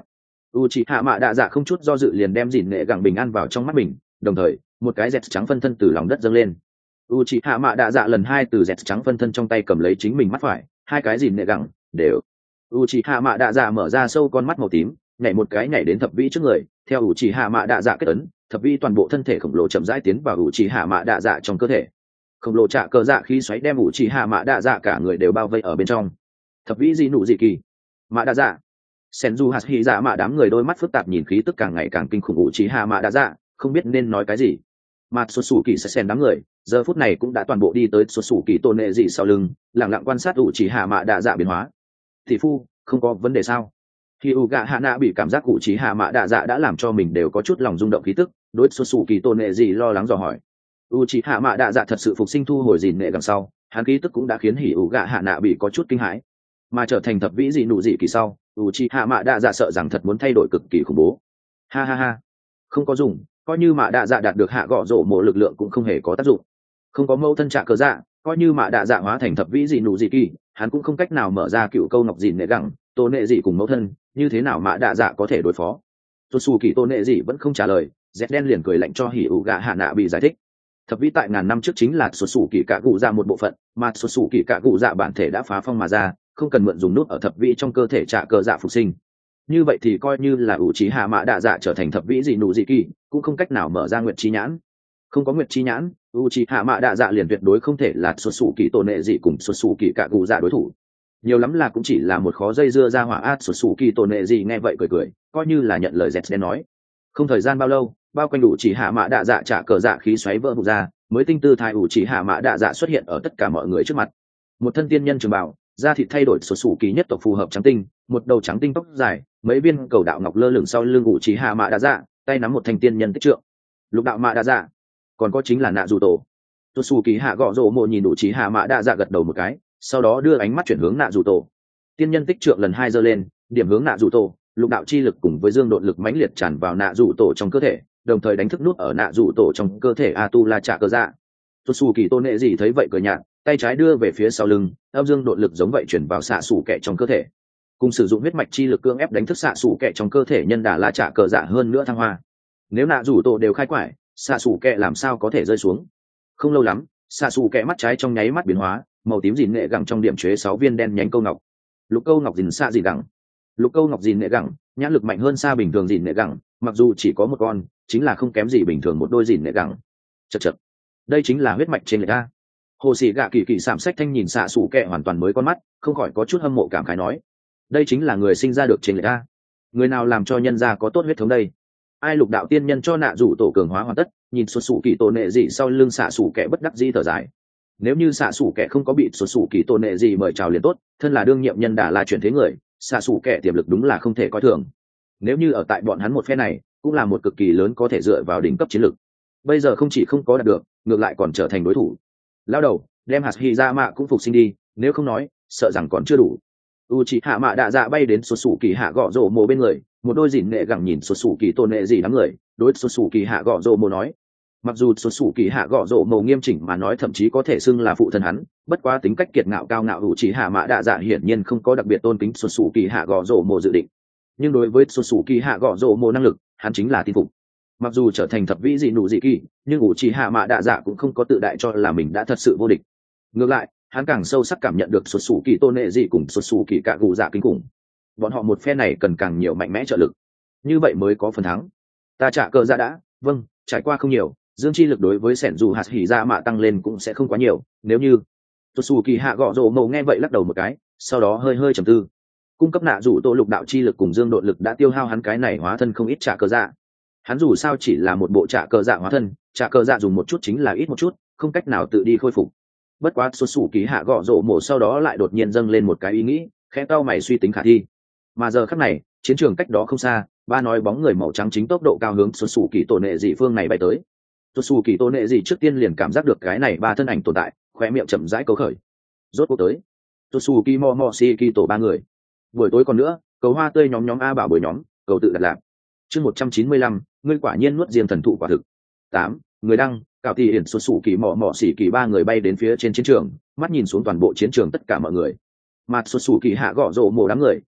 u chị hạ mạ đạ dạ không chút do dự liền đem dìn nghệ gẳng bình an vào trong mắt mình, đồng thời một cái dẹt trắng phân thân từ lòng đất dâng lên. u chị hạ mạ đạ dạ lần hai từ dẹt trắng phân thân trong tay cầm lấy chính mình mắt phải, hai cái dìn nghệ gẳng đều. u chị hạ mạ đạ dạ mở ra sâu con mắt màu tím, nhảy một cái nhảy đến thập vĩ trước người, theo u chị hạ mạ đạ dạ kết ấn, thập vĩ toàn bộ thân thể khổng lồ chậm rãi tiến vào u chị hạ mạ đạ dạ trong cơ thể. Khổng lồ trạ cờ dạ khi xoáy đem u chị hạ mạ đạ dạ cả người đều bao vây ở bên trong. Thập vĩ gì nụ gì kỳ mạ đạ dạ senju hạt hy dạ mạ đám người đôi mắt phức tạp nhìn khí tức càng ngày càng kinh khủng u chị hạ mạ đạ dạ, không biết nên nói cái gì. Mà xuất xù kỳ sẽ sen đám người giờ phút này cũng đã toàn bộ đi tới xuất xù kỳ tôn nệ dị sau lưng, lẳng lặng quan sát u chị hạ mạ đạ dạ biến hóa. Thị phu không có vấn đề sao? Khi u gạ hạ nạ bị cảm giác u chị hạ mạ đạ dạ đã làm cho mình đều có chút lòng rung động khí tức, đối xuất xù kỳ tôn nệ dị lo lắng dò hỏi. u chị hạ mạ đạ dạ thật sự phục sinh thu hồi dìn nệ đằng sau, hắn khí tức cũng đã khiến hỉ u gạ hạ nạ bị có chút kinh hãi, mà trở thành thập vĩ dị nụ dị kỳ sau, u chị hạ mạ đạ dạ sợ rằng thật muốn thay đổi cực kỳ khủng bố. Ha ha ha, không có dùng, coi như mạ đạ dạ đạt được hạ gõ rổ mộ lực lượng cũng không hề có tác dụng. Không có mâu thân trạ cờ dạ, coi như mạ đạ dạ hóa thành thập vĩ dị nụ dị kỳ, hắn cũng không cách nào mở ra cựu câu ngọc dìn nệ gẳng tô nệ dị cùng mẫu thân, như thế nào mạ đạ dạ có thể đối phó? Tôi xù kỳ tô nệ dị vẫn không trả lời, dẹt đen liền cười lạnh cho hỉ ủ gạ hạ nạ bị giải thích. Thập vĩ tại ngàn năm trước chính là xuất xù kỳ cả cụ dạ một bộ phận, mà xuất xù kỳ cả cụ dạ bản thể đã phá phong mà ra, không cần mượn dùng nút ở thập vĩ trong cơ thể trạ cờ dạ phục sinh. Như vậy thì coi như là ủ trí hạ mạ đạ dạ trở thành thập vĩ dị nụ dị kỳ, cũng không cách nào mở ra nguyệt chi nhãn. Không có nguyệt chi nhãn, u trí hạ mạ đạ dạ liền tuyệt đối không thể là xuất xù kỳ tổ nệ dị cùng xuất xù kỳ cả cụ dạ đối thủ. Nhiều lắm là cũng chỉ là một khó dây dưa ra hỏa át xuất xù kỳ tổ nệ dị nghe vậy cười cười, coi như là nhận lời dẹt đen nói. Không thời gian bao lâu, bao quanh ủ trí hạ mạ đạ dạ trả cờ dạ khí xoáy vỡ vụn ra, mới tinh tư thai ủ trí hạ mạ đạ dạ xuất hiện ở tất cả mọi người trước mặt. Một thân tiên nhân trường bào, da thịt thay đổi xuất xù kỳ nhất tộc phù hợp trắng tinh, một đầu trắng tinh tóc dài, mấy viên cầu đạo ngọc lơ lửng sau lưng ủ trí hạ mạ đạ dạ, tay nắm một thanh tiên nhân tích trượng. Lục đạo mạ đạ dạ, còn có chính là nạ dù tổ. xuất xù kỳ hạ gõ rổ mộ nhìn ủ trí hạ mạ đạ dạ gật đầu một cái, sau đó đưa ánh mắt chuyển hướng nạ dù tổ. Tiên nhân tích trượng lần hai giơ lên, điểm hướng nạ dù tổ, lục đạo chi lực cùng với dương độn lực mãnh liệt tràn vào nạ dù tổ trong cơ thể, đồng thời đánh thức nút ở nạ dù tổ trong cơ thể Atula trả cờ dạ. xuất xù kỳ tôn nệ gì thấy vậy cười nhạt, tay trái đưa về phía sau lưng, âm dương độn lực giống vậy chuyển vào xạ xù kẹ trong cơ thể, cùng sử dụng huyết mạch chi lực cưỡng ép đánh thức xạ xù kẹ trong cơ thể nhân đà la trả cờ dạ hơn nữa thăng hoa. Nếu nạ rủ tổ đều khai quải, xạ xù kẹ làm sao có thể rơi xuống? Không lâu lắm, xạ xù kẹ mắt trái trong nháy mắt biến hóa, màu tím dìn nghệ gẳng trong điểm chế sáu viên đen nhánh câu ngọc. Lục câu ngọc dìn xạ dìn gẳng. Lục câu ngọc dìn nghệ gẳng nhãn lực mạnh hơn xa bình thường dìn nghệ gẳng, mặc dù chỉ có một con, chính là không kém gì bình thường một đôi dìn nghệ gẳng. Chật chật, đây chính là huyết mạch trên lệch a. Hồ sĩ gạ kỳ kỳ sạm sách thanh nhìn xạ xù kẹ hoàn toàn mới con mắt, không khỏi có chút hâm mộ cảm khái nói, đây chính là người sinh ra được trên lệch a. Người nào làm cho nhân gia có tốt huyết thống đây? Ai lục đạo tiên nhân cho nạ rủ tổ cường hóa hoàn tất, nhìn xuất xù kỳ tổ nệ gì sau lưng xạ xù kẹ bất đắc dĩ thở dài. Nếu như xạ xù kẹ không có bị xuất xù kỳ tổ nệ gì mời chào liền tốt, thân là đương nhiệm nhân đà là chuyển thế người, xạ xù kẹ tiềm lực đúng là không thể coi thường. Nếu như ở tại bọn hắn một phe này, cũng là một cực kỳ lớn có thể dựa vào đỉnh cấp chiến lực. Bây giờ không chỉ không có đạt được, ngược lại còn trở thành đối thủ. Lao đầu, đem hạt hy ra mạ cũng phục sinh đi, nếu không nói sợ rằng còn chưa đủ. u chị hạ mạ đạ dạ bay đến xuất xù kỳ hạ gõ rổ mồ bên người, một đôi dìn nệ gẳng nhìn xuất xù kỳ tôn nệ gì đám người, đối xuất xù kỳ hạ gõ rổ mồ nói. Mặc dù xuất xù kỳ hạ gõ rổ mồ nghiêm chỉnh mà nói thậm chí có thể xưng là phụ thân hắn, bất quá tính cách kiệt ngạo cao ngạo u chị hạ mạ đạ dạ hiển nhiên không có đặc biệt tôn kính xuất xù kỳ hạ gõ rổ mồ dự định. Nhưng đối với xuất xù kỳ hạ gõ rổ mồ năng lực, hắn chính là tin phục. Mặc dù trở thành thập vĩ dị nụ dị kỳ, nhưng u chị hạ mạ đạ dạ cũng không có tự đại cho là mình đã thật sự vô địch. Ngược lại, hắn càng sâu sắc cảm nhận được xuất xù kỳ tôn nệ dị cùng xuất xù kỳ cạ gù dạ kinh khủng. Bọn họ một phe này cần càng nhiều mạnh mẽ trợ lực, như vậy mới có phần thắng. Ta trả cờ dạ đã, vâng, trải qua không nhiều, dương chi lực đối với sẻn dù hạt hỉ dạ mạ tăng lên cũng sẽ không quá nhiều. Nếu như xuất xù kỳ hạ gõ rổ mồ nghe vậy lắc đầu một cái, sau đó hơi hơi trầm tư. Cung cấp nạ rủ tổ lục đạo chi lực cùng dương độn lực đã tiêu hao hắn cái này hóa thân không ít trả cờ dạ. Hắn dù sao chỉ là một bộ trả cờ dạ hóa thân, trả cờ dạ dùng một chút chính là ít một chút, không cách nào tự đi khôi phục. Bất quá xuất xù kỳ hạ gõ rổ mồ sau đó lại đột nhiên dâng lên một cái ý nghĩ, khẽ cau mày suy tính khả thi. Mà giờ khắc này, chiến trường cách đó không xa, ba nói bóng người màu trắng chính tốc độ cao hướng xuất xù kỳ tổ nệ dị phương này bay tới. Xuất xù kỳ tổ nệ dị trước tiên liền cảm giác được cái này ba thân ảnh tồn tại, khóe miệng chậm rãi câu khởi. Rốt cuộc tới. Xuất xù kỳ mò mò si kỳ tổ ba người. Buổi tối còn nữa, cầu hoa tươi nhóm nhóm a bảo bồi nhóm, cầu tự đặt lạc. Chương một trăm chín mươi lăm, ngươi quả nhiên nuốt riêng thần thụ quả thực. Tám, người đăng, cạo thì hiển xuất xù kỳ mò mò xỉ kỳ ba người bay đến phía trên chiến trường, mắt nhìn xuống toàn bộ chiến trường tất cả mọi người. Mặt xuất xù kỳ hạ gõ rổ mồ đám người,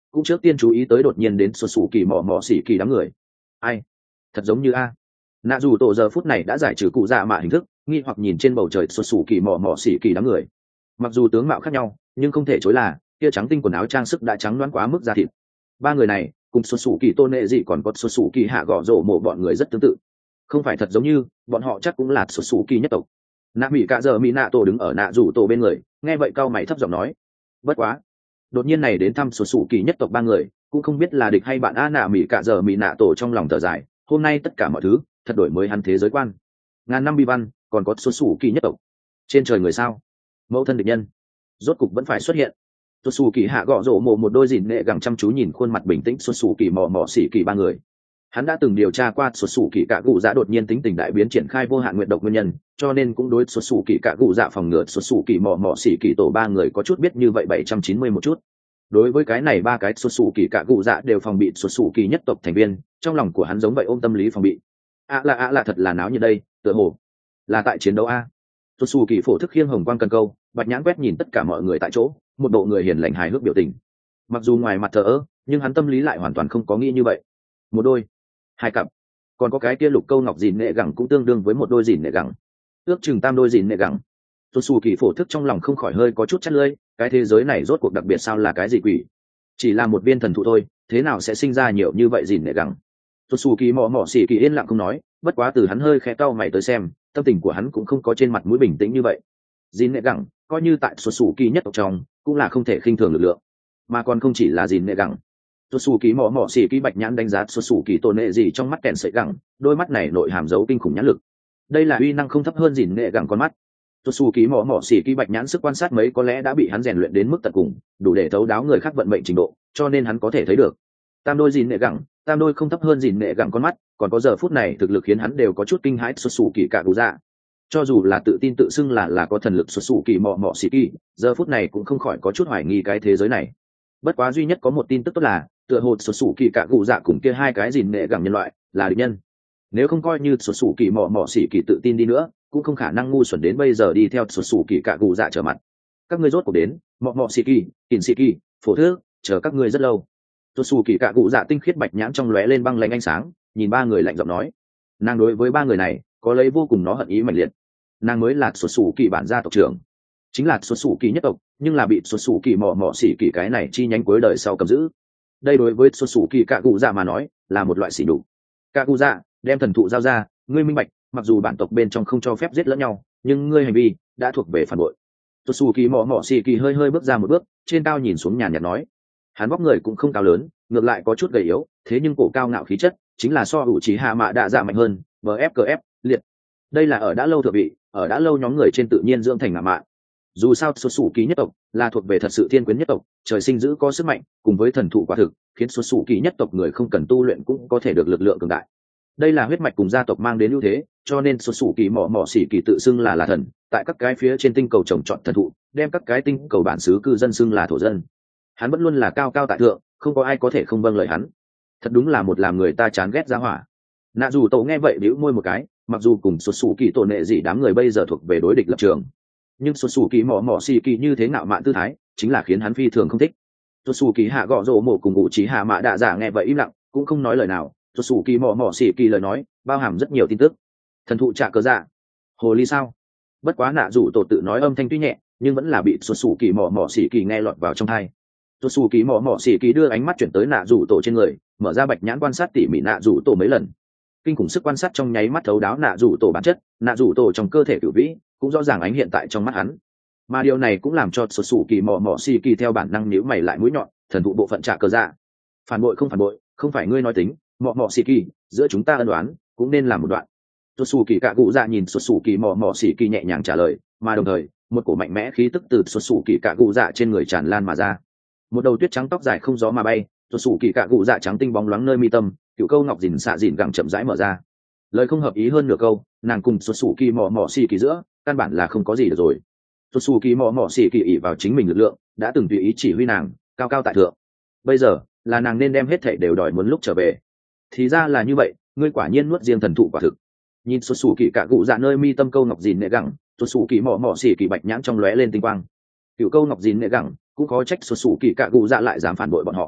cũng trước tiên chú ý tới đột nhiên đến xuất xù kỳ mò mò xỉ kỳ đám người. Ai? Thật giống như a. Nạ dù tổ giờ phút này đã giải trừ cụ dạ mạ hình thức, nghi hoặc nhìn trên bầu trời xuất xù kỳ mò mò xỉ kỳ đám người. Mặc dù tướng mạo khác nhau, nhưng không thể chối là kia trắng tinh quần áo trang sức đã trắng loáng quá mức da thịt. Ba người này cùng xuất xù kỳ tôn nệ gì còn có xuất xù kỳ hạ gõ rổ mộ bọn người rất tương tự, không phải thật giống như bọn họ chắc cũng là xuất xù kỳ nhất tộc. Nạ mỹ cả giờ mỹ nạ tổ đứng ở nạ rủ tổ bên người, nghe vậy cao mày thấp giọng nói, bất quá đột nhiên này đến thăm xuất xù kỳ nhất tộc ba người cũng không biết là địch hay bạn. A nạ mỹ cả giờ mỹ nạ tổ trong lòng thở dài, hôm nay tất cả mọi thứ thật đổi mới hắn thế giới quan. Ngàn năm bi văn còn có xuất xù kỳ nhất tộc, trên trời người sao, mẫu thân địch nhân rốt cục vẫn phải xuất hiện. Xuất xù kỳ hạ gõ rổ mộ một đôi dìn nệ gẳng chăm chú nhìn khuôn mặt bình tĩnh xuất xù kỳ mò mò xỉ kỳ ba người. Hắn đã từng điều tra qua xuất xù kỳ cả cụ dạ đột nhiên tính tình đại biến triển khai vô hạn nguyện độc nguyên nhân, cho nên cũng đối xuất xù kỳ cả cụ dạ phòng ngừa xuất xù kỳ mò mò xỉ kỳ tổ ba người có chút biết như vậy bảy trăm chín mươi một chút. Đối với cái này ba cái xuất xù kỳ cả cụ dạ đều phòng bị xuất xù kỳ nhất tộc thành viên, trong lòng của hắn giống vậy ôm tâm lý phòng bị. À là à là thật là náo như đây, tựa hồ là tại chiến đấu a. Xuất xù kỳ phổ thức khiêng hồng quang cần câu, bạch nhãn quét nhìn tất cả mọi người tại chỗ, một bộ người hiền lành hài hước biểu tình. Mặc dù ngoài mặt thờ ơ, nhưng hắn tâm lý lại hoàn toàn không có nghĩ như vậy. Một đôi, hai cặp, còn có cái kia lục câu ngọc dìn nệ gẳng cũng tương đương với một đôi dìn nệ gẳng, ước chừng tam đôi dìn nệ gẳng. Xuất xù kỳ phổ thức trong lòng không khỏi hơi có chút chắt lưỡi, cái thế giới này rốt cuộc đặc biệt sao, là cái gì quỷ? Chỉ là một viên thần thụ thôi, thế nào sẽ sinh ra nhiều như vậy dìn nệ gẳng? Xuất xù kỳ mò mò xỉ kỳ yên lặng không nói, bất quá từ hắn hơi khẽ cau mày tới xem, tâm tình của hắn cũng không có trên mặt mũi bình tĩnh như vậy. Dìn nệ gẳng coi như tại xuất xù kỳ nhất tộc trong cũng là không thể khinh thường lực lượng, mà còn không chỉ là dìn nệ gẳng. Xuất xù kỳ mò mò xỉ kỳ bạch nhãn đánh giá xuất xù kỳ tôn nệ gì trong mắt kèn sợi gẳng, đôi mắt này nội hàm dấu kinh khủng nhãn lực. Đây là uy năng không thấp hơn dìn nệ gẳng con mắt. Xuất xù kỳ mò mò xỉ kỳ bạch nhãn sức quan sát mấy có lẽ đã bị hắn rèn luyện đến mức tận cùng, đủ để thấu đáo người khác vận mệnh trình độ, cho nên hắn có thể thấy được tam đôi dìn nệ gẳng, tam đôi không thấp hơn dìn nệ gẳng con mắt, còn có giờ phút này thực lực khiến hắn đều có chút kinh hãi. Xuất xù kỳ cả cụ dạ cho dù là tự tin tự xưng là là có thần lực xuất xù kỳ mò mò xỉ kỳ, giờ phút này cũng không khỏi có chút hoài nghi cái thế giới này. Bất quá duy nhất có một tin tức tốt là tựa hồ xuất xù kỳ cả cụ dạ cùng kia hai cái dìn nệ gẳng nhân loại là địch nhân. Nếu không coi như xuất xù kỳ mò mò xỉ kỳ tự tin đi nữa, cũng không khả năng ngu xuẩn đến bây giờ đi theo xuất xù kỳ cả cụ dạ trở mặt. Các ngươi rốt cuộc đến, mò mò xỉ kỳ, kìn xỉ kỳ, phổ thức, chờ các ngươi rất lâu. Xuất xù kỳ cả cụ dạ tinh khiết bạch nhãn trong lóe lên băng lạnh ánh sáng, nhìn ba người lạnh giọng nói, nàng đối với ba người này có lấy vô cùng nó hận ý mạnh liệt. Nàng mới là xuất xù kỳ bản gia tộc trưởng, chính là xuất xù kỳ nhất tộc, nhưng là bị xuất xù kỳ mò mò xỉ kỳ cái này chi nhánh cuối đời sau cầm giữ. Đây đối với xuất xù kỳ cả cụ dạ mà nói là một loại sỉ nhục. Cả cụ dạ, đem thần thụ giao ra, ngươi minh bạch, mặc dù bản tộc bên trong không cho phép giết lẫn nhau, nhưng ngươi hành vi đã thuộc về phản bội. Xuất xù kỳ mò mò xỉ kỳ hơi hơi bước ra một bước, trên cao nhìn xuống nhàn nhạt nói, hắn vóc người cũng không cao lớn, ngược lại có chút gầy yếu, thế nhưng cổ cao ngạo khí chất chính là so hữu trí hạ mạ đạ dạ mạnh hơn. Bfkf liệt, đây là ở đã lâu thượng vị, ở đã lâu nhóm người trên tự nhiên dưỡng thành ngạo mạn. Dù sao xuất xù kỳ nhất tộc là thuộc về thật sự thiên quyến nhất tộc, trời sinh giữ có sức mạnh, cùng với thần thụ quả thực khiến xuất xù kỳ nhất tộc người không cần tu luyện cũng có thể được lực lượng cường đại. Đây là huyết mạch cùng gia tộc mang đến ưu thế, cho nên xuất xù kỳ mỏ mỏ xỉ kỳ tự xưng là là thần, tại các cái phía trên tinh cầu trồng trọt thần thụ, đem các cái tinh cầu bản xứ cư dân xưng là thổ dân. Hắn vẫn luôn là cao cao tại thượng, không có ai có thể không vâng lời hắn. Thật đúng là một làm người ta chán ghét ra hỏa. Nạ dù tổ nghe vậy bĩu môi một cái, mặc dù cùng xuất xù kỳ tổ nệ gì đám người bây giờ thuộc về đối địch lập trường, nhưng xuất xù kỳ mỏ mỏ xì kỳ như thế ngạo mạn tư thái chính là khiến hắn phi thường không thích. Xuất xù kỳ hạ gõ rổ mổ cùng ngụ trí hạ mạ đạ giả nghe vậy im lặng, cũng không nói lời nào. Xuất xù kỳ mỏ mỏ xì kỳ lời nói bao hàm rất nhiều tin tức. Thần thụ trả cớ dạ, hồ ly sao? Bất quá nạ dù tổ tự nói âm thanh tuy nhẹ, nhưng vẫn là bị xuất xù kỳ mỏ mỏ xì kỳ nghe lọt vào trong tai. Xuất xù kỳ mỏ mỏ xì kỳ đưa ánh mắt chuyển tới nạ dù tổ trên người, mở ra bạch nhãn quan sát tỉ mỉ nạ dù tổ mấy lần. Kinh khủng sức quan sát trong nháy mắt thấu đáo nạ dù tổ bản chất, nạ dù tổ trong cơ thể cửu vĩ cũng rõ ràng ánh hiện tại trong mắt hắn. Mà điều này cũng làm cho xuất xù kỳ mò mò xì kỳ theo bản năng nhíu mày lại mũi nhọn, thần thụ bộ phận trả cờ dạ. Phản bội không phản bội, không phải ngươi nói tính, mò mò xì kỳ, giữa chúng ta ân đoán cũng nên làm một đoạn. Xuất xù kỳ cạ cụ dạ nhìn xuất xù kỳ mò mò xì kỳ nhẹ nhàng trả lời, mà đồng thời một cổ mạnh mẽ khí tức từ xuất xù kỳ cạ cụ dạ trên người tràn lan mà ra. Một đầu tuyết trắng tóc dài không gió mà bay, xuất xù kỳ cạ cụ dạ trắng tinh bóng loáng nơi mi tâm, cựu câu ngọc dìn xạ dìn gẳng chậm rãi mở ra. Lời không hợp ý hơn nửa câu, nàng cùng xuất xù kỳ mò mò xì kỳ giữa căn bản là không có gì được rồi. Xuất xù kỳ mò mò xì kỳ ỷ vào chính mình lực lượng đã từng tùy ý chỉ huy nàng cao cao tại thượng, bây giờ là nàng nên đem hết thảy đều đòi muốn lúc trở về. Thì ra là như vậy, ngươi quả nhiên nuốt riêng thần thụ quả thực. Nhìn xuất xù kỳ cả cụ dạ nơi mi tâm câu ngọc dìn nệ gẳng, xuất xù kỳ mò mò xì kỳ bạch nhãn trong lóe lên tinh quang. Cựu câu ngọc dìn nệ gẳng cũng có trách xuất xù kỳ cả cụ dạ lại dám phản bội bọn họ.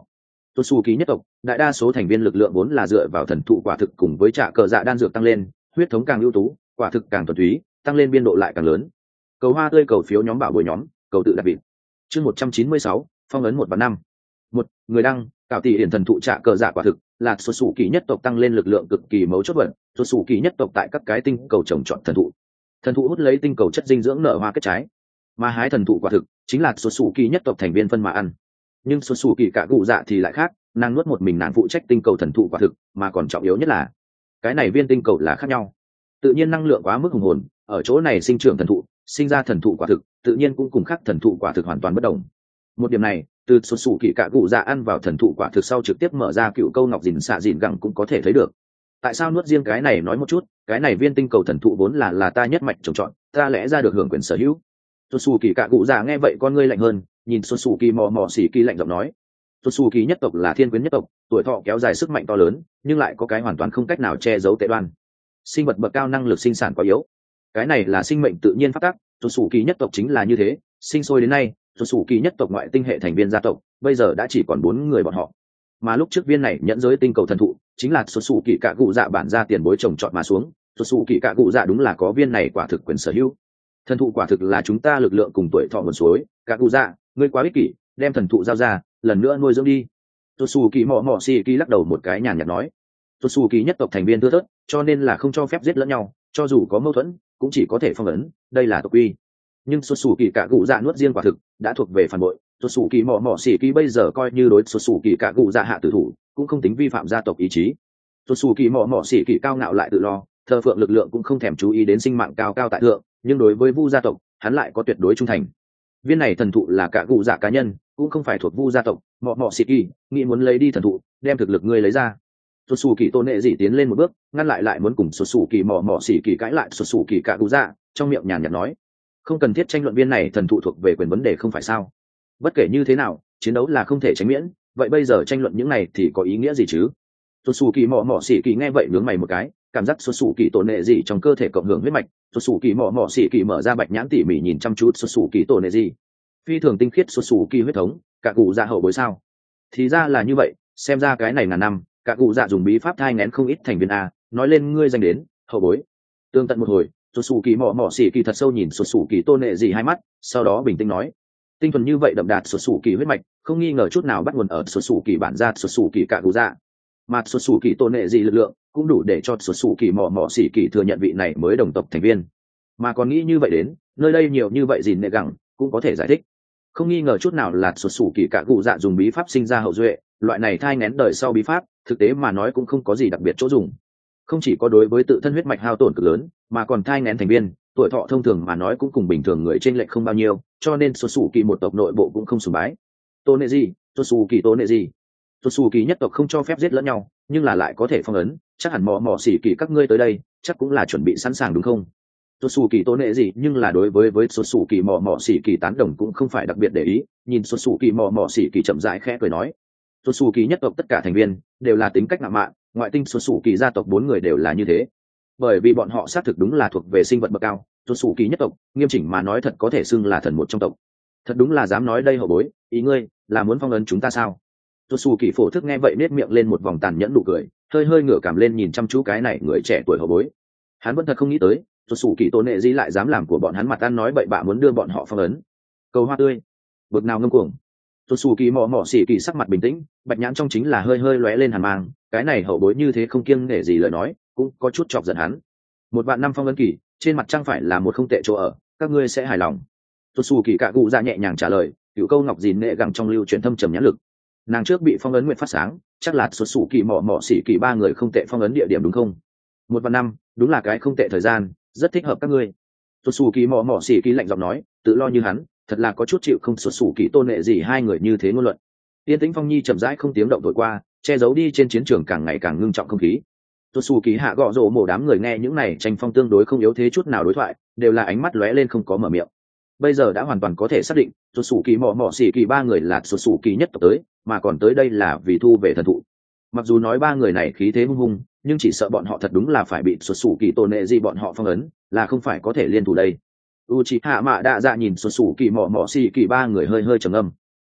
Tuột xù kỳ nhất tộc đại đa số thành viên lực lượng vốn là dựa vào thần thụ quả thực cùng với trả cờ dạ đan dược tăng lên, huyết thống càng ưu tú, quả thực càng thuần túy, tăng lên biên độ lại càng lớn. Cầu hoa tươi, cầu phiếu nhóm bảo bồi nhóm, cầu tự đặt vịt. Chương một trăm chín mươi sáu, phong ấn một và năm. Một người đăng, cạo tỷ hiển thần thụ trả cờ dạ quả thực là xuất xù kỳ nhất tộc tăng lên lực lượng cực kỳ mấu chốt vận, xuất xù kỳ nhất tộc tại các cái tinh cầu trồng trọt thần thụ. Thần thụ hút lấy tinh cầu chất dinh dưỡng nở hoa kết trái, mà hái thần thụ quả thực chính là xuất xù kỳ nhất tộc thành viên phân mà ăn. Nhưng xuất xù kỳ cả cụ dạ thì lại khác, nàng nuốt một mình nàng phụ trách tinh cầu thần thụ quả thực, mà còn trọng yếu nhất là cái này viên tinh cầu là khác nhau. Tự nhiên năng lượng quá mức hùng hồn, ở chỗ này sinh trưởng thần thụ, sinh ra thần thụ quả thực, tự nhiên cũng cùng khác thần thụ quả thực hoàn toàn bất đồng. Một điểm này, từ xuất xù kỳ cả cụ dạ ăn vào thần thụ quả thực sau trực tiếp mở ra cựu câu ngọc dìn xạ dìn gẳng cũng có thể thấy được. Tại sao nuốt riêng cái này nói một chút, cái này viên tinh cầu thần thụ vốn là là ta nhất mạch trồng trọt, ta lẽ ra được hưởng quyền sở hữu. Xuất xù kỳ cả cụ dạ nghe vậy con ngươi lạnh hơn, nhìn xuất xù kỳ mò mò xỉ kỳ lạnh giọng nói, xuất xù kỳ nhất tộc là thiên quyến nhất tộc, tuổi thọ kéo dài sức mạnh to lớn, nhưng lại có cái hoàn toàn không cách nào che giấu tệ đoan. Sinh vật bậc cao năng lực sinh sản quá yếu, cái này là sinh mệnh tự nhiên phát tác, xuất xù kỳ nhất tộc chính là như thế, sinh sôi đến nay xuất xù kỳ nhất tộc ngoại tinh hệ thành viên gia tộc bây giờ đã chỉ còn bốn người bọn họ, mà lúc trước viên này nhẫn giới tinh cầu thần thụ chính là xuất xù kỳ cả cụ dạ bản ra tiền bối trồng trọt mà xuống, xuất xù kỳ cả cụ dạ đúng là có viên này quả thực quyền sở hữu. Thần thụ quả thực là chúng ta lực lượng cùng tuổi thọ nguồn suối, cả cụ dạ ngươi quá ích kỷ, đem thần thụ giao ra lần nữa nuôi dưỡng đi. Xuất xù kỳ mò mò xì kỳ lắc đầu một cái nhàn nhạt nói, xuất xù kỳ nhất tộc thành viên thưa thớt, cho nên là không cho phép giết lẫn nhau, cho dù có mâu thuẫn cũng chỉ có thể phong ấn, đây là tộc quy. Nhưng xuất xù kỳ cả cụ dạ nuốt riêng quả thực đã thuộc về phản bội, xuất xù kỳ mò mò xỉ kỳ bây giờ coi như đối xuất xù kỳ cả cụ dạ hạ tử thủ cũng không tính vi phạm gia tộc ý chí. Xuất xù kỳ mò mò xỉ kỳ cao ngạo lại tự lo, thờ phượng lực lượng cũng không thèm chú ý đến sinh mạng cao cao tại thượng, nhưng đối với vu gia tộc hắn lại có tuyệt đối trung thành. Viên này thần thụ là cả cụ dạ cá nhân, cũng không phải thuộc vu gia tộc. Mò mò xỉ kỳ nghĩ muốn lấy đi thần thụ, đem thực lực ngươi lấy ra. Xuất xù kỳ tôn nệ dị tiến lên một bước, ngăn lại lại muốn cùng xuất xù kỳ mò mò xỉ kỳ cãi lại xuất xù kỳ cả cụ dạ, trong miệng nhàn nhạt nói, không cần thiết tranh luận, viên này thần thụ thuộc về quyền vấn đề không phải sao? Bất kể như thế nào, chiến đấu là không thể tránh miễn, vậy bây giờ tranh luận những này thì có ý nghĩa gì chứ? Xuất xù kỳ mò mò xỉ kỳ nghe vậy nhướng mày một cái, cảm giác xuất xù kỳ tổ nệ gì trong cơ thể cộng hưởng huyết mạch. Xuất xù kỳ mò mò xỉ kỳ mở ra bạch nhãn tỉ mỉ nhìn chăm chú xuất xù kỳ tổ nệ gì, phi thường tinh khiết xuất xù kỳ huyết thống, cả cụ dạ hậu bối sao? Thì ra là như vậy, xem ra cái này ngàn năm, cả cụ dạ dùng bí pháp thai nghén không ít thành viên a. Nói lên ngươi danh đến hậu bối. Tương tận một hồi, xuất xù kỳ mò mò xỉ kỳ thật sâu nhìn xuất xù kỳ tôn nệ gì hai mắt, sau đó bình tĩnh nói, tinh thuần như vậy đậm đà xuất xù kỳ huyết mạch không nghi ngờ chút nào bắt nguồn ở xuất xù kỳ bản gia xuất xù kỳ cả cụ dạ, mà xuất xù kỳ tôn nệ gì lực lượng cũng đủ để cho xuất xù kỳ mò mò xỉ kỳ thừa nhận vị này mới đồng tộc thành viên. Mà còn nghĩ như vậy đến nơi đây nhiều như vậy gì nệ gẳng cũng có thể giải thích, không nghi ngờ chút nào là xuất xù kỳ cả cụ dạ dùng bí pháp sinh ra hậu duệ. Loại này thai nghén đời sau bí pháp thực tế mà nói cũng không có gì đặc biệt chỗ dùng, không chỉ có đối với tự thân huyết mạch hao tổn cực lớn, mà còn thai nghén thành viên tuổi thọ thông thường mà nói cũng cùng bình thường người trên lệch không bao nhiêu, cho nên xuất xù kỳ một tộc nội bộ cũng không sùng bái. Tôn nệ gì, xuất xù kỳ tôn nệ gì, xuất xù kỳ nhất tộc không cho phép giết lẫn nhau, nhưng là lại có thể phong ấn, chắc hẳn mò mò xỉ kỳ các ngươi tới đây chắc cũng là chuẩn bị sẵn sàng đúng không? Xuất xù kỳ tôn nệ gì nhưng là đối với với xuất xù kỳ mò mò xỉ kỳ tán đồng cũng không phải đặc biệt để ý, nhìn xuất xù kỳ mò mò xỉ kỳ chậm rãi khẽ cười nói, xuất xù kỳ nhất tộc tất cả thành viên đều là tính cách ngạo mạn, ngoại tinh xuất xù kỳ gia tộc bốn người đều là như thế, bởi vì bọn họ xác thực đúng là thuộc về sinh vật bậc cao. Xuất xù kỳ nhất tộc nghiêm chỉnh mà nói thật có thể xưng là thần một trong tộc, thật đúng là dám nói đây hậu bối, ý ngươi là muốn phong ấn chúng ta sao? Xuất xù kỳ phổ thức nghe vậy nết miệng lên một vòng tàn nhẫn nụ cười, hơi hơi ngửa cảm lên nhìn chăm chú cái này người trẻ tuổi hậu bối. Hắn vẫn thật không nghĩ tới xuất xù kỳ tôn nệ di lại dám làm của bọn hắn mặt ăn nói bậy bạ muốn đưa bọn họ phong ấn. Cầu hoa tươi, bực nào ngâm cuồng. Xuất xù kỳ mò mò xỉ kỳ sắc mặt bình tĩnh, bạch nhãn trong chính là hơi hơi lóe lên hàn mang, cái này hậu bối như thế không kiêng nể gì lời nói cũng có chút chọc giận hắn. Một vạn năm phong ấn kỳ trên mặt trăng phải là một không tệ chỗ ở, các ngươi sẽ hài lòng. Xuất xù kỳ cạ cụ dạ nhẹ nhàng trả lời, cựu câu ngọc dìn nệ gẳng trong lưu truyền thâm trầm nhãn lực. Nàng trước bị phong ấn nguyện phát sáng, chắc là xuất xù kỳ mò mò xỉ kỳ ba người không tệ phong ấn địa điểm đúng không? Một vạn năm đúng là cái không tệ thời gian, rất thích hợp các ngươi. Xuất xù kỳ mò mò xỉ kỳ lạnh giọng nói, tự lo như hắn thật là có chút chịu không xuất xù kỳ tôn nệ gì hai người như thế ngôn luận. Tiên tĩnh phong nhi chậm rãi không tiếng động thổi qua, che giấu đi trên chiến trường càng ngày càng ngưng trọng không khí. Xuất xù kỳ hạ gọ rổ mổ đám người nghe những này tranh phong tương đối không yếu thế chút nào đối thoại, đều là ánh mắt lóe lên không có mở miệng. Bây giờ đã hoàn toàn có thể xác định xuất xù kỳ mò mò xỉ kỳ ba người là xuất xù kỳ nhất tộc tới, mà còn tới đây là vì thu về thần thụ. Mặc dù nói ba người này khí thế hung hung, nhưng chỉ sợ bọn họ thật đúng là phải bị xuất xù kỳ tôn nệ gì bọn họ phong ấn, là không phải có thể liên thủ đây. Uchiha Mạ Đa Dạ nhìn xuất xù kỳ mò mò xỉ kỳ ba người hơi hơi trầm âm.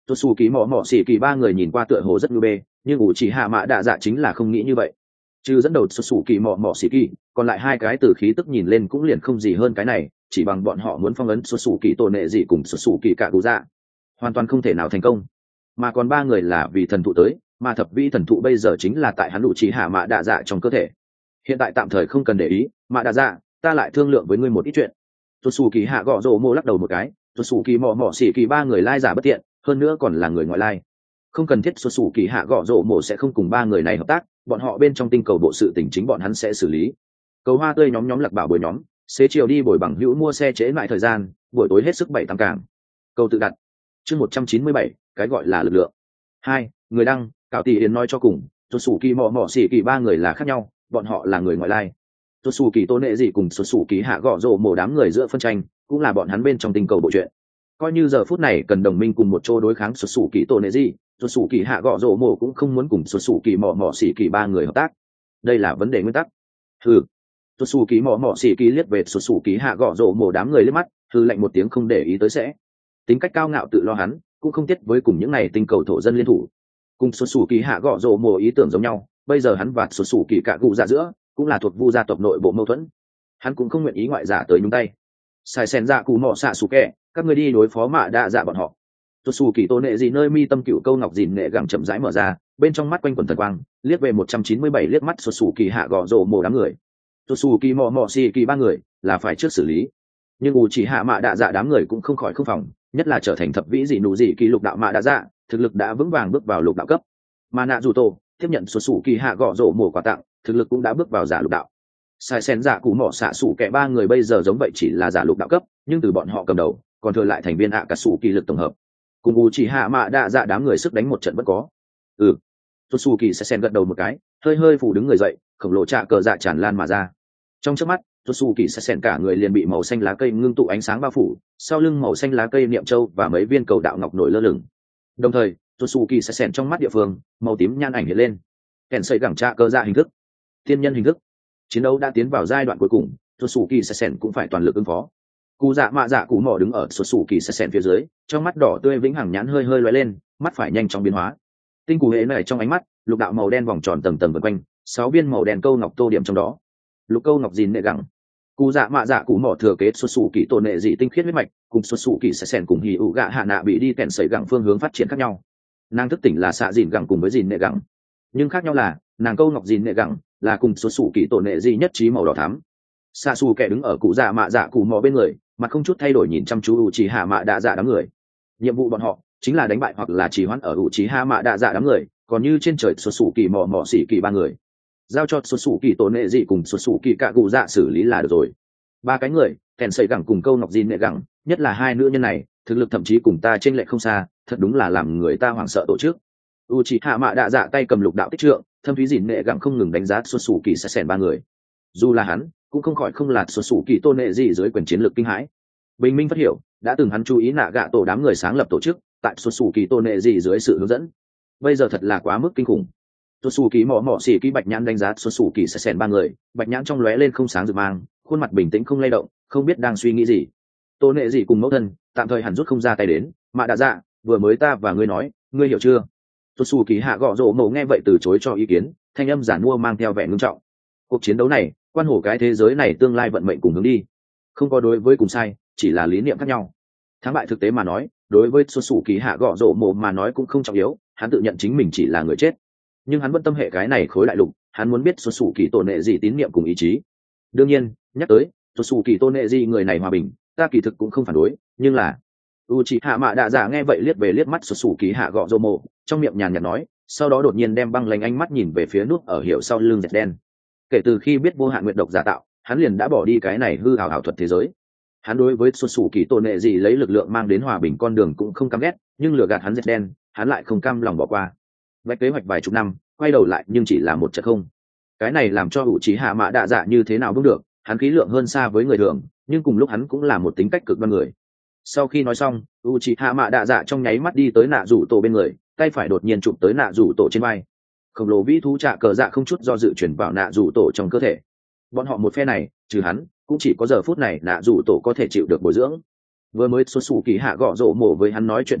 Tốt xù kỳ mò mò xỉ kỳ ba người nhìn qua tựa hồ rất ngư bê, nhưng ủ chỉ hạ mạ đạ dạ chính là không nghĩ như vậy. Trừ dẫn đầu xuất xù kỳ mò mò xỉ kỳ, còn lại hai cái từ khí tức nhìn lên cũng liền không gì hơn cái này, chỉ bằng bọn họ muốn phong ấn xuất xù kỳ tổ nệ gì cùng xuất xù kỳ cả cụ dạ, hoàn toàn không thể nào thành công. Mà còn ba người là vì thần thụ tới, mà thập vĩ thần thụ bây giờ chính là tại hắn ủ chỉ hạ mạ đạ dạ trong cơ thể. Hiện tại tạm thời không cần để ý, mạ đạ dạ, ta lại thương lượng với ngươi một ít chuyện. Xuất xù kỳ hạ gõ rồ mô lắc đầu một cái, xuất xù kỳ mò mò xỉ kỳ ba người lai giả bất tiện, hơn nữa còn là người ngoại lai, không cần thiết. Xuất xù kỳ hạ gõ rộ mổ sẽ không cùng ba người này hợp tác, bọn họ bên trong tinh cầu bộ sự tình chính bọn hắn sẽ xử lý. Cầu hoa tươi nhóm nhóm lặc bảo bồi nhóm xế chiều đi bồi bằng hữu mua xe trễ lại thời gian, buổi tối hết sức bảy tám cảng. Cầu tự đặt chương một trăm chín mươi bảy, cái gọi là lực lượng. Hai người đăng cạo tỷ yến nói cho cùng, xuất xù kỳ mò mò xỉ kỳ ba người là khác nhau, bọn họ là người ngoại lai. Xuất xù kỳ tôn nệ gì cùng xuất xù kỳ hạ gõ rộ mổ đám người giữa phân tranh cũng là bọn hắn bên trong tinh cầu bộ chuyện. Coi như giờ phút này cần đồng minh cùng một chỗ đối kháng xuất xù kỳ tôn nệ gì, xuất xù kỳ hạ gõ rộ mổ cũng không muốn cùng xuất xù kỳ mò mò xỉ kỳ ba người hợp tác. Đây là vấn đề nguyên tắc. Hừ. Xuất xù kỳ mò mò xỉ kỳ liếc về xuất xù kỳ hạ gõ rộ mổ đám người liếc mắt, hừ lạnh một tiếng không để ý tới sẽ. Tính cách cao ngạo tự lo hắn, cũng không tiếc với cùng những này tinh cầu thổ dân liên thủ. Cùng xuất xù kỳ hạ gõ rộ mổ ý tưởng giống nhau, bây giờ hắn và xuất xù kỳ cả cụ dạ giữa cũng là thuộc vu gia tộc nội bộ mâu thuẫn, hắn cũng không nguyện ý ngoại giả tới nhúng tay. Sai sen dạ cụ mò xạ xù kẹ, các người đi đối phó mạ đa dạ bọn họ. Xuất xù kỳ tô nệ gì nơi mi tâm cựu câu ngọc dìn nệ gẳng chậm rãi mở ra, bên trong mắt quanh quần thần quang liếc về một trăm chín mươi bảy liếc mắt xuất xù kỳ hạ gõ rộ mổ đám người. Xuất xù kỳ mò mò xì kỳ ba người là phải trước xử lý, nhưng ủ chỉ hạ mạ đa dạ đám người cũng không khỏi không phòng, nhất là trở thành thập vĩ dị nụ dị kỳ lục đạo mạ đa dạ, thực lực đã vững vàng bước vào lục đạo cấp. Mà nạ dù tổ tiếp nhận xuất xù kỳ hạ gõ rộ mổ quà tặng, thực lực cũng đã bước vào giả lục đạo. Sai sen dạ cụ mỏ xạ sủ kẻ ba người bây giờ giống vậy chỉ là giả lục đạo cấp, nhưng từ bọn họ cầm đầu còn thừa lại thành viên ạ cả sủ kỳ lực tổng hợp, cùng u chỉ hạ mạ đa dạ đám người sức đánh một trận vẫn có. Ừ, xuất xù kỳ sai sen gật đầu một cái, hơi hơi phủ đứng người dậy, khổng lồ trạ cờ dạ tràn lan mà ra. Trong chớp mắt, xuất xù kỳ sai sen cả người liền bị màu xanh lá cây ngưng tụ ánh sáng bao phủ, sau lưng màu xanh lá cây niệm châu và mấy viên cầu đạo ngọc nổi lơ lửng. Đồng thời, xuất xù kỳ sai sen trong mắt địa phương màu tím nhan ảnh hiện lên, kèn sợi gẳng trạ cờ dạ hình thức, thiên nhân hình thức. Chiến đấu đã tiến vào giai đoạn cuối cùng, xuất xù kỳ sai sen cũng phải toàn lực ứng phó. Cụ dạ mạ dạ cụ mỏ đứng ở xuất xù kỳ sai sen phía dưới, trong mắt đỏ tươi vĩnh hằng nhãn hơi hơi lóe lên, mắt phải nhanh chóng biến hóa. Tinh cụ hệ này trong ánh mắt, lục đạo màu đen vòng tròn tầng tầng vần quanh, sáu viên màu đen câu ngọc tô điểm trong đó. Lục câu ngọc dìn nệ gẳng. Cụ dạ mạ dạ cụ mỏ thừa kế xuất xù kỳ tổ nệ dị tinh khiết huyết mạch, cùng xuất xù kỳ sai sen cùng hỉ ủ gạ hạ nạ bị đi kèn sấy gẳng phương hướng phát triển khác nhau. Nàng thức tỉnh là xạ dìn gẳng cùng với dìn nệ gẳng, nhưng khác nhau là nàng câu ngọc dìn nệ gẳng là cùng xuất xù kỳ tổ nệ dị nhất trí màu đỏ thắm. Xạ xù kẻ đứng ở cụ dạ mạ dạ cụ mò bên người, mặt không chút thay đổi nhìn chăm chú u trí hạ mạ đa dạ đám người. Nhiệm vụ bọn họ chính là đánh bại hoặc là trì hoãn ở u trí hạ mạ đa dạ đám người, còn như trên trời xuất xù kỳ mò mò xỉ kỳ ba người, giao cho xuất xù kỳ tổ nệ dị cùng xuất xù kỳ cả cụ dạ xử lý là được rồi. Ba cái người kèn sấy gẳng cùng câu ngọc dìn nệ gẳng, nhất là hai nữ nhân này thực lực thậm chí cùng ta trên lệch không xa, thật đúng là làm người ta hoảng sợ tổ chức. U trí hạ mạ đa dạ tay cầm lục đạo tích trượng, thâm thúy dìn nệ gẳng không ngừng đánh giá xuất xù kỳ sai sen ba người. Dù là hắn cũng không khỏi không lạt xuất xù kỳ tôn nệ gì dưới quyền chiến lược kinh hãi. Bình minh phát hiểu đã từng hắn chú ý nạ gạ tổ đám người sáng lập tổ chức tại xuất xù kỳ tôn nệ gì dưới sự hướng dẫn, bây giờ thật là quá mức kinh khủng. Xuất xù kỳ mỏ mỏ xỉ kỳ bạch nhãn đánh giá xuất xù kỳ sai sen ba người, bạch nhãn trong lóe lên không sáng rực mang, khuôn mặt bình tĩnh không lay động, không biết đang suy nghĩ gì. Tôn nệ gì cùng mẫu thân tạm thời hẳn rút không ra tay đến, mà đã dạ vừa mới ta và ngươi nói, ngươi hiểu chưa? Xuất xù kỳ hạ gõ rộ mổ nghe vậy từ chối cho ý kiến, thanh âm giản mua mang theo vẻ ngưng trọng. Cuộc chiến đấu này quan hổ cái thế giới này tương lai vận mệnh cùng hướng đi, không có đối với cùng sai, chỉ là lý niệm khác nhau. Thắng bại thực tế mà nói, đối với xuất xù kỳ hạ gõ rộ mổ mà nói cũng không trọng yếu, hắn tự nhận chính mình chỉ là người chết, nhưng hắn vẫn tâm hệ cái này khối đại lục, hắn muốn biết xuất xù kỳ tôn nệ gì tín niệm cùng ý chí. Đương nhiên nhắc tới xuất xù kỳ tôn nệ gì người này hòa bình, ta kỳ thực cũng không phản đối, nhưng là u chị hạ mạ đạ dạ nghe vậy liếc về liếc mắt xuất xù kỳ hạ gõ rộ mổ, trong miệng nhàn nhạt nói, sau đó đột nhiên đem băng lánh ánh mắt nhìn về phía nút ở hiệu sau lưng dẹt đen. Kể từ khi biết vô hạn nguyệt độc giả tạo, hắn liền đã bỏ đi cái này hư hào ảo thuật thế giới. Hắn đối với xuất xù kỳ tôn nệ gì lấy lực lượng mang đến hòa bình con đường cũng không căm ghét, nhưng lừa gạt hắn dẹt đen, hắn lại không cam lòng bỏ qua. Vạch kế hoạch vài chục năm, quay đầu lại nhưng chỉ là một trận không. Cái này làm cho u chị hạ mạ đạ dạ như thế nào cũng được, hắn khí lượng hơn xa với người thường, nhưng cùng lúc hắn cũng là một tính cách cực đoan người. Sau khi nói xong, u chị hạ mạ đạ dạ trong nháy mắt đi tới nạ rủ tổ bên người, tay phải đột nhiên chụp tới nạ rủ tổ trên vai. Khổng lồ vĩ thú trạ cờ dạ không chút do dự chuyển vào nạ rủ tổ trong cơ thể. Bọn họ một phe này trừ hắn cũng chỉ có giờ phút này nạ rủ tổ có thể chịu được bồi dưỡng. Vừa mới xuất xù kỳ hạ gõ rộ mổ với hắn nói chuyện thứ nhất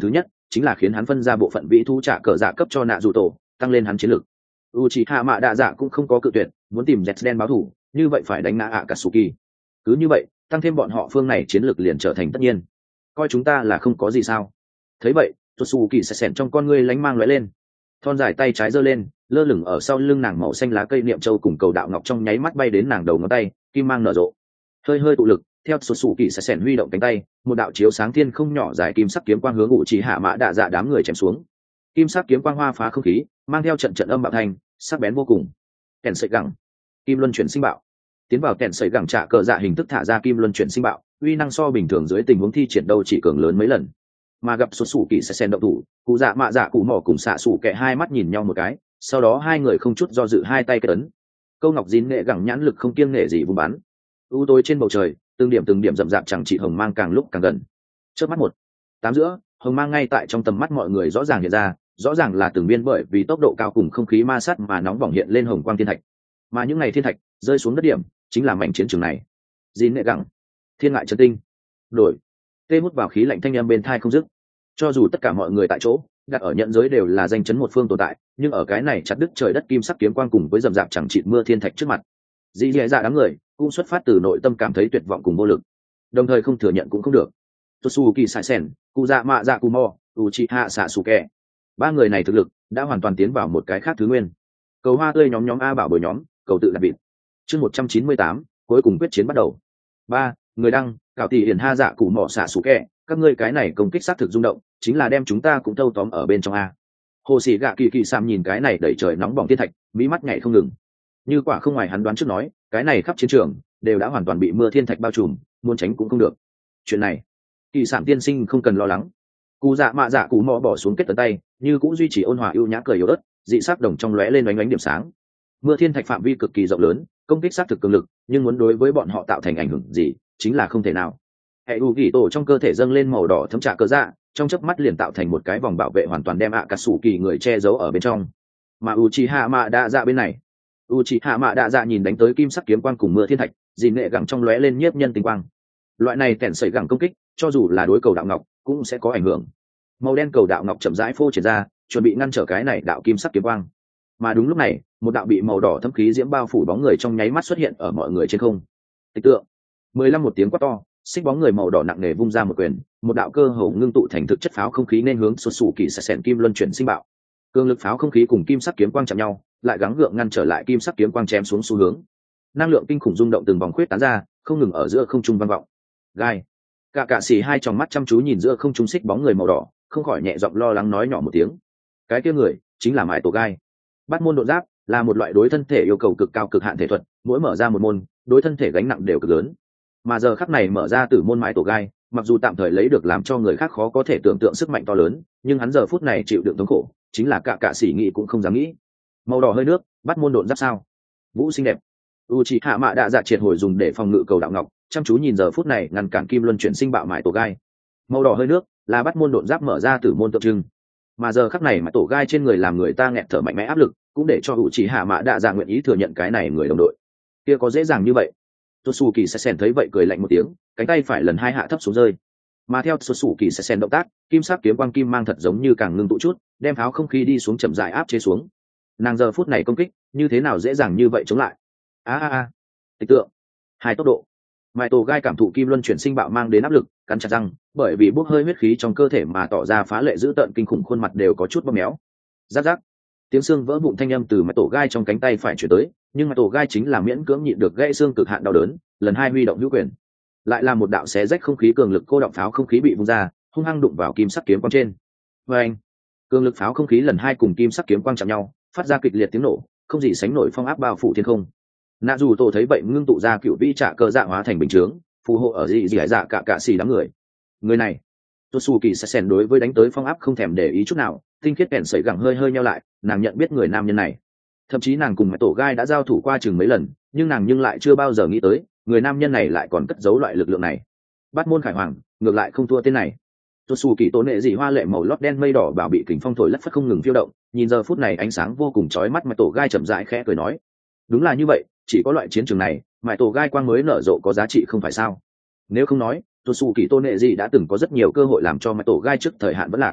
chính là khiến hắn phân ra bộ phận vĩ thú trả cờ dạ cấp cho nạ dù tổ, tăng lên hắn chiến lực. Uchiha Mạ Đa Dạ cũng không có cự tuyệt, muốn tìm Zetsu đen báo thù, như vậy phải đánh ngã Akatsuki. Cứ như vậy, tăng thêm bọn họ phương này chiến lược liền trở thành tất nhiên. Coi chúng ta là không có gì sao? Thấy vậy, Totsuki sẽ sẹn trong con ngươi lánh mang lóe lên. Thon dài tay trái giơ lên, lơ lửng ở sau lưng nàng màu xanh lá cây niệm châu cùng cầu đạo ngọc trong nháy mắt bay đến nàng đầu ngón tay, kim mang nở rộ. Hơi hơi tụ lực, theo Totsuki sẽ sẹn huy động cánh tay, một đạo chiếu sáng thiên không nhỏ dài kim sắc kiếm quang hướng Uchiha Mạ Đa Dạ đám người chém xuống. Kim sắc kiếm quang hoa phá không khí, mang theo trận trận âm bạo thành, sắc bén vô cùng. Kèn sợi gẳng, kim luân chuyển sinh bạo. Tiến vào kèn sợi gẳng trả cờ dạ hình thức thả ra kim luân chuyển sinh bạo, uy năng so bình thường dưới tình huống thi triển đâu chỉ cường lớn mấy lần. Mà gặp xuất sủ kỳ sẽ xen động thủ, cụ dạ mạ dạ cụ mỏ cùng xạ sủ kẹ hai mắt nhìn nhau một cái, sau đó hai người không chút do dự hai tay kết ấn. Câu ngọc dín nghệ gẳng nhãn lực không kiêng nghệ gì vung bắn. U tối trên bầu trời, từng điểm từng điểm rậm rạp chẳng chỉ hồng mang càng lúc càng gần. Trước mắt một, tám giữa, hồng mang ngay tại trong tầm mắt mọi người rõ ràng hiện ra, rõ ràng là từng viên bởi vì tốc độ cao cùng không khí ma sát mà nóng bỏng hiện lên hồng quang thiên thạch. Mà những ngày thiên thạch rơi xuống đất điểm, chính là mảnh chiến trường này. Dín nghệ gẳng, thiên ngại chân tinh, đổi, tê hút vào khí lạnh thanh âm bên thai không dứt. Cho dù tất cả mọi người tại chỗ đặt ở nhận giới đều là danh chấn một phương tồn tại, nhưng ở cái này chặt đứt trời đất kim sắc kiếm quang cùng với rầm rạp chẳng chịt mưa thiên thạch trước mặt, dì dì dạ đám người cũng xuất phát từ nội tâm cảm thấy tuyệt vọng cùng vô lực, đồng thời không thừa nhận cũng không được. Totsuki sai sen, cụ dạ mạ dạ cụ mò, Uchiha Sasuke, ba người này thực lực đã hoàn toàn tiến vào một cái khác thứ nguyên. Cầu hoa tươi nhóm nhóm a bảo bồi nhóm, cầu tự đặc biệt. Chương một trăm chín mươi tám, cuối cùng quyết chiến bắt đầu. Ba người đăng, cảo tỷ hiển ha dạ cụ mò Sasuke, các ngươi cái này công kích sát thực rung động, chính là đem chúng ta cũng thâu tóm ở bên trong a. Hồ sĩ gạ kỳ kỳ sam nhìn cái này đẩy trời nóng bỏng thiên thạch, mí mắt nhảy không ngừng. Như quả không ngoài hắn đoán trước nói, cái này khắp chiến trường đều đã hoàn toàn bị mưa thiên thạch bao trùm, muốn tránh cũng không được. Chuyện này, kỳ sạm tiên sinh không cần lo lắng. Cụ dạ mạ dạ cụ mò bỏ xuống kết tấn tay, như cũng duy trì ôn hòa ưu nhã cười yếu ớt, dị sắc đồng trong lóe lên ánh ánh điểm sáng. Mưa thiên thạch phạm vi cực kỳ rộng lớn, công kích sát thực cường lực, nhưng muốn đối với bọn họ tạo thành ảnh hưởng gì, chính là không thể nào. Hệ u gỉ tổ trong cơ thể dâng lên màu đỏ thấm trà cơ dạ, trong chớp mắt liền tạo thành một cái vòng bảo vệ hoàn toàn đem ạ cà sủ kỳ người che giấu ở bên trong. Mà Uchiha Mạ Đa Dạ bên này, Uchiha Mạ Đa Dạ nhìn đánh tới kim sắc kiếm quang cùng mưa thiên thạch, dìn nghệ gẳng trong lóe lên nhiếp nhân tinh quang. Loại này kèn sẩy gẳng công kích, cho dù là đối cầu đạo ngọc, cũng sẽ có ảnh hưởng. Màu đen cầu đạo ngọc chậm rãi phô triển ra, chuẩn bị ngăn trở cái này đạo kim sắc kiếm quang. Mà đúng lúc này, một đạo bị màu đỏ thâm khí diễm bao phủ bóng người trong nháy mắt xuất hiện ở mọi người trên không. Tịch tượng, mười lăm một tiếng quát to, xích bóng người màu đỏ nặng nề vung ra một quyền, một đạo cơ hồ ngưng tụ thành thực chất pháo không khí nên hướng xuất xù kỳ sẽ sẹn kim luân chuyển sinh bạo. Cương lực pháo không khí cùng kim sắc kiếm quang chạm nhau, lại gắng gượng ngăn trở lại kim sắc kiếm quang chém xuống xu hướng. Năng lượng kinh khủng rung động từng vòng khuyết tán ra, không ngừng ở giữa không trung vang vọng. Gai, cả cả xì hai tròng mắt chăm chú nhìn giữa không trung xích bóng người màu đỏ, không khỏi nhẹ giọng lo lắng nói nhỏ một tiếng. Cái kia người chính là Mại Tổ Gai. Bát môn độn giáp là một loại đối thân thể yêu cầu cực cao cực hạn thể thuật, mỗi mở ra một môn, đối thân thể gánh nặng đều cực lớn. Mà giờ khắc này mở ra từ môn Mại Tổ Gai, mặc dù tạm thời lấy được làm cho người khác khó có thể tưởng tượng sức mạnh to lớn, nhưng hắn giờ phút này chịu đựng thống khổ, chính là cả cả xỉ nghĩ cũng không dám nghĩ. Màu đỏ hơi nước, bắt môn độn giáp sao? Vũ xinh đẹp. Uchiha Mạ Đa Dạ triệt hồi dùng để phòng ngự cầu đạo ngọc, chăm chú nhìn giờ phút này ngăn cản kim luân chuyển sinh bạo Mại Tổ Gai. Màu đỏ hơi nước là bắt môn độn giáp mở ra từ môn tượng trưng, mà giờ khắc này Mại Tổ Gai trên người làm người ta nghẹt thở mạnh mẽ áp lực, cũng để cho Uchiha Mạ Đa Dạ nguyện ý thừa nhận cái này người đồng đội. Kia có dễ dàng như vậy? Totsuki Sesen thấy vậy cười lạnh một tiếng, cánh tay phải lần hai hạ thấp xuống rơi. Mà theo Totsuki Sesen động tác, kim sắc kiếm quang kim mang thật giống như càng ngưng tụ chút, đem pháo không khí đi xuống chậm rãi áp chế xuống. Nàng giờ phút này công kích, như thế nào dễ dàng như vậy chống lại? A a a. Tịch tượng. Hai tốc độ. Mại Tổ Gai cảm thụ kim luân chuyển sinh bạo mang đến áp lực, cắn chặt răng, bởi vì bốc hơi huyết khí trong cơ thể mà tỏ ra phá lệ dữ tợn kinh khủng, khuôn mặt đều có chút bóp méo. Rắc rắc. Tiếng xương vỡ vụn thanh âm từ Mại Tổ Gai trong cánh tay phải chuyển tới, nhưng Mại Tổ Gai chính là miễn cưỡng nhịn được gãy xương cực hạn đau đớn, lần hai huy động hữu quyền, lại là một đạo xé rách không khí cường lực cô động pháo không khí bị vung ra, hung hăng đụng vào kim sắc kiếm quang trên. Và anh, cường lực pháo không khí lần hai cùng kim sắc kiếm quang chạm nhau, phát ra kịch liệt tiếng nổ, không gì sánh nổi phong áp bao phủ thiên không. Nạ dù tổ thấy vậy ngưng tụ ra cựu vĩ trả cơ dạ hóa thành bình chướng, phù hộ ở dị dị hải dạ cả cả xì đám người. Người này, Totsuki Sesen đối với đánh tới phong áp không thèm để ý chút nào, tinh khiết kèn sẩy gẳng hơi hơi nheo lại, nàng nhận biết người nam nhân này. Thậm chí nàng cùng Mại Tổ Gai đã giao thủ qua chừng mấy lần, nhưng nàng nhưng lại chưa bao giờ nghĩ tới, người nam nhân này lại còn cất giấu loại lực lượng này. Bát môn khải hoàng, ngược lại không thua tên này. Totsuki tố nệ dị hoa lệ màu lót đen mây đỏ bảo bị kình phong thổi lất phất không ngừng phiêu động, nhìn giờ phút này ánh sáng vô cùng chói mắt. Mại Tổ Gai chậm rãi khẽ cười nói, đúng là như vậy, chỉ có loại chiến trường này, Mại Tổ Gai quang mới nở rộ có giá trị không phải sao? Nếu không nói, Totsuki tố nệ dị đã từng có rất nhiều cơ hội làm cho Mại Tổ Gai trước thời hạn vẫn lạc.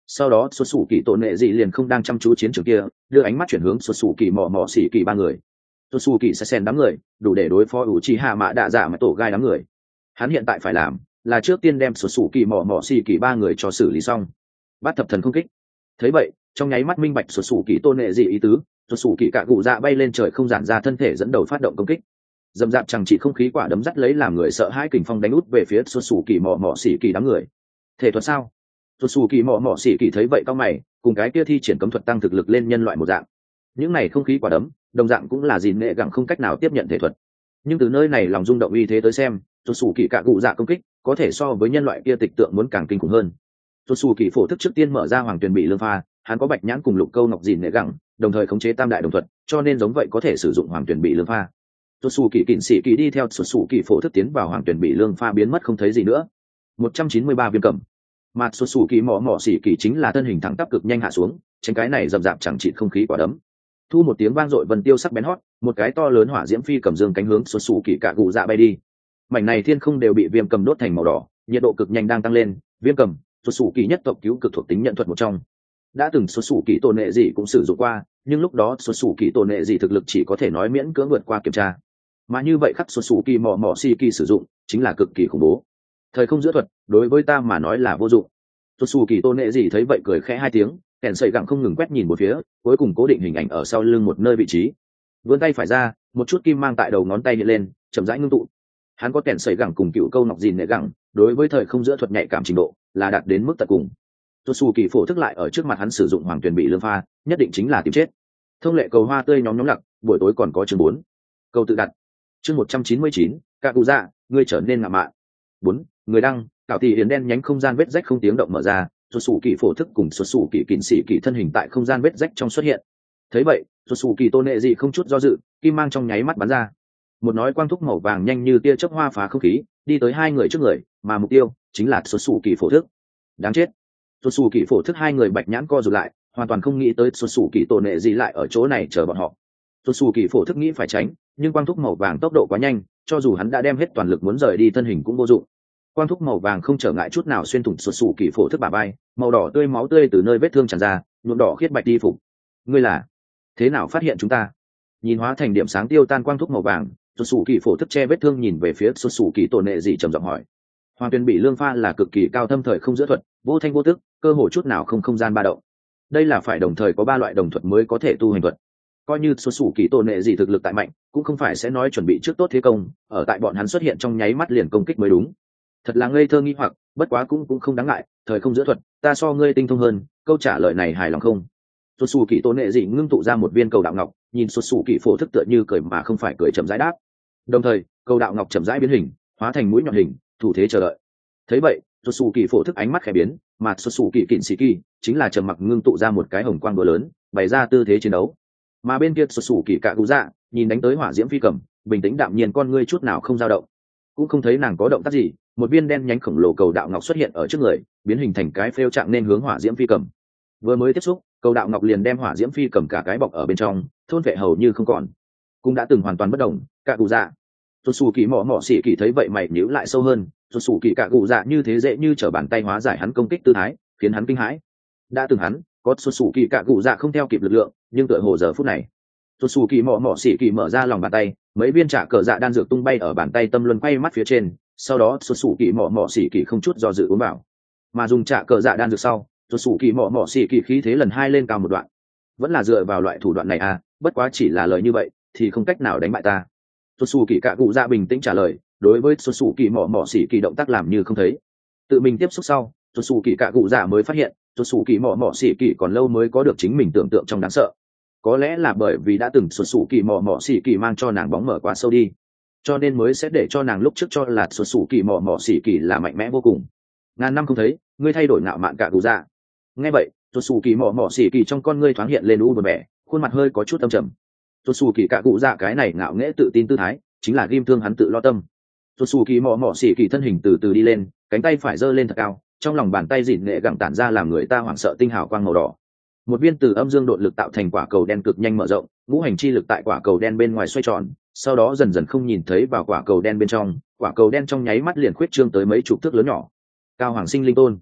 Sau đó xuất xù kỳ tổ nệ dị liền không đang chăm chú chiến trường kia, đưa ánh mắt chuyển hướng xuất xù kỳ mò mò xỉ kỳ ba người. Xuất xù kỳ sẽ xen đám người đủ để đối phó ủ trì hạ mạ đạ dạ mà tổ gai đám người. Hắn hiện tại phải làm là trước tiên đem xuất xù kỳ mò mò xỉ kỳ ba người cho xử lý xong. Bắt thập thần không kích. Thấy vậy, trong nháy mắt minh bạch xuất xù kỳ tổ nệ dị ý tứ, xuất xù kỳ cạ cụ dạ bay lên trời không giản ra thân thể dẫn đầu phát động công kích. Dầm dạp chẳng chỉ không khí quả đấm dắt lấy làm người sợ hãi kình phong đánh út về phía xuất xù kỳ mò mò xỉ kỳ đám người. Thể thuật sao? Xuất xù kỳ mò mò xỉ kỳ thấy vậy cao mày, cùng cái kia thi triển cấm thuật tăng thực lực lên nhân loại một dạng. Những này không khí quả đấm, đồng dạng cũng là gìn nệ gẳng không cách nào tiếp nhận thể thuật. Nhưng từ nơi này lòng rung động uy thế tới xem, xuất xù kỳ cạ cụ dạ công kích có thể so với nhân loại kia tịch tượng muốn càng kinh khủng hơn. Xuất xù kỳ phổ thức trước tiên mở ra hoàng tuyền bị lương pha, hắn có bạch nhãn cùng lục câu ngọc gìn nệ gẳng, đồng thời khống chế tam đại đồng thuật, cho nên giống vậy có thể sử dụng hoàng tuyền bị lương pha. Xuất xù kỳ kỵn sĩ kỳ đi theo xuất xù kỳ phổ thức tiến vào hoàng tuyền bị lương pha biến mất không thấy gì nữa. một trăm chín mươi ba viên cầm. Mà xuất xù kỳ mỏ mỏ xỉ kỳ chính là thân hình thẳng tắp cực nhanh hạ xuống, tránh cái này dập dạp chẳng chịt không khí quả đấm. Thu một tiếng vang dội vân tiêu sắc bén hót, một cái to lớn hỏa diễm phi cầm dương cánh hướng xuất xù kỳ cạ cụ dạ bay đi. Mảnh này thiên không đều bị viêm cầm đốt thành màu đỏ, nhiệt độ cực nhanh đang tăng lên. Viêm cầm, xuất xù kỳ nhất tộc cứu cực thuộc tính nhận thuật một trong. Đã từng xuất xù kỳ tổ nệ gì cũng sử dụng qua, nhưng lúc đó xuất xù kỳ tổ nệ gì thực lực chỉ có thể nói miễn cưỡng vượt qua kiểm tra. Mà như vậy khắc xuất xù kỳ mỏ mỏ xỉ kỳ sử dụng chính là cực kỳ khủng bố. Thời không giữa thuật đối với ta mà nói là vô dụng. Xuất xù kỳ tôn nệ gì thấy vậy cười khẽ hai tiếng, kèn sợi gặng không ngừng quét nhìn một phía, cuối cùng cố định hình ảnh ở sau lưng một nơi vị trí. Vươn tay phải ra, một chút kim mang tại đầu ngón tay hiện lên, chậm rãi ngưng tụ. Hắn có kèn sợi gặng cùng cựu câu ngọc gìn nệ gặng, đối với thời không giữa thuật nhạy cảm trình độ là đạt đến mức tận cùng. Xuất xù kỳ phổ thức lại ở trước mặt hắn sử dụng hoàng tuyền bị lương pha, nhất định chính là tìm chết. Thông lệ cầu hoa tươi nhóm nhóm lặc, buổi tối còn có chương bốn. Câu tự đặt. Chương một trăm chín mươi chín, cạ cụ dạ, ngươi trở nên ngạo mạn. Bốn, người đăng, cạo tỷ hiền đen nhánh không gian vết rách không tiếng động mở ra, xuất xù kỳ phổ thức cùng xuất xù kỳ kỵn sĩ kỳ thân hình tại không gian vết rách trong xuất hiện. Thấy vậy, xuất xù kỳ tôn nệ dị không chút do dự, kim mang trong nháy mắt bắn ra. Một nói quang thúc màu vàng nhanh như tia chớp hoa phá không khí, đi tới hai người trước người, mà mục tiêu chính là xuất xù kỳ phổ thức. Đáng chết. Xuất xù kỳ phổ thức hai người bạch nhãn co rụt lại, hoàn toàn không nghĩ tới xuất xù kỳ tôn nệ dị lại ở chỗ này chờ bọn họ. Xuất xù kỳ phổ thức nghĩ phải tránh, nhưng quang thúc màu vàng tốc độ quá nhanh, cho dù hắn đã đem hết toàn lực muốn rời đi thân hình cũng vô dụng. Quang thúc màu vàng không trở ngại chút nào xuyên thủng xuất xù kỳ phổ thức bả vai, màu đỏ tươi máu tươi từ nơi vết thương tràn ra, nhuộm đỏ khiết bạch đi phục. Ngươi là thế nào phát hiện chúng ta? Nhìn hóa thành điểm sáng tiêu tan quang thúc màu vàng, xuất xù kỳ phổ thức che vết thương nhìn về phía xuất xù kỳ tổ nệ dị trầm giọng hỏi. Hoàng tuyền bị lương pha là cực kỳ cao thâm thời không giữa thuật, vô thanh vô tức, cơ hồ chút nào không không gian ba động. Đây là phải đồng thời có ba loại đồng thuật mới có thể tu hành thuật. Coi như xuất xù kỳ tổ nệ dị thực lực tại mạnh, cũng không phải sẽ nói chuẩn bị trước tốt thế công, ở tại bọn hắn xuất hiện trong nháy mắt liền công kích mới đúng. Thật là ngây thơ nghi hoặc, bất quá cũng cũng không đáng ngại, thời không giữa thuật, ta so ngươi tinh thông hơn, câu trả lời này hài lòng không? Xuất xù kỳ tổ nệ dị ngưng tụ ra một viên cầu đạo ngọc, nhìn xuất xù kỳ phổ thức tựa như cười mà không phải cười chậm rãi đáp. Đồng thời, cầu đạo ngọc chậm rãi biến hình, hóa thành mũi nhọn hình, thủ thế chờ đợi. Thấy vậy, xuất xù kỳ phổ thức ánh mắt khẽ biến, mà xuất xù kỳ kịn xì kỳ chính là trầm mặc ngưng tụ ra một cái hồng quang búa lớn, bày ra tư thế chiến đấu. Mà bên kia xuất xù kỳ cạ cụ dạ nhìn đánh tới hỏa diễm phi cầm, bình tĩnh đạm nhiên con ngươi chút nào không dao động, cũng không thấy nàng có động tác gì. Một viên đen nhánh khổng lồ cầu đạo ngọc xuất hiện ở trước người, biến hình thành cái phêu trạng nên hướng hỏa diễm phi cầm. Vừa mới tiếp xúc, cầu đạo ngọc liền đem hỏa diễm phi cầm cả cái bọc ở bên trong, thôn vệ hầu như không còn. Cũng đã từng hoàn toàn bất động. Cạ cụ dạ, xuất xù kỳ mỏ mỏ xỉ kỳ thấy vậy mày nhíu lại sâu hơn, xuất xù kỳ cạ cụ dạ như thế dễ như trở bàn tay hóa giải hắn công kích tư thái, khiến hắn kinh hãi. Đã từng hắn có xuất xù kỳ cạ cụ dạ không theo kịp lực lượng, nhưng tựa hồ giờ phút này, xuất xù kỳ mỏ mỏ xỉ kỳ mở ra lòng bàn tay, mấy viên trả cờ dạ đan dược tung bay ở bàn tay tâm luân quay mắt phía trên. Sau đó xuất xù kỳ mỏ mỏ xỉ kỳ không chút do dự uống vào, mà dùng trả cờ dạ đan dược sau, xuất xù kỳ mỏ mỏ xỉ kỳ khí thế lần hai lên cao một đoạn. Vẫn là dựa vào loại thủ đoạn này à, bất quá chỉ là lời như vậy thì không cách nào đánh bại ta. Xuất xù kỳ cạ cụ dạ bình tĩnh trả lời, đối với xuất xù kỳ mỏ mỏ xỉ kỳ động tác làm như không thấy. Tự mình tiếp xúc sau, xuất xù kỳ cạ cụ dạ mới phát hiện xuất xù kỳ mỏ mỏ xỉ kỳ còn lâu mới có được chính mình tưởng tượng trong đáng sợ. Có lẽ là bởi vì đã từng xuất xù kỳ mỏ mỏ xỉ kỳ mang cho nàng bóng mở quá sâu đi, cho nên mới sẽ để cho nàng lúc trước cho là xuất xù kỳ mỏ mỏ xỉ kỳ là mạnh mẽ vô cùng. Ngàn năm không thấy, ngươi thay đổi ngạo mạn cả cụ dạ. Nghe vậy, xuất xù kỳ mỏ mỏ xỉ kỳ trong con ngươi thoáng hiện lên u buồn bã, khuôn mặt hơi có chút âm trầm. Xuất xù kỳ cả cụ dạ cái này ngạo nghễ tự tin tư thái, chính là ghim thương hắn tự lo tâm. Xuất xù kỳ mỏ mỏ xỉ kỳ thân hình từ từ đi lên, cánh tay phải giơ lên thật cao, trong lòng bàn tay dịn nghệ gẳng tản ra làm người ta hoảng sợ tinh hào quang màu đỏ. Một viên từ âm dương độn lực tạo thành quả cầu đen cực nhanh mở rộng, ngũ hành chi lực tại quả cầu đen bên ngoài xoay tròn, sau đó dần dần không nhìn thấy vào quả cầu đen bên trong, quả cầu đen trong nháy mắt liền khuyết trương tới mấy chục thước lớn nhỏ. Cao Hoàng Sinh Linh Tôn.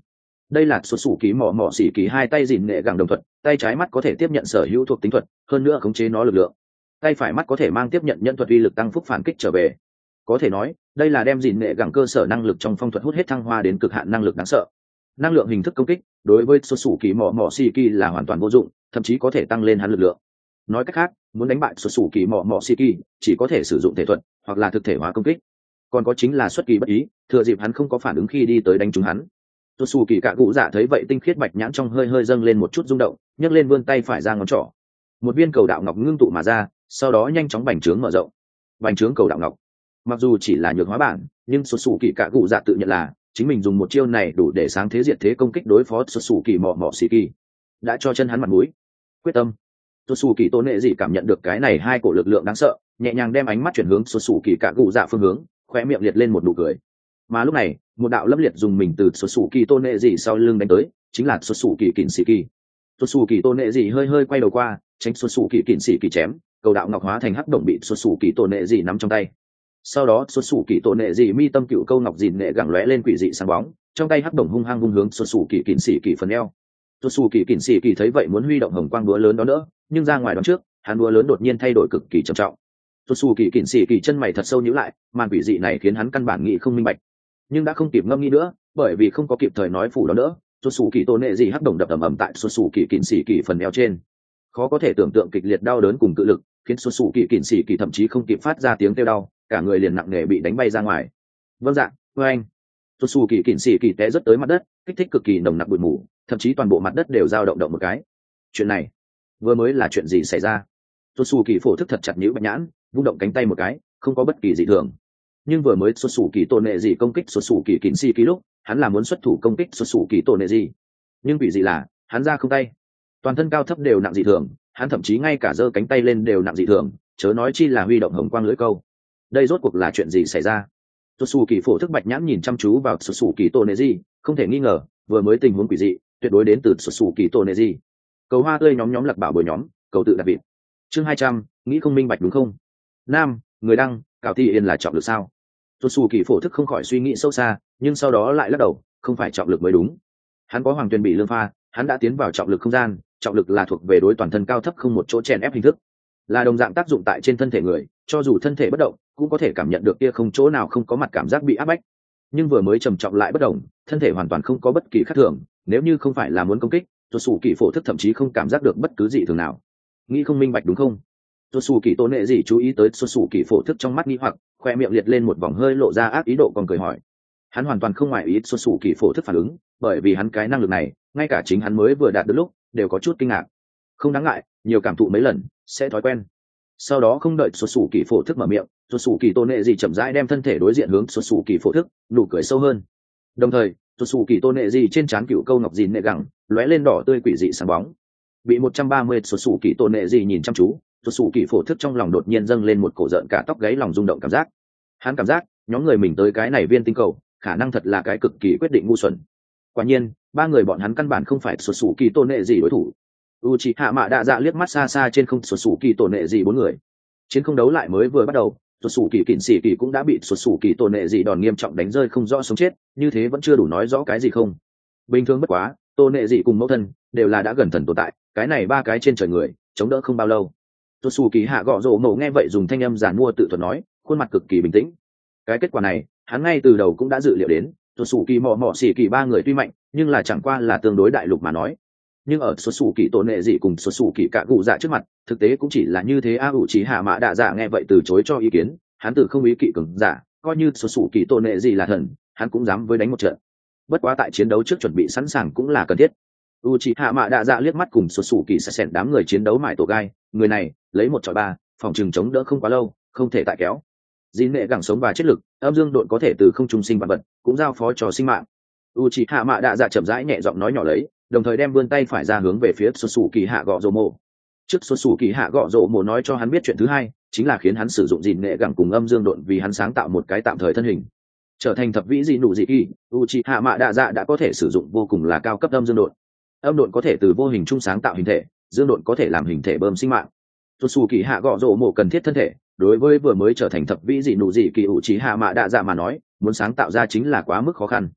đây là xuất xù kỳ mỏ mỏ xỉ kỳ hai tay dìn nghệ gẳng đồng thuật, tay trái mắt có thể tiếp nhận sở hữu thuộc tính thuật, hơn nữa khống chế nó lực lượng, tay phải mắt có thể mang tiếp nhận nhận thuật uy lực tăng phúc phản kích trở về. Có thể nói đây là đem dìn nghệ gẳng cơ sở năng lực trong phong thuật hút hết thăng hoa đến cực hạn năng lực đáng sợ. Năng lượng hình thức công kích đối với xuất xù kỳ mỏ mỏ xỉ kỳ là hoàn toàn vô dụng, thậm chí có thể tăng lên hắn lực lượng. Nói cách khác, muốn đánh bại xuất xù kỳ mỏ mỏ xỉ kỳ chỉ có thể sử dụng thể thuật hoặc là thực thể hóa công kích. Còn có chính là xuất kỳ bất ý, thừa dịp hắn không có phản ứng khi đi tới đánh trúng hắn. Xuất xù kỳ cạ cụ dạ thấy vậy tinh khiết bạch nhãn trong hơi hơi dâng lên một chút rung động, nhấc lên vươn tay phải ra ngón trỏ, một viên cầu đạo ngọc ngưng tụ mà ra, sau đó nhanh chóng bành trướng mở rộng. Bành trướng cầu đạo ngọc mặc dù chỉ là nhược hóa bản, nhưng xuất xù kỳ cạ cụ dạ tự nhận là chính mình dùng một chiêu này đủ để sáng thế diệt thế công kích đối phó xuất xù kỳ mỏ mỏ xỉ kỳ, đã cho chân hắn mặt mũi. Quyết tâm. Xuất xù kỳ tôn nệ gì cảm nhận được cái này hai cổ lực lượng đáng sợ, nhẹ nhàng đem ánh mắt chuyển hướng xuất xù kỳ cạ cụ dạ phương hướng, khóe miệng liệt lên một nụ cười. Mà lúc này một đạo lâm liệt dùng mình từ xuất xù kỳ tôn nệ gì sau lưng đánh tới, chính là xuất xù kỳ kỉnh xỉ kỳ. Xuất xù kỳ tôn nệ gì hơi hơi quay đầu qua, tránh xuất xù kỳ kỉnh xỉ kỳ chém, cầu đạo ngọc hóa thành hắc động bị xuất xù kỳ tôn nệ gì nắm trong tay. Sau đó xuất xù kỳ tôn nệ gì mi tâm cựu câu ngọc dìn nệ gẳng lóe lên quỷ dị sáng bóng, trong tay hắc động hung hăng vung hướng xuất xù kỳ kỉnh xỉ kỳ phần eo. Xuất xù kỳ kỉnh xỉ kỳ thấy vậy muốn huy động hồng quang búa lớn đó nữa, nhưng ra ngoài đón trước, hắn búa lớn đột nhiên thay đổi cực kỳ trầm trọng. Xuất xù kỳ kỉnh xỉ kỳ chân mày thật sâu nhíu lại, màn quỷ dị này khiến hắn căn bản nghĩ không minh bạch, nhưng đã không kịp ngâm nghĩ nữa, bởi vì không có kịp thời nói phủ đó nữa. Xuất xù kỳ tôn nệ gì hắc động đập ầm ầm tại xuất xù kỳ kỉnh xỉ kỳ phần eo trên, khó có thể tưởng tượng kịch liệt đau đớn cùng cự lực khiến xuất xù kỳ kỉnh xỉ kỳ thậm chí không kịp phát ra tiếng kêu đau, cả người liền nặng nề bị đánh bay ra ngoài. Vâng dạ, thưa anh. Xuất xù kỳ kỉnh xỉ kỳ té rất tới mặt đất, kích thích cực kỳ nồng nặc bụi mù, thậm chí toàn bộ mặt đất đều dao động động một cái. Chuyện này vừa mới là chuyện gì xảy ra? Xuất xù kỳ phổ thức thật chặt nhíu bạch nhãn, vung động cánh tay một cái, không có bất kỳ dị thường. Nhưng vừa mới xuất xù kỳ tôn nệ gì công kích xuất xù kỳ kỉnh xỉ kỳ lúc, hắn là muốn xuất thủ công kích xuất xù kỳ tôn nệ gì, nhưng bị gì là hắn ra không tay, toàn thân cao thấp đều nặng dị thường, hắn thậm chí ngay cả giơ cánh tay lên đều nặng dị thường, chớ nói chi là huy động hồng quang lưỡi câu. Đây rốt cuộc là chuyện gì xảy ra? Xuất xù kỳ phổ thức bạch nhãn nhìn chăm chú vào xuất xù kỳ tôn nệ gì, không thể nghi ngờ vừa mới tình huống quỷ dị tuyệt đối đến từ xuất xù kỳ tôn nệ gì. Cầu hoa tươi nhóm nhóm lạc bảo bồi nhóm, cầu tự đặt vịt. Chương hai trăm, nghĩ không minh bạch đúng không? Nam, người đăng, cào thi yên là trọng lực sao? Xuất xù kỳ phổ thức không khỏi suy nghĩ sâu xa, nhưng sau đó lại lắc đầu, không phải trọng lực mới đúng. Hắn có hoàng tuyền bị lương pha, hắn đã tiến vào trọng lực không gian, trọng lực là thuộc về đối toàn thân cao thấp không một chỗ chèn ép hình thức, là đồng dạng tác dụng tại trên thân thể người, cho dù thân thể bất động cũng có thể cảm nhận được kia không chỗ nào không có mặt cảm giác bị áp bách. Nhưng vừa mới trầm trọng lại bất động, thân thể hoàn toàn không có bất kỳ khác thường, nếu như không phải là muốn công kích, xuất xù kỳ phổ thức thậm chí không cảm giác được bất cứ gì thường nào. Nghĩ không minh bạch đúng không? Xuất xù kỳ tôn nệ gì chú ý tới xuất xù kỳ phổ thức trong mắt nghi hoặc, khoe miệng liệt lên một vòng hơi lộ ra ác ý độ còn cười hỏi. Hắn hoàn toàn không ngoại ý xuất xù kỳ phổ thức phản ứng, bởi vì hắn cái năng lực này ngay cả chính hắn mới vừa đạt được lúc đều có chút kinh ngạc. Không đáng ngại, nhiều cảm thụ mấy lần sẽ thói quen. Sau đó không đợi xuất xù kỳ phổ thức mở miệng, xuất xù kỳ tôn nệ gì chậm rãi đem thân thể đối diện hướng xuất xù kỳ phổ thức, nụ cười sâu hơn. Đồng thời xuất xù kỳ tôn nệ gì trên trán cựu câu ngọc dìn nệ gẳng lóe lên đỏ tươi quỷ dị sáng bóng. Bị một trăm ba mươi xuất xù kỳ tôn nệ gì nhìn chăm chú, xuất xù kỳ phổ thức trong lòng đột nhiên dâng lên một cổ giận cả tóc gáy lòng rung động cảm giác. Hắn cảm giác nhóm người mình tới cái này viên tinh cầu khả năng thật là cái cực kỳ quyết định ngu xuẩn. Quả nhiên ba người bọn hắn căn bản không phải xuất xù kỳ tôn nệ gì đối thủ. Uchiha Mạ Đạ Dạ liếc mắt xa xa trên không xuất xù kỳ tôn nệ gì bốn người. Chiến không đấu lại mới vừa bắt đầu, xuất xù kỳ kỉnh xỉ kỳ cũng đã bị xuất xù kỳ tôn nệ gì đòn nghiêm trọng đánh rơi không rõ sống chết, như thế vẫn chưa đủ nói rõ cái gì không. Bình thường bất quá, tôn nệ gì cùng mẫu thân đều là đã gần thần tồn tại, cái này ba cái trên trời người chống đỡ không bao lâu. Xuất xù kỳ hạ gọ rổ mổ nghe vậy dùng thanh âm giản mua tự thuật nói, khuôn mặt cực kỳ bình tĩnh. Cái kết quả này hắn ngay từ đầu cũng đã dự liệu đến. Xuất xù kỳ mò mò xỉ kỳ ba người tuy mạnh, nhưng là chẳng qua là tương đối đại lục mà nói. Nhưng ở xuất xù kỳ tôn nệ dị cùng xuất xù kỳ cạ cụ dạ trước mặt, thực tế cũng chỉ là như thế. A ủ trí hạ mã đạ dạ nghe vậy từ chối cho ý kiến, hắn tự không ý kỵ cường giả, coi như xuất xù kỳ tôn nệ dị là thần, hắn cũng dám với đánh một trận. Bất quá tại chiến đấu trước chuẩn bị sẵn sàng cũng là cần thiết. U trí hạ mã đạ dạ liếc mắt cùng xuất xù kỳ sẽ xẻn đám người chiến đấu mải tổ gai, người này lấy một chọi ba, phòng trường chống đỡ không quá lâu, không thể tại kéo. Dĩ nệ gẳng sống và chết lực, âm dương độn có thể từ không trung sinh vật vật, cũng giao phó cho sinh mạng. Uchiha Mạ Đạ Dạ chậm rãi nhẹ giọng nói nhỏ lấy, đồng thời đem vươn tay phải ra hướng về phía xuất xù kỳ hạ gọ rồ mộ. Trước xuất xù kỳ hạ gọ rồ mộ nói cho hắn biết chuyện thứ hai, chính là khiến hắn sử dụng dìn nệ gẳng cùng âm dương độn vì hắn sáng tạo một cái tạm thời thân hình, trở thành thập vĩ dị nụ dị kỳ. Uchiha Mạ Đạ Dạ đã có thể sử dụng vô cùng là cao cấp âm dương độn. Âm độn có thể từ vô hình trung sáng tạo hình thể, dương độn có thể làm hình thể bơm sinh mạng. Xuất xù kỳ hạ gọ rồ mộ cần thiết thân thể, đối với vừa mới trở thành thập vĩ dị nụ dị kỳ Uchiha Mạ Đạ Dạ mà nói, muốn sáng tạo ra chính là quá mức khó khăn.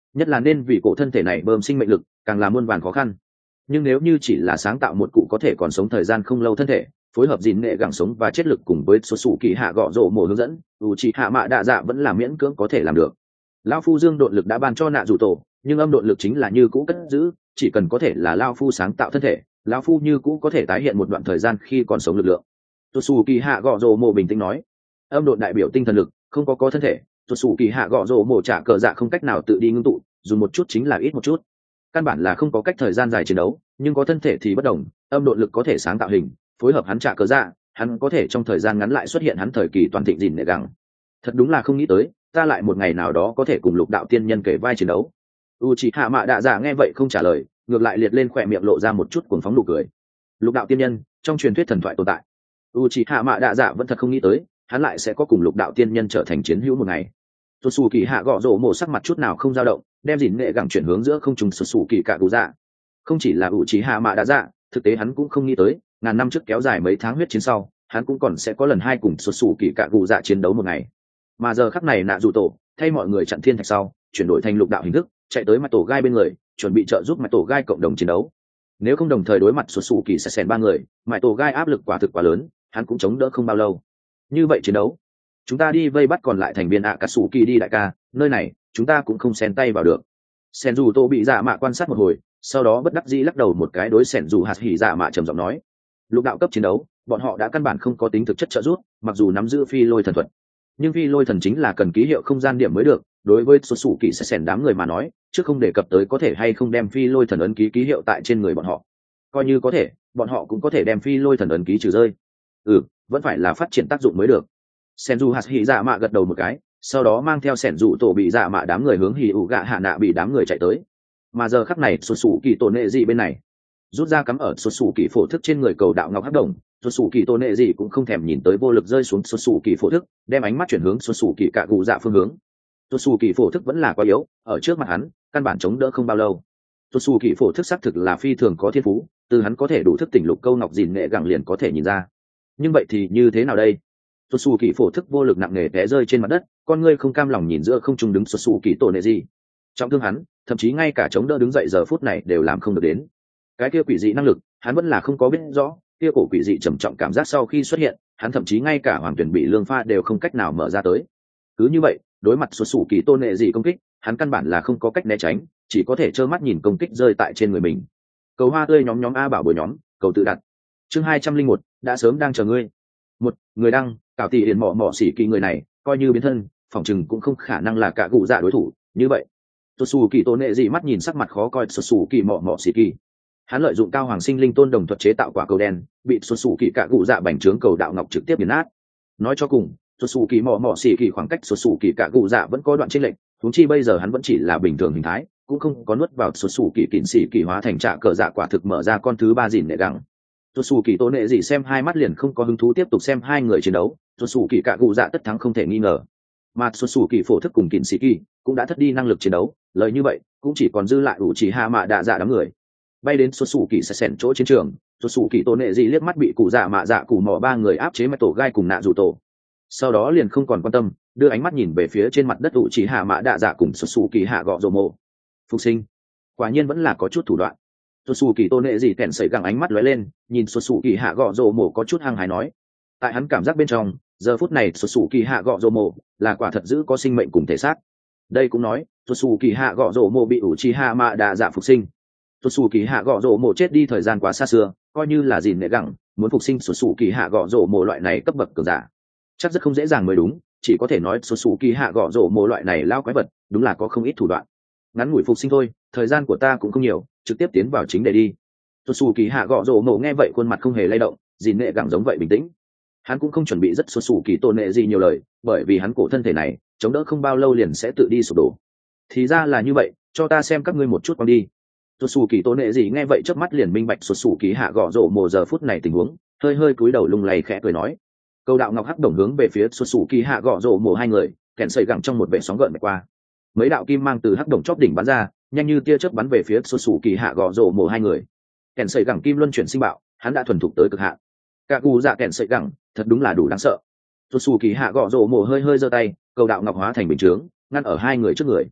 nhất là nên vì cổ thân thể này bơm sinh mệnh lực càng là muôn vàn khó khăn. Nhưng nếu như chỉ là sáng tạo một cụ có thể còn sống thời gian không lâu thân thể, phối hợp gìn nghệ gẳng sống và chết lực cùng với số sủ kỳ hạ gọ rộ mồ hướng dẫn, u chị hạ mạ đạ dạ vẫn là miễn cưỡng có thể làm được. Lao phu dương độn lực đã ban cho nạ dù tổ, nhưng âm độn lực chính là như cũ cất giữ, chỉ cần có thể là lao phu sáng tạo thân thể, lao phu như cũ có thể tái hiện một đoạn thời gian khi còn sống lực lượng. Tô sủ kỳ hạ gọ rộ mồ bình tĩnh nói. Âm độn đại biểu tinh thần lực, không có có thân thể, Tô sủ kỳ hạ gọ rộ mồ trả cờ dạ không cách nào tự đi ngưng tụ, dùng một chút chính là ít một chút, căn bản là không có cách thời gian dài chiến đấu. Nhưng có thân thể thì bất đồng, âm độn lực có thể sáng tạo hình, phối hợp hắn trả cờ dạ, hắn có thể trong thời gian ngắn lại xuất hiện hắn thời kỳ toàn thịnh dìn nệ gẳng. Thật đúng là không nghĩ tới, ta lại một ngày nào đó có thể cùng lục đạo tiên nhân kể vai chiến đấu. Uchiha Mạ Đạ Dạ nghe vậy không trả lời, ngược lại liệt lên khỏe miệng lộ ra một chút cuồng phóng nụ cười. Lục đạo tiên nhân trong truyền thuyết thần thoại tồn tại, Uchiha Mạ Đạ Dạ vẫn thật không nghĩ tới, hắn lại sẽ có cùng lục đạo tiên nhân trở thành chiến hữu một ngày. Sù Kỳ Hạ gõ rổ mổ sắc mặt chút nào không dao động, đem dìn nghệ gẳng chuyển hướng giữa không trung Sù Kỳ Cạ Cụ Dạ. Không chỉ là Uchiha Mạ Đạ Dạ, thực tế hắn cũng không nghĩ tới, ngàn năm trước kéo dài mấy tháng huyết chiến sau, hắn cũng còn sẽ có lần hai cùng Sù Kỳ Cạ Cụ Dạ chiến đấu một ngày. Mà giờ khắc này nạ dù tổ thay mọi người chặn thiên thạch sau, chuyển đổi thành lục đạo hình thức, chạy tới mặt tổ gai bên người, chuẩn bị trợ giúp mặt tổ gai cộng đồng chiến đấu. Nếu không đồng thời đối mặt xuất xù kỳ sẽ xèn ba người, mặt tổ gai áp lực quả thực quá lớn, hắn cũng chống đỡ không bao lâu. Như vậy chiến đấu, chúng ta đi vây bắt còn lại thành viên ạ cả sủ kỳ đi đại ca, nơi này chúng ta cũng không xen tay vào được. Sen dù tô bị dạ mạ quan sát một hồi, sau đó bất đắc dĩ lắc đầu một cái, đối Sen dù hạt hỉ dạ mạ trầm giọng nói: lục đạo cấp chiến đấu, bọn họ đã căn bản không có tính thực chất trợ giúp, mặc dù nắm giữ phi lôi thần thuật, nhưng phi lôi thần chính là cần ký hiệu không gian điểm mới được. Đối với số sủ kỳ sẽ xẻn đám người mà nói, trước không đề cập tới có thể hay không đem phi lôi thần ấn ký ký hiệu tại trên người bọn họ, coi như có thể, bọn họ cũng có thể đem phi lôi thần ấn ký trừ rơi. Ừ, vẫn phải là phát triển tác dụng mới được. Sen du hạt hỉ dạ mạ gật đầu một cái, sau đó mang theo sẻn dụ tổ bị dạ mạ đám người hướng hỉ ủ gạ hạ nạ bị đám người chạy tới. Mà giờ khắc này số sủ kỳ tổ nệ dị bên này rút ra cắm ở số sủ kỳ phổ thức trên người cầu đạo ngọc hắc đồng. Số sủ kỳ tổ nệ dị cũng không thèm nhìn tới vô lực rơi xuống số sủ kỳ phổ thức, đem ánh mắt chuyển hướng số sủ kỳ cạ gù dạ phương hướng. Số sủ kỳ phổ thức vẫn là quá yếu, ở trước mặt hắn căn bản chống đỡ không bao lâu. Số sủ kỳ phổ thức xác thực là phi thường có thiên phú, từ hắn có thể đủ thức tỉnh lục câu ngọc dìn nghệ gẳng liền có thể nhìn ra. Nhưng vậy thì như thế nào đây? Số sủ kỳ phổ thức vô lực nặng nề té rơi trên mặt đất, con ngươi không cam lòng nhìn giữa không trung đứng số sủ kỳ tổ nệ dị. Trọng thương hắn, thậm chí ngay cả chống đỡ đứng dậy giờ phút này đều làm không được đến. Cái kia quỷ dị năng lực, hắn vẫn là không có biết rõ. Kia cổ quỷ dị trầm trọng cảm giác sau khi xuất hiện, hắn thậm chí ngay cả hoàng tuyển bị lương pha đều không cách nào mở ra tới. Cứ như vậy, đối mặt xuất xù kỳ tôn nệ dị công kích, hắn căn bản là không có cách né tránh, chỉ có thể trơ mắt nhìn công kích rơi tại trên người mình. Cầu hoa tươi nhóm nhóm a bảo bồi nhóm, cầu tự đặt. Chương hai trăm linh một, đã sớm đang chờ ngươi. Một người đăng, cảo tỷ hiển mỏ mỏ xỉ kỳ người này, coi như biến thân, phỏng chừng cũng không khả năng là cả cụ dạ đối thủ. Như vậy, xuất xù kỳ tôn nệ dị mắt nhìn sắc mặt khó coi xuất xù kỳ mỏ mỏ xỉ kỳ. Hắn lợi dụng cao hoàng sinh linh tôn đồng thuật chế tạo quả cầu đen, bị xuất xù kỳ cạ cụ dạ bành trướng cầu đạo ngọc trực tiếp biến nát. Nói cho cùng, xuất xù kỳ mỏ mỏ xỉ kỳ khoảng cách xuất xù kỳ cạ cụ dạ vẫn có đoạn chênh lệch, huống chi bây giờ hắn vẫn chỉ là bình thường hình thái, cũng không có nuốt vào xuất xù kỳ kịn xỉ kỳ hóa thành trạ cờ dạ quả thực mở ra con thứ ba dìn nệ gẳng. Xuất xù kỳ tố nệ gì xem hai mắt liền không có hứng thú tiếp tục xem hai người chiến đấu, xuất xù kỳ cạ cụ dạ tất thắng không thể nghi ngờ. Mà xuất xù kỳ phổ thức cùng kịn xỉ kỳ cũng đã thất đi năng lực chiến đấu, lời như vậy cũng chỉ còn dư lại đủ chỉ hạ mạ đạ dạ đám người. Bay đến xuất xù kỳ sẽ xẻn chỗ chiến trường, xuất xù kỳ tổ nệ dị liếc mắt bị cụ dạ mạ dạ cụ mò ba người áp chế mạch tổ gai cùng nạ dù tổ, sau đó liền không còn quan tâm, đưa ánh mắt nhìn về phía trên mặt đất ủ chỉ hạ mạ đạ dạ cùng xuất xù kỳ hạ gọ rồ mộ. Phục sinh quả nhiên vẫn là có chút thủ đoạn. Xuất xù kỳ tổ nệ dị kèn sẩy gẳng ánh mắt lóe lên, nhìn xuất xù kỳ hạ gọ rồ mộ có chút hăng hái nói, tại hắn cảm giác bên trong giờ phút này xuất xù kỳ hạ gọ rồ mộ là quả thật giữ có sinh mệnh cùng thể xác. Đây cũng nói xuất xù kỳ hạ gọ rồ mộ bị ủ chỉ hạ mạ đạ dạ phục sinh. Xuất xù kỳ hạ gọ rổ mộ chết đi thời gian quá xa xưa, coi như là gìn nệ gẳng muốn phục sinh xuất xù kỳ hạ gọ rổ mộ loại này cấp bậc cường giả chắc rất không dễ dàng mới đúng, chỉ có thể nói xuất xù kỳ hạ gọ rổ mộ loại này lao quái vật đúng là có không ít thủ đoạn. Ngắn ngủi phục sinh thôi, thời gian của ta cũng không nhiều, trực tiếp tiến vào chính đề đi. Xuất xù kỳ hạ gọ rổ mộ nghe vậy khuôn mặt không hề lay động, gìn nệ gẳng giống vậy bình tĩnh. Hắn cũng không chuẩn bị rất xuất xù kỳ tôn nệ gì nhiều lời, bởi vì hắn cổ thân thể này chống đỡ không bao lâu liền sẽ tự đi sụp đổ. Thì ra là như vậy, cho ta xem các ngươi một chút quăng đi. Xuất xù kỳ tôn nệ gì nghe vậy chớp mắt liền minh bạch xuất xù kỳ hạ gõ rổ mồ giờ phút này tình huống, hơi hơi cúi đầu lung lay khẽ cười nói. Câu đạo ngọc hắc đồng hướng về phía xuất xù kỳ hạ gõ rổ mồ hai người, kèn sợi gẳng trong một vệ sóng gợn qua. Mấy đạo kim mang từ hắc đồng chóp đỉnh bắn ra, nhanh như tia chớp bắn về phía xuất xù kỳ hạ gõ rổ mồ hai người. Kèn sợi gẳng kim luân chuyển sinh bạo, hắn đã thuần thục tới cực hạn. Cả cù dạ kèn sợi gẳng, thật đúng là đủ đáng sợ. Xuất xù kỳ hạ gõ rổ mồ hơi hơi giơ tay, câu đạo ngọc hóa thành bình chướng, ngăn ở hai người trước người.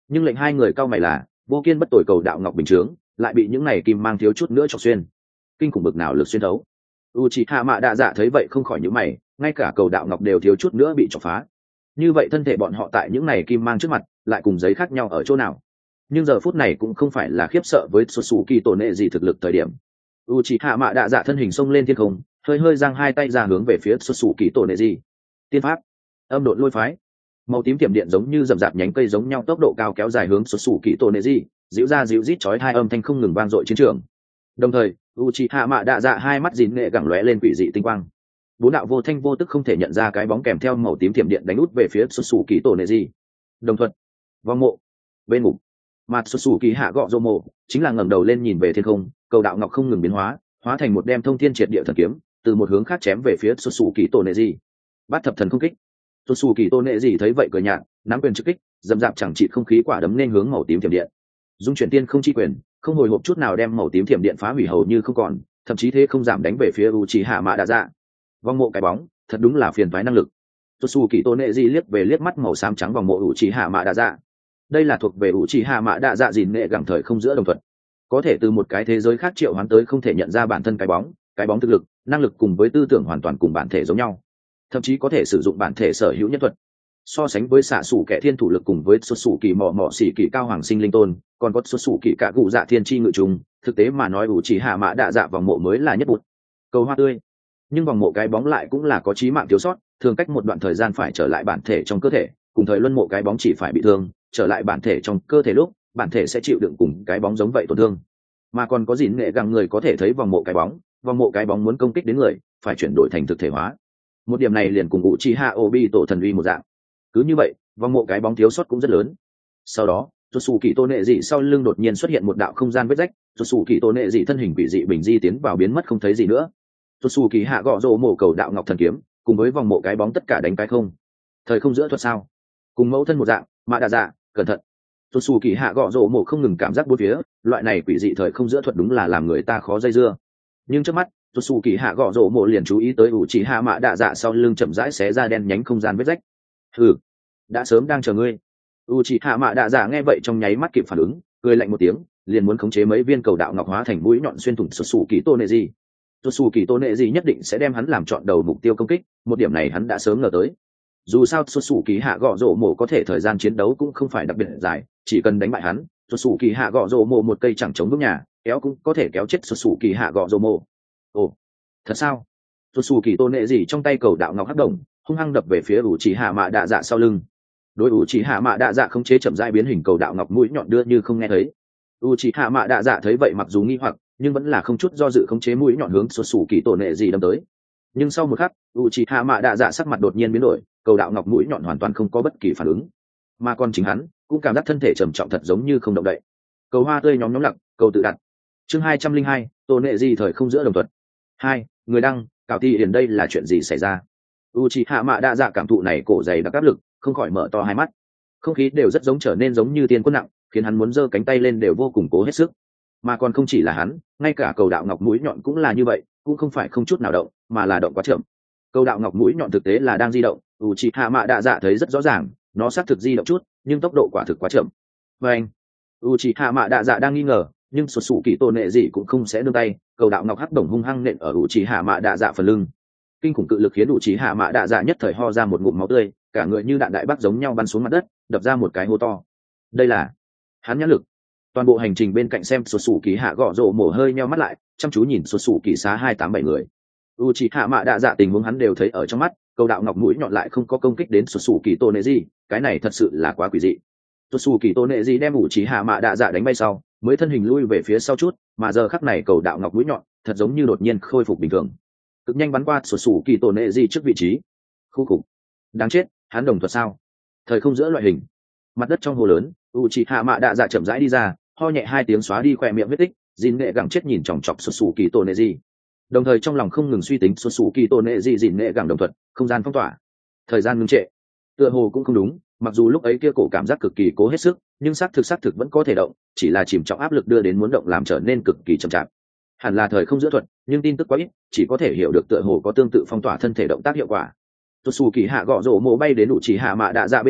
nhưng lệnh hai người cao mày là vô kiên bất tội cầu đạo ngọc bình chướng lại bị những này kim mang thiếu chút nữa chọc xuyên. Kinh khủng bực nào lực xuyên thấu. Uchiha Mạ Đạ Dạ thấy vậy không khỏi nhíu mày, ngay cả cầu đạo ngọc đều thiếu chút nữa bị chọc phá. Như vậy thân thể bọn họ tại những này kim mang trước mặt lại cùng giấy khác nhau ở chỗ nào? Nhưng giờ phút này cũng không phải là khiếp sợ với Sasuke tổ nệ gì thực lực thời điểm. Uchiha Mạ Đạ Dạ thân hình xông lên thiên không, hơi hơi giang hai tay ra hướng về phía Sasuke tổ nệ gì. Tiên pháp, âm độn lôi phái. Màu tím tiềm điện giống như rậm rạp nhánh cây giống nhau tốc độ cao kéo dài hướng Sasuke tổ nệ gì, dịu ra dịu rít chói hai âm thanh không ngừng vang dội chiến trường. Đồng thời, Uchiha Mạ Đạ Dạ hai mắt dính nghệ gẳng lóe lên quỷ dị tinh quang. Bốn đạo vô thanh vô tức không thể nhận ra cái bóng kèm theo màu tím tiềm điện đánh út về phía Sasuke tổ nệ gì. Đồng thuận, vong mộ, bên ngục. Mặt Sasuke hạ gọ rô mộ chính là ngẩng đầu lên nhìn về thiên không, cầu đạo ngọc không ngừng biến hóa, hóa thành một đem thông thiên triệt địa thần kiếm, từ một hướng khác chém về phía Sasuke tổ nệ gì. Bắt thập thần không kích. Sasuke tổ nệ gì thấy vậy cười nhạt, nắm quyền trực kích, dầm dạp chẳng trị không khí quả đấm nên hướng màu tím tiềm điện. Dung chuyển tiên không chi quyền, không hồi hộp chút nào đem màu tím thiểm điện phá hủy hầu như không còn, thậm chí thế không giảm đánh về phía Uchiha Mạ Đạ Dạ. Vòng mộ cái bóng, thật đúng là phiền toái năng lực. Sasuke Toneji liếc về liếc mắt màu xám trắng vòng mộ Uchiha Mạ Đạ Dạ. Đây là thuộc về Uchiha Mạ Đạ Dạ gìn nghệ gẳng thời không giữa đồng thuận. Có thể từ một cái thế giới khác triệu hoán tới không thể nhận ra bản thân cái bóng, cái bóng thực lực, năng lực cùng với tư tưởng hoàn toàn cùng bản thể giống nhau. Thậm chí có thể sử dụng bản thể sở hữu nhân thuật. So sánh với xạ sủ kẻ thiên thủ lực cùng với xuất sủ kỳ mò mò xỉ kỳ cao hoàng sinh linh tôn, còn có xuất sủ kỳ cả cụ dạ thiên chi ngự trùng, thực tế mà nói ủ chỉ hạ mã đạ dạ vòng mộ mới là nhất bút cầu hoa tươi. Nhưng vòng mộ cái bóng lại cũng là có chí mạng thiếu sót, thường cách một đoạn thời gian phải trở lại bản thể trong cơ thể, cùng thời luân mộ cái bóng chỉ phải bị thương, trở lại bản thể trong cơ thể lúc bản thể sẽ chịu đựng cùng cái bóng giống vậy tổn thương. Mà còn có gìn nghệ găng người có thể thấy vòng mộ cái bóng, vòng mộ cái bóng muốn công kích đến người phải chuyển đổi thành thực thể hóa. Một điểm này liền cùng ủ chỉ hạ obi tổ thần uy một dạng. Cứ như vậy, vòng mộ cái bóng thiếu sót cũng rất lớn. Sau đó, Sasuke Tô Nệ Dị sau lưng đột nhiên xuất hiện một đạo không gian vết rách, Sasuke Tô Nệ Dị thân hình quỷ dị bình di tiến vào biến mất không thấy gì nữa. Sasuke hạ gọ rồ mổ cầu đạo ngọc thần kiếm, cùng với vòng mộ cái bóng tất cả đánh cái không. Thời không giữa thuật sao? Cùng mẫu thân một dạng, Mạ Đạ Dạ, cẩn thận. Sasuke hạ gọ rồ mổ không ngừng cảm giác bốn phía, loại này quỷ dị thời không giữa thuật đúng là làm người ta khó dây dưa. Nhưng trước mắt, Sasuke hạ gọ rồ mổ liền chú ý tới Uchiha Mạ Đạ Dạ sau lưng chậm rãi xé ra đen nhánh không gian vết rách. Ừ, đã sớm đang chờ ngươi. Uchiha Mạ Đạ Dạ nghe vậy trong nháy mắt kịp phản ứng, cười lạnh một tiếng, liền muốn khống chế mấy viên cầu đạo ngọc hóa thành mũi nhọn xuyên thủng Sasuke Toneji. Sasuke Toneji nhất định sẽ đem hắn làm chọn đầu mục tiêu công kích, một điểm này hắn đã sớm ngờ tới. Dù sao Sasuke hạ gọ rổ mổ có thể thời gian chiến đấu cũng không phải đặc biệt dài, chỉ cần đánh bại hắn, Sasuke hạ gọ rổ mổ một cây chẳng chống vững nhà, kéo cũng có thể kéo chết Sasuke hạ gọ rổ mổ. Ồ, thật sao? Sasuke Toneji trong tay cầu đạo ngọc hắc động, hung hăng đập về phía Uchiha Mạ Đạ Dạ sau lưng. Đối Uchiha Mạ Đạ Dạ không chế chậm rãi biến hình cầu đạo ngọc mũi nhọn đưa như không nghe thấy. Uchiha Mạ Đạ Dạ thấy vậy mặc dù nghi hoặc, nhưng vẫn là không chút do dự khống chế mũi nhọn hướng Sasuke Toneji đâm tới. Nhưng sau một khắc, Uchiha Mạ Đạ Dạ sắc mặt đột nhiên biến đổi, cầu đạo ngọc mũi nhọn hoàn toàn không có bất kỳ phản ứng, mà còn chính hắn cũng cảm giác thân thể trầm trọng thật giống như không động đậy. Cầu hoa tươi nhóm nhóm lặng, cầu tự đặt. Chương hai trăm linh hai, Toneji thời không giữa đồng thuận. Hai, người đăng, Cảo Ti Hiển đây là chuyện gì xảy ra? Uchiha Mạ Đạ Dạ cảm thụ này cổ dày đặc áp lực, không khỏi mở to hai mắt. Không khí đều rất giống trở nên giống như tiên quân nặng, khiến hắn muốn giơ cánh tay lên đều vô cùng cố hết sức. Mà còn không chỉ là hắn, ngay cả cầu đạo ngọc mũi nhọn cũng là như vậy, cũng không phải không chút nào động, mà là động quá chậm. Cầu đạo ngọc mũi nhọn thực tế là đang di động, Uchiha Mạ Đạ Dạ thấy rất rõ ràng, nó xác thực di động chút, nhưng tốc độ quả thực quá chậm. Và anh, Uchiha Mạ Đạ Dạ đang nghi ngờ, nhưng Sasuke Toneji cũng không sẽ nương tay, cầu đạo ngọc hắc đồng hung hăng nện ở Uchiha Mạ Đạ Dạ phần lưng. Kinh khủng cự lực khiến Uchiha Mạ Đạ Dạ nhất thời ho ra một ngụm máu tươi, cả người như đạn đại bác giống nhau bắn xuống mặt đất, đập ra một cái hố to. Đây là hắn nhãn lực. Toàn bộ hành trình bên cạnh xem Sasuke hạ gọ rồ mổ hơi nheo mắt lại, chăm chú nhìn Sasuke xá hai tám bảy người. Uchiha Mạ Đạ Dạ tình huống hắn đều thấy ở trong mắt, cầu đạo ngọc mũi nhọn lại không có công kích đến Sasuke Toneji, cái này thật sự là quá quỷ dị. Sasuke Toneji đem Uchiha Mạ Đạ Dạ đánh bay sau, mới thân hình lui về phía sau chút, mà giờ khắc này cầu đạo ngọc mũi nhọn thật giống như đột nhiên khôi phục bình thường, cực nhanh bắn qua Sasuke Toneji trước vị trí. Khu cục, đáng chết, hắn đồng thuật sao? Thời không giữa loại hình. Mặt đất trong hồ lớn, Uchiha Mạ Đạ Dạ chậm rãi đi ra, ho nhẹ hai tiếng xóa đi khỏe miệng vết tích, gìn nghệ gẳng chết nhìn chòng chọc Sasuke Toneji. Đồng thời trong lòng không ngừng suy tính Sasuke Toneji gìn nghệ gẳng đồng thuật, không gian phong tỏa, thời gian ngưng trệ. Tựa hồ cũng không đúng, mặc dù lúc ấy kia cổ cảm giác cực kỳ cố hết sức, nhưng xác thực xác thực vẫn có thể động, chỉ là chìm trọng áp lực đưa đến muốn động làm trở nên cực kỳ chậm chạp. Hẳn là thời không giữa thuật, nhưng tin tức quá ít, chỉ có thể hiểu được tựa hồ có tương tự phong tỏa thân thể động tác hiệu quả. Sasuke hạ gọ rổ mổ bay đến Uchiha Mạ Đạ Dạ bên người,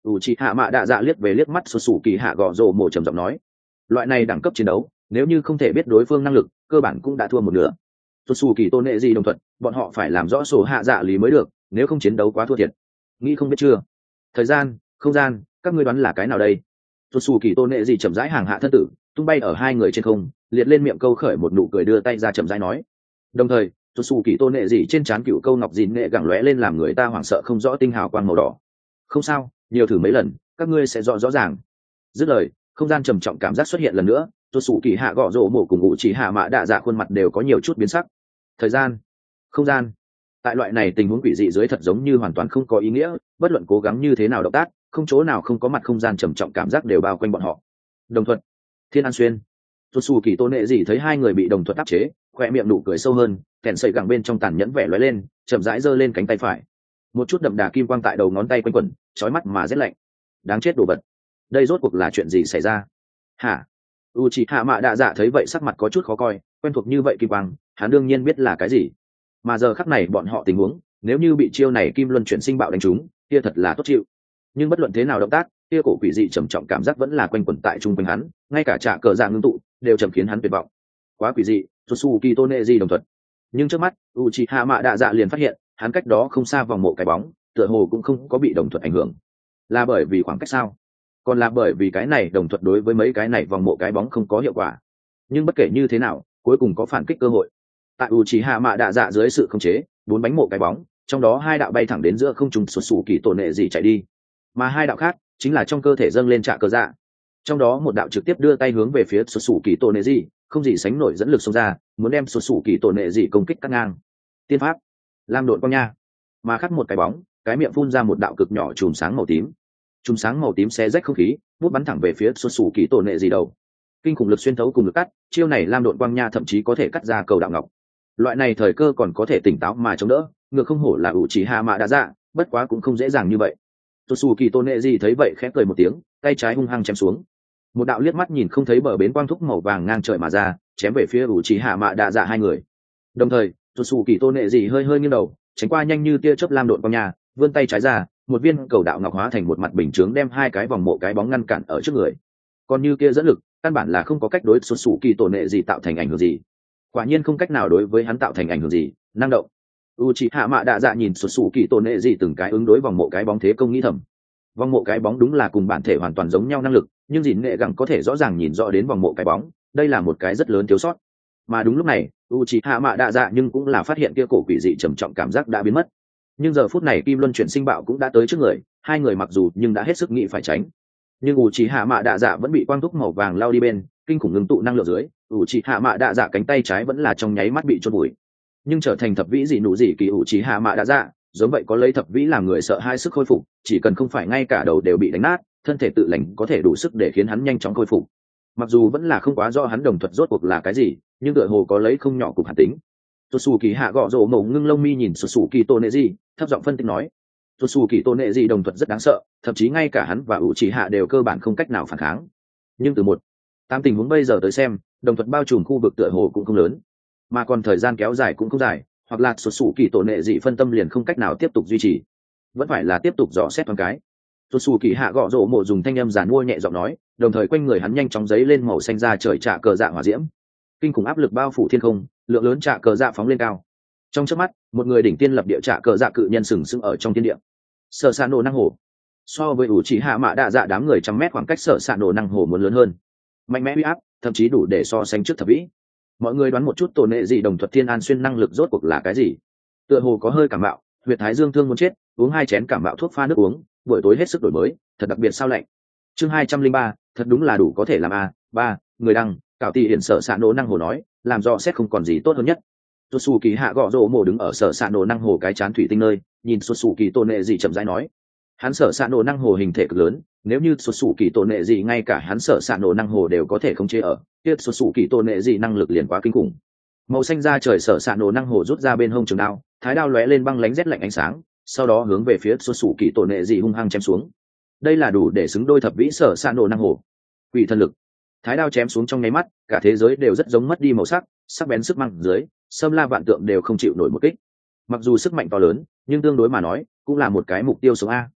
ủ trị hạ mạ đạ dạ liếc về liếc mắt xuất xù kỳ hạ gõ rồ mổ trầm giọng nói, loại này đẳng cấp chiến đấu nếu như không thể biết đối phương năng lực cơ bản cũng đã thua một nửa. xuất xù kỳ tôn nệ gì đồng thuận bọn họ phải làm rõ số hạ dạ lý mới được, nếu không chiến đấu quá thua thiệt. Nghĩ không biết chưa, thời gian không gian các ngươi đoán là cái nào đây? xuất xù kỳ tôn nệ gì chậm rãi hàng hạ thân tử tung bay ở hai người trên không, liệt lên miệng câu khởi một nụ cười, đưa tay ra chậm rãi nói. Đồng thời xuất xù kỳ tôn nệ gì trên trán cựu câu ngọc dìn nghệ gẳng lóe lên làm người ta hoảng sợ không rõ tinh hào quang màu đỏ. Không sao, nhiều thử mấy lần các ngươi sẽ rõ rõ ràng. Dứt lời, không gian trầm trọng cảm giác xuất hiện lần nữa, xuất xù kỳ hạ gõ rổ mổ cùng ngụ chỉ hạ mạ đạ dạ khuôn mặt đều có nhiều chút biến sắc. Thời gian không gian tại loại này tình huống quỷ dị dưới thật giống như hoàn toàn không có ý nghĩa, bất luận cố gắng như thế nào động tác không chỗ nào không có mặt không gian trầm trọng cảm giác đều bao quanh bọn họ. Đồng thuận, thiên an xuyên. xuất xù kỳ tôn nệ gì thấy hai người bị đồng thuận áp chế, khoe miệng nụ cười sâu hơn, kèn sợi gẳng bên trong tàn nhẫn vẻ lóe lên, chậm rãi giơ lên cánh tay phải, một chút đậm đà kim quang tại đầu ngón tay quanh quẩn, chói mắt mà rét lạnh. Đáng chết đồ vật, đây rốt cuộc là chuyện gì xảy ra? Hả? u chị hạ mạ đạ dạ thấy vậy sắc mặt có chút khó coi, quen thuộc như vậy kim quang hắn đương nhiên biết là cái gì, mà giờ khắc này bọn họ tình huống nếu như bị chiêu này kim luân chuyển sinh bạo đánh trúng kia thật là tốt chịu. Nhưng bất luận thế nào động tác kia cổ quỷ dị trầm trọng cảm giác vẫn là quanh quẩn tại trung quanh hắn, ngay cả trạ cờ dạng ngưng tụ đều trầm khiến hắn tuyệt vọng. Quá quỷ dị, Tsuki Toneji đồng thuận. Nhưng trước mắt Uchiha Mạ Đạ Dạ liền phát hiện hắn cách đó không xa vòng mộ cái bóng tựa hồ cũng không có bị đồng thuận ảnh hưởng. Là bởi vì khoảng cách sao? Còn là bởi vì cái này đồng thuận đối với mấy cái này vòng mộ cái bóng không có hiệu quả? Nhưng bất kể như thế nào cuối cùng có phản kích cơ hội. Tại Uchiha Mạ Đạ Dạ dưới sự khống chế, bốn bánh mộ cái bóng trong đó hai đạo bay thẳng đến giữa không trung xuất xù kỳ tổ nệ gì chạy đi, mà hai đạo khác chính là trong cơ thể dâng lên trạ cờ dạ. Trong đó một đạo trực tiếp đưa tay hướng về phía xuất xù kỳ tổ nệ gì, không gì sánh nổi dẫn lực xông ra, muốn đem xuất xù kỳ tổ nệ gì công kích cắt ngang. Tiên pháp lam độn quang nha. Mà khác một cái bóng, cái miệng phun ra một đạo cực nhỏ chùm sáng màu tím, chùm sáng màu tím xé rách không khí, bút bắn thẳng về phía xuất xù kỳ tổ nệ gì đầu. Kinh khủng lực xuyên thấu cùng lực cắt, chiêu này lam độn quang nha thậm chí có thể cắt ra cầu đạo ngọc. Loại này thời cơ còn có thể tỉnh táo mà chống đỡ, ngược không hổ là Uchiha Mạ Đạ Dạ, bất quá cũng không dễ dàng như vậy. Tsuki Toneji thấy vậy khẽ cười một tiếng, tay trái hung hăng chém xuống. Một đạo liếc mắt nhìn không thấy bờ bến quang thúc màu vàng ngang trời mà ra, chém về phía Uchiha Mạ Đạ Dạ hai người. Đồng thời, Tsuki Toneji hơi hơi nghiêng đầu, tránh qua nhanh như tia chớp lam độn quang nha, vươn tay trái ra, một viên cầu đạo ngọc hóa thành một mặt bình chướng đem hai cái vòng mộ cái bóng ngăn cản ở trước người. Còn như kia dẫn lực, căn bản là không có cách đối Tsuki Toneji tạo thành ảnh hưởng gì. Quả nhiên không cách nào đối với hắn tạo thành ảnh hưởng gì. Năng động. Uchiha Mạ Đạ Dạ nhìn Tsuki Toneji từng cái ứng đối vòng mộ cái bóng thế công nghĩ thầm. Vòng mộ cái bóng đúng là cùng bản thể hoàn toàn giống nhau năng lực, nhưng dìn nghệ gẳng có thể rõ ràng nhìn rõ đến vòng mộ cái bóng, đây là một cái rất lớn thiếu sót. Mà đúng lúc này, Uchiha Mạ Đạ Dạ nhưng cũng là phát hiện kia cổ quỷ dị trầm trọng cảm giác đã biến mất. Nhưng giờ phút này kim luân chuyển sinh bạo cũng đã tới trước người, hai người mặc dù nhưng đã hết sức nghĩ phải tránh, nhưng Uchiha Mạ Đạ Dạ vẫn bị quang thúc màu vàng lao đi bên, kinh khủng ngưng tụ năng lượng dưới, Uchiha Mạ Đạ Dạ cánh tay trái vẫn là trong nháy mắt bị chôn vùi. Nhưng trở thành thập vĩ dị nụ dị kỳ Uchiha Mạ Đạ Dạ, giống vậy có lấy thập vĩ làm người sợ hai sức khôi phục, chỉ cần không phải ngay cả đầu đều bị đánh nát, thân thể tự lành có thể đủ sức để khiến hắn nhanh chóng khôi phục. Mặc dù vẫn là không quá rõ hắn đồng thuật rốt cuộc là cái gì, nhưng tựa hồ có lấy không nhỏ cục hạt tính. Tsuki hạ gõ rổ mổ ngưng lông mi nhìn Tsuki Toneji, thấp giọng phân tích nói: Tsuki Toneji đồng thuật rất đáng sợ, thậm chí ngay cả hắn và Uchiha đều cơ bản không cách nào phản kháng. Nhưng từ một tám tình huống bây giờ tới xem, đồng thuật bao trùm khu vực tựa hồ cũng không lớn, mà còn thời gian kéo dài cũng không dài, hoặc là Tsuki Toneji phân tâm liền không cách nào tiếp tục duy trì, vẫn phải là tiếp tục dò xét thoáng cái. Tsuki hạ gõ rổ mổ dùng thanh âm giàn mua nhẹ giọng nói, đồng thời quanh người hắn nhanh chóng giấy lên màu xanh ra trời trạ cờ dạ hỏa diễm, kinh khủng áp lực bao phủ thiên không, lượng lớn trạ cờ dạ phóng lên cao. Trong chớp mắt, một người đỉnh tiên lập địa trạ cờ dạ cự nhân sừng sững ở trong thiên địa. Sở Sạ Nổ năng hồ, so với Uchiha Mạ Đạ Dạ đám người trăm mét khoảng cách Sở Sạ Nổ năng hồ muốn lớn hơn, mạnh mẽ uy áp, thậm chí đủ để so sánh trước thập vĩ. Mọi người đoán một chút tổ nệ gì đồng thuật thiên an xuyên năng lực rốt cuộc là cái gì? Tựa hồ có hơi cảm mạo, huyệt thái dương thương muốn chết, uống hai chén cảm mạo thuốc pha nước uống, buổi tối hết sức đổi mới, thật đặc biệt sao lạnh. Chương hai trăm linh ba, thật đúng là đủ có thể làm a. Ba, người đăng, cạo tỷ hiển Sở Sạ Nổ năng hồ nói, làm do xét không còn gì tốt hơn nhất. Tsuki hạ gõ rổ mổ đứng ở Sở Sạ Nổ năng hồ cái chán thủy tinh nơi, nhìn Tsuki tổ nệ gì chậm rãi nói, hắn Sở Sạ Nổ năng hồ hình thể cực lớn, nếu như Tsuki tổ nệ gì ngay cả hắn Sở Sạ Nổ năng hồ đều có thể khống chế ở, kia Tsuki tổ nệ gì năng lực liền quá kinh khủng. Màu xanh da trời Sở Sạ Nổ năng hồ rút ra bên hông trường đao, thái đao lóe lên băng lánh rét lạnh ánh sáng, sau đó hướng về phía Tsuki tổ nệ gì hung hăng chém xuống. Đây là đủ để xứng đôi thập vĩ Sở Sạ Nổ năng hồ. Quỷ thần lực. Thái đao chém xuống trong nháy mắt, cả thế giới đều rất giống mất đi màu sắc, sắc bén sức mạnh dưới, xâm la vạn tượng đều không chịu nổi một kích. Mặc dù sức mạnh to lớn, nhưng tương đối mà nói, cũng là một cái mục tiêu sống a.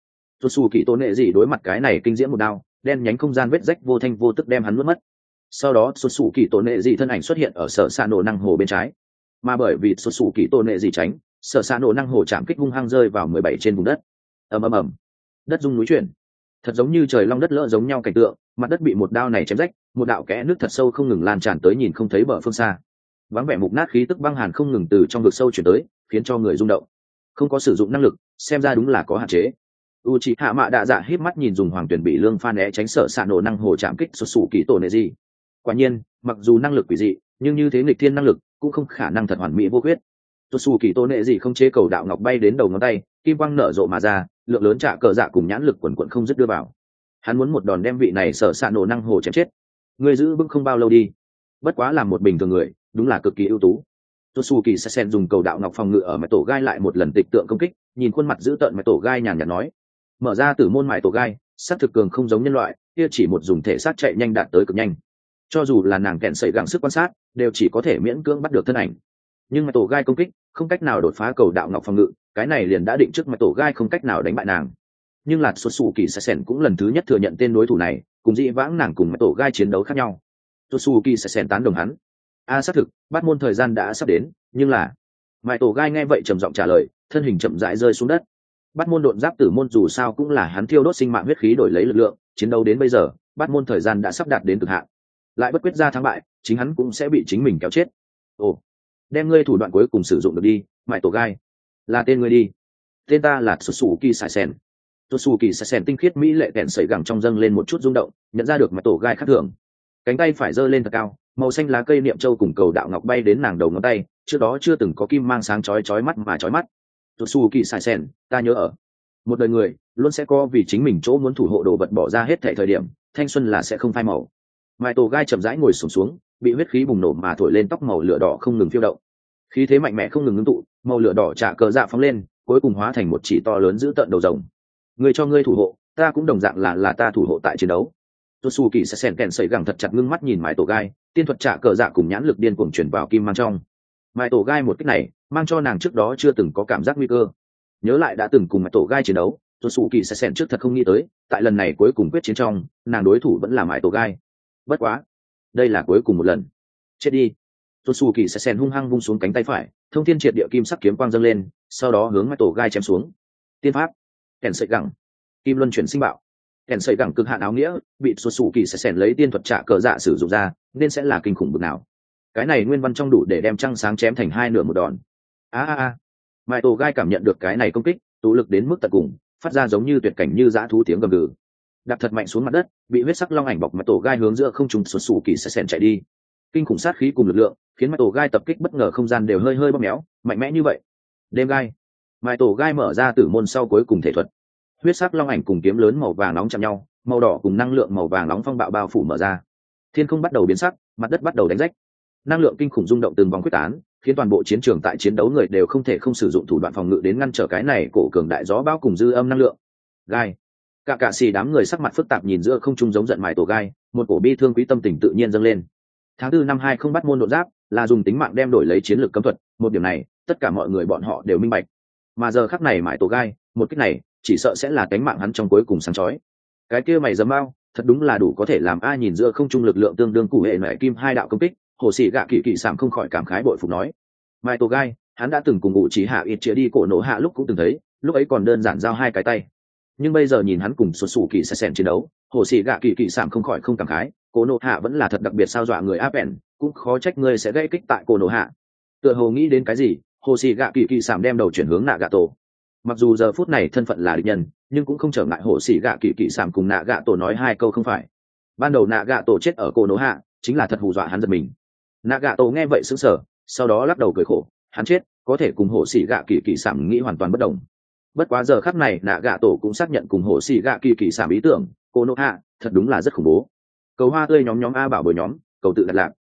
tuột xù kỳ tôn nệ gì đối mặt cái này kinh diễm một đao, đen nhánh không gian vết rách vô thanh vô tức đem hắn nuốt mất. Sau đó tuột xù kỳ tôn nệ gì thân ảnh xuất hiện ở sở xạ nổ năng hồ bên trái, mà bởi vì tuột xù kỳ tôn nệ gì tránh, sở xạ nổ năng hồ chạm kích hung hăng rơi vào mười bảy trên vùng đất. ầm ầm ầm, đất rung núi chuyển, thật giống như trời long đất lỡ giống nhau cảnh tượng, mặt đất bị một đao này chém rách, một đạo kẽ nước thật sâu không ngừng lan tràn tới nhìn không thấy bờ phương xa. Vắng vẻ mục nát khí tức băng hàn không ngừng từ trong vực sâu chuyển tới, khiến cho người rung động. Không có sử dụng năng lực, xem ra đúng là có hạn chế. Uchiha Mạ Đạ Dạ híp mắt nhìn dùng hoàng tuyển bị lương phan né tránh sở xạ nổ năng hồ chạm kích xuất sủ kỳ tổ nệ gì. Quả nhiên, mặc dù năng lực quỷ dị, nhưng như thế nghịch thiên năng lực cũng không khả năng thật hoàn mỹ vô khuyết. Xuất sủ kỳ tổ nệ gì không chế cầu đạo ngọc bay đến đầu ngón tay, kim quang nở rộ mà ra, lượng lớn trả cờ dạ cùng nhãn lực quần quần không dứt đưa vào. Hắn muốn một đòn đem vị này sở xạ nổ năng hồ chém chết. Người giữ vững không bao lâu đi. Bất quá làm một bình thường người, đúng là cực kỳ ưu tú. Tosuki Sasen dùng cầu đạo ngọc phòng ngự ở mái tổ gai lại một lần tịch tượng công kích, nhìn khuôn mặt dữ tợn mái tổ gai nhàn nhạt nói: mở ra tử môn mái tổ gai, sát thực cường không giống nhân loại, kia chỉ một dùng thể sát chạy nhanh đạt tới cực nhanh. Cho dù là nàng kẹn sẩy gắng sức quan sát, đều chỉ có thể miễn cưỡng bắt được thân ảnh. Nhưng mái tổ gai công kích không cách nào đột phá cầu đạo ngọc phòng ngự, cái này liền đã định trước mái tổ gai không cách nào đánh bại nàng. Nhưng là Tosuki Sasen cũng lần thứ nhất thừa nhận tên đối thủ này, cùng dĩ vãng nàng cùng mái tổ gai chiến đấu khác nhau. Tosuki Sasen tán đồng hắn: a à, xác thực bắt môn thời gian đã sắp đến, nhưng là mãi tổ gai nghe vậy trầm giọng trả lời, thân hình chậm rãi rơi xuống đất. Bắt môn độn giáp tử môn dù sao cũng là hắn thiêu đốt sinh mạng huyết khí đổi lấy lực lượng, chiến đấu đến bây giờ bắt môn thời gian đã sắp đạt đến cực hạn, lại bất quyết ra thắng bại, chính hắn cũng sẽ bị chính mình kéo chết. Ồ, đem ngươi thủ đoạn cuối cùng sử dụng được đi, mãi tổ gai. Là tên ngươi đi. Tên ta là Tsuki Saisen. Tsuki Saisen tinh khiết mỹ lệ kẹn sẩy gẳng trong dâng lên một chút rung động, nhận ra được mãi tổ gai khác thường. Cánh tay phải giơ lên thật cao, màu xanh lá cây niệm châu cùng cầu đạo ngọc bay đến nàng đầu ngón tay, trước đó chưa từng có kim mang sáng chói chói mắt mà chói mắt. Tsuki Saisen, ta nhớ ở một đời người luôn sẽ có vì chính mình chỗ muốn thủ hộ đồ vật bỏ ra hết thảy thời điểm, thanh xuân là sẽ không phai màu. Mai tổ gai chậm rãi ngồi xổm xuống, bị huyết khí bùng nổ mà thổi lên tóc màu lửa đỏ không ngừng phiêu động, khí thế mạnh mẽ không ngừng ngưng tụ, màu lửa đỏ trả cờ dạ phóng lên, cuối cùng hóa thành một chỉ to lớn giữ tợn đầu rồng. Người cho ngươi thủ hộ, ta cũng đồng dạng là là ta thủ hộ tại chiến đấu. Tosuki sẽ sen kèn sẩy gẳng thật chặt ngưng mắt nhìn Mai tổ gai, tiên thuật trả cờ dạ cùng nhãn lực điên cuồng chuyển vào kim mang trong. Mai tổ gai một cách này mang cho nàng trước đó chưa từng có cảm giác nguy cơ. Nhớ lại đã từng cùng Mai tổ gai chiến đấu, Tosuki sẽ sen trước thật không nghĩ tới, tại lần này cuối cùng quyết chiến trong, nàng đối thủ vẫn là Mai tổ gai. Bất quá, đây là cuối cùng một lần. Chết đi. Tosuki sẽ sen hung hăng vung xuống cánh tay phải, thông thiên triệt địa kim sắc kiếm quang dâng lên, sau đó hướng Mai tổ gai chém xuống. Tiên pháp, kèn sẩy gẳng, kim luân chuyển sinh bạo. Kèn sẩy gẳng cực hạn áo nghĩa, bị Tosuki sẽ sen lấy tiên thuật trả cờ dạ sử dụng ra, nên sẽ là kinh khủng bực nào. Cái này nguyên văn trong đủ để đem trăng sáng chém thành hai nửa một đòn. A a a. Mai tổ gai cảm nhận được cái này công kích, tụ lực đến mức tận cùng, phát ra giống như tuyệt cảnh như dã thú tiếng gầm gừ. Đạp thật mạnh xuống mặt đất, bị huyết sắc long ảnh bọc Mai tổ gai hướng giữa không trung Tosuki sẽ sen chạy đi. Kinh khủng sát khí cùng lực lượng, khiến Mai tổ gai tập kích bất ngờ không gian đều hơi hơi bóp méo, mạnh mẽ như vậy. Đêm gai. Mai tổ gai mở ra tử môn sau cuối cùng thể thuật. Huyết sắc long ảnh cùng kiếm lớn màu vàng nóng chạm nhau, màu đỏ cùng năng lượng màu vàng nóng phong bạo bao phủ mở ra. Thiên không bắt đầu biến sắc, mặt đất bắt đầu đánh rách. Năng lượng kinh khủng rung động từng vòng quyết tán, khiến toàn bộ chiến trường tại chiến đấu người đều không thể không sử dụng thủ đoạn phòng ngự đến ngăn trở cái này cổ cường đại gió bão cùng dư âm năng lượng. Gai. Cả cả xì đám người sắc mặt phức tạp nhìn giữa không trung giống giận Mai tổ gai, một cổ bi thương quý tâm tình tự nhiên dâng lên. Tháng tư năm hai không bắt môn độ giáp, là dùng tính mạng đem đổi lấy chiến lược cấm thuật, một điểm này, tất cả mọi người bọn họ đều minh bạch. Mà giờ khắc này Mai tổ gai, một kích này, chỉ sợ sẽ là cánh mạng hắn trong cuối cùng sáng chói. Cái kia mày dám bao, thật đúng là đủ có thể làm ai nhìn giữa không trung lực lượng tương đương cụ hệ nệ kim hai đạo công kích, hồ sĩ gạ kỳ kỳ sảm không khỏi cảm khái bội phục nói. Mai tổ gai, hắn đã từng cùng ngụ trí hạ ít chia đi cổ nổ hạ lúc cũng từng thấy, lúc ấy còn đơn giản giao hai cái tay. Nhưng bây giờ nhìn hắn cùng xuất sủ kỳ sẽ sèn chiến đấu, hồ sĩ gạ kỳ kỳ sảm không khỏi không cảm khái, cổ nổ hạ vẫn là thật đặc biệt sao dọa người áp ẻn, cũng khó trách ngươi sẽ gây kích tại cổ nổ hạ. Tựa hồ nghĩ đến cái gì, hồ sĩ gạ kỳ kỳ sảm đem đầu chuyển hướng nạ gạ tổ. Mặc dù giờ phút này thân phận là địch nhân, nhưng cũng không trở ngại hồ sĩ gạ kỳ kỳ sảm cùng nạ gạ tổ nói hai câu không phải. Ban đầu nạ gạ tổ chết ở cổ nổ hạ, chính là thật hù dọa hắn giật mình. Nạ gạ tổ nghe vậy sững sờ, sau đó lắc đầu cười khổ, hắn chết có thể cùng hồ sĩ gạ kỳ kỳ sảm nghĩ hoàn toàn bất đồng. Bất quá giờ khắc này nạ gạ tổ cũng xác nhận cùng hồ sĩ gạ kỳ kỳ sảm ý tưởng, cổ nổ hạ thật đúng là rất khủng bố. Cầu hoa tươi nhóm nhóm a bảo bồi nhóm, cầu tự đặt lạc.